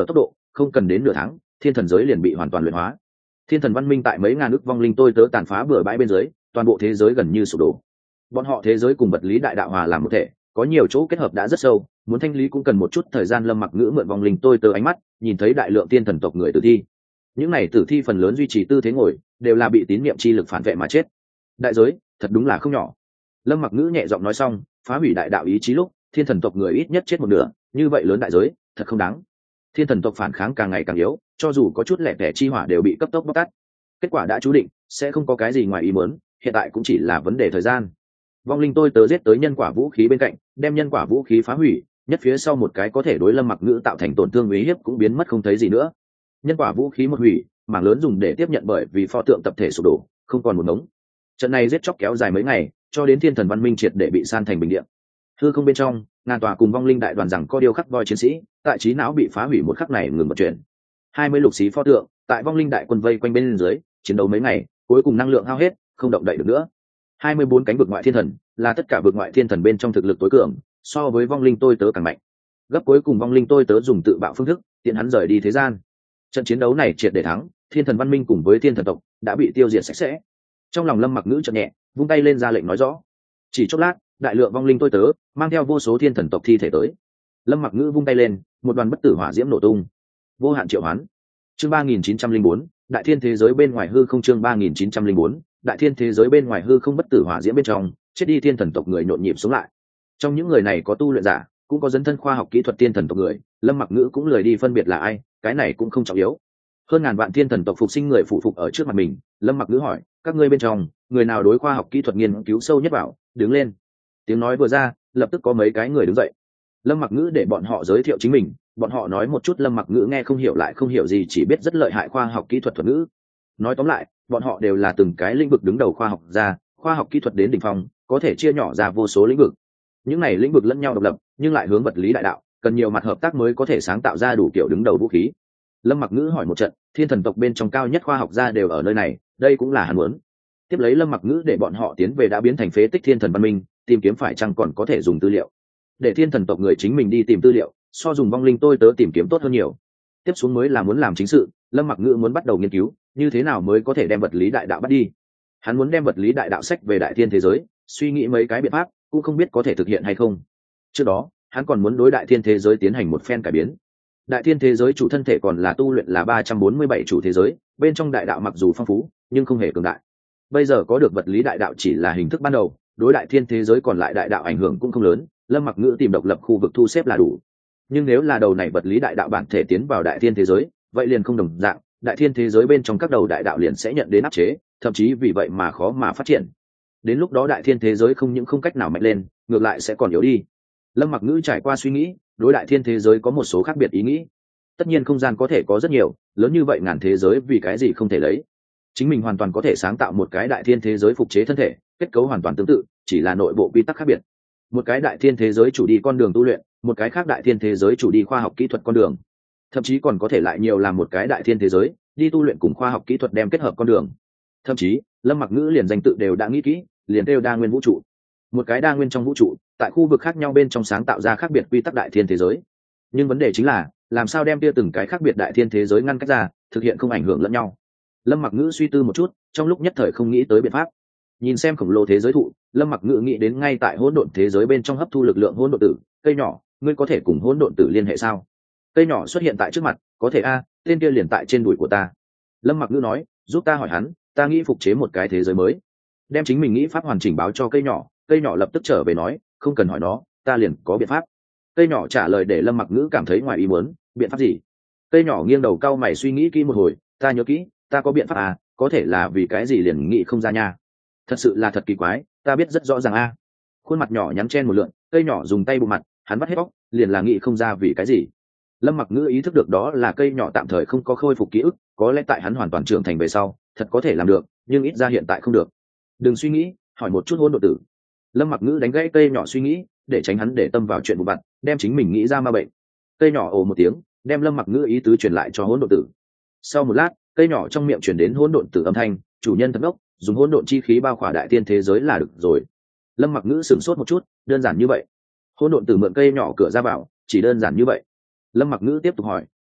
không cần đến nửa tháng thiên thần giới liền bị hoàn toàn luyện hóa. Thiên thần văn minh tại mấy ngàn ước vong linh tôi tớ tàn phá bừa bãi bên dưới, toàn bộ thế giới gần như sụp đổ. Bọn họ thế giới cùng vật lý đại đạo hòa làm một thể, có nhiều chỗ kết hợp đã rất sâu, muốn thanh lý cũng cần một chút thời gian. Lâm Mặc Ngữ mượn vong linh tôi tớ ánh mắt, nhìn thấy đại lượng thiên thần tộc người tử thi. Những này tử thi phần lớn duy trì tư thế ngồi, đều là bị tín niệm chi lực phản vệ mà chết. Đại giới thật đúng là không nhỏ. Lâm Mặc Ngữ nhẹ giọng nói xong, phá hủy đại đạo ý chí lúc, thiên thần tộc người ít nhất chết một nửa, như vậy lớn đại giới, thật không đáng. Thiên thần tộc phản kháng càng ngày càng yếu, cho dù có chút lẻ tẻ chi hỏa đều bị cấp tốc bóc tát. Kết quả đã chú định, sẽ không có cái gì ngoài ý muốn, hiện tại cũng chỉ là vấn đề thời gian. Vong linh tôi tớ giết tới nhân quả vũ khí bên cạnh, đem nhân quả vũ khí phá hủy, nhất phía sau một cái có thể đối Lâm Mặc Ngữ tạo thành tổn thương uy hiếp cũng biến mất không thấy gì nữa. Nhân quả vũ khí một hủy, mảng lớn dùng để tiếp nhận bởi vì pho tượng tập thể sụp đổ, không còn một ngống. Trận này giết chóc kéo dài mấy ngày, cho đến thiên thần văn minh triệt để bị san thành bình địa. Hư không bên trong, ngàn tòa cùng vong linh đại đoàn rằng có điêu khắc voi chiến sĩ, tại trí não bị phá hủy một khắc này ngừng một chuyện. Hai mươi lục xí pho tượng, tại vong linh đại quân vây quanh bên dưới, chiến đấu mấy ngày, cuối cùng năng lượng hao hết, không động đậy được nữa. Hai mươi bốn cánh vực ngoại thiên thần, là tất cả vực ngoại thiên thần bên trong thực lực tối cường, so với vong linh tôi tớ càng mạnh. Gấp cuối cùng vong linh tôi tớ dùng tự bạo phương thức, tiện hắn rời đi thế gian. Trận chiến đấu này triệt để thắng, thiên thần văn minh cùng với thiên thần tộc đã bị tiêu diệt sạch sẽ. Trong lòng Lâm Mặc Ngữ chợt nhẹ, vung tay lên ra lệnh nói rõ. Chỉ chốc lát, đại lượng vong linh tôi tớ mang theo vô số thiên thần tộc thi thể tới. Lâm Mặc Ngữ vung tay lên, một đoàn bất tử hỏa diễm nổ tung. Vô hạn triệu hoán. Chương ba nghìn chín trăm linh bốn, đại thiên thế giới bên ngoài hư không. Chương ba nghìn chín trăm linh bốn, đại thiên thế giới bên ngoài hư không. Bất tử hỏa diễm bên trong, chết đi thiên thần tộc người nhộn nhịp sống lại. Trong những người này có tu luyện giả, cũng có dấn thân khoa học kỹ thuật thiên thần tộc người. Lâm Mặc Ngữ cũng lười đi phân biệt là ai, cái này cũng không trọng yếu. Hơn ngàn vạn thiên thần tộc phục sinh người phụ phục ở trước mặt mình. Lâm Mặc Ngữ hỏi, các ngươi bên trong, người nào đối khoa học kỹ thuật nghiên cứu sâu nhất bảo, đứng lên. Tiếng nói vừa ra, lập tức có mấy cái người đứng dậy. Lâm Mặc Ngữ để bọn họ giới thiệu chính mình, bọn họ nói một chút Lâm Mặc Ngữ nghe không hiểu lại không hiểu gì, chỉ biết rất lợi hại khoa học kỹ thuật thuật ngữ. Nói tóm lại, bọn họ đều là từng cái lĩnh vực đứng đầu khoa học gia, khoa học kỹ thuật đến đỉnh phong, có thể chia nhỏ ra vô số lĩnh vực. Những này lĩnh vực lẫn nhau độc lập, nhưng lại hướng vật lý đại đạo, cần nhiều mặt hợp tác mới có thể sáng tạo ra đủ kiểu đứng đầu vũ khí. Lâm Mặc Ngữ hỏi một trận, thiên thần tộc bên trong cao nhất khoa học gia đều ở nơi này, đây cũng là hắn muốn. Tiếp lấy Lâm Mặc Ngữ để bọn họ tiến về đã biến thành phế tích thiên thần văn minh, tìm kiếm phải chăng còn có thể dùng tư liệu. Để thiên thần tộc người chính mình đi tìm tư liệu, so dùng vong linh tôi tớ tìm kiếm tốt hơn nhiều. Tiếp xuống mới là muốn làm chính sự, Lâm Mặc Ngữ muốn bắt đầu nghiên cứu, như thế nào mới có thể đem vật lý đại đạo bắt đi. Hắn muốn đem vật lý đại đạo sách về đại thiên thế giới, suy nghĩ mấy cái biện pháp, cũng không biết có thể thực hiện hay không. Trước đó, hắn còn muốn đối đại thiên thế giới tiến hành một phen cải biến. Đại thiên thế giới chủ thân thể còn là tu luyện là ba trăm bốn mươi bảy chủ thế giới, bên trong đại đạo mặc dù phong phú, nhưng không hề cường đại. Bây giờ có được vật lý đại đạo chỉ là hình thức ban đầu, đối đại thiên thế giới còn lại đại đạo ảnh hưởng cũng không lớn. Lâm Mặc Ngữ tìm độc lập khu vực thu xếp là đủ. Nhưng nếu là đầu này vật lý đại đạo bản thể tiến vào đại thiên thế giới, vậy liền không đồng dạng, đại thiên thế giới bên trong các đầu đại đạo liền sẽ nhận đến áp chế, thậm chí vì vậy mà khó mà phát triển. Đến lúc đó đại thiên thế giới không những không cách nào mạnh lên, ngược lại sẽ còn yếu đi. Lâm Mặc Ngữ trải qua suy nghĩ, đối đại thiên thế giới có một số khác biệt ý nghĩ. Tất nhiên không gian có thể có rất nhiều, lớn như vậy ngàn thế giới vì cái gì không thể lấy. Chính mình hoàn toàn có thể sáng tạo một cái đại thiên thế giới phục chế thân thể, kết cấu hoàn toàn tương tự, chỉ là nội bộ quy tắc khác biệt. Một cái đại thiên thế giới chủ đi con đường tu luyện, một cái khác đại thiên thế giới chủ đi khoa học kỹ thuật con đường. Thậm chí còn có thể lại nhiều làm một cái đại thiên thế giới, đi tu luyện cùng khoa học kỹ thuật đem kết hợp con đường. Thậm chí, Lâm Mặc Ngữ liền danh tự đều đã nghĩ kỹ, liền kêu đa nguyên vũ trụ. Một cái đa nguyên trong vũ trụ, tại khu vực khác nhau bên trong sáng tạo ra khác biệt quy tắc đại thiên thế giới. Nhưng vấn đề chính là, làm sao đem kia từng cái khác biệt đại thiên thế giới ngăn cách ra, thực hiện không ảnh hưởng lẫn nhau. Lâm Mặc Ngữ suy tư một chút, trong lúc nhất thời không nghĩ tới biện pháp. Nhìn xem khổng lồ thế giới thụ, Lâm Mặc Ngữ nghĩ đến ngay tại hỗn độn thế giới bên trong hấp thu lực lượng hỗn độn tử, cây nhỏ, ngươi có thể cùng hỗn độn tử liên hệ sao? Cây nhỏ xuất hiện tại trước mặt, có thể a, tên kia liền tại trên đùi của ta. Lâm Mặc Ngữ nói, giúp ta hỏi hắn, ta nghĩ phục chế một cái thế giới mới. Đem chính mình nghĩ pháp hoàn chỉnh báo cho cây nhỏ, cây nhỏ lập tức trở về nói, không cần hỏi nó, ta liền có biện pháp. Cây nhỏ trả lời để Lâm Mặc Ngữ cảm thấy ngoài ý muốn, biện pháp gì? Cây nhỏ nghiêng đầu cau mày suy nghĩ kỹ một hồi, ta nhớ kỹ, ta có biện pháp à, có thể là vì cái gì liền nghĩ không ra nha. Thật sự là thật kỳ quái, ta biết rất rõ ràng a. Khuôn mặt nhỏ nhắn chen một lượn, cây nhỏ dùng tay bụng mặt, hắn vắt hết bóc, liền là nghĩ không ra vì cái gì. Lâm Mặc Ngữ ý thức được đó là cây nhỏ tạm thời không có khôi phục ký ức, có lẽ tại hắn hoàn toàn trưởng thành về sau, thật có thể làm được, nhưng ít ra hiện tại không được. Đừng suy nghĩ, hỏi một chút hỗn độn tử. Lâm Mặc Ngữ đánh gãy cây nhỏ suy nghĩ, để tránh hắn để tâm vào chuyện vụ vặt, đem chính mình nghĩ ra ma bệnh. Cây nhỏ ồ một tiếng, đem Lâm Mặc Ngữ ý tứ truyền lại cho hỗn độn tử. Sau một lát, cây nhỏ trong miệng truyền đến hỗn độn tử âm thanh, chủ nhân thật ngốc, dùng hỗn độn chi khí bao khỏa đại tiên thế giới là được rồi. Lâm Mặc Ngữ sửng sốt một chút, đơn giản như vậy. Hỗn độn tử mượn cây nhỏ cửa ra vào, chỉ đơn giản như vậy. Lâm Mặc Ngữ tiếp tục hỏi,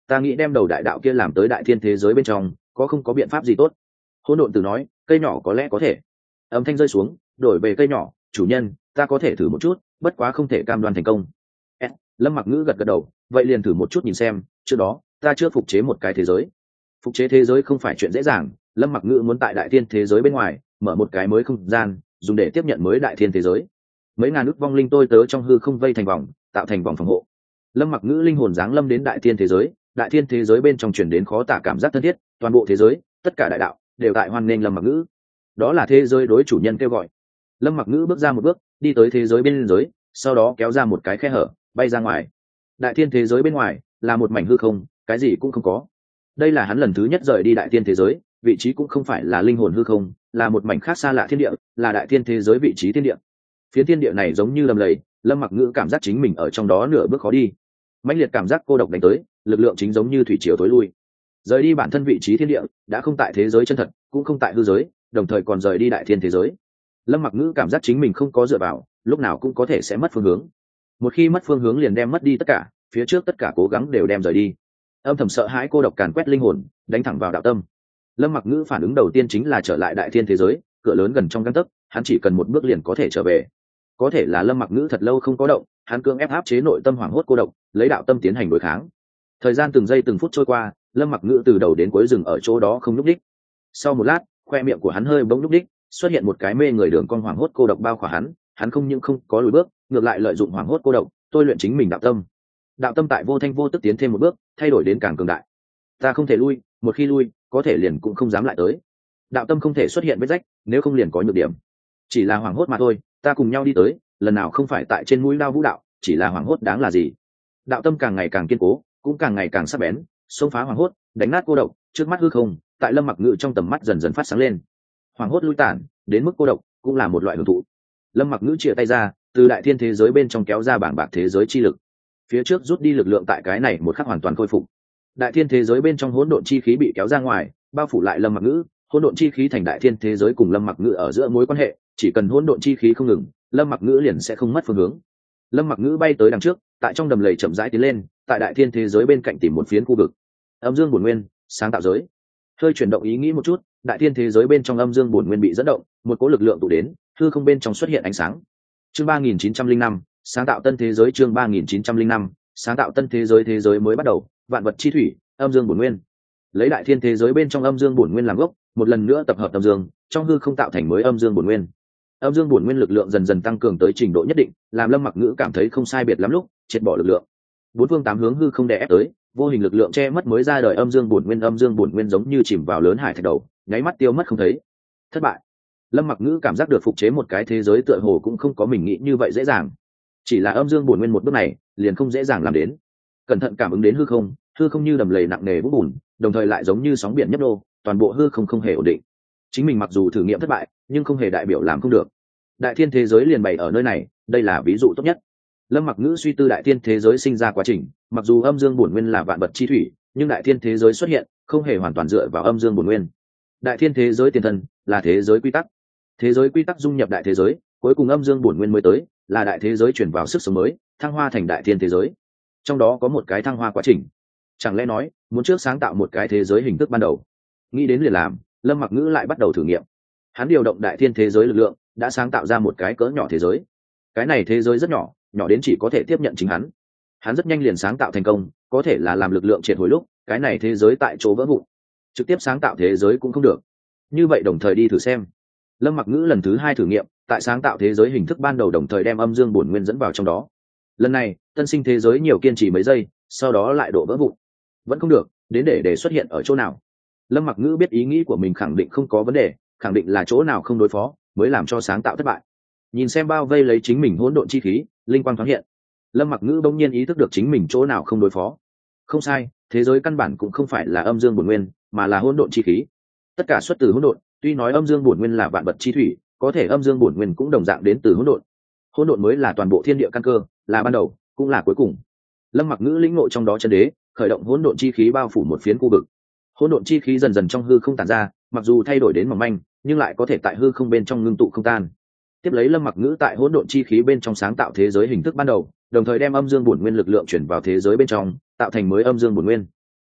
ta nghĩ đem đầu đại đạo kia làm tới đại thiên thế giới bên trong, có không có biện pháp gì tốt? Hỗn độn tử nói, cây nhỏ có lẽ có thể. Âm thanh rơi xuống, đổi về cây nhỏ, chủ nhân, ta có thể thử một chút, bất quá không thể cam đoan thành công. S, Lâm Mặc Ngữ gật gật đầu, vậy liền thử một chút nhìn xem, trước đó ta chưa phục chế một cái thế giới. Phục chế thế giới không phải chuyện dễ dàng, Lâm Mặc Ngữ muốn tại đại thiên thế giới bên ngoài mở một cái mới không gian, dùng để tiếp nhận mới đại thiên thế giới. Mấy ngàn ức vong linh tôi tớ trong hư không vây thành vòng, tạo thành vòng phòng hộ. Lâm Mặc Ngữ linh hồn giáng lâm đến đại thiên thế giới, đại thiên thế giới bên trong truyền đến khó tả cảm giác thân thiết, toàn bộ thế giới, tất cả đại đạo đều tại hoan nghênh Lâm Mặc Ngữ. Đó là thế giới đối chủ nhân kêu gọi. Lâm Mặc Ngữ bước ra một bước, đi tới thế giới bên giới, sau đó kéo ra một cái khe hở, bay ra ngoài. Đại thiên thế giới bên ngoài là một mảnh hư không, cái gì cũng không có. Đây là hắn lần thứ nhất rời đi đại thiên thế giới, vị trí cũng không phải là linh hồn hư không, là một mảnh khác xa lạ thiên địa, là đại thiên thế giới vị trí thiên địa. Phiến thiên địa này giống như lầm lầy, Lâm Mặc Ngữ cảm giác chính mình ở trong đó nửa bước khó đi. Mãnh liệt cảm giác cô độc đánh tới, lực lượng chính giống như thủy triều tối lui. Rời đi bản thân vị trí thiên địa, đã không tại thế giới chân thật, cũng không tại hư giới, đồng thời còn rời đi đại thiên thế giới. Lâm Mặc Ngữ cảm giác chính mình không có dựa vào, lúc nào cũng có thể sẽ mất phương hướng. Một khi mất phương hướng liền đem mất đi tất cả, phía trước tất cả cố gắng đều đem rời đi. Âm thầm sợ hãi cô độc càn quét linh hồn, đánh thẳng vào đạo tâm. Lâm Mặc Ngữ phản ứng đầu tiên chính là trở lại đại thiên thế giới, cửa lớn gần trong gang tấc, hắn chỉ cần một bước liền có thể trở về. Có thể là Lâm Mặc Ngữ thật lâu không có động, hắn cưỡng ép áp chế nội tâm hoảng hốt cô độc, lấy đạo tâm tiến hành đối kháng. Thời gian từng giây từng phút trôi qua, Lâm Mặc Ngữ từ đầu đến cuối dừng ở chỗ đó không nhúc nhích. Sau một lát, khoe miệng của hắn hơi bỗng nhúc nhích, xuất hiện một cái mê người đường cong hoảng hốt cô độc bao khỏa hắn, hắn không những không có lùi bước, ngược lại lợi dụng hoảng hốt cô độc, tôi luyện chính mình đạo tâm. Đạo tâm tại vô thanh vô tức tiến thêm một bước, thay đổi đến càng cường đại. Ta không thể lui, một khi lui, có thể liền cũng không dám lại tới. Đạo tâm không thể xuất hiện vết rách, nếu không liền có nhược điểm. Chỉ là hoảng hốt mà thôi, ta cùng nhau đi tới, lần nào không phải tại trên mũi đao vũ đạo, chỉ là hoảng hốt đáng là gì? Đạo tâm càng ngày càng kiên cố, cũng càng ngày càng sắc bén, xông phá hoảng hốt, đánh nát cô độc, trước mắt hư không, tại Lâm Mặc Ngữ trong tầm mắt dần dần phát sáng lên. Hoảng hốt lui tản, đến mức cô độc, cũng là một loại hưởng thụ. Lâm Mặc Ngữ chìa tay ra, từ đại thiên thế giới bên trong kéo ra bảng bạc thế giới chi lực. Phía trước rút đi lực lượng tại cái này một khắc hoàn toàn khôi phục. Đại thiên thế giới bên trong hỗn độn chi khí bị kéo ra ngoài, bao phủ lại Lâm Mặc Ngữ, hỗn độn chi khí thành đại thiên thế giới cùng Lâm Mặc Ngữ ở giữa mối quan hệ, chỉ cần hỗn độn chi khí không ngừng, Lâm Mặc Ngữ liền sẽ không mất phương hướng. Lâm Mặc Ngữ bay tới đằng trước, tại trong đầm lầy chậm rãi tiến lên, tại đại thiên thế giới bên cạnh tìm một phiến khu vực. Âm dương bổn nguyên, sáng tạo giới. Hơi chuyển động ý nghĩ một chút, đại thiên thế giới bên trong âm dương bổn nguyên bị dẫn động, một cỗ lực lượng tụ đến, hư không bên trong xuất hiện ánh sáng. Chương ba nghìn chín trăm linh năm, sáng tạo tân thế giới. Chương ba nghìn chín trăm linh năm, sáng tạo tân thế giới. Thế giới mới bắt đầu, vạn vật chi thủy, âm dương bổn nguyên. Lấy đại thiên thế giới bên trong âm dương bổn nguyên làm gốc, một lần nữa tập hợp âm dương, trong hư không tạo thành mới âm dương bổn nguyên. Âm dương bổn nguyên lực lượng dần dần tăng cường tới trình độ nhất định, làm Lâm Mặc Ngữ cảm thấy không sai biệt lắm lúc, triệt bỏ lực lượng. Bốn phương tám hướng hư không đè ép tới, vô hình lực lượng che mất mới ra đời âm dương bổn nguyên, âm dương bổn nguyên giống như chìm vào lớn hải thạch đầu, nháy mắt tiêu mất không thấy. Thất bại. Lâm Mặc Ngữ cảm giác được phục chế một cái thế giới tựa hồ cũng không có mình nghĩ như vậy dễ dàng. Chỉ là âm dương bổn nguyên một bước này, liền không dễ dàng làm đến. Cẩn thận cảm ứng đến hư không, hư không như đầm lầy nặng nề vũng bùn, đồng thời lại giống như sóng biển nhấp nô, toàn bộ hư không không hề ổn định. Chính mình mặc dù thử nghiệm thất bại, nhưng không hề đại biểu làm không được. Đại thiên thế giới liền bày ở nơi này, đây là ví dụ tốt nhất. Lâm Mặc Ngữ suy tư đại thiên thế giới sinh ra quá trình, mặc dù âm dương bổn nguyên là vạn vật chi thủy, nhưng đại thiên thế giới xuất hiện không hề hoàn toàn dựa vào âm dương bổn nguyên. Đại thiên thế giới tiền thân là thế giới quy tắc, thế giới quy tắc dung nhập đại thế giới, cuối cùng âm dương bổn nguyên mới tới, là đại thế giới chuyển vào sức sống mới, thăng hoa thành đại thiên thế giới. Trong đó có một cái thăng hoa quá trình. Chẳng lẽ nói muốn trước sáng tạo một cái thế giới hình thức ban đầu? Nghĩ đến liền làm, Lâm Mặc Ngữ lại bắt đầu thử nghiệm. Hắn điều động đại thiên thế giới lực lượng, đã sáng tạo ra một cái cỡ nhỏ thế giới. Cái này thế giới rất nhỏ, nhỏ đến chỉ có thể tiếp nhận chính hắn. Hắn rất nhanh liền sáng tạo thành công, có thể là làm lực lượng triệt hồi lúc, cái này thế giới tại chỗ vỡ vụn. Trực tiếp sáng tạo thế giới cũng không được. Như vậy đồng thời đi thử xem. Lâm Mặc Ngữ lần thứ hai thử nghiệm, tại sáng tạo thế giới hình thức ban đầu đồng thời đem âm dương bổn nguyên dẫn vào trong đó. Lần này, tân sinh thế giới nhiều kiên trì mấy giây, sau đó lại đổ vỡ vụn. Vẫn không được, đến để để xuất hiện ở chỗ nào. Lâm Mặc Ngữ biết ý nghĩ của mình khẳng định không có vấn đề, khẳng định là chỗ nào không đối phó, mới làm cho sáng tạo thất bại. Nhìn xem bao vây lấy chính mình hỗn độn chi khí, linh quang thoáng hiện. Lâm Mặc Ngữ bỗng nhiên ý thức được chính mình chỗ nào không đối phó. Không sai, thế giới căn bản cũng không phải là âm dương bổn nguyên, mà là hỗn độn chi khí. Tất cả xuất từ hỗn độn, tuy nói âm dương bổn nguyên là vạn vật chi thủy, có thể âm dương bổn nguyên cũng đồng dạng đến từ hỗn độn. Hỗn độn mới là toàn bộ thiên địa căn cơ, là ban đầu, cũng là cuối cùng. Lâm Mặc Ngữ lĩnh ngộ trong đó chân đế, khởi động hỗn độn chi khí bao phủ một phiến khu vực. Hỗn độn chi khí dần dần trong hư không tản ra, mặc dù thay đổi đến mỏng manh, nhưng lại có thể tại hư không bên trong ngưng tụ không tan. Tiếp lấy Lâm Mặc Ngữ tại hỗn độn chi khí bên trong sáng tạo thế giới hình thức ban đầu, đồng thời đem âm dương bổn nguyên lực lượng chuyển vào thế giới bên trong, tạo thành mới âm dương bổn nguyên.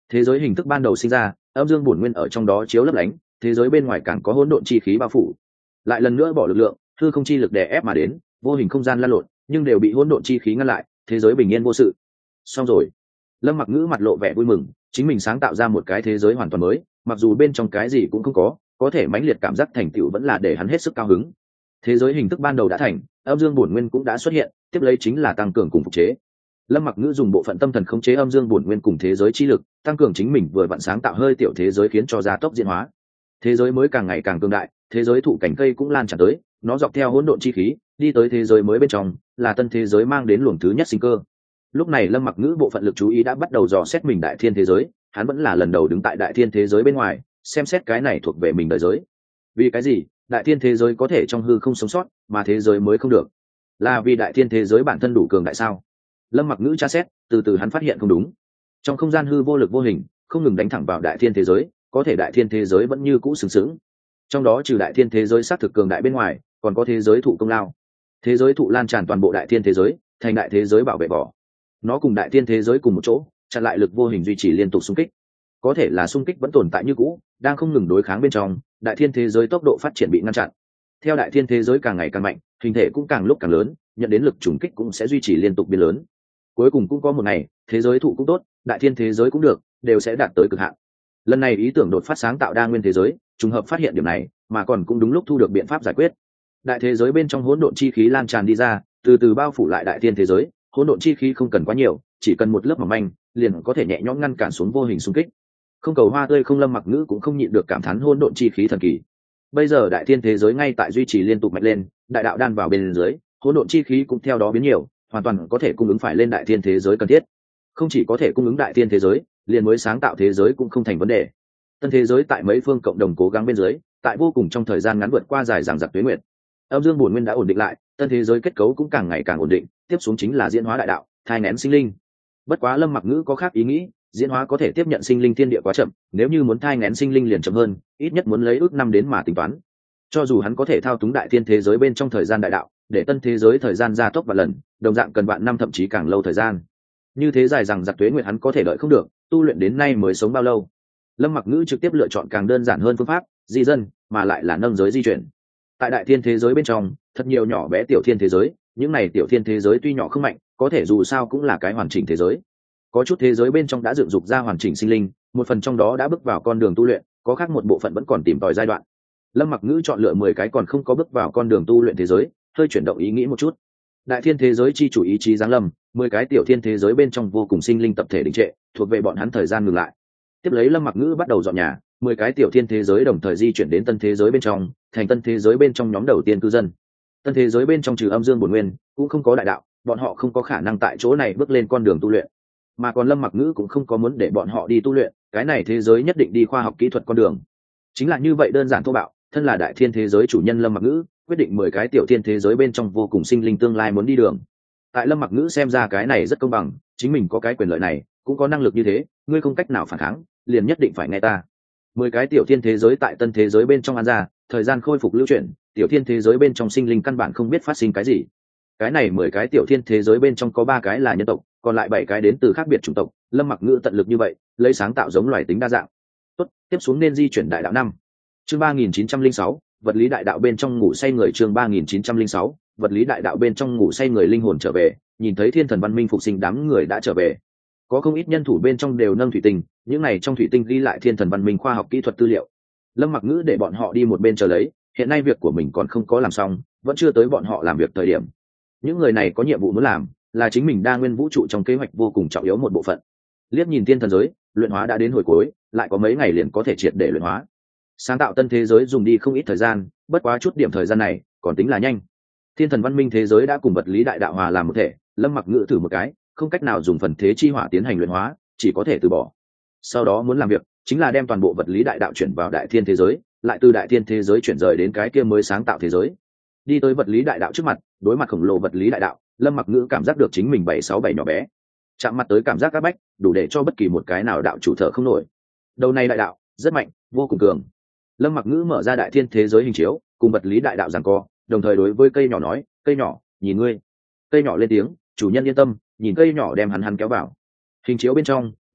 Thế giới hình thức ban đầu sinh ra, âm dương bổn nguyên ở trong đó chiếu lấp lánh, thế giới bên ngoài càng có hỗn độn chi khí bao phủ. Lại lần nữa bỏ lực lượng, hư không chi lực đè ép mà đến, vô hình không gian lan lộn, nhưng đều bị hỗn độn chi khí ngăn lại, thế giới bình yên vô sự. Xong rồi. Lâm Mặc Ngữ mặt lộ vẻ vui mừng, chính mình sáng tạo ra một cái thế giới hoàn toàn mới, mặc dù bên trong cái gì cũng không có, có thể mãnh liệt cảm giác thành tựu vẫn là để hắn hết sức cao hứng. Thế giới hình thức ban đầu đã thành, âm dương bổn nguyên cũng đã xuất hiện, tiếp lấy chính là tăng cường cùng phục chế. Lâm Mặc Ngữ dùng bộ phận tâm thần khống chế âm dương bổn nguyên cùng thế giới chi lực, tăng cường chính mình vừa vặn sáng tạo hơi tiểu thế giới khiến cho gia tốc diễn hóa. Thế giới mới càng ngày càng cường đại, thế giới thụ cảnh cây cũng lan tràn tới, nó dọc theo hỗn độn chi khí, đi tới thế giới mới bên trong, là tân thế giới mang đến luồng thứ nhất sinh cơ. Lúc này Lâm Mặc Ngữ bộ phận lực chú ý đã bắt đầu dò xét mình đại thiên thế giới, hắn vẫn là lần đầu đứng tại đại thiên thế giới bên ngoài, xem xét cái này thuộc về mình đời giới. Vì cái gì đại thiên thế giới có thể trong hư không sống sót, mà thế giới mới không được? Là vì đại thiên thế giới bản thân đủ cường đại sao? Lâm Mặc Ngữ tra xét, từ từ hắn phát hiện không đúng. Trong không gian hư vô lực vô hình, không ngừng đánh thẳng vào đại thiên thế giới, có thể đại thiên thế giới vẫn như cũ sừng sững. Trong đó trừ đại thiên thế giới sát thực cường đại bên ngoài, còn có thế giới thụ công lao. Thế giới thụ lan tràn toàn bộ đại thiên thế giới, thành đại thế giới bảo vệ vỏ. Nó cùng đại thiên thế giới cùng một chỗ, chặn lại lực vô hình duy trì liên tục xung kích. Có thể là xung kích vẫn tồn tại như cũ, đang không ngừng đối kháng bên trong, đại thiên thế giới tốc độ phát triển bị ngăn chặn. Theo đại thiên thế giới càng ngày càng mạnh, hình thể cũng càng lúc càng lớn, nhận đến lực trùng kích cũng sẽ duy trì liên tục biến lớn. Cuối cùng cũng có một ngày, thế giới thụ cũng tốt, đại thiên thế giới cũng được, đều sẽ đạt tới cực hạn. Lần này ý tưởng đột phát sáng tạo đa nguyên thế giới, trùng hợp phát hiện điểm này, mà còn cũng đúng lúc thu được biện pháp giải quyết. Đại thế giới bên trong hỗn độn chi khí lan tràn đi ra, từ từ bao phủ lại đại thiên thế giới, hỗn độn chi khí không cần quá nhiều, chỉ cần một lớp mỏng manh, liền có thể nhẹ nhõm ngăn cản xuống vô hình xung kích. Không cầu hoa tươi không Lâm Mặc Ngữ cũng không nhịn được cảm thán hỗn độn chi khí thần kỳ. Bây giờ đại thiên thế giới ngay tại duy trì liên tục mạnh lên, đại đạo đan vào bên dưới, hỗn độn chi khí cũng theo đó biến nhiều, hoàn toàn có thể cung ứng phải lên đại thiên thế giới cần thiết. Không chỉ có thể cung ứng đại thiên thế giới, liền mới sáng tạo thế giới cũng không thành vấn đề. Tân thế giới tại mấy phương cộng đồng cố gắng bên dưới, tại vô cùng trong thời gian ngắn vượt qua dài dằng dặc tuế nguyệt. Âm dương bổn nguyên đã ổn định lại, tân thế giới kết cấu cũng càng ngày càng ổn định, tiếp xuống chính là diễn hóa đại đạo, thai nghén sinh linh. Bất quá Lâm Mặc Ngữ có khác ý nghĩ, diễn hóa có thể tiếp nhận sinh linh thiên địa quá chậm, nếu như muốn thai nghén sinh linh liền chậm hơn, ít nhất muốn lấy ước năm đến mà tính toán. Cho dù hắn có thể thao túng đại thiên thế giới bên trong thời gian đại đạo, để tân thế giới thời gian gia tốc vạn lần, đồng dạng cần vạn năm thậm chí càng lâu thời gian. Như thế dài rằng giặc tuế nguyệt hắn có thể đợi không được, tu luyện đến nay mới sống bao lâu. Lâm Mặc Ngữ trực tiếp lựa chọn càng đơn giản hơn phương pháp, di dân, mà lại là nâng giới di chuyển. Tại đại thiên thế giới bên trong, thật nhiều nhỏ bé tiểu thiên thế giới, những này tiểu thiên thế giới tuy nhỏ không mạnh, có thể dù sao cũng là cái hoàn chỉnh thế giới. Có chút thế giới bên trong đã dựng dục ra hoàn chỉnh sinh linh, một phần trong đó đã bước vào con đường tu luyện, có khác một bộ phận vẫn còn tìm tòi giai đoạn. Lâm Mặc Ngữ chọn lựa mười cái còn không có bước vào con đường tu luyện thế giới, hơi chuyển động ý nghĩ một chút. Đại thiên thế giới chi chủ ý chí giáng lâm, mười cái tiểu thiên thế giới bên trong vô cùng sinh linh tập thể đình trệ, thuộc về bọn hắn thời gian ngừng lại. Tiếp lấy Lâm Mặc Ngữ bắt đầu dọn nhà, mười cái tiểu thiên thế giới đồng thời di chuyển đến tân thế giới bên trong, thành tân thế giới bên trong nhóm đầu tiên cư dân. Tân thế giới bên trong trừ âm dương bổn nguyên, cũng không có đại đạo, bọn họ không có khả năng tại chỗ này bước lên con đường tu luyện. Mà còn Lâm Mặc Ngữ cũng không có muốn để bọn họ đi tu luyện, cái này thế giới nhất định đi khoa học kỹ thuật con đường. Chính là như vậy đơn giản thô bạo, thân là đại thiên thế giới chủ nhân Lâm Mặc Ngữ, quyết định mười cái tiểu thiên thế giới bên trong vô cùng sinh linh tương lai muốn đi đường. Tại Lâm Mặc Ngữ xem ra cái này rất công bằng, chính mình có cái quyền lợi này, cũng có năng lực như thế, ngươi không cách nào phản kháng, liền nhất định phải nghe ta. Mười cái tiểu thiên thế giới tại tân thế giới bên trong an ra, thời gian khôi phục lưu chuyển, tiểu thiên thế giới bên trong sinh linh căn bản không biết phát sinh cái gì. Cái này mười cái tiểu thiên thế giới bên trong có ba cái là nhân tộc, còn lại bảy cái đến từ khác biệt chủng tộc. Lâm Mặc Ngữ tận lực như vậy, lấy sáng tạo giống loài tính đa dạng. Tốt, tiếp xuống nên di chuyển đại đạo năm. Chương ba nghìn chín trăm linh sáu, vật lý đại đạo bên trong ngủ say người. Chương ba nghìn chín trăm linh sáu, vật lý đại đạo bên trong ngủ say người. Linh hồn trở về, nhìn thấy thiên thần văn minh phục sinh đám người đã trở về. Có không ít nhân thủ bên trong đều nâng thủy tinh, những này trong thủy tinh ghi lại thiên thần văn minh khoa học kỹ thuật tư liệu. Lâm Mặc Ngữ để bọn họ đi một bên chờ lấy, hiện nay việc của mình còn không có làm xong, vẫn chưa tới bọn họ làm việc thời điểm. Những người này có nhiệm vụ muốn làm, là chính mình đa nguyên vũ trụ trong kế hoạch vô cùng trọng yếu một bộ phận. Liếc nhìn thiên thần giới, luyện hóa đã đến hồi cuối, lại có mấy ngày liền có thể triệt để luyện hóa. Sáng tạo tân thế giới dùng đi không ít thời gian, bất quá chút điểm thời gian này còn tính là nhanh. Thiên thần văn minh thế giới đã cùng vật lý đại đạo hòa làm một thể, Lâm Mặc Ngữ thử một cái, không cách nào dùng phần thế chi hỏa tiến hành luyện hóa, chỉ có thể từ bỏ. Sau đó muốn làm việc, chính là đem toàn bộ vật lý đại đạo chuyển vào đại thiên thế giới, lại từ đại thiên thế giới chuyển rời đến cái kia mới sáng tạo thế giới. Đi tới vật lý đại đạo trước mặt, đối mặt khổng lồ vật lý đại đạo, Lâm Mặc Ngữ cảm giác được chính mình bảy sáu bảy nhỏ bé, chạm mặt tới cảm giác áp bách, đủ để cho bất kỳ một cái nào đạo chủ thở không nổi. Đầu này đại đạo rất mạnh, vô cùng cường. Lâm Mặc Ngữ mở ra đại thiên thế giới hình chiếu, cùng vật lý đại đạo giằng co, đồng thời đối với cây nhỏ nói, cây nhỏ, nhìn ngươi. Cây nhỏ lên tiếng, chủ nhân yên tâm, nhìn cây nhỏ đem hắn hắn kéo vào. Hình chiếu bên trong,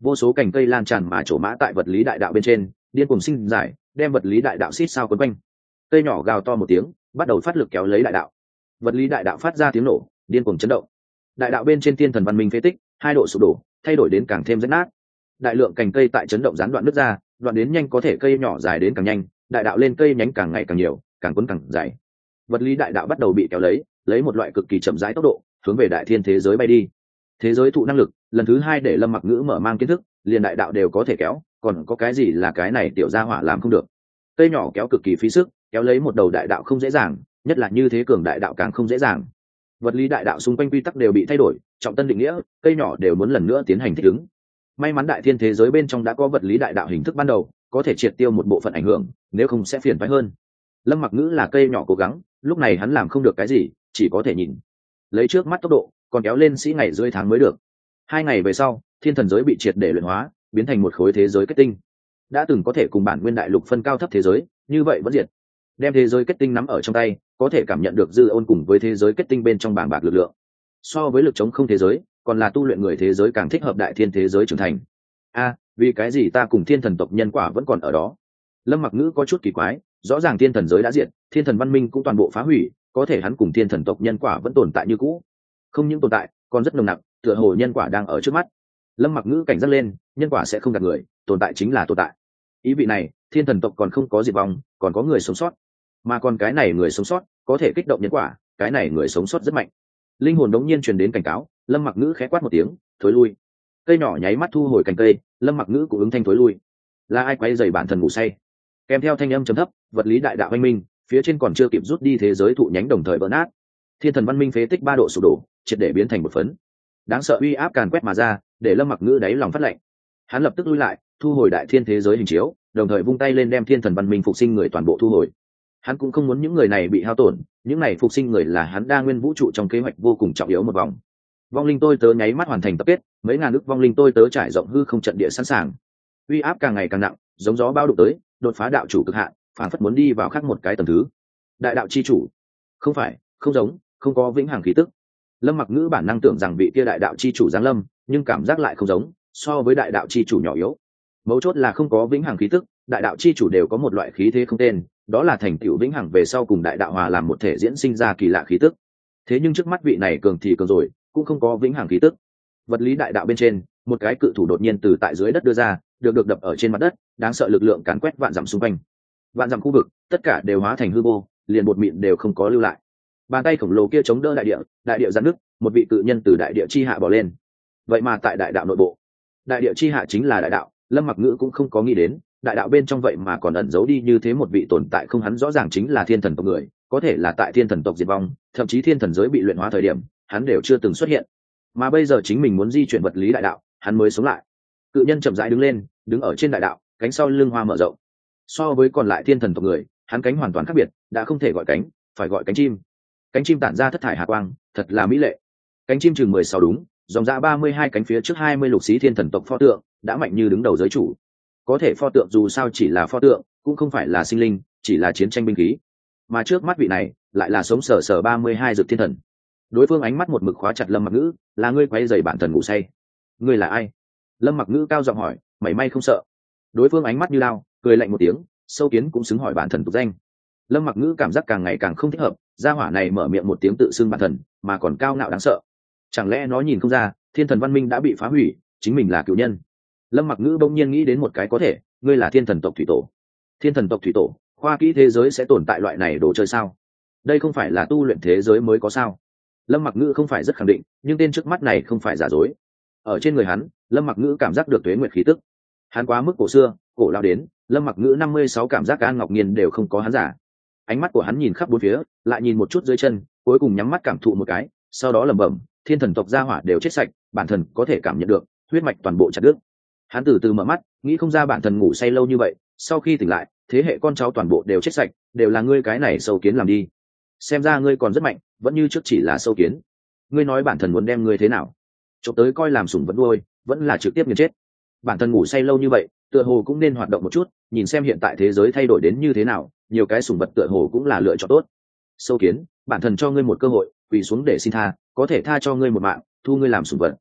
vô số cành cây lan tràn mà trổ mã tại vật lý đại đạo bên trên, điên cuồng sinh giải, đem vật lý đại đạo xít sao quấn quanh. Cây nhỏ gào to một tiếng, bắt đầu phát lực kéo lấy đại đạo. Vật lý đại đạo phát ra tiếng nổ, điên cuồng chấn động. Đại đạo bên trên thiên thần văn minh phế tích, hai độ sụp đổ, thay đổi đến càng thêm rách nát. Đại lượng cành cây tại chấn động gián đoạn nứt ra, đoạn đến nhanh có thể cây nhỏ dài đến càng nhanh, đại đạo lên cây nhánh càng ngày càng nhiều, càng cuốn càng dày. Vật lý đại đạo bắt đầu bị kéo lấy, lấy một loại cực kỳ chậm rãi tốc độ, hướng về đại thiên thế giới bay đi. Thế giới thụ năng lực, lần thứ hai để Lâm Mặc Ngữ mở mang kiến thức, liền đại đạo đều có thể kéo, còn có cái gì là cái này tiểu gia hỏa làm không được. Cây nhỏ kéo cực kỳ phí sức, kéo lấy một đầu đại đạo không dễ dàng, nhất là như thế cường đại đạo càng không dễ dàng. Vật lý đại đạo xung quanh quy tắc đều bị thay đổi, trọng tân định nghĩa, cây nhỏ đều muốn lần nữa tiến hành thích ứng. May mắn đại thiên thế giới bên trong đã có vật lý đại đạo hình thức ban đầu, có thể triệt tiêu một bộ phận ảnh hưởng, nếu không sẽ phiền phức hơn. Lâm Mặc Ngữ là cây nhỏ cố gắng, lúc này hắn làm không được cái gì, chỉ có thể nhìn. Lấy trước mắt tốc độ, còn kéo lên sĩ ngày rưỡi tháng mới được. Hai ngày về sau, thiên thần giới bị triệt để luyện hóa, biến thành một khối thế giới kết tinh. Đã từng có thể cùng bản nguyên đại lục phân cao thấp thế giới, như vậy vẫn diệt. Đem thế giới kết tinh nắm ở trong tay, có thể cảm nhận được dư ôn cùng với thế giới kết tinh bên trong bảng bạc lực lượng. So với lực chống không thế giới, còn là tu luyện người thế giới càng thích hợp đại thiên thế giới trưởng thành. A, vì cái gì ta cùng thiên thần tộc nhân quả vẫn còn ở đó? Lâm Mặc Ngữ có chút kỳ quái, rõ ràng thiên thần giới đã diệt, thiên thần văn minh cũng toàn bộ phá hủy, có thể hắn cùng thiên thần tộc nhân quả vẫn tồn tại như cũ. Không những tồn tại, còn rất nồng nặc, tựa hồ nhân quả đang ở trước mắt. Lâm Mặc Ngữ cảnh giác lên, nhân quả sẽ không gạt người, tồn tại chính là tồn tại. Ý vị này, thiên thần tộc còn không có diệt vong, còn có người sống sót. Mà còn cái này người sống sót, có thể kích động nhân quả, cái này người sống sót rất mạnh. Linh hồn đống nhiên truyền đến cảnh cáo, Lâm Mặc Ngữ khẽ quát một tiếng, thối lui. Cây nhỏ nháy mắt thu hồi cành cây, Lâm Mặc Ngữ cũng ứng thanh thối lui. Là ai quấy rầy bản thần ngủ say? Kèm theo thanh âm trầm thấp, vật lý đại đạo anh minh, phía trên còn chưa kịp rút đi thế giới thụ nhánh đồng thời vỡ nát. Thiên thần văn minh phế tích ba độ sụp đổ, triệt để biến thành một phấn. Đáng sợ uy áp càn quét mà ra, để Lâm Mặc Ngữ đáy lòng phát lạnh. Hắn lập tức lui lại, thu hồi đại thiên thế giới hình chiếu, đồng thời vung tay lên đem thiên thần văn minh phục sinh người toàn bộ thu hồi. Hắn cũng không muốn những người này bị hao tổn, những này phục sinh người là hắn đa nguyên vũ trụ trong kế hoạch vô cùng trọng yếu một vòng. Vong linh tôi tớ nháy mắt hoàn thành tập kết, mấy ngàn ức vong linh tôi tớ trải rộng hư không trận địa sẵn sàng. Uy áp càng ngày càng nặng, giống gió bao đụng tới, đột phá đạo chủ cực hạn, phản phất muốn đi vào khác một cái tầng thứ. Đại đạo chi chủ, không phải, không giống, không có vĩnh hằng khí tức. Lâm Mặc Ngữ bản năng tưởng rằng vị kia đại đạo chi chủ giáng lâm, nhưng cảm giác lại không giống, so với đại đạo chi chủ nhỏ yếu. Mấu chốt là không có vĩnh hằng khí tức, đại đạo chi chủ đều có một loại khí thế không tên, đó là thành tựu vĩnh hằng về sau cùng đại đạo hòa làm một thể diễn sinh ra kỳ lạ khí tức. Thế nhưng trước mắt vị này cường thì cường rồi, cũng không có vĩnh hằng khí tức. Vật lý đại đạo bên trên, một cái cự thủ đột nhiên từ tại dưới đất đưa ra, được được đập ở trên mặt đất, đáng sợ lực lượng càn quét vạn dặm xung quanh. Vạn dặm khu vực, tất cả đều hóa thành hư vô, liền một mịn đều không có lưu lại. Bàn tay khổng lồ kia chống đỡ đại địa, đại địa giãn nứt, một vị cự nhân từ đại địa chi hạ bò lên. Vậy mà tại đại đạo nội bộ, đại địa chi hạ chính là đại đạo, Lâm Mặc Ngữ cũng không có nghĩ đến, đại đạo bên trong vậy mà còn ẩn giấu đi như thế một vị tồn tại không hắn rõ ràng chính là thiên thần tộc người, có thể là tại thiên thần tộc diệt vong, thậm chí thiên thần giới bị luyện hóa thời điểm, hắn đều chưa từng xuất hiện. Mà bây giờ chính mình muốn di chuyển vật lý đại đạo, hắn mới sống lại. Cự nhân chậm rãi đứng lên, đứng ở trên đại đạo, cánh sau lưng hoa mở rộng. So với còn lại thiên thần tộc người, hắn cánh hoàn toàn khác biệt, đã không thể gọi cánh, phải gọi cánh chim. Cánh chim tản ra thất thải hạ quang, thật là mỹ lệ. Cánh chim chừng mười sáu đúng, dòng dã ba mươi hai cánh phía trước hai mươi lục xí thiên thần tộc pho tượng, đã mạnh như đứng đầu giới chủ. Có thể pho tượng dù sao chỉ là pho tượng, cũng không phải là sinh linh, chỉ là chiến tranh binh khí. Mà trước mắt vị này, lại là sống sờ sờ ba mươi hai dược thiên thần. Đối phương ánh mắt một mực khóa chặt Lâm Mặc Ngữ, là ngươi quấy rầy bản thần ngủ say. Ngươi là ai? Lâm Mặc Ngữ cao giọng hỏi, mảy may không sợ. Đối phương ánh mắt như lao, cười lạnh một tiếng, sâu kiến cũng xứng hỏi bản thần tục danh. Lâm Mặc Ngữ cảm giác càng ngày càng không thích hợp, gia hỏa này mở miệng một tiếng tự xưng bản thần, mà còn cao ngạo đáng sợ. Chẳng lẽ nó nhìn không ra, thiên thần văn minh đã bị phá hủy, chính mình là cựu nhân? Lâm Mặc Ngữ bỗng nhiên nghĩ đến một cái có thể, ngươi là thiên thần tộc thủy tổ. Thiên thần tộc thủy tổ, khoa kỹ thế giới sẽ tồn tại loại này đồ chơi sao? Đây không phải là tu luyện thế giới mới có sao? Lâm Mặc Ngữ không phải rất khẳng định, nhưng tên trước mắt này không phải giả dối. Ở trên người hắn, Lâm Mặc Ngữ cảm giác được tuế nguyệt khí tức. Hắn quá mức cổ xưa, cổ lao đến, Lâm Mặc Ngữ năm mươi sáu cảm giác An Ngọc Nghiên đều không có hắn giả. Ánh mắt của hắn nhìn khắp bốn phía, lại nhìn một chút dưới chân, cuối cùng nhắm mắt cảm thụ một cái, sau đó lẩm bẩm, thiên thần tộc gia hỏa đều chết sạch, bản thần có thể cảm nhận được, huyết mạch toàn bộ chặt đứt. Hắn từ từ mở mắt, nghĩ không ra bản thần ngủ say lâu như vậy, sau khi tỉnh lại, thế hệ con cháu toàn bộ đều chết sạch, đều là ngươi cái này sâu kiến làm đi. Xem ra ngươi còn rất mạnh, vẫn như trước chỉ là sâu kiến. Ngươi nói bản thần muốn đem ngươi thế nào? Chụp tới coi làm sủng vẫn nuôi, vẫn là trực tiếp nghiền chết. Bản thân ngủ say lâu như vậy, tựa hồ cũng nên hoạt động một chút, nhìn xem hiện tại thế giới thay đổi đến như thế nào, nhiều cái sủng vật tựa hồ cũng là lựa chọn tốt. Sâu kiến, bản thân cho ngươi một cơ hội, quỳ xuống để xin tha, có thể tha cho ngươi một mạng, thu ngươi làm sủng vật.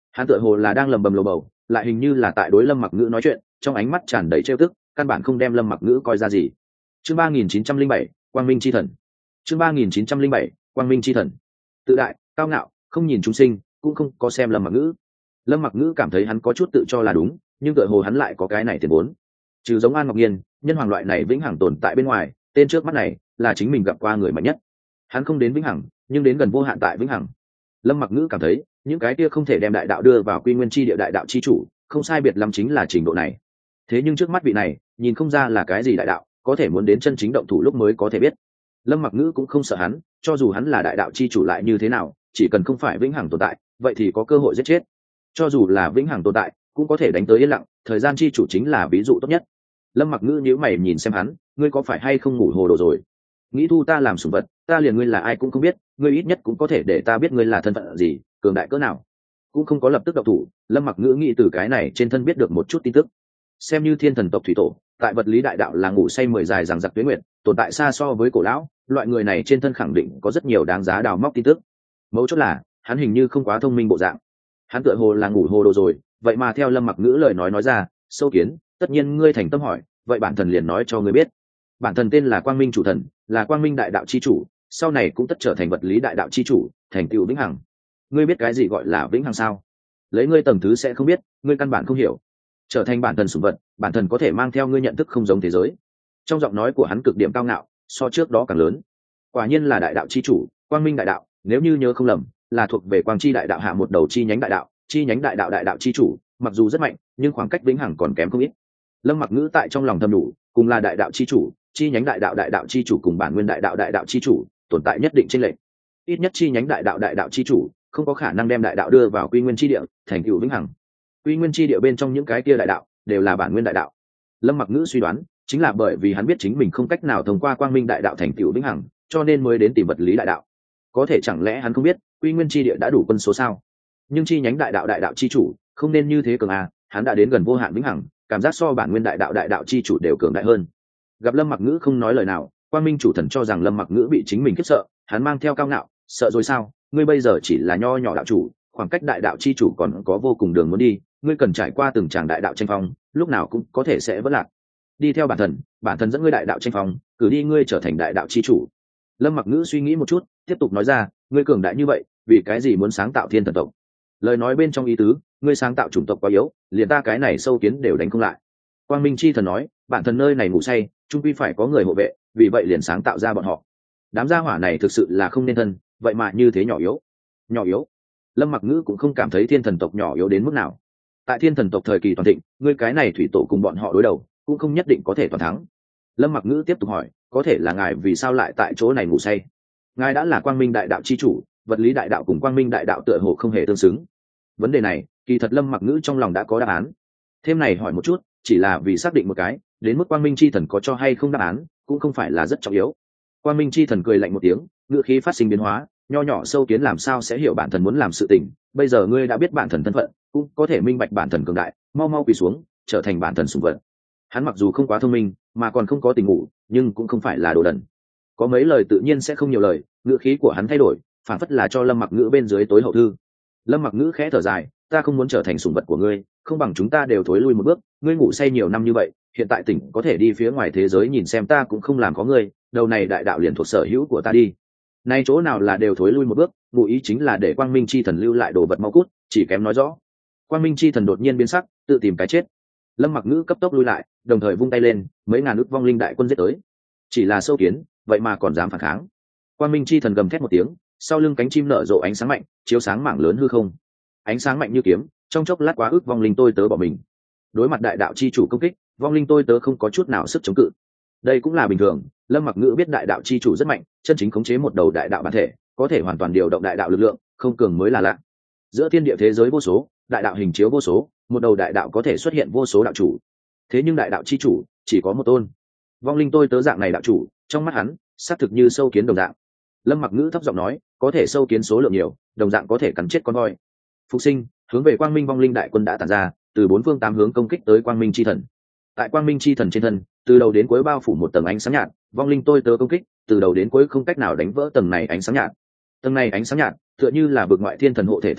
Hắn tựa hồ là đang lầm bầm lồ bầu, lại hình như là tại đối Lâm Mặc Ngữ nói chuyện, trong ánh mắt tràn đầy trêu tức, căn bản không đem Lâm Mặc Ngữ coi ra gì. Chương ba nghìn chín trăm linh bảy, Quang Minh chi thần. Chương ba nghìn chín trăm linh bảy, Quang Minh chi thần. Tự đại, cao ngạo, không nhìn chúng sinh, cũng không có xem Lâm Mặc Ngữ. Lâm Mặc Ngữ cảm thấy hắn có chút tự cho là đúng, nhưng tựa hồ hắn lại có cái này tiền vốn. Trừ giống An Ngọc Nhiên, nhân hoàng loại này vĩnh hằng tồn tại bên ngoài, tên trước mắt này là chính mình gặp qua người mạnh nhất. Hắn không đến vĩnh hằng, nhưng đến gần vô hạn tại vĩnh hằng. Lâm Mặc Ngữ cảm thấy, những cái kia không thể đem đại đạo đưa vào quy nguyên chi địa đại đạo chi chủ, không sai biệt lắm chính là trình độ này. Thế nhưng trước mắt vị này, nhìn không ra là cái gì đại đạo, có thể muốn đến chân chính động thủ lúc mới có thể biết. Lâm Mặc Ngữ cũng không sợ hắn, cho dù hắn là đại đạo chi chủ lại như thế nào, chỉ cần không phải vĩnh hằng tồn tại, vậy thì có cơ hội giết chết. Cho dù là vĩnh hằng tồn tại, cũng có thể đánh tới yên lặng, thời gian chi chủ chính là ví dụ tốt nhất. Lâm Mặc Ngữ nhíu mày nhìn xem hắn, ngươi có phải hay không ngủ hồ đồ rồi? Nghĩ thu ta làm sủng vật, ta liền ngươi là ai cũng không biết, ngươi ít nhất cũng có thể để ta biết ngươi là thân phận gì, cường đại cỡ nào. Cũng không có lập tức động thủ, Lâm Mặc Ngữ nghĩ từ cái này trên thân biết được một chút tin tức. Xem như thiên thần tộc thủy tổ, tại vật lý đại đạo là ngủ say mười dài rằng giặc tuyết nguyệt, tồn tại xa so với cổ lão, loại người này trên thân khẳng định có rất nhiều đáng giá đào móc tin tức. Mấu chốt là, hắn hình như không quá thông minh bộ dạng. Hắn tựa hồ là ngủ hồ đồ rồi, vậy mà theo Lâm Mặc Ngữ lời nói nói ra, sâu kiến, tất nhiên ngươi thành tâm hỏi, vậy bản thần liền nói cho ngươi biết. Bản thần tên là Quang Minh chủ thần, là Quang Minh đại đạo chi chủ, sau này cũng tất trở thành vật lý đại đạo chi chủ, thành tựu vĩnh hằng. Ngươi biết cái gì gọi là vĩnh hằng sao? Lấy ngươi tầng thứ sẽ không biết, ngươi căn bản không hiểu. Trở thành bản thần sủng vật, bản thần có thể mang theo ngươi nhận thức không giống thế giới. Trong giọng nói của hắn cực điểm cao ngạo, so trước đó càng lớn. Quả nhiên là đại đạo chi chủ, Quang Minh đại đạo, nếu như nhớ không lầm, là thuộc về Quang chi đại đạo hạ một đầu chi nhánh đại đạo, chi nhánh đại đạo đại đạo chi chủ, mặc dù rất mạnh, nhưng khoảng cách vĩnh hằng còn kém không ít. Lâm Mặc Ngữ tại trong lòng thầm đủ, cùng là đại đạo chi chủ, chi nhánh đại đạo đại đạo chi chủ cùng bản nguyên đại đạo đại đạo chi chủ, tồn tại nhất định chênh lệch. Ít nhất chi nhánh đại đạo đại đạo chi chủ không có khả năng đem đại đạo đưa vào quy nguyên chi địa, thành tựu vĩnh hằng. Quy nguyên chi địa bên trong những cái kia đại đạo đều là bản nguyên đại đạo. Lâm Mặc Ngữ suy đoán, chính là bởi vì hắn biết chính mình không cách nào thông qua quang minh đại đạo thành tựu vĩnh hằng, cho nên mới đến tìm vật lý đại đạo. Có thể chẳng lẽ hắn không biết, quy nguyên chi địa đã đủ quân số sao? Nhưng chi nhánh đại đạo đại đạo chi chủ không nên như thế cường à, hắn đã đến gần vô hạn vĩnh hằng, cảm giác so bản nguyên đại đạo đại đạo chi chủ đều cường đại hơn. Gặp Lâm Mặc Ngữ không nói lời nào, Quang Minh chủ thần cho rằng Lâm Mặc Ngữ bị chính mình khiếp sợ, hắn mang theo cao ngạo, sợ rồi sao? Ngươi bây giờ chỉ là nho nhỏ đạo chủ, khoảng cách đại đạo chi chủ còn có vô cùng đường muốn đi, ngươi cần trải qua từng tràng đại đạo tranh phong, lúc nào cũng có thể sẽ vỡ lạc. Đi theo bản thần, bản thần dẫn ngươi đại đạo tranh phong, cử đi ngươi trở thành đại đạo chi chủ. Lâm Mặc Ngữ suy nghĩ một chút, tiếp tục nói ra, ngươi cường đại như vậy, vì cái gì muốn sáng tạo thiên thần tộc? Lời nói bên trong ý tứ, ngươi sáng tạo chủng tộc quá yếu, liền ta cái này sâu kiến đều đánh không lại. Quang Minh chi thần nói, bản thần nơi này ngủ say, chung quy phải có người hộ vệ, vì vậy liền sáng tạo ra bọn họ. Đám gia hỏa này thực sự là không nên thân, vậy mà như thế nhỏ yếu. Nhỏ yếu? Lâm Mặc Ngữ cũng không cảm thấy thiên thần tộc nhỏ yếu đến mức nào. Tại thiên thần tộc thời kỳ toàn thịnh, ngươi cái này thủy tổ cùng bọn họ đối đầu, cũng không nhất định có thể toàn thắng. Lâm Mặc Ngữ tiếp tục hỏi, có thể là ngài vì sao lại tại chỗ này ngủ say? Ngài đã là Quang Minh đại đạo chi chủ, vật lý đại đạo cùng Quang Minh đại đạo tựa hồ không hề tương xứng. Vấn đề này, kỳ thật Lâm Mặc Ngữ trong lòng đã có đáp án. Thêm này hỏi một chút, chỉ là vì xác định một cái, đến mức Quang Minh chi thần có cho hay không đáp án, cũng không phải là rất trọng yếu. Quang Minh chi thần cười lạnh một tiếng, ngữ khí phát sinh biến hóa, nho nhỏ sâu kiến làm sao sẽ hiểu bản thần muốn làm sự tình, bây giờ ngươi đã biết bản thần thân phận, cũng có thể minh bạch bản thần cường đại, mau mau quỳ xuống, trở thành bản thần sủng vật. Hắn mặc dù không quá thông minh, mà còn không có tình ngủ, nhưng cũng không phải là đồ đần. Có mấy lời tự nhiên sẽ không nhiều lời, ngữ khí của hắn thay đổi, phản phất là cho Lâm Mặc Ngữ bên dưới tối hậu thư. Lâm Mặc Ngữ khẽ thở dài, ta không muốn trở thành sủng vật của ngươi, không bằng chúng ta đều thối lui một bước, ngươi ngủ say nhiều năm như vậy, hiện tại tỉnh có thể đi phía ngoài thế giới nhìn xem, ta cũng không làm có ngươi, đầu này đại đạo liền thuộc sở hữu của ta đi. Nay chỗ nào là đều thối lui một bước, ngụ ý chính là để Quang Minh chi thần lưu lại đồ vật mau cút, chỉ kém nói rõ. Quang Minh chi thần đột nhiên biến sắc, tự tìm cái chết. Lâm Mặc Ngữ cấp tốc lui lại, đồng thời vung tay lên, mấy ngàn ức vong linh đại quân giết tới. Chỉ là sâu kiến, vậy mà còn dám phản kháng. Quang Minh chi thần gầm thét một tiếng, sau lưng cánh chim nở rộ ánh sáng mạnh, chiếu sáng mảng lớn hư không. Ánh sáng mạnh như kiếm, trong chốc lát quá ức vong linh tôi tớ bỏ mình. Đối mặt đại đạo chi chủ công kích, vong linh tôi tớ không có chút nào sức chống cự. Đây cũng là bình thường, Lâm Mặc Ngữ biết đại đạo chi chủ rất mạnh, chân chính khống chế một đầu đại đạo bản thể, có thể hoàn toàn điều động đại đạo lực lượng, không cường mới là lạ. Giữa thiên địa thế giới vô số, đại đạo hình chiếu vô số, một đầu đại đạo có thể xuất hiện vô số đạo chủ. Thế nhưng đại đạo chi chủ chỉ có một tôn. Vong linh tôi tớ dạng này đạo chủ, trong mắt hắn, xác thực như sâu kiến đồng dạng. Lâm Mặc Ngữ thấp giọng nói, có thể sâu kiến số lượng nhiều, đồng dạng có thể cắn chết con voi. Phục sinh, hướng về Quang Minh vong linh đại quân đã tản ra, từ bốn phương tám hướng công kích tới Quang Minh chi thần. Tại Quang Minh chi thần trên thân, từ đầu đến cuối bao phủ một tầng ánh sáng nhạt, vong linh tôi tớ công kích, từ đầu đến cuối không cách nào đánh vỡ tầng này ánh sáng nhạt. Tầng này ánh sáng nhạt, tựa như là vực ngoại thiên thần hộ thể thần quang,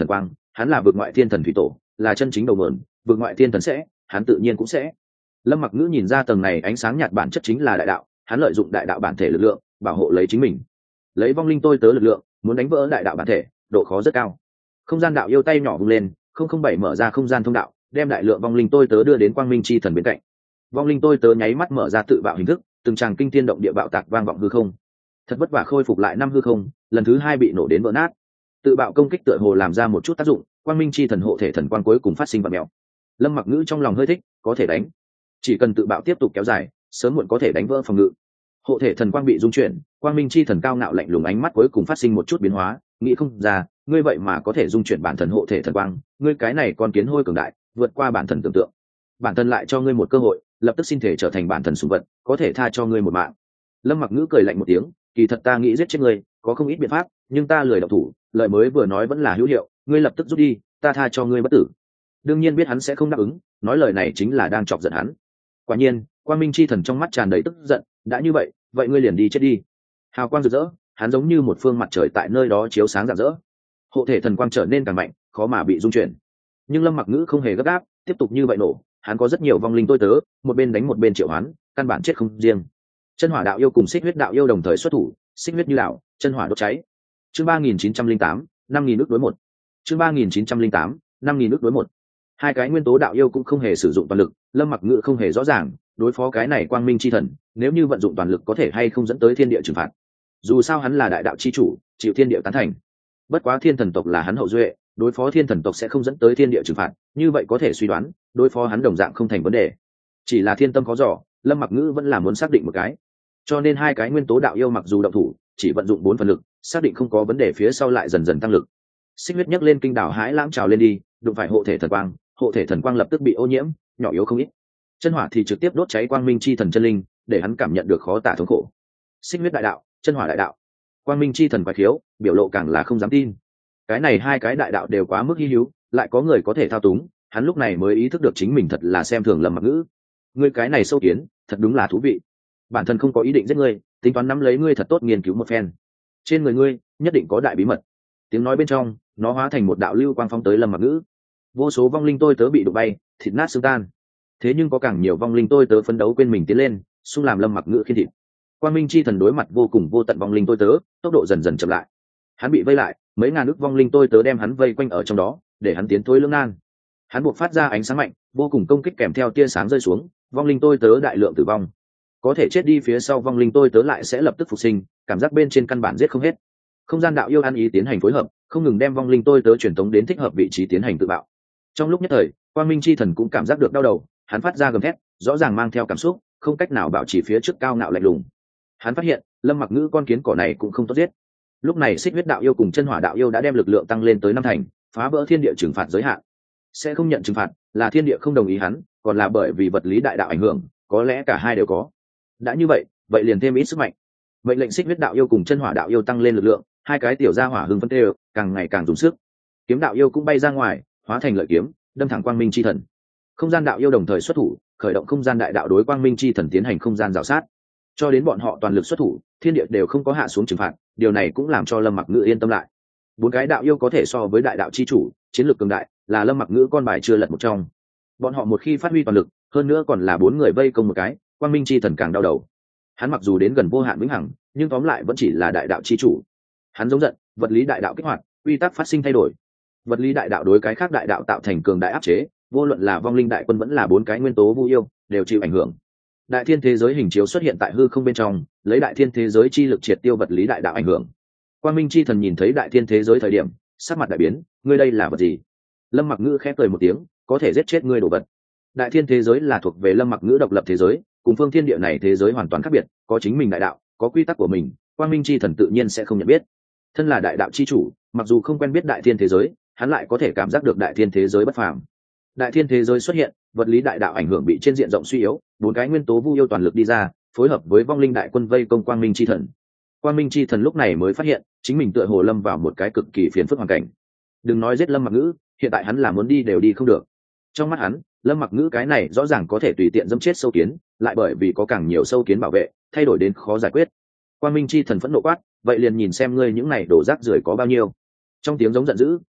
hắn là vượt ngoại thiên thần thủy tổ, là chân chính đầu mượn, vượt ngoại thiên thần sẽ, hắn tự nhiên cũng sẽ. Lâm Mặc Ngữ nhìn ra tầng này ánh sáng nhạt bản chất chính là đại đạo, hắn lợi dụng đại đạo bản thể lực lượng bảo hộ lấy chính mình, lấy vong linh tôi tớ lực lượng muốn đánh vỡ đại đạo bản thể, độ khó rất cao. Không gian đạo yêu tay nhỏ vung lên, không không bảy mở ra không gian thông đạo, đem đại lượng vong linh tôi tớ đưa đến quang minh chi thần bên cạnh. Vong linh tôi tớ nháy mắt mở ra tự bạo hình thức, từng tràng kinh thiên động địa bạo tạc vang vọng hư không. Thật vất vả khôi phục lại năm hư không, lần thứ hai bị nổ đến vỡ nát. Tự bạo công kích tựa hồ làm ra một chút tác dụng, quang minh chi thần hộ thể thần quang cuối cùng phát sinh vật mèo. Lâm Mặc Ngữ trong lòng hơi thích, có thể đánh. Chỉ cần tự bạo tiếp tục kéo dài, sớm muộn có thể đánh vỡ phòng ngự. Hộ thể thần quang bị rung chuyển, quang minh chi thần cao ngạo lạnh lùng ánh mắt cuối cùng phát sinh một chút biến hóa, nghĩ không ra, ngươi vậy mà có thể dung chuyển bản thần hộ thể thần quang, ngươi cái này con kiến hôi cường đại, vượt qua bản thần tưởng tượng. Bản thần lại cho ngươi một cơ hội, lập tức xin thể trở thành bản thần sủng vật, có thể tha cho ngươi một mạng. Lâm Mặc Ngữ cười lạnh một tiếng, kỳ thật ta nghĩ giết chết ngươi, có không ít biện pháp, nhưng ta lười động thủ, lời mới vừa nói vẫn là hữu hiệu, ngươi lập tức rút đi, ta tha cho ngươi bất tử. Đương nhiên biết hắn sẽ không đáp ứng, nói lời này chính là đang chọc giận hắn. Quả nhiên, quang minh chi thần trong mắt tràn đầy tức giận, đã như vậy, vậy ngươi liền đi chết đi. Hào quang rực rỡ, hắn giống như một phương mặt trời tại nơi đó chiếu sáng rạng rỡ. Hộ thể thần quang trở nên càng mạnh, khó mà bị dung chuyển. Nhưng Lâm Mặc Ngữ không hề gấp gáp, tiếp tục như vậy nổ, hắn có rất nhiều vong linh tôi tớ, một bên đánh một bên triệu hoán, căn bản chết không riêng. Chân hỏa đạo yêu cùng xích huyết đạo yêu đồng thời xuất thủ, xích huyết như đạo, chân hỏa đốt cháy. Chương ba nghìn chín trăm linh tám, năm nghìn ước đối một. Chương ba nghìn chín trăm linh tám, năm nghìn ước đối một. Hai cái nguyên tố đạo yêu cũng không hề sử dụng toàn lực, Lâm Mặc Ngữ không hề rõ ràng, đối phó cái này quang minh chi thần, nếu như vận dụng toàn lực có thể hay không dẫn tới thiên địa trừng phạt. Dù sao hắn là đại đạo chi chủ, chịu thiên địa tán thành. Bất quá thiên thần tộc là hắn hậu duệ, đối phó thiên thần tộc sẽ không dẫn tới thiên địa trừng phạt, như vậy có thể suy đoán, đối phó hắn đồng dạng không thành vấn đề. Chỉ là thiên tâm khó dò, Lâm Mặc Ngữ vẫn là muốn xác định một cái. Cho nên hai cái nguyên tố đạo yêu mặc dù động thủ, chỉ vận dụng bốn phần lực, xác định không có vấn đề phía sau lại dần dần tăng lực. Xích huyết nhấc lên kinh đảo hãi lãng trào lên đi, đụng phải hộ thể thần quang, hộ thể thần quang lập tức bị ô nhiễm, nhỏ yếu không ít. Chân hỏa thì trực tiếp đốt cháy quang minh chi thần chân linh, để hắn cảm nhận được khó tả thống khổ. Xích huyết đại đạo, chân hỏa đại đạo. Quang minh chi thần quái khiếu, biểu lộ càng là không dám tin. Cái này hai cái đại đạo đều quá mức hi hữu, lại có người có thể thao túng, hắn lúc này mới ý thức được chính mình thật là xem thường Lâm Mặc Ngữ. Ngươi cái này sâu kiến, thật đúng là thú vị. Bản thân không có ý định giết ngươi, tính toán nắm lấy ngươi thật tốt nghiên cứu một phen. Trên người ngươi, nhất định có đại bí mật. Tiếng nói bên trong, nó hóa thành một đạo lưu quang phóng tới Lâm Mặc Ngữ. Vô số vong linh tôi tớ bị đụng bay, thịt nát xương tan. Thế nhưng có càng nhiều vong linh tôi tớ phấn đấu quên mình tiến lên, xung làm Lâm Mặc Ngữ khiên thịt. Quang minh chi thần đối mặt vô cùng vô tận vong linh tôi tớ, tốc độ dần dần chậm lại. Hắn bị vây lại, mấy ngàn ức vong linh tôi tớ đem hắn vây quanh ở trong đó, để hắn tiến thối lưỡng nan. Hắn buộc phát ra ánh sáng mạnh, vô cùng công kích kèm theo tia sáng rơi xuống, vong linh tôi tớ đại lượng tử vong. Có thể chết đi phía sau vong linh tôi tớ lại sẽ lập tức phục sinh, cảm giác bên trên căn bản giết không hết. Không gian đạo yêu ăn ý tiến hành phối hợp, không ngừng đem vong linh tôi tớ truyền tống đến thích hợp vị trí tiến hành tự bạo. Trong lúc nhất thời, quang minh chi thần cũng cảm giác được đau đầu, hắn phát ra gầm thét, rõ ràng mang theo cảm xúc, không cách nào bảo trì phía trước cao ngạo lạnh lùng. Hắn phát hiện, Lâm Mặc Ngữ con kiến cỏ này cũng không tốt giết. Lúc này xích huyết đạo yêu cùng chân hỏa đạo yêu đã đem lực lượng tăng lên tới năm thành, phá vỡ thiên địa trừng phạt giới hạn. Sẽ không nhận trừng phạt, là thiên địa không đồng ý hắn, còn là bởi vì vật lý đại đạo ảnh hưởng, có lẽ cả hai đều có. Đã như vậy, vậy liền thêm ít sức mạnh. Mệnh lệnh xích huyết đạo yêu cùng chân hỏa đạo yêu tăng lên lực lượng, hai cái tiểu gia hỏa hưng phấn tê, càng ngày càng dùng sức. Kiếm đạo yêu cũng bay ra ngoài, hóa thành lợi kiếm, đâm thẳng quang minh chi thần. Không gian đạo yêu đồng thời xuất thủ, khởi động không gian đại đạo đối quang minh chi thần tiến hành không gian rào sát. Cho đến bọn họ toàn lực xuất thủ, thiên địa đều không có hạ xuống trừng phạt, điều này cũng làm cho Lâm Mặc Ngữ yên tâm lại. Bốn cái đạo yêu có thể so với đại đạo chi chủ, chiến lược cường đại, là Lâm Mặc Ngữ con bài chưa lật một trong. Bọn họ một khi phát huy toàn lực, hơn nữa còn là bốn người vây công một cái, quang minh chi thần càng đau đầu. Hắn mặc dù đến gần vô hạn vĩnh hằng, nhưng tóm lại vẫn chỉ là đại đạo chi chủ. Hắn giống giận, vật lý đại đạo kích hoạt, quy tắc phát sinh thay đổi. Vật lý đại đạo đối cái khác đại đạo tạo thành cường đại áp chế, vô luận là vong linh đại quân vẫn là bốn cái nguyên tố vu yêu, đều chịu ảnh hưởng. Đại thiên thế giới hình chiếu xuất hiện tại hư không bên trong, lấy đại thiên thế giới chi lực triệt tiêu vật lý đại đạo ảnh hưởng. Quang minh chi thần nhìn thấy đại thiên thế giới thời điểm, sắc mặt đại biến, ngươi đây là vật gì? Lâm Mặc Ngữ khẽ cười một tiếng, có thể giết chết ngươi đồ vật. Đại thiên thế giới là thuộc về Lâm Mặc Ngữ độc lập thế giới, cùng phương thiên địa này thế giới hoàn toàn khác biệt, có chính mình đại đạo, có quy tắc của mình, Quang minh chi thần tự nhiên sẽ không nhận biết. Thân là đại đạo chi chủ, mặc dù không quen biết đại thiên thế giới, hắn lại có thể cảm giác được đại thiên thế giới bất phàm. Đại thiên thế giới xuất hiện, vật lý đại đạo ảnh hưởng bị trên diện rộng suy yếu, bốn cái nguyên tố vu yêu toàn lực đi ra, phối hợp với vong linh đại quân vây công quang minh chi thần. Quang minh chi thần lúc này mới phát hiện, chính mình tựa hồ lâm vào một cái cực kỳ phiền phức hoàn cảnh. Đừng nói giết Lâm Mặc Ngữ, hiện tại hắn là muốn đi đều đi không được. Trong mắt hắn, Lâm Mặc Ngữ cái này rõ ràng có thể tùy tiện dẫm chết sâu kiến, lại bởi vì có càng nhiều sâu kiến bảo vệ, thay đổi đến khó giải quyết. Quang minh chi thần phẫn nộ quát, vậy liền nhìn xem ngươi những này đổ rác rưởi có bao nhiêu. Trong tiếng giống giận dữ,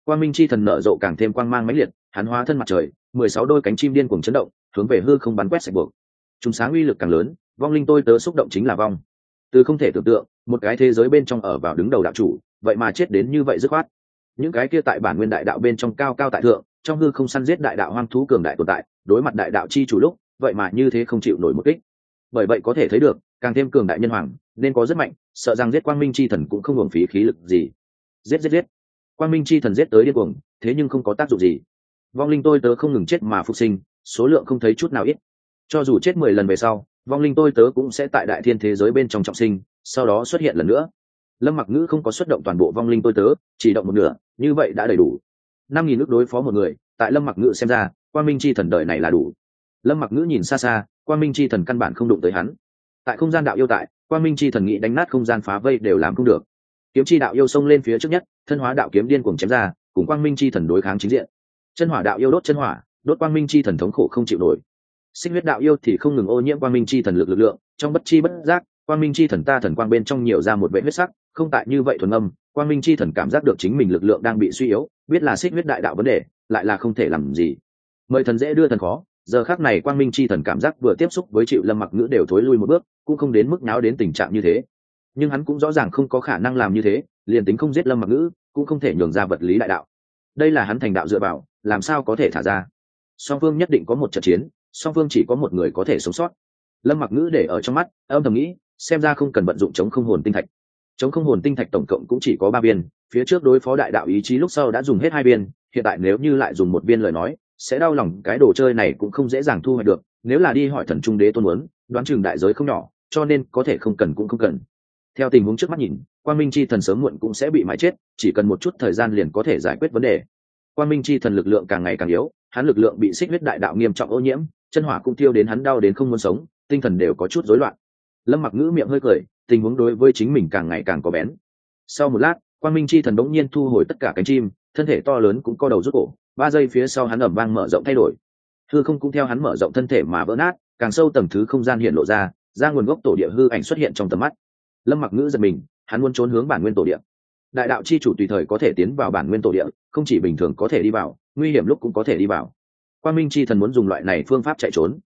Quang minh chi thần nở rộ càng thêm quang mang mãnh liệt, hắn hóa thân mặt trời, mười sáu đôi cánh chim điên cuồng chấn động, hướng về hư không bắn quét sạch buộc. Chúng sáng uy lực càng lớn, vong linh tôi tớ xúc động chính là vong. Từ không thể tưởng tượng, một cái thế giới bên trong ở vào đứng đầu đạo chủ, vậy mà chết đến như vậy dứt khoát. Những cái kia tại bản nguyên đại đạo bên trong cao cao tại thượng, trong hư không săn giết đại đạo hoang thú cường đại tồn tại, đối mặt đại đạo chi chủ lúc, vậy mà như thế không chịu nổi một kích. Bởi vậy có thể thấy được, càng thêm cường đại nhân hoàng, nên có rất mạnh, sợ rằng giết quang minh chi thần cũng không hưởng phí khí lực gì. Giết giết giết. Quang minh chi thần giết tới điên cuồng, thế nhưng không có tác dụng gì. Vong linh tôi tớ không ngừng chết mà phục sinh, số lượng không thấy chút nào ít. Cho dù chết mười lần về sau, vong linh tôi tớ cũng sẽ tại đại thiên thế giới bên trong trọng sinh, sau đó xuất hiện lần nữa. Lâm Mặc Ngữ không có xuất động toàn bộ vong linh tôi tớ, chỉ động một nửa, như vậy đã đầy đủ. Năm nghìn nước đối phó một người, tại Lâm Mặc Ngữ xem ra, Quang Minh chi thần đời này là đủ. Lâm Mặc Ngữ nhìn xa xa, Quang Minh chi thần căn bản không đụng tới hắn. Tại không gian đạo yêu tại, Quang Minh chi thần nghĩ đánh nát không gian phá vây đều làm không được. Kiếm chi đạo yêu xông lên phía trước nhất, thân hóa đạo kiếm điên cuồng chém ra, cùng Quang Minh chi thần đối kháng chính diện. Chân hỏa đạo yêu đốt chân hỏa, đốt Quang Minh chi thần thống khổ không chịu nổi. Xích huyết đạo yêu thì không ngừng ô nhiễm Quang Minh chi thần lực lực lượng, trong bất chi bất giác, Quang Minh chi thần ta thần quang bên trong nhiều ra một vệ huyết sắc, không tại như vậy thuần âm, Quang Minh chi thần cảm giác được chính mình lực lượng đang bị suy yếu, biết là xích huyết đại đạo vấn đề, lại là không thể làm gì. Mời thần dễ đưa thần khó, giờ khắc này Quang Minh chi thần cảm giác vừa tiếp xúc với chịu Lâm Mặc Ngữ đều thối lui một bước, cũng không đến mức náo đến tình trạng như thế. Nhưng hắn cũng rõ ràng không có khả năng làm như thế, liền tính không giết Lâm Mặc Ngữ, cũng không thể nhường ra vật lý đại đạo. Đây là hắn thành đạo dựa vào, làm sao có thể thả ra. Song phương nhất định có một trận chiến, song phương chỉ có một người có thể sống sót. Lâm Mặc Ngữ để ở trong mắt, âm thầm nghĩ, xem ra không cần vận dụng chống không hồn tinh thạch. Chống không hồn tinh thạch tổng cộng cũng chỉ có ba viên, phía trước đối phó đại đạo ý chí lúc sau đã dùng hết hai viên, hiện tại nếu như lại dùng một viên lời nói, sẽ đau lòng, cái đồ chơi này cũng không dễ dàng thu hoạch được, nếu là đi hỏi thần trung đế tôn muốn, đoán chừng đại giới không nhỏ, cho nên có thể không cần cũng không cần. Theo tình huống trước mắt nhìn, Quang Minh chi thần sớm muộn cũng sẽ bị mãi chết, chỉ cần một chút thời gian liền có thể giải quyết vấn đề. Quang Minh chi thần lực lượng càng ngày càng yếu, hắn lực lượng bị xích huyết đại đạo nghiêm trọng ô nhiễm, chân hỏa cũng tiêu đến hắn đau đến không muốn sống, tinh thần đều có chút rối loạn. Lâm Mặc Ngữ miệng hơi cười, tình huống đối với chính mình càng ngày càng có bén. Sau một lát, Quang Minh chi thần bỗng nhiên thu hồi tất cả cánh chim, thân thể to lớn cũng co đầu rút cổ, ba giây phía sau hắn ầm vang mở rộng thay đổi. Hư không cũng theo hắn mở rộng thân thể mà vỡ nát, càng sâu tầng thứ không gian hiện lộ ra, ra nguồn gốc tổ địa hư ảnh xuất hiện trong tầm mắt. Lâm Mặc Ngữ giật mình, hắn muốn trốn hướng bản nguyên tổ địa. Đại đạo chi chủ tùy thời có thể tiến vào bản nguyên tổ địa, không chỉ bình thường có thể đi vào, nguy hiểm lúc cũng có thể đi vào. Quang Minh chi thần muốn dùng loại này phương pháp chạy trốn,